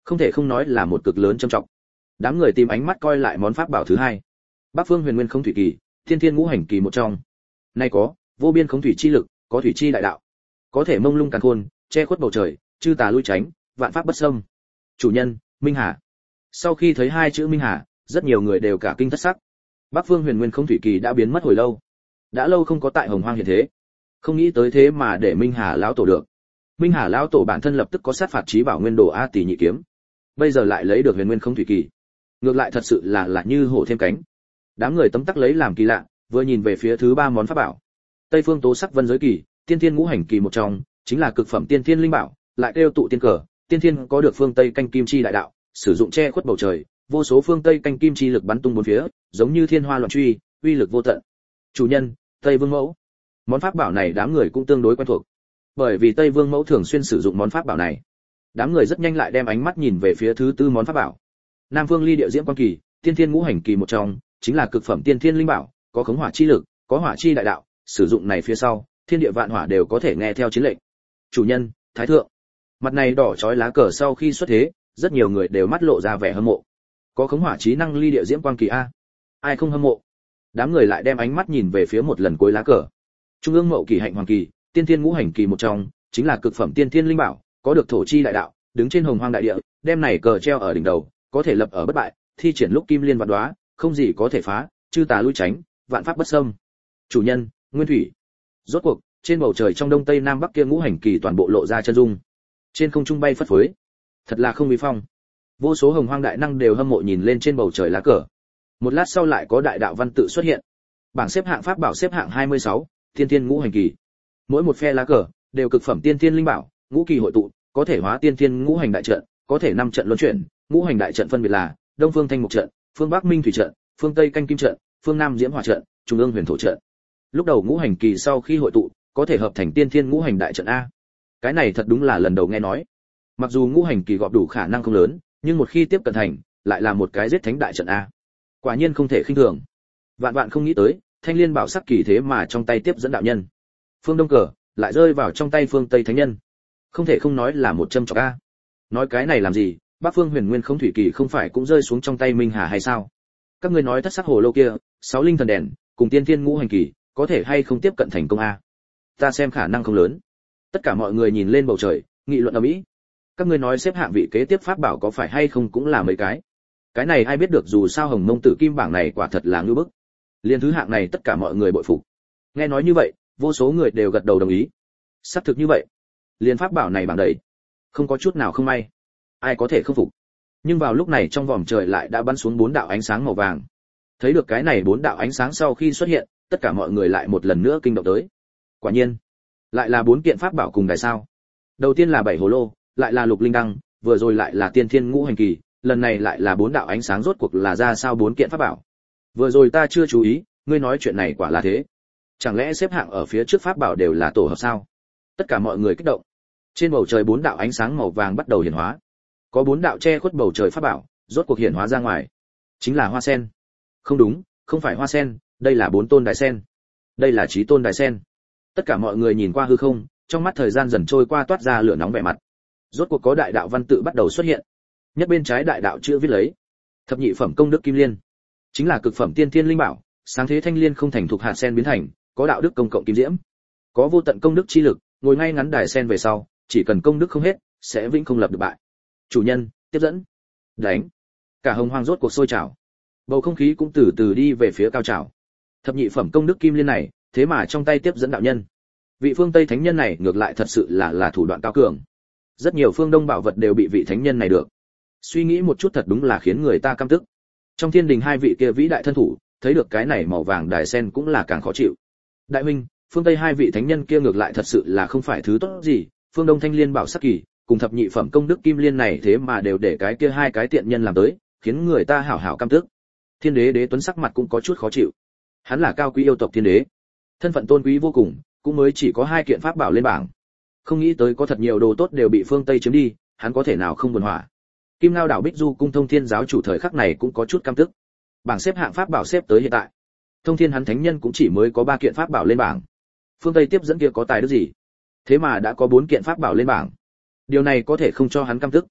không thể không nói là một cực lớn trầm trọng. Đám người tìm ánh mắt coi lại món pháp bảo thứ hai. Bắc Phương Huyền Nguyên Không Thủy Kỳ, Thiên Thiên Ngũ Hành Kỳ một trong. Nay có vô biên không thủy chi lực, có thủy chi đại đạo, có thể mông lung càn khôn, che khuất bầu trời, chư tà lui tránh, vạn pháp bất xâm. Chủ nhân, Minh Hà. Sau khi thấy hai chữ Minh Hà, rất nhiều người đều cả kinh thất sắc. Bắc Phương Huyền Nguyên Không Thủy Kỳ đã biến mất hồi lâu, đã lâu không có tại Hồng Hoang hiện thế. Không nghĩ tới thế mà để Minh Hà lão tổ được. Minh Hà lão tổ bản thân lập tức có sát phạt chí bảo nguyên đồ A Tỷ nhị kiếm, bây giờ lại lấy được Huyền Nguyên Không Thủy Kỳ, ngược lại thật sự là là như hổ thêm cánh. Đám người tấm tắc lấy làm kỳ lạ, vừa nhìn về phía thứ ba món pháp bảo. Tây Phương Tố Sắc Vân Giới Kỳ, Tiên Thiên Ngũ Hành Kỳ một trong, chính là cực phẩm tiên thiên linh bảo, lại kêu tụ tiên cờ, tiên thiên có được phương Tây canh kim chi đại đạo, sử dụng che khuất bầu trời, vô số phương Tây canh kim chi lực bắn tung bốn phía, giống như thiên hoa loạn truy, uy lực vô tận. Chủ nhân, Tây Vương Mẫu. Món pháp bảo này đám người cũng tương đối quen thuộc, bởi vì Tây Vương Mẫu thường xuyên sử dụng món pháp bảo này. Đám người rất nhanh lại đem ánh mắt nhìn về phía thứ tư món pháp bảo. Nam Phương Ly Địa Diễm Quang Kỳ, Tiên Thiên Ngũ Hành Kỳ một trong, chính là cực phẩm tiên thiên linh bảo, có khống hỏa chi lực, có hỏa chi đại đạo, sử dụng này phía sau, thiên địa vạn hỏa đều có thể nghe theo chiến lệnh. Chủ nhân, Thái thượng. Mặt này đỏ chói lá cờ sau khi xuất thế, rất nhiều người đều mắt lộ ra vẻ hâm mộ. Có khống hỏa chí năng Ly Địa Diễm Quang Kỳ a, ai không hâm mộ? Đám người lại đem ánh mắt nhìn về phía một lần cuối lá cờ. Trung ương Mậu Kỳ Hạnh Hoàng Kỳ, Tiên Thiên Ngũ Hành Kỳ một trong, chính là cực phẩm tiên thiên linh bảo, có được thổ chi đại đạo, đứng trên hồng hoang đại địa, đem này cờ treo ở đỉnh đầu, có thể lập ở bất bại, thi triển lúc kim liên vạn đóa, không gì có thể phá, chư tà lui tránh, vạn pháp bất xâm. Chủ nhân, Nguyên Thủy. Rốt cuộc, trên bầu trời trong đông tây nam bắc kia ngũ hành kỳ toàn bộ lộ ra chân dung. Trên không trung bay phất phới, thật là không uy phong. Vô số hồng hoang đại năng đều hâm mộ nhìn lên trên bầu trời lá cờ. Một lát sau lại có đại đạo văn tự xuất hiện. Bảng xếp hạng pháp bảo xếp hạng hai mươi sáu, Tiên Thiên Ngũ Hành Kỳ. Mỗi một phe lá cờ đều cực phẩm tiên thiên linh bảo, ngũ kỳ hội tụ, có thể hóa tiên thiên ngũ hành đại trận, có thể năm trận luân chuyển, ngũ hành đại trận phân biệt là: Đông Phương Thanh Mục trận, Phương Bắc Minh Thủy trận, Phương Tây Canh Kim trận, Phương Nam Diễm Hỏa trận, Trung ương Huyền Thổ trận. Lúc đầu ngũ hành kỳ sau khi hội tụ, có thể hợp thành tiên thiên ngũ hành đại trận a. Cái này thật đúng là lần đầu nghe nói. Mặc dù ngũ hành kỳ gọp đủ khả năng không lớn, nhưng một khi tiếp cận thành, lại là một cái giết thánh đại trận a. Quả nhiên không thể khinh thường. Vạn vạn không nghĩ tới, Thanh Liên Bảo Sắc kỳ thế mà trong tay tiếp dẫn đạo nhân. Phương Đông cờ lại rơi vào trong tay Phương Tây thánh nhân. Không thể không nói là một châm chọc a. Nói cái này làm gì, Bắc Phương Huyền Nguyên Không Thủy Kỳ không phải cũng rơi xuống trong tay Minh Hà hay sao? Các ngươi nói thất sắc hồ lô kia, sáu linh thần đèn, cùng tiên thiên ngũ hành kỳ, có thể hay không tiếp cận thành công a? Ta xem khả năng không lớn. Tất cả mọi người nhìn lên bầu trời, nghị luận ầm ĩ. Các ngươi nói xếp hạng vị kế tiếp pháp bảo có phải hay không cũng là mấy cái. Cái này ai biết được, dù sao Hồng Mông Tử Kim bảng này quả thật là ngưu bức. Liên thứ hạng này tất cả mọi người bội phục. Nghe nói như vậy, vô số người đều gật đầu đồng ý. Xác thực như vậy. Liên pháp bảo này bảng đầy, không có chút nào không may. Ai có thể không phục. Nhưng vào lúc này trong vòm trời lại đã bắn xuống bốn đạo ánh sáng màu vàng. Thấy được cái này bốn đạo ánh sáng sau khi xuất hiện, tất cả mọi người lại một lần nữa kinh động tới. Quả nhiên, lại là bốn kiện pháp bảo cùng đài sao. Đầu tiên là bảy hồ lô, lại là lục linh đăng, vừa rồi lại là tiên thiên ngũ hành kỳ, lần này lại là bốn đạo ánh sáng, rốt cuộc là ra sao bốn kiện pháp bảo. Vừa rồi ta chưa chú ý, ngươi nói chuyện này quả là thế. Chẳng lẽ xếp hạng ở phía trước pháp bảo đều là tổ hợp sao? Tất cả mọi người kích động. Trên bầu trời bốn đạo ánh sáng màu vàng bắt đầu hiển hóa. Có bốn đạo che khuất bầu trời pháp bảo, rốt cuộc hiển hóa ra ngoài. Chính là hoa sen. Không đúng, không phải hoa sen, đây là bốn tôn đại sen. Đây là chí tôn đại sen. Tất cả mọi người nhìn qua hư không, trong mắt thời gian dần trôi qua toát ra lửa nóng vẻ mặt. Rốt cuộc có đại đạo văn tự bắt đầu xuất hiện. Nhất bên trái đại đạo chữ viết lấy: Thập nhị phẩm công đức kim liên. Chính là cực phẩm tiên thiên linh bảo, sáng thế thanh liên không thành thuộc hạt sen biến thành, có đạo đức công cộng kim diễm. Có vô tận công đức chi lực, ngồi ngay ngắn đài sen về sau, chỉ cần công đức không hết, sẽ vĩnh không lập được bại. Chủ nhân, tiếp dẫn. Đánh. Cả hồng hoang rốt cuộc sôi trào. Bầu không khí cũng từ từ đi về phía cao trào. Thập nhị phẩm công đức kim liên này, thế mà trong tay tiếp dẫn đạo nhân. Vị phương Tây thánh nhân này ngược lại thật sự là là thủ đoạn cao cường. Rất nhiều phương Đông bảo vật đều bị vị thánh nhân này được. Suy nghĩ một chút thật đúng là khiến người ta căm tức. Trong thiên đình hai vị kia vĩ đại thân thủ, thấy được cái này màu vàng đài sen cũng là càng khó chịu. Đại huynh, phương Tây hai vị thánh nhân kia ngược lại thật sự là không phải thứ tốt gì, phương Đông thanh liên bảo sắc kỳ, cùng thập nhị phẩm công đức kim liên này thế mà đều để cái kia hai cái tiện nhân làm tới, khiến người ta hảo hảo căm tức. Thiên đế Đế Tuấn sắc mặt cũng có chút khó chịu. Hắn là cao quý yêu tộc thiên đế, thân phận tôn quý vô cùng, cũng mới chỉ có hai kiện pháp bảo lên bảng. Không nghĩ tới có thật nhiều đồ tốt đều bị phương Tây chiếm đi, hắn có thể nào không buồn hỏa. Kim Ngao đảo Bích Du cung Thông Thiên giáo chủ thời khắc này cũng có chút căm tức. Bảng xếp hạng pháp bảo xếp tới hiện tại, Thông Thiên hắn thánh nhân cũng chỉ mới có ba kiện pháp bảo lên bảng. Phương Tây tiếp dẫn kia có tài đức gì? Thế mà đã có bốn kiện pháp bảo lên bảng. Điều này có thể không cho hắn căm tức.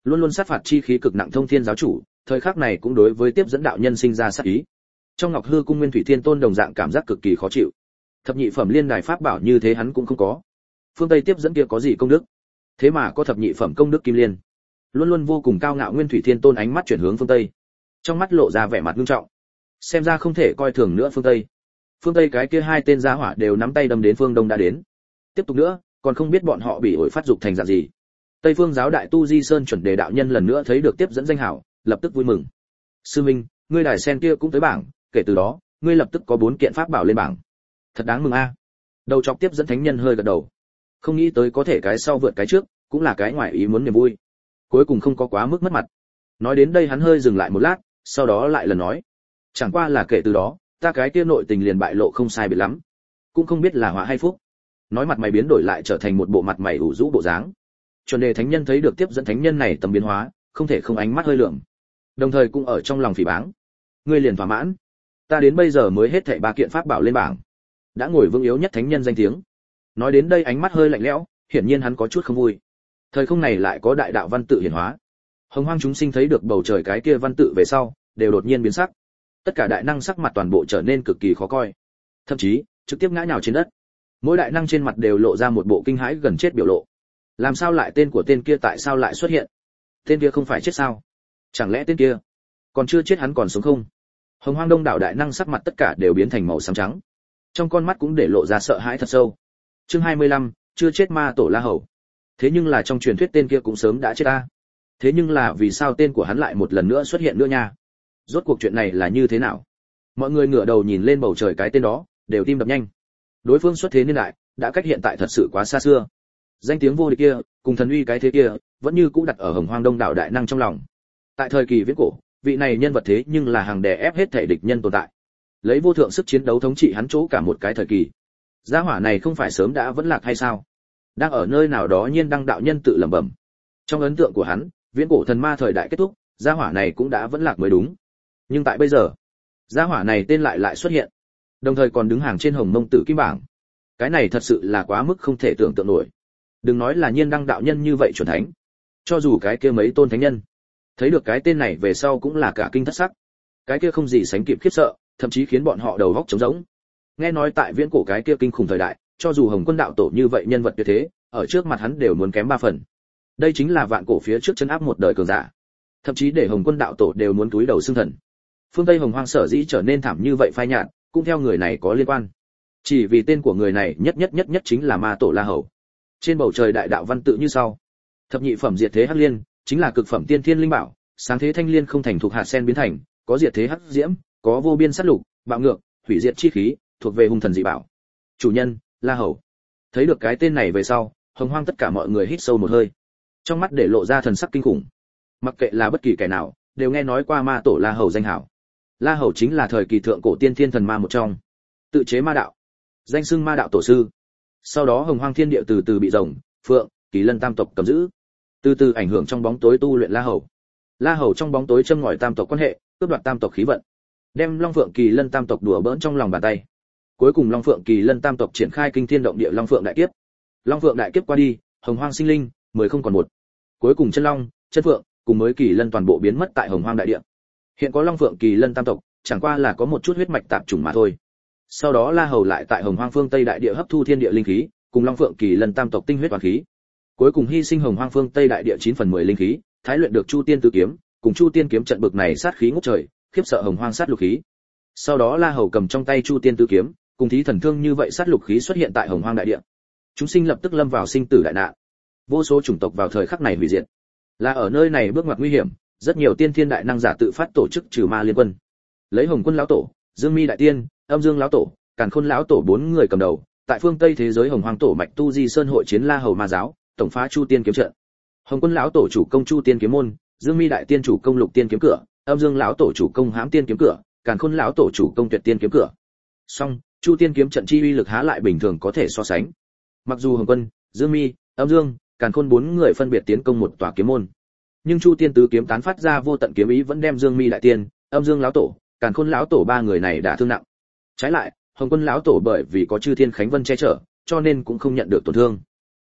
luôn luôn sát phạt chi khí cực nặng thông thiên giáo chủ, thời khắc này cũng đối với tiếp dẫn đạo nhân sinh ra sát ý. Trong Ngọc Hư cung Nguyên Thủy Thiên Tôn đồng dạng cảm giác cực kỳ khó chịu. Thập nhị phẩm liên đài pháp bảo như thế hắn cũng không có. Phương Tây tiếp dẫn kia có gì công đức? Thế mà có thập nhị phẩm công đức kim liên. Luôn luôn vô cùng cao ngạo Nguyên Thủy Thiên Tôn ánh mắt chuyển hướng phương Tây, trong mắt lộ ra vẻ mặt nghiêm trọng. Xem ra không thể coi thường nữa phương Tây. Phương Tây cái kia hai tên gia hỏa đều nắm tay đâm đến phương Đông đã đến. Tiếp tục nữa, còn không biết bọn họ bị ổi phát dục thành dạng gì. Tây Phương giáo đại tu Di Sơn chuẩn đề đạo nhân lần nữa thấy được tiếp dẫn danh hảo, lập tức vui mừng. Sư minh, ngươi đài sen kia cũng tới bảng, kể từ đó, ngươi lập tức có bốn kiện pháp bảo lên bảng. Thật đáng mừng a. Đầu chọc tiếp dẫn thánh nhân hơi gật đầu. Không nghĩ tới có thể cái sau vượt cái trước, cũng là cái ngoài ý muốn niềm vui. Cuối cùng không có quá mức mất mặt. Nói đến đây hắn hơi dừng lại một lát, sau đó lại lần nói, chẳng qua là kể từ đó, ta cái kia nội tình liền bại lộ không sai biệt lắm, cũng không biết là họa hay phúc. Nói mặt mày biến đổi lại trở thành một bộ mặt mày ủ rũ bộ dáng. Chuẩn đề thánh nhân thấy được tiếp dẫn thánh nhân này tầm biến hóa, không thể không ánh mắt hơi lượng, đồng thời cũng ở trong lòng phỉ báng. Ngươi liền thỏa mãn? Ta đến bây giờ mới hết thảy ba kiện pháp bảo lên bảng, đã ngồi vững yếu nhất thánh nhân danh tiếng. Nói đến đây ánh mắt hơi lạnh lẽo, hiển nhiên hắn có chút không vui. Thời không này lại có đại đạo văn tự hiển hóa. Hồng hoang chúng sinh thấy được bầu trời cái kia văn tự về sau, đều đột nhiên biến sắc. Tất cả đại năng sắc mặt toàn bộ trở nên cực kỳ khó coi, thậm chí trực tiếp ngã nhào trên đất. Mỗi đại năng trên mặt đều lộ ra một bộ kinh hãi gần chết biểu lộ. Làm sao lại tên của tên kia tại sao lại xuất hiện? Tên kia không phải chết sao? Chẳng lẽ tên kia còn chưa chết hắn còn sống không? Hồng hoang đông đảo đại năng sắc mặt tất cả đều biến thành màu xám trắng, trong con mắt cũng để lộ ra sợ hãi thật sâu. Chương hai mươi lăm, chưa chết ma tổ La Hầu. Thế nhưng là trong truyền thuyết tên kia cũng sớm đã chết ta. Thế nhưng là vì sao tên của hắn lại một lần nữa xuất hiện nữa nha? Rốt cuộc chuyện này là như thế nào? Mọi người ngửa đầu nhìn lên bầu trời cái tên đó, đều tim đập nhanh. Đối phương xuất thế niên đại đã cách hiện tại thật sự quá xa xưa. Danh tiếng vô địch kia, cùng thần uy cái thế kia, vẫn như cũ đặt ở Hồng Hoang đông đảo đại năng trong lòng. Tại thời kỳ viễn cổ, vị này nhân vật thế nhưng là hàng đè ép hết thể địch nhân tồn tại, lấy vô thượng sức chiến đấu thống trị hắn chỗ cả một cái thời kỳ. Gia hỏa này không phải sớm đã vẫn lạc hay sao? Đang ở nơi nào đó nhiên đăng đạo nhân tự lẩm bẩm. Trong ấn tượng của hắn, viễn cổ thần ma thời đại kết thúc, gia hỏa này cũng đã vẫn lạc mới đúng. Nhưng tại bây giờ, gia hỏa này tên lại lại xuất hiện, đồng thời còn đứng hàng trên Hồng Mông Tử Kim bảng. Cái này thật sự là quá mức không thể tưởng tượng nổi. Đừng nói là nhiên đăng đạo nhân như vậy chuẩn thánh, cho dù cái kia mấy tôn thánh nhân thấy được cái tên này về sau cũng là cả kinh thất sắc. Cái kia không gì sánh kịp khiếp sợ, thậm chí khiến bọn họ đầu óc trống rỗng. Nghe nói tại viễn cổ cái kia kinh khủng thời đại, cho dù Hồng Quân đạo tổ như vậy nhân vật như thế, ở trước mặt hắn đều muốn kém ba phần. Đây chính là vạn cổ phía trước chân áp một đời cường giả, thậm chí để Hồng Quân đạo tổ đều muốn túi đầu xưng thần. Phương Tây Hồng Hoang sở dĩ trở nên thảm như vậy phai nhạt, cũng theo người này có liên quan. Chỉ vì tên của người này nhất nhất nhất nhất chính là ma tổ La Hầu. Trên bầu trời đại đạo văn tự như sau: thập nhị phẩm diệt thế hắc liên, chính là cực phẩm tiên thiên linh bảo, sáng thế thanh liên không thành thuộc hạt sen biến thành, có diệt thế hắc diễm, có vô biên sát lục, bạo ngược, hủy diệt chi khí, thuộc về hung thần dị bảo. Chủ nhân, La Hầu. Thấy được cái tên này về sau, Hồng Hoang tất cả mọi người hít sâu một hơi, trong mắt để lộ ra thần sắc kinh khủng. Mặc kệ là bất kỳ kẻ nào, đều nghe nói qua ma tổ La Hầu danh hảo. La Hầu chính là thời kỳ thượng cổ tiên thiên thần ma một trong, tự chế ma đạo, danh xưng ma đạo tổ sư. Sau đó Hồng Hoang thiên địa từ từ bị rồng, phượng, kỳ lân tam tộc cầm giữ, từ từ ảnh hưởng trong bóng tối tu luyện La Hầu. La Hầu trong bóng tối châm ngòi tam tộc quan hệ, cướp đoạt tam tộc khí vận, đem Long Phượng Kỳ Lân tam tộc đùa bỡn trong lòng bàn tay. Cuối cùng Long Phượng Kỳ Lân tam tộc triển khai kinh thiên động địa Long Phượng đại kiếp. Long Phượng đại kiếp qua đi, Hồng Hoang sinh linh mười không còn một. Cuối cùng chân long, chân phượng cùng mới Kỳ Lân toàn bộ biến mất tại Hồng Hoang đại địa. Hiện có Long Phượng Kỳ Lân tam tộc, chẳng qua là có một chút huyết mạch tạp chủng mà thôi. Sau đó La Hầu lại tại Hồng Hoang phương Tây đại địa hấp thu thiên địa linh khí, cùng Long Phượng Kỳ Lân tam tộc tinh huyết và khí. Cuối cùng hy sinh Hồng Hoang phương Tây đại địa chín phần mười linh khí, thái luyện được Chu Tiên Tứ kiếm, cùng Chu Tiên kiếm trận bực này sát khí ngút trời, khiếp sợ Hồng Hoang sát lục khí. Sau đó La Hầu cầm trong tay Chu Tiên Tứ kiếm, cùng thí thần thương như vậy sát lục khí xuất hiện tại Hồng Hoang đại địa. Chúng sinh lập tức lâm vào sinh tử đại nạn. Vô số chủng tộc vào thời khắc này hủy diệt. Là ở nơi này bước ngoặt nguy hiểm, rất nhiều tiên thiên đại năng giả tự phát tổ chức trừ ma liên quân. Lấy Hồng Quân lão tổ, Dương Mi đại tiên, Âm Dương lão tổ, Càn Khôn lão tổ bốn người cầm đầu, tại phương Tây thế giới Hồng Hoang tổ mạch tu Di Sơn hội chiến La Hầu ma giáo, tổng phá Chu Tiên kiếm trận. Hồng Quân lão tổ chủ công Chu Tiên kiếm môn, Dương Mi đại tiên chủ công Lục Tiên kiếm cửa, Âm Dương lão tổ chủ công Hãm Tiên kiếm cửa, Càn Khôn lão tổ chủ công Tuyệt Tiên kiếm cửa. Song, Chu Tiên kiếm trận chi uy lực há lại bình thường có thể so sánh. Mặc dù Hồng Quân, Dương Mi, Âm Dương, Càn Khôn bốn người phân biệt tiến công một tòa kiếm môn, nhưng Chu Tiên tứ kiếm tán phát ra vô tận kiếm ý vẫn đem Dương Mi đại tiên, Âm Dương lão tổ, Càn Khôn lão tổ ba người này đã thương nặng. Trái lại, Hồng Quân lão tổ bởi vì có Chư Thiên Khánh Vân che chở, cho nên cũng không nhận được tổn thương.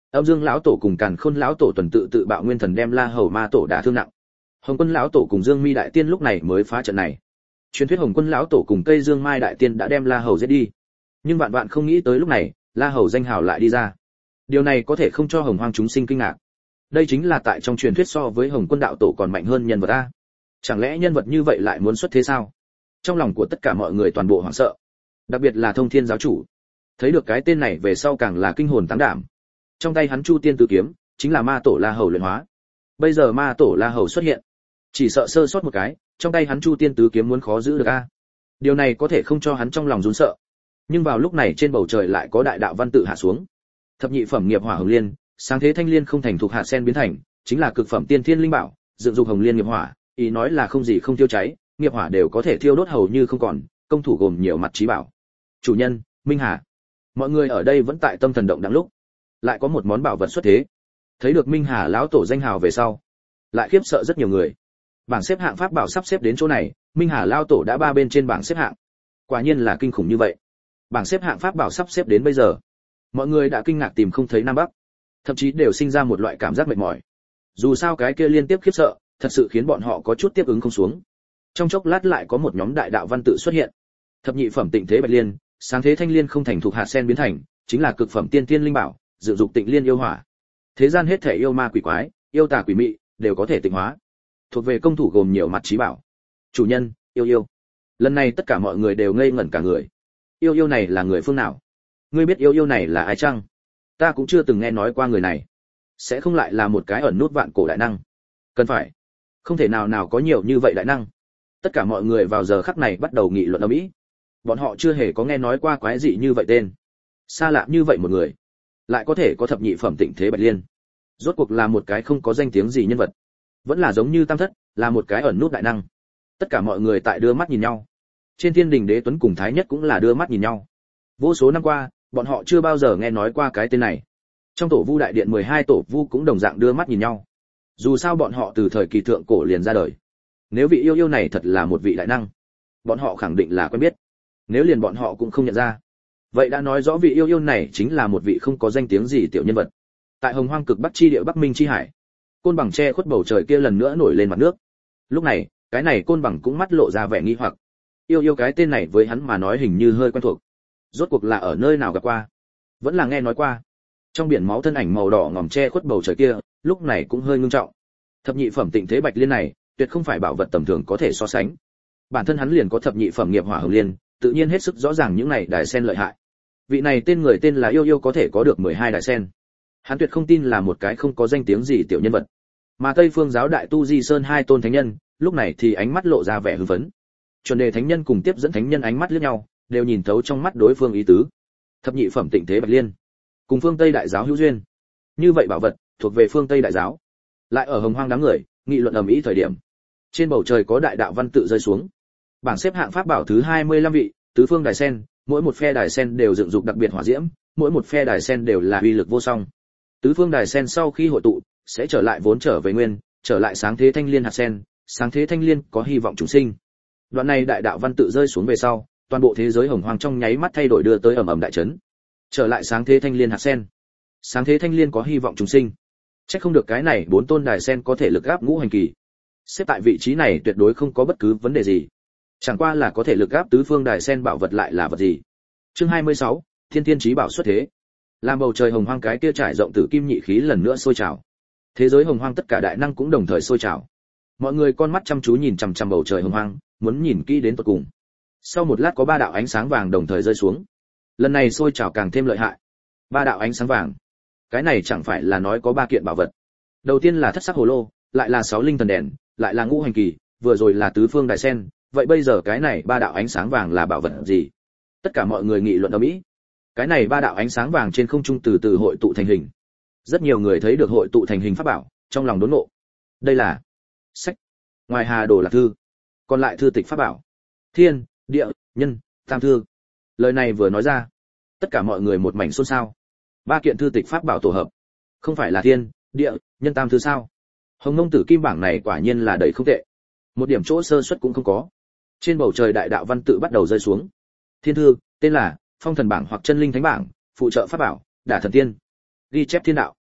Âm Dương lão tổ cùng Càn Khôn lão tổ tuần tự tự bạo nguyên thần đem La Hầu Ma tổ đả thương nặng. Hồng Quân lão tổ cùng Dương Mi đại tiên lúc này mới phá trận này. Truyền thuyết Hồng Quân lão tổ cùng Cây Dương Mai đại tiên đã đem La Hầu giết đi. Nhưng vạn vạn không nghĩ tới lúc này, La Hầu danh hào lại đi ra. Điều này có thể không cho Hồng Hoang chúng sinh kinh ngạc. Đây chính là tại trong truyền thuyết so với Hồng Quân đạo tổ còn mạnh hơn nhân vật a. Chẳng lẽ nhân vật như vậy lại muốn xuất thế sao? Trong lòng của tất cả mọi người toàn bộ hoảng sợ, đặc biệt là Thông Thiên giáo chủ. Thấy được cái tên này về sau càng là kinh hồn táng đảm. Trong tay hắn Chu Tiên Tứ kiếm, chính là Ma tổ La Hầu luyện hóa. Bây giờ Ma tổ La Hầu xuất hiện, chỉ sợ sơ sót một cái, trong tay hắn Chu Tiên Tứ kiếm muốn khó giữ được a. Điều này có thể không cho hắn trong lòng run sợ. Nhưng vào lúc này trên bầu trời lại có đại đạo văn tự hạ xuống. Thập nhị phẩm nghiệp hỏa hồng liên, sáng thế thanh liên không thành thuộc hạ sen biến thành, chính là cực phẩm tiên thiên linh bảo, dựng dục hồng liên nghiệp hỏa, ý nói là không gì không tiêu cháy, nghiệp hỏa đều có thể thiêu đốt hầu như không còn, công thủ gồm nhiều mặt trí bảo. Chủ nhân, Minh Hà. Mọi người ở đây vẫn tại tâm thần động đang lúc, lại có một món bảo vật xuất thế. Thấy được Minh Hà lão tổ danh hào về sau, lại khiếp sợ rất nhiều người. Bảng xếp hạng pháp bảo sắp xếp đến chỗ này, Minh Hà lão tổ đã ba bên trên bảng xếp hạng. Quả nhiên là kinh khủng như vậy. Bảng xếp hạng pháp bảo sắp xếp đến bây giờ, mọi người đã kinh ngạc tìm không thấy nam bắc, thậm chí đều sinh ra một loại cảm giác mệt mỏi. Dù sao cái kia liên tiếp khiếp sợ, thật sự khiến bọn họ có chút tiếp ứng không xuống. Trong chốc lát lại có một nhóm đại đạo văn tự xuất hiện. Thập nhị phẩm Tịnh Thế Bạch Liên, sáng thế thanh liên không thành thuộc hạt sen biến thành, chính là cực phẩm tiên tiên linh bảo, dự dục Tịnh Liên yêu hỏa. Thế gian hết thể yêu ma quỷ quái, yêu tà quỷ mị đều có thể tịnh hóa. Thuộc về công thủ gồm nhiều mặt trí bảo. Chủ nhân, yêu yêu. Lần này tất cả mọi người đều ngây ngẩn cả người. Yêu yêu này là người phương nào? Ngươi biết yêu yêu này là ai chăng? Ta cũng chưa từng nghe nói qua người này. Sẽ không lại là một cái ẩn nút vạn cổ đại năng? Cần phải. Không thể nào nào có nhiều như vậy đại năng. Tất cả mọi người vào giờ khắc này bắt đầu nghị luận ầm ĩ. Bọn họ chưa hề có nghe nói qua quái dị như vậy tên. Xa lạ như vậy một người, lại có thể có thập nhị phẩm Tịnh Thế Bạch Liên. Rốt cuộc là một cái không có danh tiếng gì nhân vật, vẫn là giống như Tam Thất, là một cái ẩn nút đại năng. Tất cả mọi người tại đưa mắt nhìn nhau. Trên Thiên Đình Đế Tuấn cùng Thái Nhất cũng là đưa mắt nhìn nhau. Vô số năm qua, bọn họ chưa bao giờ nghe nói qua cái tên này. Trong tổ Vu đại điện mười hai tổ Vu cũng đồng dạng đưa mắt nhìn nhau. Dù sao bọn họ từ thời kỳ thượng cổ liền ra đời. Nếu vị yêu yêu này thật là một vị đại năng, bọn họ khẳng định là quen biết. Nếu liền bọn họ cũng không nhận ra, vậy đã nói rõ vị yêu yêu này chính là một vị không có danh tiếng gì tiểu nhân vật. Tại Hồng Hoang cực Bắc chi địa Bắc Minh chi hải, côn bằng che khuất bầu trời kia lần nữa nổi lên mặt nước. Lúc này, cái này côn bằng cũng mắt lộ ra vẻ nghi hoặc. Yêu yêu cái tên này với hắn mà nói hình như hơi quen thuộc. Rốt cuộc là ở nơi nào gặp qua? Vẫn là nghe nói qua. Trong biển máu thân ảnh màu đỏ ngòm che khuất bầu trời kia, lúc này cũng hơi ngưng trọng. Thập nhị phẩm Tịnh Thế Bạch Liên này, tuyệt không phải bảo vật tầm thường có thể so sánh. Bản thân hắn liền có thập nhị phẩm nghiệp hỏa hồng liên, tự nhiên hết sức rõ ràng những này đài sen lợi hại. Vị này tên người tên là yêu yêu có thể có được mười hai đài sen. Hắn tuyệt không tin là một cái không có danh tiếng gì tiểu nhân vật. Mà Tây Phương giáo đại tu Di Sơn hai tôn thánh nhân, lúc này thì ánh mắt lộ ra vẻ hưng phấn. Chuẩn đề thánh nhân cùng tiếp dẫn thánh nhân ánh mắt liếc nhau, đều nhìn thấu trong mắt đối phương ý tứ. Thập nhị phẩm Tịnh Thế Bạch Liên, cùng phương Tây đại giáo hữu duyên. Như vậy bảo vật thuộc về phương Tây đại giáo. Lại ở Hồng Hoang đám người nghị luận ầm ĩ thời điểm, trên bầu trời có đại đạo văn tự rơi xuống. Bảng xếp hạng pháp bảo thứ hai mươi lăm vị, tứ phương đài sen, mỗi một phe đài sen đều dựng dục đặc biệt hỏa diễm, mỗi một phe đài sen đều là uy lực vô song. Tứ phương đài sen sau khi hội tụ, sẽ trở lại vốn trở về nguyên, trở lại sáng thế thanh liên hạt sen, sáng thế thanh liên có hy vọng chúng sinh. Đoạn này đại đạo văn tự rơi xuống về sau, toàn bộ thế giới Hồng Hoang trong nháy mắt thay đổi đưa tới ầm ầm đại chấn. Trở lại sáng thế thanh liên hạt sen, sáng thế thanh liên có hy vọng chúng sinh. Chắc không được cái này bốn tôn đài sen có thể lực áp ngũ hành kỳ. Xếp tại vị trí này tuyệt đối không có bất cứ vấn đề gì. Chẳng qua là có thể lực áp tứ phương đài sen bảo vật lại là vật gì. Chương hai mươi sáu, Thiên Thiên Chí Bảo xuất thế. Làm bầu trời Hồng Hoang cái kia trải rộng tử kim nhị khí lần nữa sôi trào. Thế giới Hồng Hoang tất cả đại năng cũng đồng thời sôi trào. Mọi người con mắt chăm chú nhìn chằm chằm bầu trời Hồng Hoang, muốn nhìn kỹ đến tận cùng. Sau một lát có ba đạo ánh sáng vàng đồng thời rơi xuống. Lần này sôi trào càng thêm lợi hại. Ba đạo ánh sáng vàng. Cái này chẳng phải là nói có ba kiện bảo vật. Đầu tiên là thất sắc hồ lô, lại là sáu linh thần đèn, lại là ngũ hành kỳ, vừa rồi là tứ phương đài sen, vậy bây giờ cái này ba đạo ánh sáng vàng là bảo vật gì? Tất cả mọi người nghị luận ầm ĩ. Cái này ba đạo ánh sáng vàng trên không trung từ từ hội tụ thành hình. Rất nhiều người thấy được hội tụ thành hình pháp bảo, trong lòng đốn ngộ. Đây là sách. Ngoài Hà Đồ là thư, còn lại thư tịch pháp bảo. Thiên, địa, nhân, tam thư. Lời này vừa nói ra, tất cả mọi người một mảnh xôn xao. Ba kiện thư tịch pháp bảo tổ hợp, không phải là thiên, địa, nhân tam thư sao? Hồng Nông Tử Kim bảng này quả nhiên là đầy không tệ. Một điểm chỗ sơ suất cũng không có. Trên bầu trời đại đạo văn tự bắt đầu rơi xuống. Thiên thư, tên là Phong Thần bảng hoặc Chân Linh Thánh bảng, phụ trợ pháp bảo, Đả Thần Tiên. Ghi chép thiên đạo,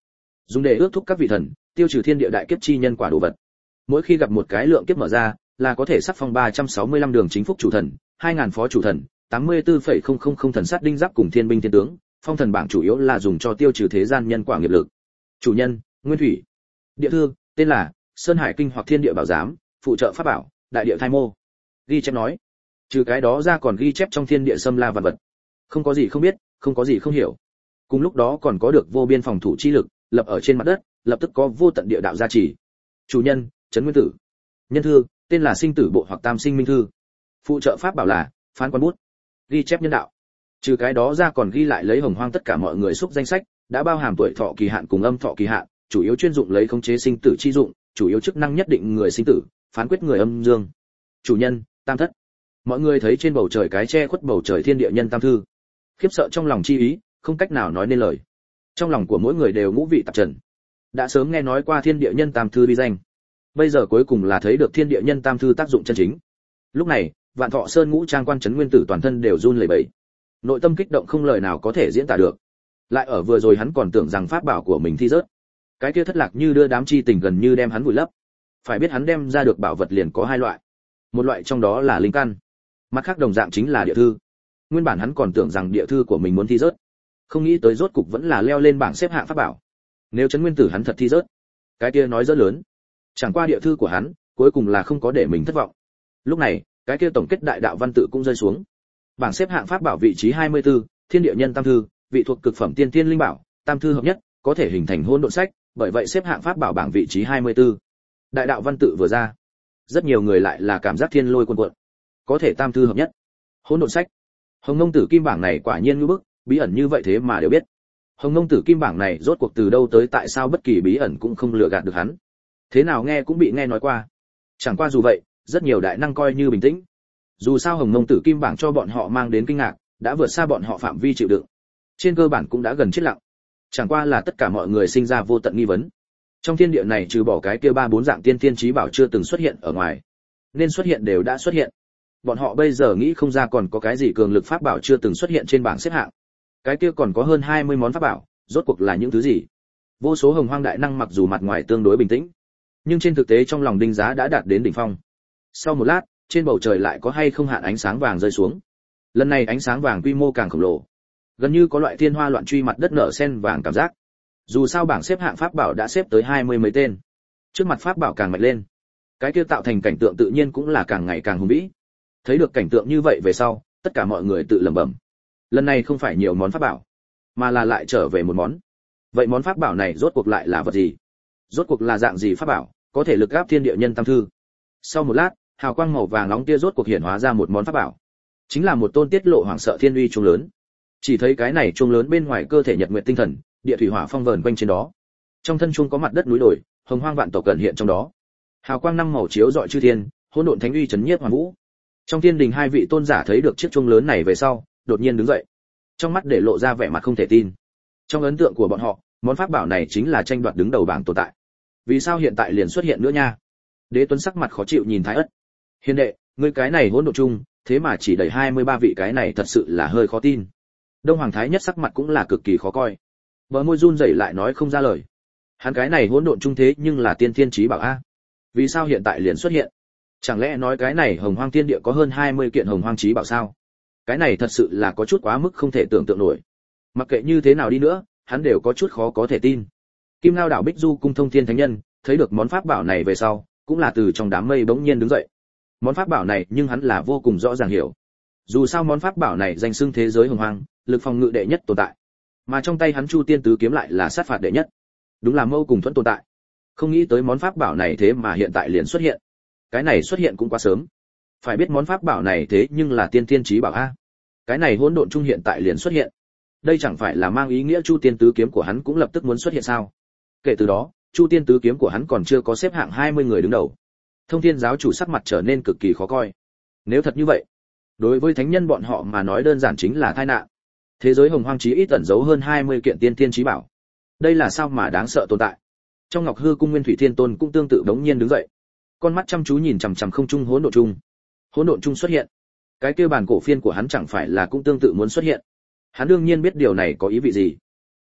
dùng để ước thúc các vị thần, tiêu trừ thiên địa đại kiếp chi nhân quả đồ vật. Mỗi khi gặp một cái lượng kiếp mở ra, là có thể sắc phong ba trăm sáu mươi lăm đường chính phúc chủ thần, hai nghìn phó chủ thần, tám mươi tư phẩy không không không thần sát đinh giáp cùng thiên binh thiên tướng. Phong thần bảng chủ yếu là dùng cho tiêu trừ thế gian nhân quả nghiệp lực. Chủ nhân, Nguyên Thủy. Địa thư, tên là Sơn Hải Kinh hoặc Thiên Địa Bảo Giám, phụ trợ pháp bảo, đại địa thai mô. Ghi chép nói, trừ cái đó ra còn ghi chép trong thiên địa xâm la vật vật. Không có gì không biết, không có gì không hiểu. Cùng lúc đó còn có được vô biên phòng thủ chi lực, lập ở trên mặt đất, lập tức có vô tận địa đạo gia trì. Chủ nhân, Trấn Nguyên Tử. Nhân thư, tên là Sinh Tử Bộ hoặc Tam Sinh Minh Thư. Phụ trợ pháp bảo là Phán Quan Bút. Ghi chép nhân đạo. Trừ cái đó ra còn ghi lại lấy hồng hoang tất cả mọi người xúc danh sách, đã bao hàm tuổi thọ kỳ hạn cùng âm thọ kỳ hạn, chủ yếu chuyên dụng lấy khống chế sinh tử chi dụng, chủ yếu chức năng nhất định người sinh tử, phán quyết người âm dương. Chủ nhân, Tam Thất. Mọi người thấy trên bầu trời cái che khuất bầu trời thiên địa nhân tam thư, khiếp sợ trong lòng chi ý, không cách nào nói nên lời. Trong lòng của mỗi người đều ngũ vị tạp trần. Đã sớm nghe nói qua thiên địa nhân tam thư uy danh, bây giờ cuối cùng là thấy được thiên địa nhân tam thư tác dụng chân chính. Lúc này, Vạn Thọ Sơn ngũ trang quan Trấn Nguyên Tử toàn thân đều run lẩy bẩy, nội tâm kích động không lời nào có thể diễn tả được. Lại ở vừa rồi hắn còn tưởng rằng pháp bảo của mình thi rớt, cái kia thất lạc như đưa đám chi tình gần như đem hắn vùi lấp. Phải biết hắn đem ra được bảo vật liền có hai loại, một loại trong đó là linh căn, mặt khác đồng dạng chính là địa thư. Nguyên bản hắn còn tưởng rằng địa thư của mình muốn thi rớt, không nghĩ tới rốt cục vẫn là leo lên bảng xếp hạng pháp bảo. Nếu Trấn Nguyên Tử hắn thật thi rớt, cái kia nói rất lớn. Chẳng qua địa thư của hắn cuối cùng là không có để mình thất vọng. Lúc này, cái kia tổng kết đại đạo văn tự cũng rơi xuống. Bảng xếp hạng pháp bảo vị trí hai mươi tư, thiên địa nhân tam thư, vị thuộc cực phẩm tiên tiên linh bảo, tam thư hợp nhất, có thể hình thành hỗn độn sách, bởi vậy xếp hạng pháp bảo bảng vị trí hai mươi tư. Đại đạo văn tự vừa ra, rất nhiều người lại là cảm giác thiên lôi cuồn cuộn. Có thể tam thư hợp nhất, hỗn độn sách. Hồng Nông Tử Kim bảng này quả nhiên như bức, bí ẩn như vậy thế mà đều biết. Hồng Nông Tử Kim bảng này rốt cuộc từ đâu tới, tại sao bất kỳ bí ẩn cũng không lừa gạt được hắn. Thế nào nghe cũng bị nghe nói qua. Chẳng qua dù vậy, rất nhiều đại năng coi như bình tĩnh. Dù sao Hồng Nông Tử Kim bảng cho bọn họ mang đến kinh ngạc, đã vượt xa bọn họ phạm vi chịu đựng. Trên cơ bản cũng đã gần chết lặng. Chẳng qua là tất cả mọi người sinh ra vô tận nghi vấn. Trong thiên địa này trừ bỏ cái kia ba bốn dạng tiên tiên chí bảo chưa từng xuất hiện ở ngoài, nên xuất hiện đều đã xuất hiện. Bọn họ bây giờ nghĩ không ra còn có cái gì cường lực pháp bảo chưa từng xuất hiện trên bảng xếp hạng. Cái kia còn có hơn hai mươi món pháp bảo, rốt cuộc là những thứ gì? Vô số hồng hoang đại năng mặc dù mặt ngoài tương đối bình tĩnh, nhưng trên thực tế trong lòng đinh giá đã đạt đến đỉnh phong. Sau một lát, trên bầu trời lại có hay không hạn ánh sáng vàng rơi xuống. Lần này ánh sáng vàng quy mô càng khổng lồ, gần như có loại thiên hoa loạn truy mặt đất nở sen vàng cảm giác. Dù sao bảng xếp hạng pháp bảo đã xếp tới hai mươi mấy tên, trước mặt pháp bảo càng mạnh lên, cái kia tạo thành cảnh tượng tự nhiên cũng là càng ngày càng hùng vĩ. Thấy được cảnh tượng như vậy về sau, tất cả mọi người tự lẩm bẩm, lần này không phải nhiều món pháp bảo, mà là lại trở về một món. Vậy món pháp bảo này rốt cuộc lại là vật gì? Rốt cuộc là dạng gì pháp bảo, có thể lực áp thiên địa nhân tam thư? Sau một lát, hào quang màu vàng nóng kia rốt cuộc hiện hóa ra một món pháp bảo, chính là một tôn tiết lộ hoàng sợ thiên uy chuông lớn. Chỉ thấy cái này chuông lớn bên ngoài cơ thể nhật nguyệt tinh thần, địa thủy hỏa phong vờn quanh trên đó. Trong thân chuông có mặt đất núi đồi, hồng hoang vạn tộc cẩn hiện trong đó. Hào quang năm màu chiếu rọi chư thiên, hỗn độn thánh uy chấn nhiếp hoàn vũ. Trong thiên đình hai vị tôn giả thấy được chiếc chuông lớn này về sau, đột nhiên đứng dậy, trong mắt để lộ ra vẻ mặt không thể tin. Trong ấn tượng của bọn họ, món pháp bảo này chính là tranh đoạt đứng đầu bảng tồn tại. Vì sao hiện tại liền xuất hiện nữa nha? Đế Tuấn sắc mặt khó chịu nhìn Thái Ất. Hiền đệ, ngươi cái này hỗn độn chung, thế mà chỉ đầy hai mươi ba vị, cái này thật sự là hơi khó tin. Đông Hoàng Thái Nhất sắc mặt cũng là cực kỳ khó coi. Bờ môi run rẩy lại nói không ra lời. Hắn cái này hỗn độn chung thế nhưng là tiên thiên chí bảo a. Vì sao hiện tại liền xuất hiện? Chẳng lẽ nói cái này hồng hoang tiên địa có hơn hai mươi kiện hồng hoang chí bảo sao? Cái này thật sự là có chút quá mức không thể tưởng tượng nổi. Mặc kệ như thế nào đi nữa, hắn đều có chút khó có thể tin. Kim Ngao đảo Bích Du cung thông thiên thánh nhân, thấy được món pháp bảo này về sau, cũng là từ trong đám mây bỗng nhiên đứng dậy. Món pháp bảo này nhưng hắn là vô cùng rõ ràng hiểu. Dù sao món pháp bảo này danh xưng thế giới hồng hoang, lực phòng ngự đệ nhất tồn tại. Mà trong tay hắn Chu Tiên tứ kiếm lại là sát phạt đệ nhất. Đúng là mâu cùng thuẫn tồn tại. Không nghĩ tới món pháp bảo này thế mà hiện tại liền xuất hiện. Cái này xuất hiện cũng quá sớm. Phải biết món pháp bảo này thế nhưng là tiên tiên chí bảo a. Cái này hỗn độn chung hiện tại liền xuất hiện. Đây chẳng phải là mang ý nghĩa Chu Tiên tứ kiếm của hắn cũng lập tức muốn xuất hiện sao? Kể từ đó, Chu Tiên tứ kiếm của hắn còn chưa có xếp hạng hai mươi người đứng đầu. Thông Thiên giáo chủ sắc mặt trở nên cực kỳ khó coi. Nếu thật như vậy, đối với thánh nhân bọn họ mà nói đơn giản chính là tai nạn. Thế giới hồng hoang chí ít ẩn giấu hơn hai mươi kiện tiên tiên chí bảo. Đây là sao mà đáng sợ tồn tại. Trong Ngọc Hư cung Nguyên Thủy Thiên Tôn cũng tương tự đống nhiên đứng dậy. Con mắt chăm chú nhìn chằm chằm không trung hỗn độn chung. Hỗn độn chung xuất hiện. Cái kia bản cổ phiên của hắn chẳng phải là cũng tương tự muốn xuất hiện. Hắn đương nhiên biết điều này có ý vị gì.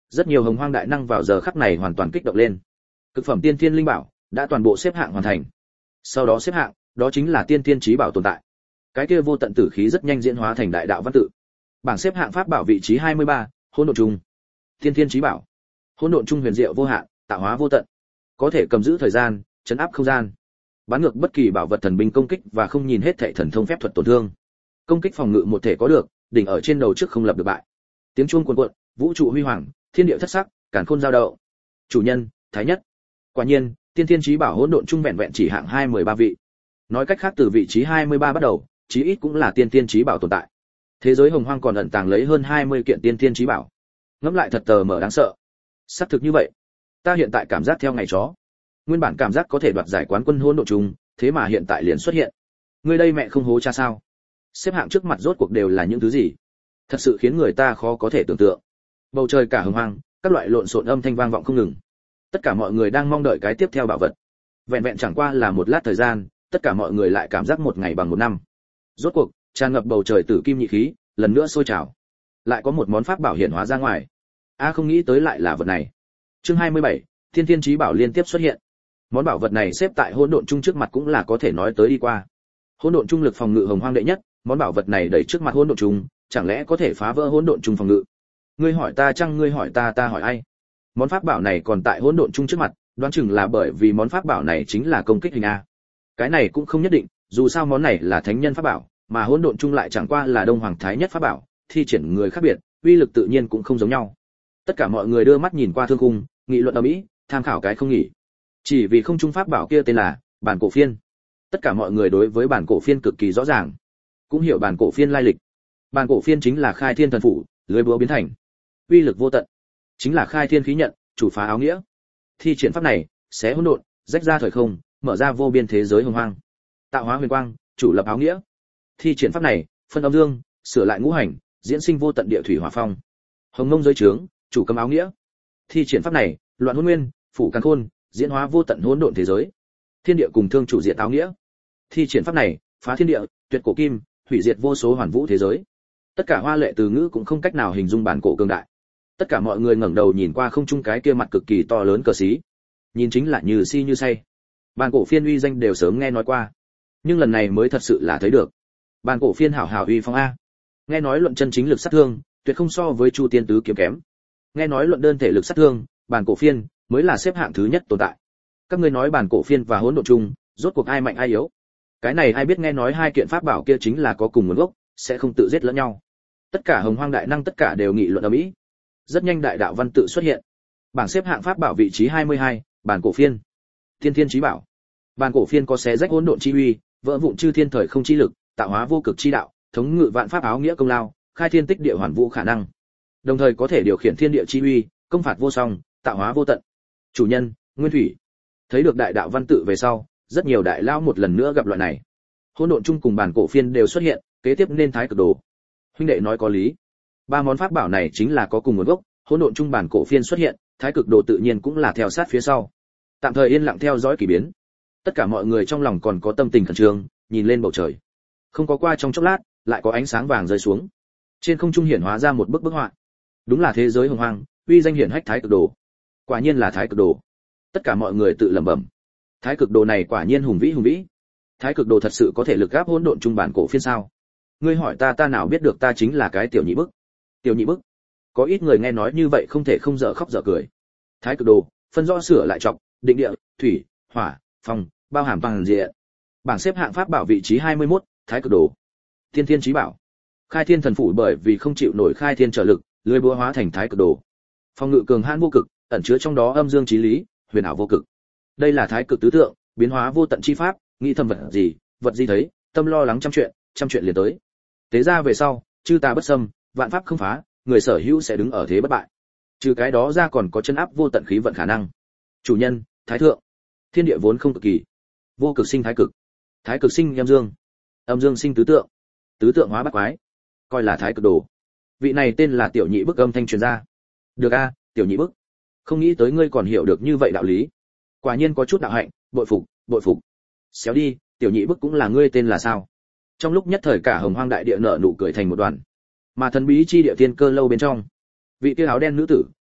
Rất nhiều hồng hoang đại năng vào giờ khắc này hoàn toàn kích động lên. Cực phẩm tiên thiên linh bảo đã toàn bộ xếp hạng hoàn thành. Sau đó xếp hạng, đó chính là tiên thiên chí bảo tồn tại. Cái kia vô tận tử khí rất nhanh diễn hóa thành đại đạo văn tự. Bảng xếp hạng pháp bảo vị trí hai mươi ba, hỗn độn trung. Tiên thiên chí bảo. Hỗn độn trung huyền diệu vô hạn, tạo hóa vô tận. Có thể cầm giữ thời gian, chấn áp không gian. Bắn ngược bất kỳ bảo vật thần binh công kích và không nhìn hết thảy thần thông phép thuật tổn thương. Công kích phòng ngự một thể có được, đỉnh ở trên đầu trước không lập được bại. Tiếng chuông cuồn cuộn, vũ trụ huy hoàng, thiên địa thất sắc, càn khôn giao động. Chủ nhân, thái nhất. Quả nhiên, tiên thiên chí bảo hỗn độn trung vẹn vẹn chỉ hạng hai mươi ba vị. Nói cách khác từ vị trí hai mươi ba bắt đầu, chí ít cũng là tiên thiên chí bảo tồn tại. Thế giới hồng hoang còn ẩn tàng lấy hơn hai mươi kiện tiên thiên chí bảo. Ngẫm lại thật tờ mở đáng sợ. Xác thực như vậy. Ta hiện tại cảm giác theo ngày chó. Nguyên bản cảm giác có thể đoạt giải quán quân hỗn độn trung, thế mà hiện tại liền xuất hiện. Ngươi đây mẹ không hố cha sao? Xếp hạng trước mặt rốt cuộc đều là những thứ gì? Thật sự khiến người ta khó có thể tưởng tượng. Bầu trời cả hồng hoang, các loại lộn xộn âm thanh vang vọng không ngừng. Tất cả mọi người đang mong đợi cái tiếp theo bảo vật. Vẹn vẹn chẳng qua là một lát thời gian, tất cả mọi người lại cảm giác một ngày bằng một năm. Rốt cuộc, tràn ngập bầu trời tử kim nhị khí, lần nữa sôi trào. Lại có một món pháp bảo hiện hóa ra ngoài. A không nghĩ tới lại là vật này. Chương hai mươi bảy, Thiên Thiên Chí Bảo liên tiếp xuất hiện. Món bảo vật này xếp tại hỗn độn trung trước mặt cũng là có thể nói tới đi qua. Hỗn độn trung lực phòng ngự hồng hoang đệ nhất, món bảo vật này đẩy trước mặt hỗn độn trung, chẳng lẽ có thể phá vỡ hỗn độn trung phòng ngự? Ngươi hỏi ta chăng ngươi hỏi ta ta hỏi ai? Món pháp bảo này còn tại hỗn độn trung trước mặt, đoán chừng là bởi vì món pháp bảo này chính là công kích hình a. Cái này cũng không nhất định, dù sao món này là thánh nhân pháp bảo, mà hỗn độn trung lại chẳng qua là đông hoàng thái nhất pháp bảo, thi triển người khác biệt, uy lực tự nhiên cũng không giống nhau. Tất cả mọi người đưa mắt nhìn qua thương khung, nghị luận ầm ĩ, tham khảo cái không nghỉ. Chỉ vì không trung pháp bảo kia tên là bản cổ phiên. Tất cả mọi người đối với bản cổ phiên cực kỳ rõ ràng, cũng hiểu bản cổ phiên lai lịch. Bản cổ phiên chính là khai thiên thần phủ, lưới búa biến thành, uy lực vô tận, chính là khai thiên khí nhận, chủ phá áo nghĩa. Thi triển pháp này, xé hỗn độn, rách ra thời không, mở ra vô biên thế giới hồng hoang. Tạo hóa huyền quang, chủ lập áo nghĩa. Thi triển pháp này, phân âm dương, sửa lại ngũ hành, diễn sinh vô tận địa thủy hỏa phong. Hồng mông giới trướng, chủ cầm áo nghĩa. Thi triển pháp này, loạn hỗn nguyên, phủ càn khôn, diễn hóa vô tận hỗn độn thế giới. Thiên địa cùng thương chủ diệt áo nghĩa. Thi triển pháp này, phá thiên địa, tuyệt cổ kim, hủy diệt vô số hoàn vũ thế giới. Tất cả hoa lệ từ ngữ cũng không cách nào hình dung bản cổ cường đại. Tất cả mọi người ngẩng đầu nhìn qua không trung cái kia mặt cực kỳ to lớn cờ xí, nhìn chính là như si như say. Bản cổ phiên uy danh đều sớm nghe nói qua, nhưng lần này mới thật sự là thấy được. Bản cổ phiên hảo hảo uy phong a. Nghe nói luận chân chính lực sát thương, tuyệt không so với Chu Tiên tứ kiếm kém. Nghe nói luận đơn thể lực sát thương, bản cổ phiên mới là xếp hạng thứ nhất tồn tại. Các ngươi nói bản cổ phiên và hỗn độn chung, rốt cuộc ai mạnh ai yếu? Cái này ai biết, nghe nói hai kiện pháp bảo kia chính là có cùng nguồn gốc, sẽ không tự giết lẫn nhau. Tất cả hồng hoang đại năng tất cả đều nghị luận ầm ĩ. Rất nhanh đại đạo văn tự xuất hiện. Bảng xếp hạng pháp bảo vị trí hai mươi hai, bản cổ phiên. Thiên Thiên Chí Bảo. Bản cổ phiên có xé rách hỗn độn chi uy, vỡ vụn chư thiên thời không chi lực, tạo hóa vô cực chi đạo, thống ngự vạn pháp áo nghĩa công lao, khai thiên tích địa hoàn vũ khả năng. Đồng thời có thể điều khiển thiên địa chi uy, công phạt vô song, tạo hóa vô tận. Chủ nhân, Nguyên Thủy. Thấy được đại đạo văn tự về sau, rất nhiều đại lao một lần nữa gặp loại này. Hỗn độn chung cùng bản cổ phiên đều xuất hiện, kế tiếp nên thái cực đồ. Huynh đệ nói có lý. Ba món pháp bảo này chính là có cùng nguồn gốc, hỗn độn chung bản cổ phiên xuất hiện, thái cực đồ tự nhiên cũng là theo sát phía sau. Tạm thời yên lặng theo dõi kỳ biến. Tất cả mọi người trong lòng còn có tâm tình khẩn trương, nhìn lên bầu trời. Không có qua trong chốc lát, lại có ánh sáng vàng rơi xuống. Trên không trung hiển hóa ra một bức bức họa. Đúng là thế giới hồng hoang, uy danh hiển hách thái cực đồ. Quả nhiên là thái cực đồ. Tất cả mọi người tự lẩm bẩm. Thái cực đồ này quả nhiên hùng vĩ hùng vĩ. Thái cực đồ thật sự có thể lực gáp hỗn độn trung bản cổ phiên sao? Ngươi hỏi ta ta nào biết được, ta chính là cái tiểu nhị bức. Tiểu nhị bức? Có ít người nghe nói như vậy không thể không dở khóc dở cười. Thái cực đồ, phân rõ sửa lại trọng, định địa, thủy, hỏa, phong, bao hàm toàn diện. Bảng xếp hạng pháp bảo vị trí hai mươi mốt, thái cực đồ. Thiên Thiên Chí Bảo. Khai thiên thần phủ bởi vì không chịu nổi khai thiên trở lực, lưỡi búa hóa thành thái cực đồ. Phong ngự cường hãn vô cực, ẩn chứa trong đó âm dương chí lý, huyền ảo vô cực. Đây là thái cực tứ tượng, biến hóa vô tận chi pháp, nghĩ thầm vật gì, vật gì thấy, tâm lo lắng trăm chuyện, trăm chuyện liền tới. Tế ra về sau, chư ta bất xâm, vạn pháp không phá, người sở hữu sẽ đứng ở thế bất bại. Trừ cái đó ra còn có chân áp vô tận khí vận khả năng. Chủ nhân, thái thượng. Thiên địa vốn không cực kỳ, vô cực sinh thái cực, thái cực sinh âm dương, âm dương sinh tứ tượng, tứ tượng hóa bát quái, coi là thái cực đồ. Vị này tên là tiểu nhị bức, âm thanh truyền ra. Được a, tiểu nhị bức. Không nghĩ tới ngươi còn hiểu được như vậy đạo lý. Quả nhiên có chút đạo hạnh, bội phục, bội phục. Xéo đi, tiểu nhị bức cũng là ngươi tên là sao? Trong lúc nhất thời cả hồng hoang đại địa nở nụ cười thành một đoàn. Mà thần bí chi địa tiên cơ lâu bên trong, vị kia áo đen nữ tử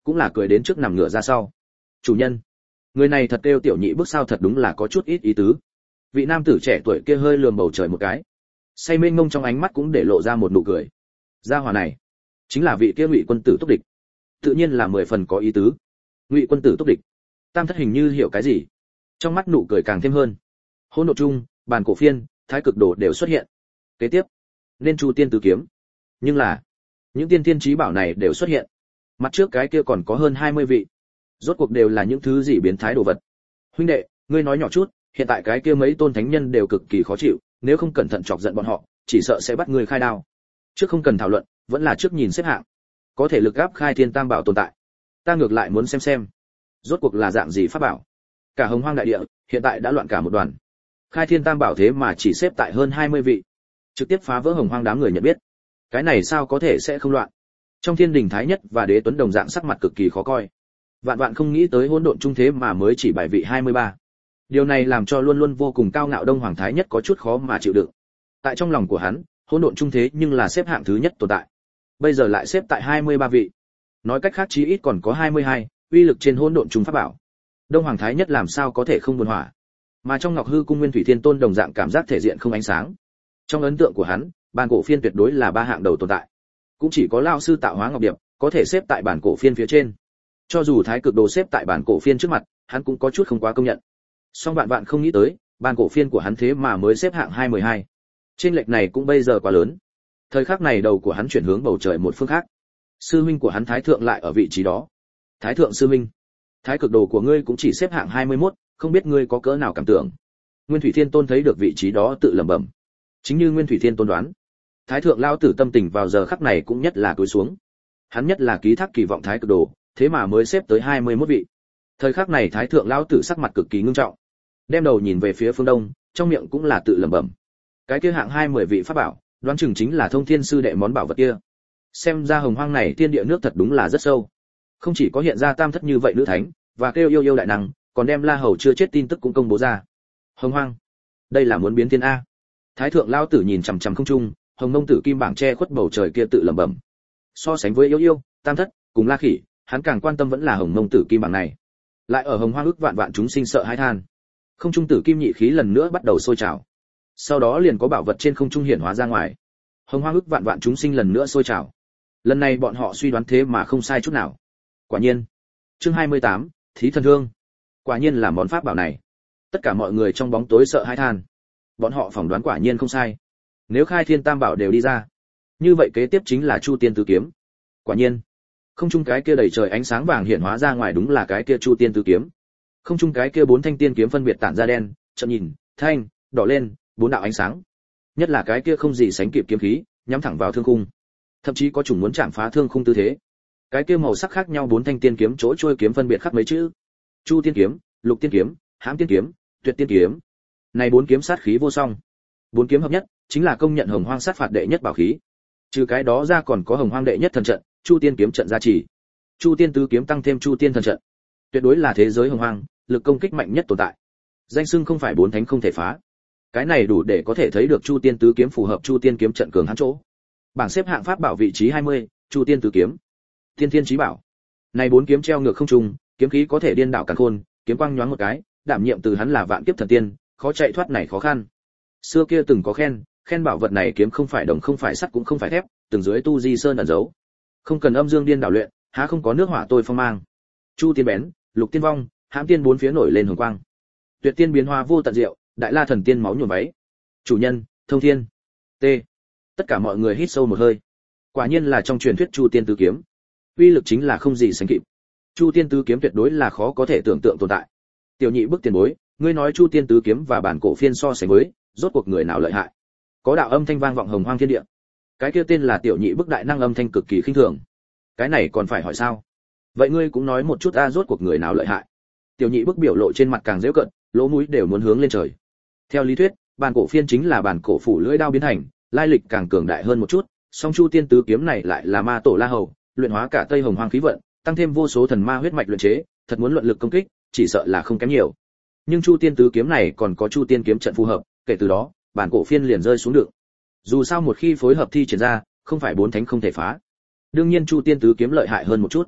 cũng là cười đến trước nằm ngửa ra sau. Chủ nhân, người này thật kêu tiểu nhị bước sao thật đúng là có chút ít ý tứ. Vị nam tử trẻ tuổi kia hơi lườm bầu trời một cái, say mênh mông trong ánh mắt cũng để lộ ra một nụ cười. Gia hỏa này chính là vị kia Ngụy quân tử Túc Địch, tự nhiên là mười phần có ý tứ. Ngụy quân tử Túc Địch, Tam Thất hình như hiểu cái gì, trong mắt nụ cười càng thêm hơn. Hỗn độn chung, bàn cổ phiên, thái cực đồ đều xuất hiện. Kế tiếp, nên Chu Tiên tứ kiếm. Nhưng là, những tiên tiên chí bảo này đều xuất hiện. Mặt trước cái kia còn có hơn hai mươi vị. Rốt cuộc đều là những thứ gì biến thái đồ vật. Huynh đệ, ngươi nói nhỏ chút, hiện tại cái kia mấy tôn thánh nhân đều cực kỳ khó chịu, nếu không cẩn thận chọc giận bọn họ, chỉ sợ sẽ bắt ngươi khai đao. Trước không cần thảo luận, vẫn là trước nhìn xếp hạng. Có thể lực áp khai thiên tam bảo tồn tại. Ta ngược lại muốn xem xem, rốt cuộc là dạng gì pháp bảo. Cả Hồng Hoang đại địa, hiện tại đã loạn cả một đoàn. Khai thiên tam bảo thế mà chỉ xếp tại hơn hai mươi vị, trực tiếp phá vỡ Hồng Hoang đám người nhận biết. Cái này sao có thể sẽ không loạn? Trong Thiên Đình Thái Nhất và Đế Tuấn đồng dạng sắc mặt cực kỳ khó coi. Vạn vạn không nghĩ tới hỗn độn trung thế mà mới chỉ bài vị hai mươi ba. Điều này làm cho luôn luôn vô cùng cao ngạo Đông Hoàng Thái Nhất có chút khó mà chịu đựng. Tại trong lòng của hắn, hỗn độn trung thế nhưng là xếp hạng thứ nhất tồn tại. Bây giờ lại xếp tại hai mươi ba vị. Nói cách khác chí ít còn có hai mươi hai, uy lực trên hỗn độn trung pháp bảo. Đông Hoàng Thái Nhất làm sao có thể không buồn hỏa? Mà trong Ngọc Hư Cung Nguyên Thủy Thiên Tôn đồng dạng cảm giác thể diện không ánh sáng. Trong ấn tượng của hắn, bản cổ phiên tuyệt đối là ba hạng đầu tồn tại. Cũng chỉ có lão sư Tạo Hóa Ngọc Điệp có thể xếp tại bản cổ phiên phía trên. Cho dù thái cực đồ xếp tại bản cổ phiên trước mặt, hắn cũng có chút không quá công nhận. Song bạn bạn không nghĩ tới, bản cổ phiên của hắn thế mà mới xếp hạng hai mươi hai. Trên lệch này cũng bây giờ quá lớn. Thời khắc này đầu của hắn chuyển hướng bầu trời một phương khác. Sư huynh của hắn Thái thượng lại ở vị trí đó. Thái thượng sư huynh, thái cực đồ của ngươi cũng chỉ xếp hạng hai mươi mốt, không biết ngươi có cỡ nào cảm tưởng. Nguyên Thủy Thiên Tôn thấy được vị trí đó tự lẩm bẩm. Chính như Nguyên Thủy Thiên Tôn đoán, Thái thượng lão tử tâm tình vào giờ khắc này cũng nhất là cúi xuống. Hắn nhất là ký thác kỳ vọng thái cực đồ, thế mà mới xếp tới hai mươi mốt vị. Thời khắc này Thái thượng lão tử sắc mặt cực kỳ ngưng trọng, đem đầu nhìn về phía phương đông, trong miệng cũng là tự lẩm bẩm. Cái kia hạng hai mươi vị pháp bảo, đoán chừng chính là Thông Thiên sư đệ món bảo vật kia. Xem ra Hồng Hoang này thiên địa nước thật đúng là rất sâu. Không chỉ có hiện ra tam thất như vậy nữ thánh, và kêu yêu yêu đại năng, còn đem La Hầu chưa chết tin tức cũng công bố ra. Hồng Hoang, đây là muốn biến thiên a. Thái thượng lão tử nhìn chằm chằm không trung, Hồng Nông Tử kim bảng che khuất bầu trời kia tự lẩm bẩm. So sánh với yêu yêu, tam thất, cùng La Khỉ, hắn càng quan tâm vẫn là Hồng Nông Tử kim bảng này. Lại ở Hồng Hoang ức vạn vạn chúng sinh sợ hãi than. Không trung tử kim nhị khí lần nữa bắt đầu sôi trào. Sau đó liền có bảo vật trên không trung hiển hóa ra ngoài. Hồng Hoang ức vạn vạn chúng sinh lần nữa sôi trào. Lần này bọn họ suy đoán thế mà không sai chút nào. Quả nhiên. Chương hai mươi tám, Thí thần thương. Quả nhiên là món pháp bảo này. Tất cả mọi người trong bóng tối sợ hãi than. Bọn họ phỏng đoán quả nhiên không sai. Nếu khai thiên tam bảo đều đi ra, như vậy kế tiếp chính là Chu Tiên tứ kiếm. Quả nhiên, không trung cái kia đầy trời ánh sáng vàng hiện hóa ra ngoài đúng là cái kia Chu Tiên tứ kiếm. Không trung cái kia bốn thanh tiên kiếm phân biệt tản ra đen, chậm nhìn, thanh, đỏ lên, bốn đạo ánh sáng. Nhất là cái kia không gì sánh kịp kiếm khí, nhắm thẳng vào thương khung. Thậm chí có chủng muốn chạm phá thương khung tư thế. Cái kia màu sắc khác nhau bốn thanh tiên kiếm chỗ trôi kiếm phân biệt khắc mấy chữ: Chu Tiên kiếm, Lục Tiên kiếm, Hãm Tiên kiếm, Tuyệt Tiên kiếm. Này bốn kiếm sát khí vô song. Bốn kiếm hợp nhất, chính là công nhận Hồng Hoang sát phạt đệ nhất bảo khí. Trừ cái đó ra còn có Hồng Hoang đệ nhất thần trận, Chu Tiên kiếm trận gia trì. Chu Tiên tứ kiếm tăng thêm Chu Tiên thần trận. Tuyệt đối là thế giới Hồng Hoang, lực công kích mạnh nhất tồn tại. Danh xưng không phải bốn thánh không thể phá. Cái này đủ để có thể thấy được Chu Tiên tứ kiếm phù hợp Chu Tiên kiếm trận cường hãn chỗ. Bảng xếp hạng pháp bảo vị trí hai mươi, Chu Tiên tứ kiếm. Tiên Thiên chí bảo. Này bốn kiếm treo ngược không trung, kiếm khí có thể điên đảo càn khôn, kiếm quang nhoáng một cái, đảm nhiệm từ hắn là vạn kiếp thần tiên, khó chạy thoát này khó khăn. Xưa kia từng có khen, khen bảo vật này kiếm không phải đồng không phải sắt cũng không phải thép, từng dưới tu di sơn ẩn giấu. Không cần âm dương điên đảo luyện, há không có nước hỏa tôi phong mang. Chu Tiên bén, Lục Tiên vong, Hãm Tiên bốn phía nổi lên hồng quang. Tuyệt Tiên biến hóa vô tận diệu, Đại La thần tiên máu nhuộm váy. Chủ nhân, Thông Thiên. T. Tất cả mọi người hít sâu một hơi. Quả nhiên là trong truyền thuyết Chu Tiên tứ kiếm. Uy lực chính là không gì sánh kịp. Chu Tiên tứ kiếm tuyệt đối là khó có thể tưởng tượng tồn tại. Tiểu nhị bức tiền bối, ngươi nói Chu Tiên tứ kiếm và bản cổ phiên so sánh với, rốt cuộc người nào lợi hại? Có đạo âm thanh vang vọng Hồng Hoang thiên địa. Cái kia tên là tiểu nhị bức đại năng âm thanh cực kỳ khinh thường. Cái này còn phải hỏi sao? Vậy ngươi cũng nói một chút a, rốt cuộc người nào lợi hại? Tiểu nhị bức biểu lộ trên mặt càng giễu cợt, lỗ mũi đều muốn hướng lên trời. Theo lý thuyết, bản cổ phiên chính là bản cổ phủ lưỡi đao biến thành, lai lịch càng cường đại hơn một chút, song Chu Tiên tứ kiếm này lại là ma tổ La Hầu, luyện hóa cả Tây Hồng Hoang khí vận, tăng thêm vô số thần ma huyết mạch luyện chế, thật muốn luận lực công kích, chỉ sợ là không kém nhiều. Nhưng Chu Tiên tứ kiếm này còn có Chu Tiên kiếm trận phù hợp, kể từ đó, bản cổ phiên liền rơi xuống được. Dù sao một khi phối hợp thi triển ra, không phải bốn thánh không thể phá. Đương nhiên Chu Tiên tứ kiếm lợi hại hơn một chút.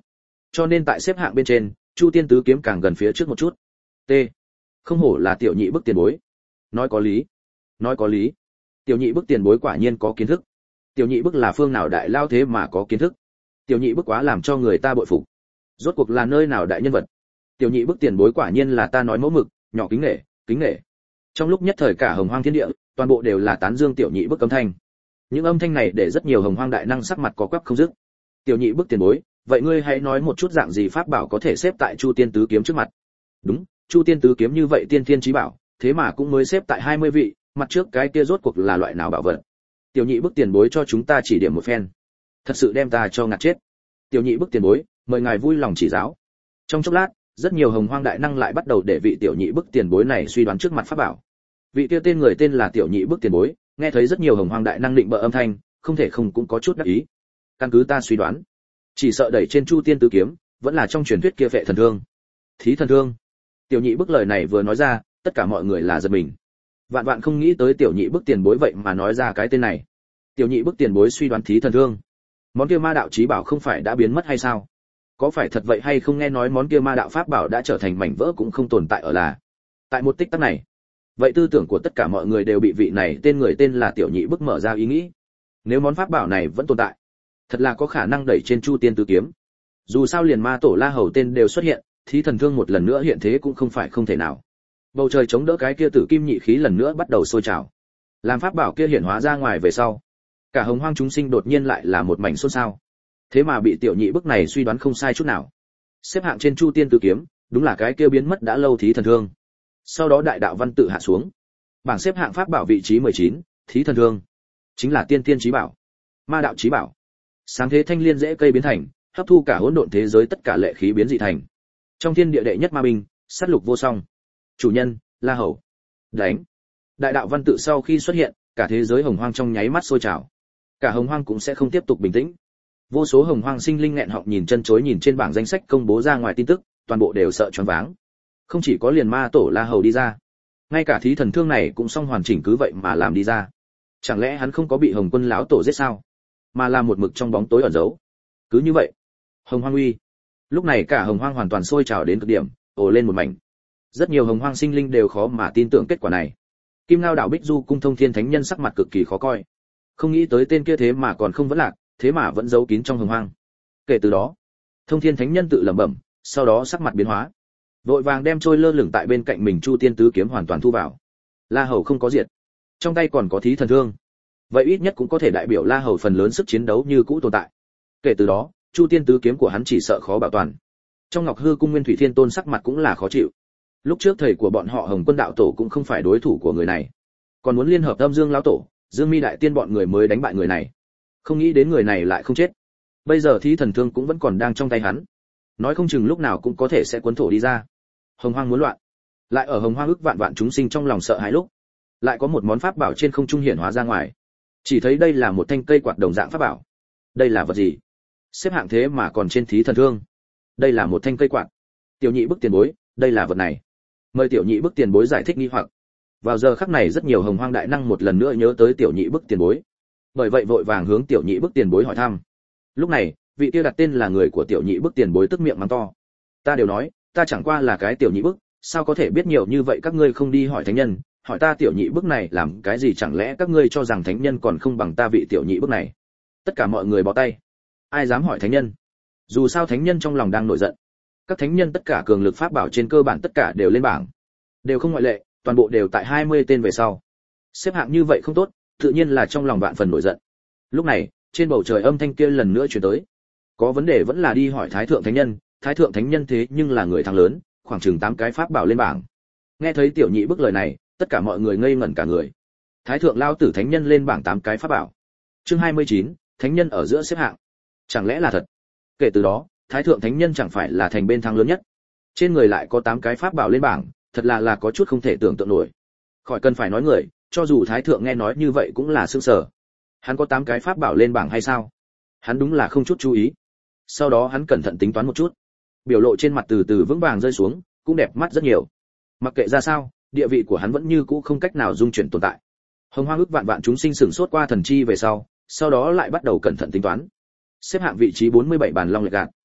cho nên tại xếp hạng bên trên, Chu Tiên Tứ Kiếm càng gần phía trước một chút. T. Không hổ là tiểu nhị bức tiền bối. Nói có lý. Nói có lý. Tiểu nhị bức tiền bối quả nhiên có kiến thức. Tiểu nhị bức là phương nào đại lao thế mà có kiến thức. Tiểu nhị bức quá làm cho người ta bội phục. Rốt cuộc là nơi nào đại nhân vật. Tiểu nhị bức tiền bối quả nhiên là ta nói mẫu mực, nhỏ kính nể, kính nể. Trong lúc nhất thời cả hồng hoang thiên địa, toàn bộ đều là tán dương tiểu nhị bức âm thanh. Những âm thanh này để rất nhiều hồng hoang đại năng sắc mặt có quắp không dứt. Tiểu nhị bức tiền bối, vậy ngươi hãy nói một chút dạng gì pháp bảo có thể xếp tại Chu Tiên Tứ Kiếm trước mặt. Đúng, Chu Tiên Tứ Kiếm như vậy tiên thiên chí bảo, thế mà cũng mới xếp tại hai mươi vị, mặt trước cái kia rốt cuộc là loại nào bảo vật. Tiểu nhị bức tiền bối cho chúng ta chỉ điểm một phen. Thật sự đem ta cho ngạt chết. Tiểu nhị bức tiền bối, mời ngài vui lòng chỉ giáo. Trong chốc lát, rất nhiều hồng hoang đại năng lại bắt đầu để vị tiểu nhị bức tiền bối này suy đoán trước mặt pháp bảo. Vị kia tên người tên là tiểu nhị bức tiền bối, nghe thấy rất nhiều hồng hoang đại năng định bợ âm thanh, không thể không cũng có chút đắc ý. Căn cứ ta suy đoán, chỉ sợ đẩy trên Chu Tiên Tứ Kiếm, vẫn là trong truyền thuyết kia vệ thần thương. Thí thần thương. Tiểu nhị bức lời này vừa nói ra, tất cả mọi người là giật mình. Vạn vạn không nghĩ tới tiểu nhị bức tiền bối vậy mà nói ra cái tên này. Tiểu nhị bức tiền bối suy đoán thí thần thương. Món kia ma đạo chí bảo không phải đã biến mất hay sao? Có phải thật vậy hay không, nghe nói món kia ma đạo pháp bảo đã trở thành mảnh vỡ cũng không tồn tại ở là. Tại một tích tắc này, vậy tư tưởng của tất cả mọi người đều bị vị này tên người tên là tiểu nhị bức mở ra ý nghĩ. Nếu món pháp bảo này vẫn tồn tại, thật là có khả năng đẩy trên Chu Tiên Tứ Kiếm. Dù sao liền ma tổ La Hầu tên đều xuất hiện, thí thần thương một lần nữa hiện thế cũng không phải không thể nào. Bầu trời chống đỡ cái kia tử kim nhị khí lần nữa bắt đầu sôi trào. Làm pháp bảo kia hiện hóa ra ngoài về sau, cả hồng hoang chúng sinh đột nhiên lại là một mảnh xôn xao. Thế mà bị tiểu nhị bức này suy đoán không sai chút nào. Xếp hạng trên Chu Tiên Tứ Kiếm, đúng là cái kia biến mất đã lâu thí thần thương. Sau đó đại đạo văn tự hạ xuống. Bảng xếp hạng pháp bảo vị trí mười chín, thí thần thương, chính là tiên tiên chí bảo, ma đạo chí bảo. Sáng thế thanh liên dễ cây biến thành, hấp thu cả hỗn độn thế giới tất cả lệ khí biến dị thành. Trong thiên địa đệ nhất ma binh, sát lục vô song. Chủ nhân, La Hầu. Đánh. Đại đạo văn tự sau khi xuất hiện, cả thế giới hồng hoang trong nháy mắt sôi trào. Cả hồng hoang cũng sẽ không tiếp tục bình tĩnh. Vô số hồng hoang sinh linh nghẹn họng nhìn chân chối nhìn trên bảng danh sách công bố ra ngoài tin tức, toàn bộ đều sợ choáng váng. Không chỉ có liền ma tổ La Hầu đi ra, ngay cả thí thần thương này cũng xong hoàn chỉnh cứ vậy mà làm đi ra. Chẳng lẽ hắn không có bị Hồng Quân lão tổ giết sao? Mà là một mực trong bóng tối ẩn giấu. Cứ như vậy, hồng hoang uy. Lúc này cả hồng hoang hoàn toàn sôi trào đến cực điểm, ồ lên một mảnh. Rất nhiều hồng hoang sinh linh đều khó mà tin tưởng kết quả này. Kim Ngao đảo Bích Du cung Thông Thiên Thánh Nhân sắc mặt cực kỳ khó coi. Không nghĩ tới tên kia thế mà còn không vẫn lạc, thế mà vẫn giấu kín trong hồng hoang. Kể từ đó, Thông Thiên Thánh Nhân tự lẩm bẩm, sau đó sắc mặt biến hóa, vội vàng đem trôi lơ lửng tại bên cạnh mình Chu Tiên Tứ Kiếm hoàn toàn thu vào. La Hầu không có diệt, trong tay còn có thí thần thương, vậy ít nhất cũng có thể đại biểu La Hầu phần lớn sức chiến đấu như cũ tồn tại. Kể từ đó, Chu Tiên Tứ Kiếm của hắn chỉ sợ khó bảo toàn. Trong Ngọc Hư cung Nguyên Thủy Thiên Tôn sắc mặt cũng là khó chịu. Lúc trước thầy của bọn họ Hồng Quân đạo tổ cũng không phải đối thủ của người này, còn muốn liên hợp Âm Dương lão tổ, Dương Mi đại tiên bọn người mới đánh bại người này. Không nghĩ đến người này lại không chết. Bây giờ thí thần thương cũng vẫn còn đang trong tay hắn, nói không chừng lúc nào cũng có thể sẽ cuốn thổ đi ra. Hồng hoang muốn loạn, lại ở hồng hoang ức vạn vạn chúng sinh trong lòng sợ hãi lúc, lại có một món pháp bảo trên không trung hiển hóa ra ngoài. Chỉ thấy đây là một thanh cây quạt đồng dạng pháp bảo. Đây là vật gì? Xếp hạng thế mà còn trên thí thần thương. Đây là một thanh cây quạt. Tiểu nhị bức tiền bối, đây là vật này. Mời tiểu nhị bức tiền bối giải thích nghi hoặc. Vào giờ khắc này rất nhiều hồng hoang đại năng một lần nữa nhớ tới tiểu nhị bức tiền bối. Bởi vậy vội vàng hướng tiểu nhị bức tiền bối hỏi thăm. Lúc này, vị kia đặt tên là người của tiểu nhị bức tiền bối tức miệng mắng to. Ta đều nói, ta chẳng qua là cái tiểu nhị bức, sao có thể biết nhiều như vậy, các ngươi không đi hỏi thánh nhân, hỏi ta tiểu nhị bức này làm cái gì, chẳng lẽ các ngươi cho rằng thánh nhân còn không bằng ta vị tiểu nhị bức này? Tất cả mọi người bỏ tay. Ai dám hỏi thánh nhân? Dù sao thánh nhân trong lòng đang nổi giận. Các thánh nhân tất cả cường lực pháp bảo trên cơ bản tất cả đều lên bảng, đều không ngoại lệ, toàn bộ đều tại hai mươi tên về sau. Xếp hạng như vậy không tốt, tự nhiên là trong lòng vạn phần nổi giận. Lúc này, trên bầu trời âm thanh kia lần nữa truyền tới. Có vấn đề vẫn là đi hỏi Thái thượng thánh nhân, Thái thượng thánh nhân thế nhưng là người thắng lớn, khoảng chừng tám cái pháp bảo lên bảng. Nghe thấy tiểu nhị bức lời này, tất cả mọi người ngây ngẩn cả người. Thái thượng lao tử thánh nhân lên bảng tám cái pháp bảo. Chương hai mươi chín, thánh nhân ở giữa xếp hạng. Chẳng lẽ là thật? Kể từ đó, Thái thượng thánh nhân chẳng phải là thành bên thắng lớn nhất? Trên người lại có tám cái pháp bảo lên bảng, thật là là có chút không thể tưởng tượng nổi. Khỏi cần phải nói người, cho dù Thái thượng nghe nói như vậy cũng là sửng sở. Hắn có tám cái pháp bảo lên bảng hay sao? Hắn đúng là không chút chú ý. Sau đó hắn cẩn thận tính toán một chút, biểu lộ trên mặt từ từ vững vàng rơi xuống, cũng đẹp mắt rất nhiều. Mặc kệ ra sao, địa vị của hắn vẫn như cũ không cách nào dung chuyển tồn tại. Hồng hoang ức vạn vạn chúng sinh sửng sốt qua thần chi về sau, sau đó lại bắt đầu cẩn thận tính toán. Xếp hạng vị trí bốn mươi bảy bàn long lệch gạt.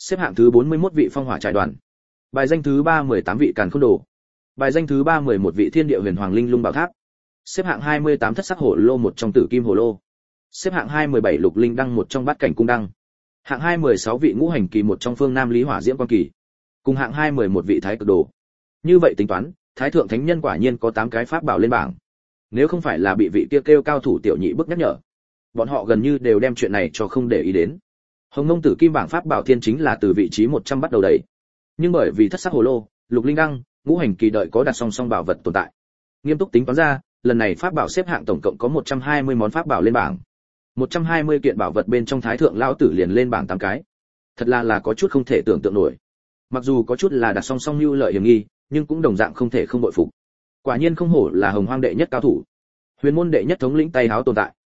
Xếp hạng thứ bốn mươi mốt vị phong hỏa trại đoàn. Bài danh thứ ba mười tám vị càn khôn đồ. Bài danh thứ ba mười một vị thiên địa huyền hoàng linh lung bảo tháp. Xếp hạng hai mươi tám thất sắc hổ lô một trong tử kim hổ lô. Xếp hạng hai mươi bảy lục linh đăng một trong bát cảnh cung đăng. Hạng hai mươi sáu vị ngũ hành kỳ một trong phương nam lý hỏa diễm quan kỳ. Cùng hạng hai mươi mốt vị thái cực đồ. Như vậy tính toán, thái thượng thánh nhân quả nhiên có tám cái pháp bảo lên bảng. Nếu không phải là bị vị kia kêu cao thủ tiểu nhị bức nhắc nhở, bọn họ gần như đều đem chuyện này cho không để ý đến. Hồng Ngông Tử Kim bảng pháp bảo thiên chính là từ vị trí một trăm bắt đầu đẩy. Nhưng bởi vì thất sắc hồ lô, lục linh đăng, ngũ hành kỳ đợi có đặt song song bảo vật tồn tại. Nghiêm túc tính toán ra, lần này pháp bảo xếp hạng tổng cộng có một trăm hai mươi món pháp bảo lên bảng. một trăm hai mươi kiện bảo vật bên trong thái thượng lão tử liền lên bảng tám cái. Thật là là có chút không thể tưởng tượng nổi. Mặc dù có chút là đặt song song lưu lợi hiểm nghi, nhưng cũng đồng dạng không thể không bội phục. Quả nhiên không hổ là Hồng Hoang đệ nhất cao thủ. Huyền môn đệ nhất thống lĩnh tay háo tồn tại.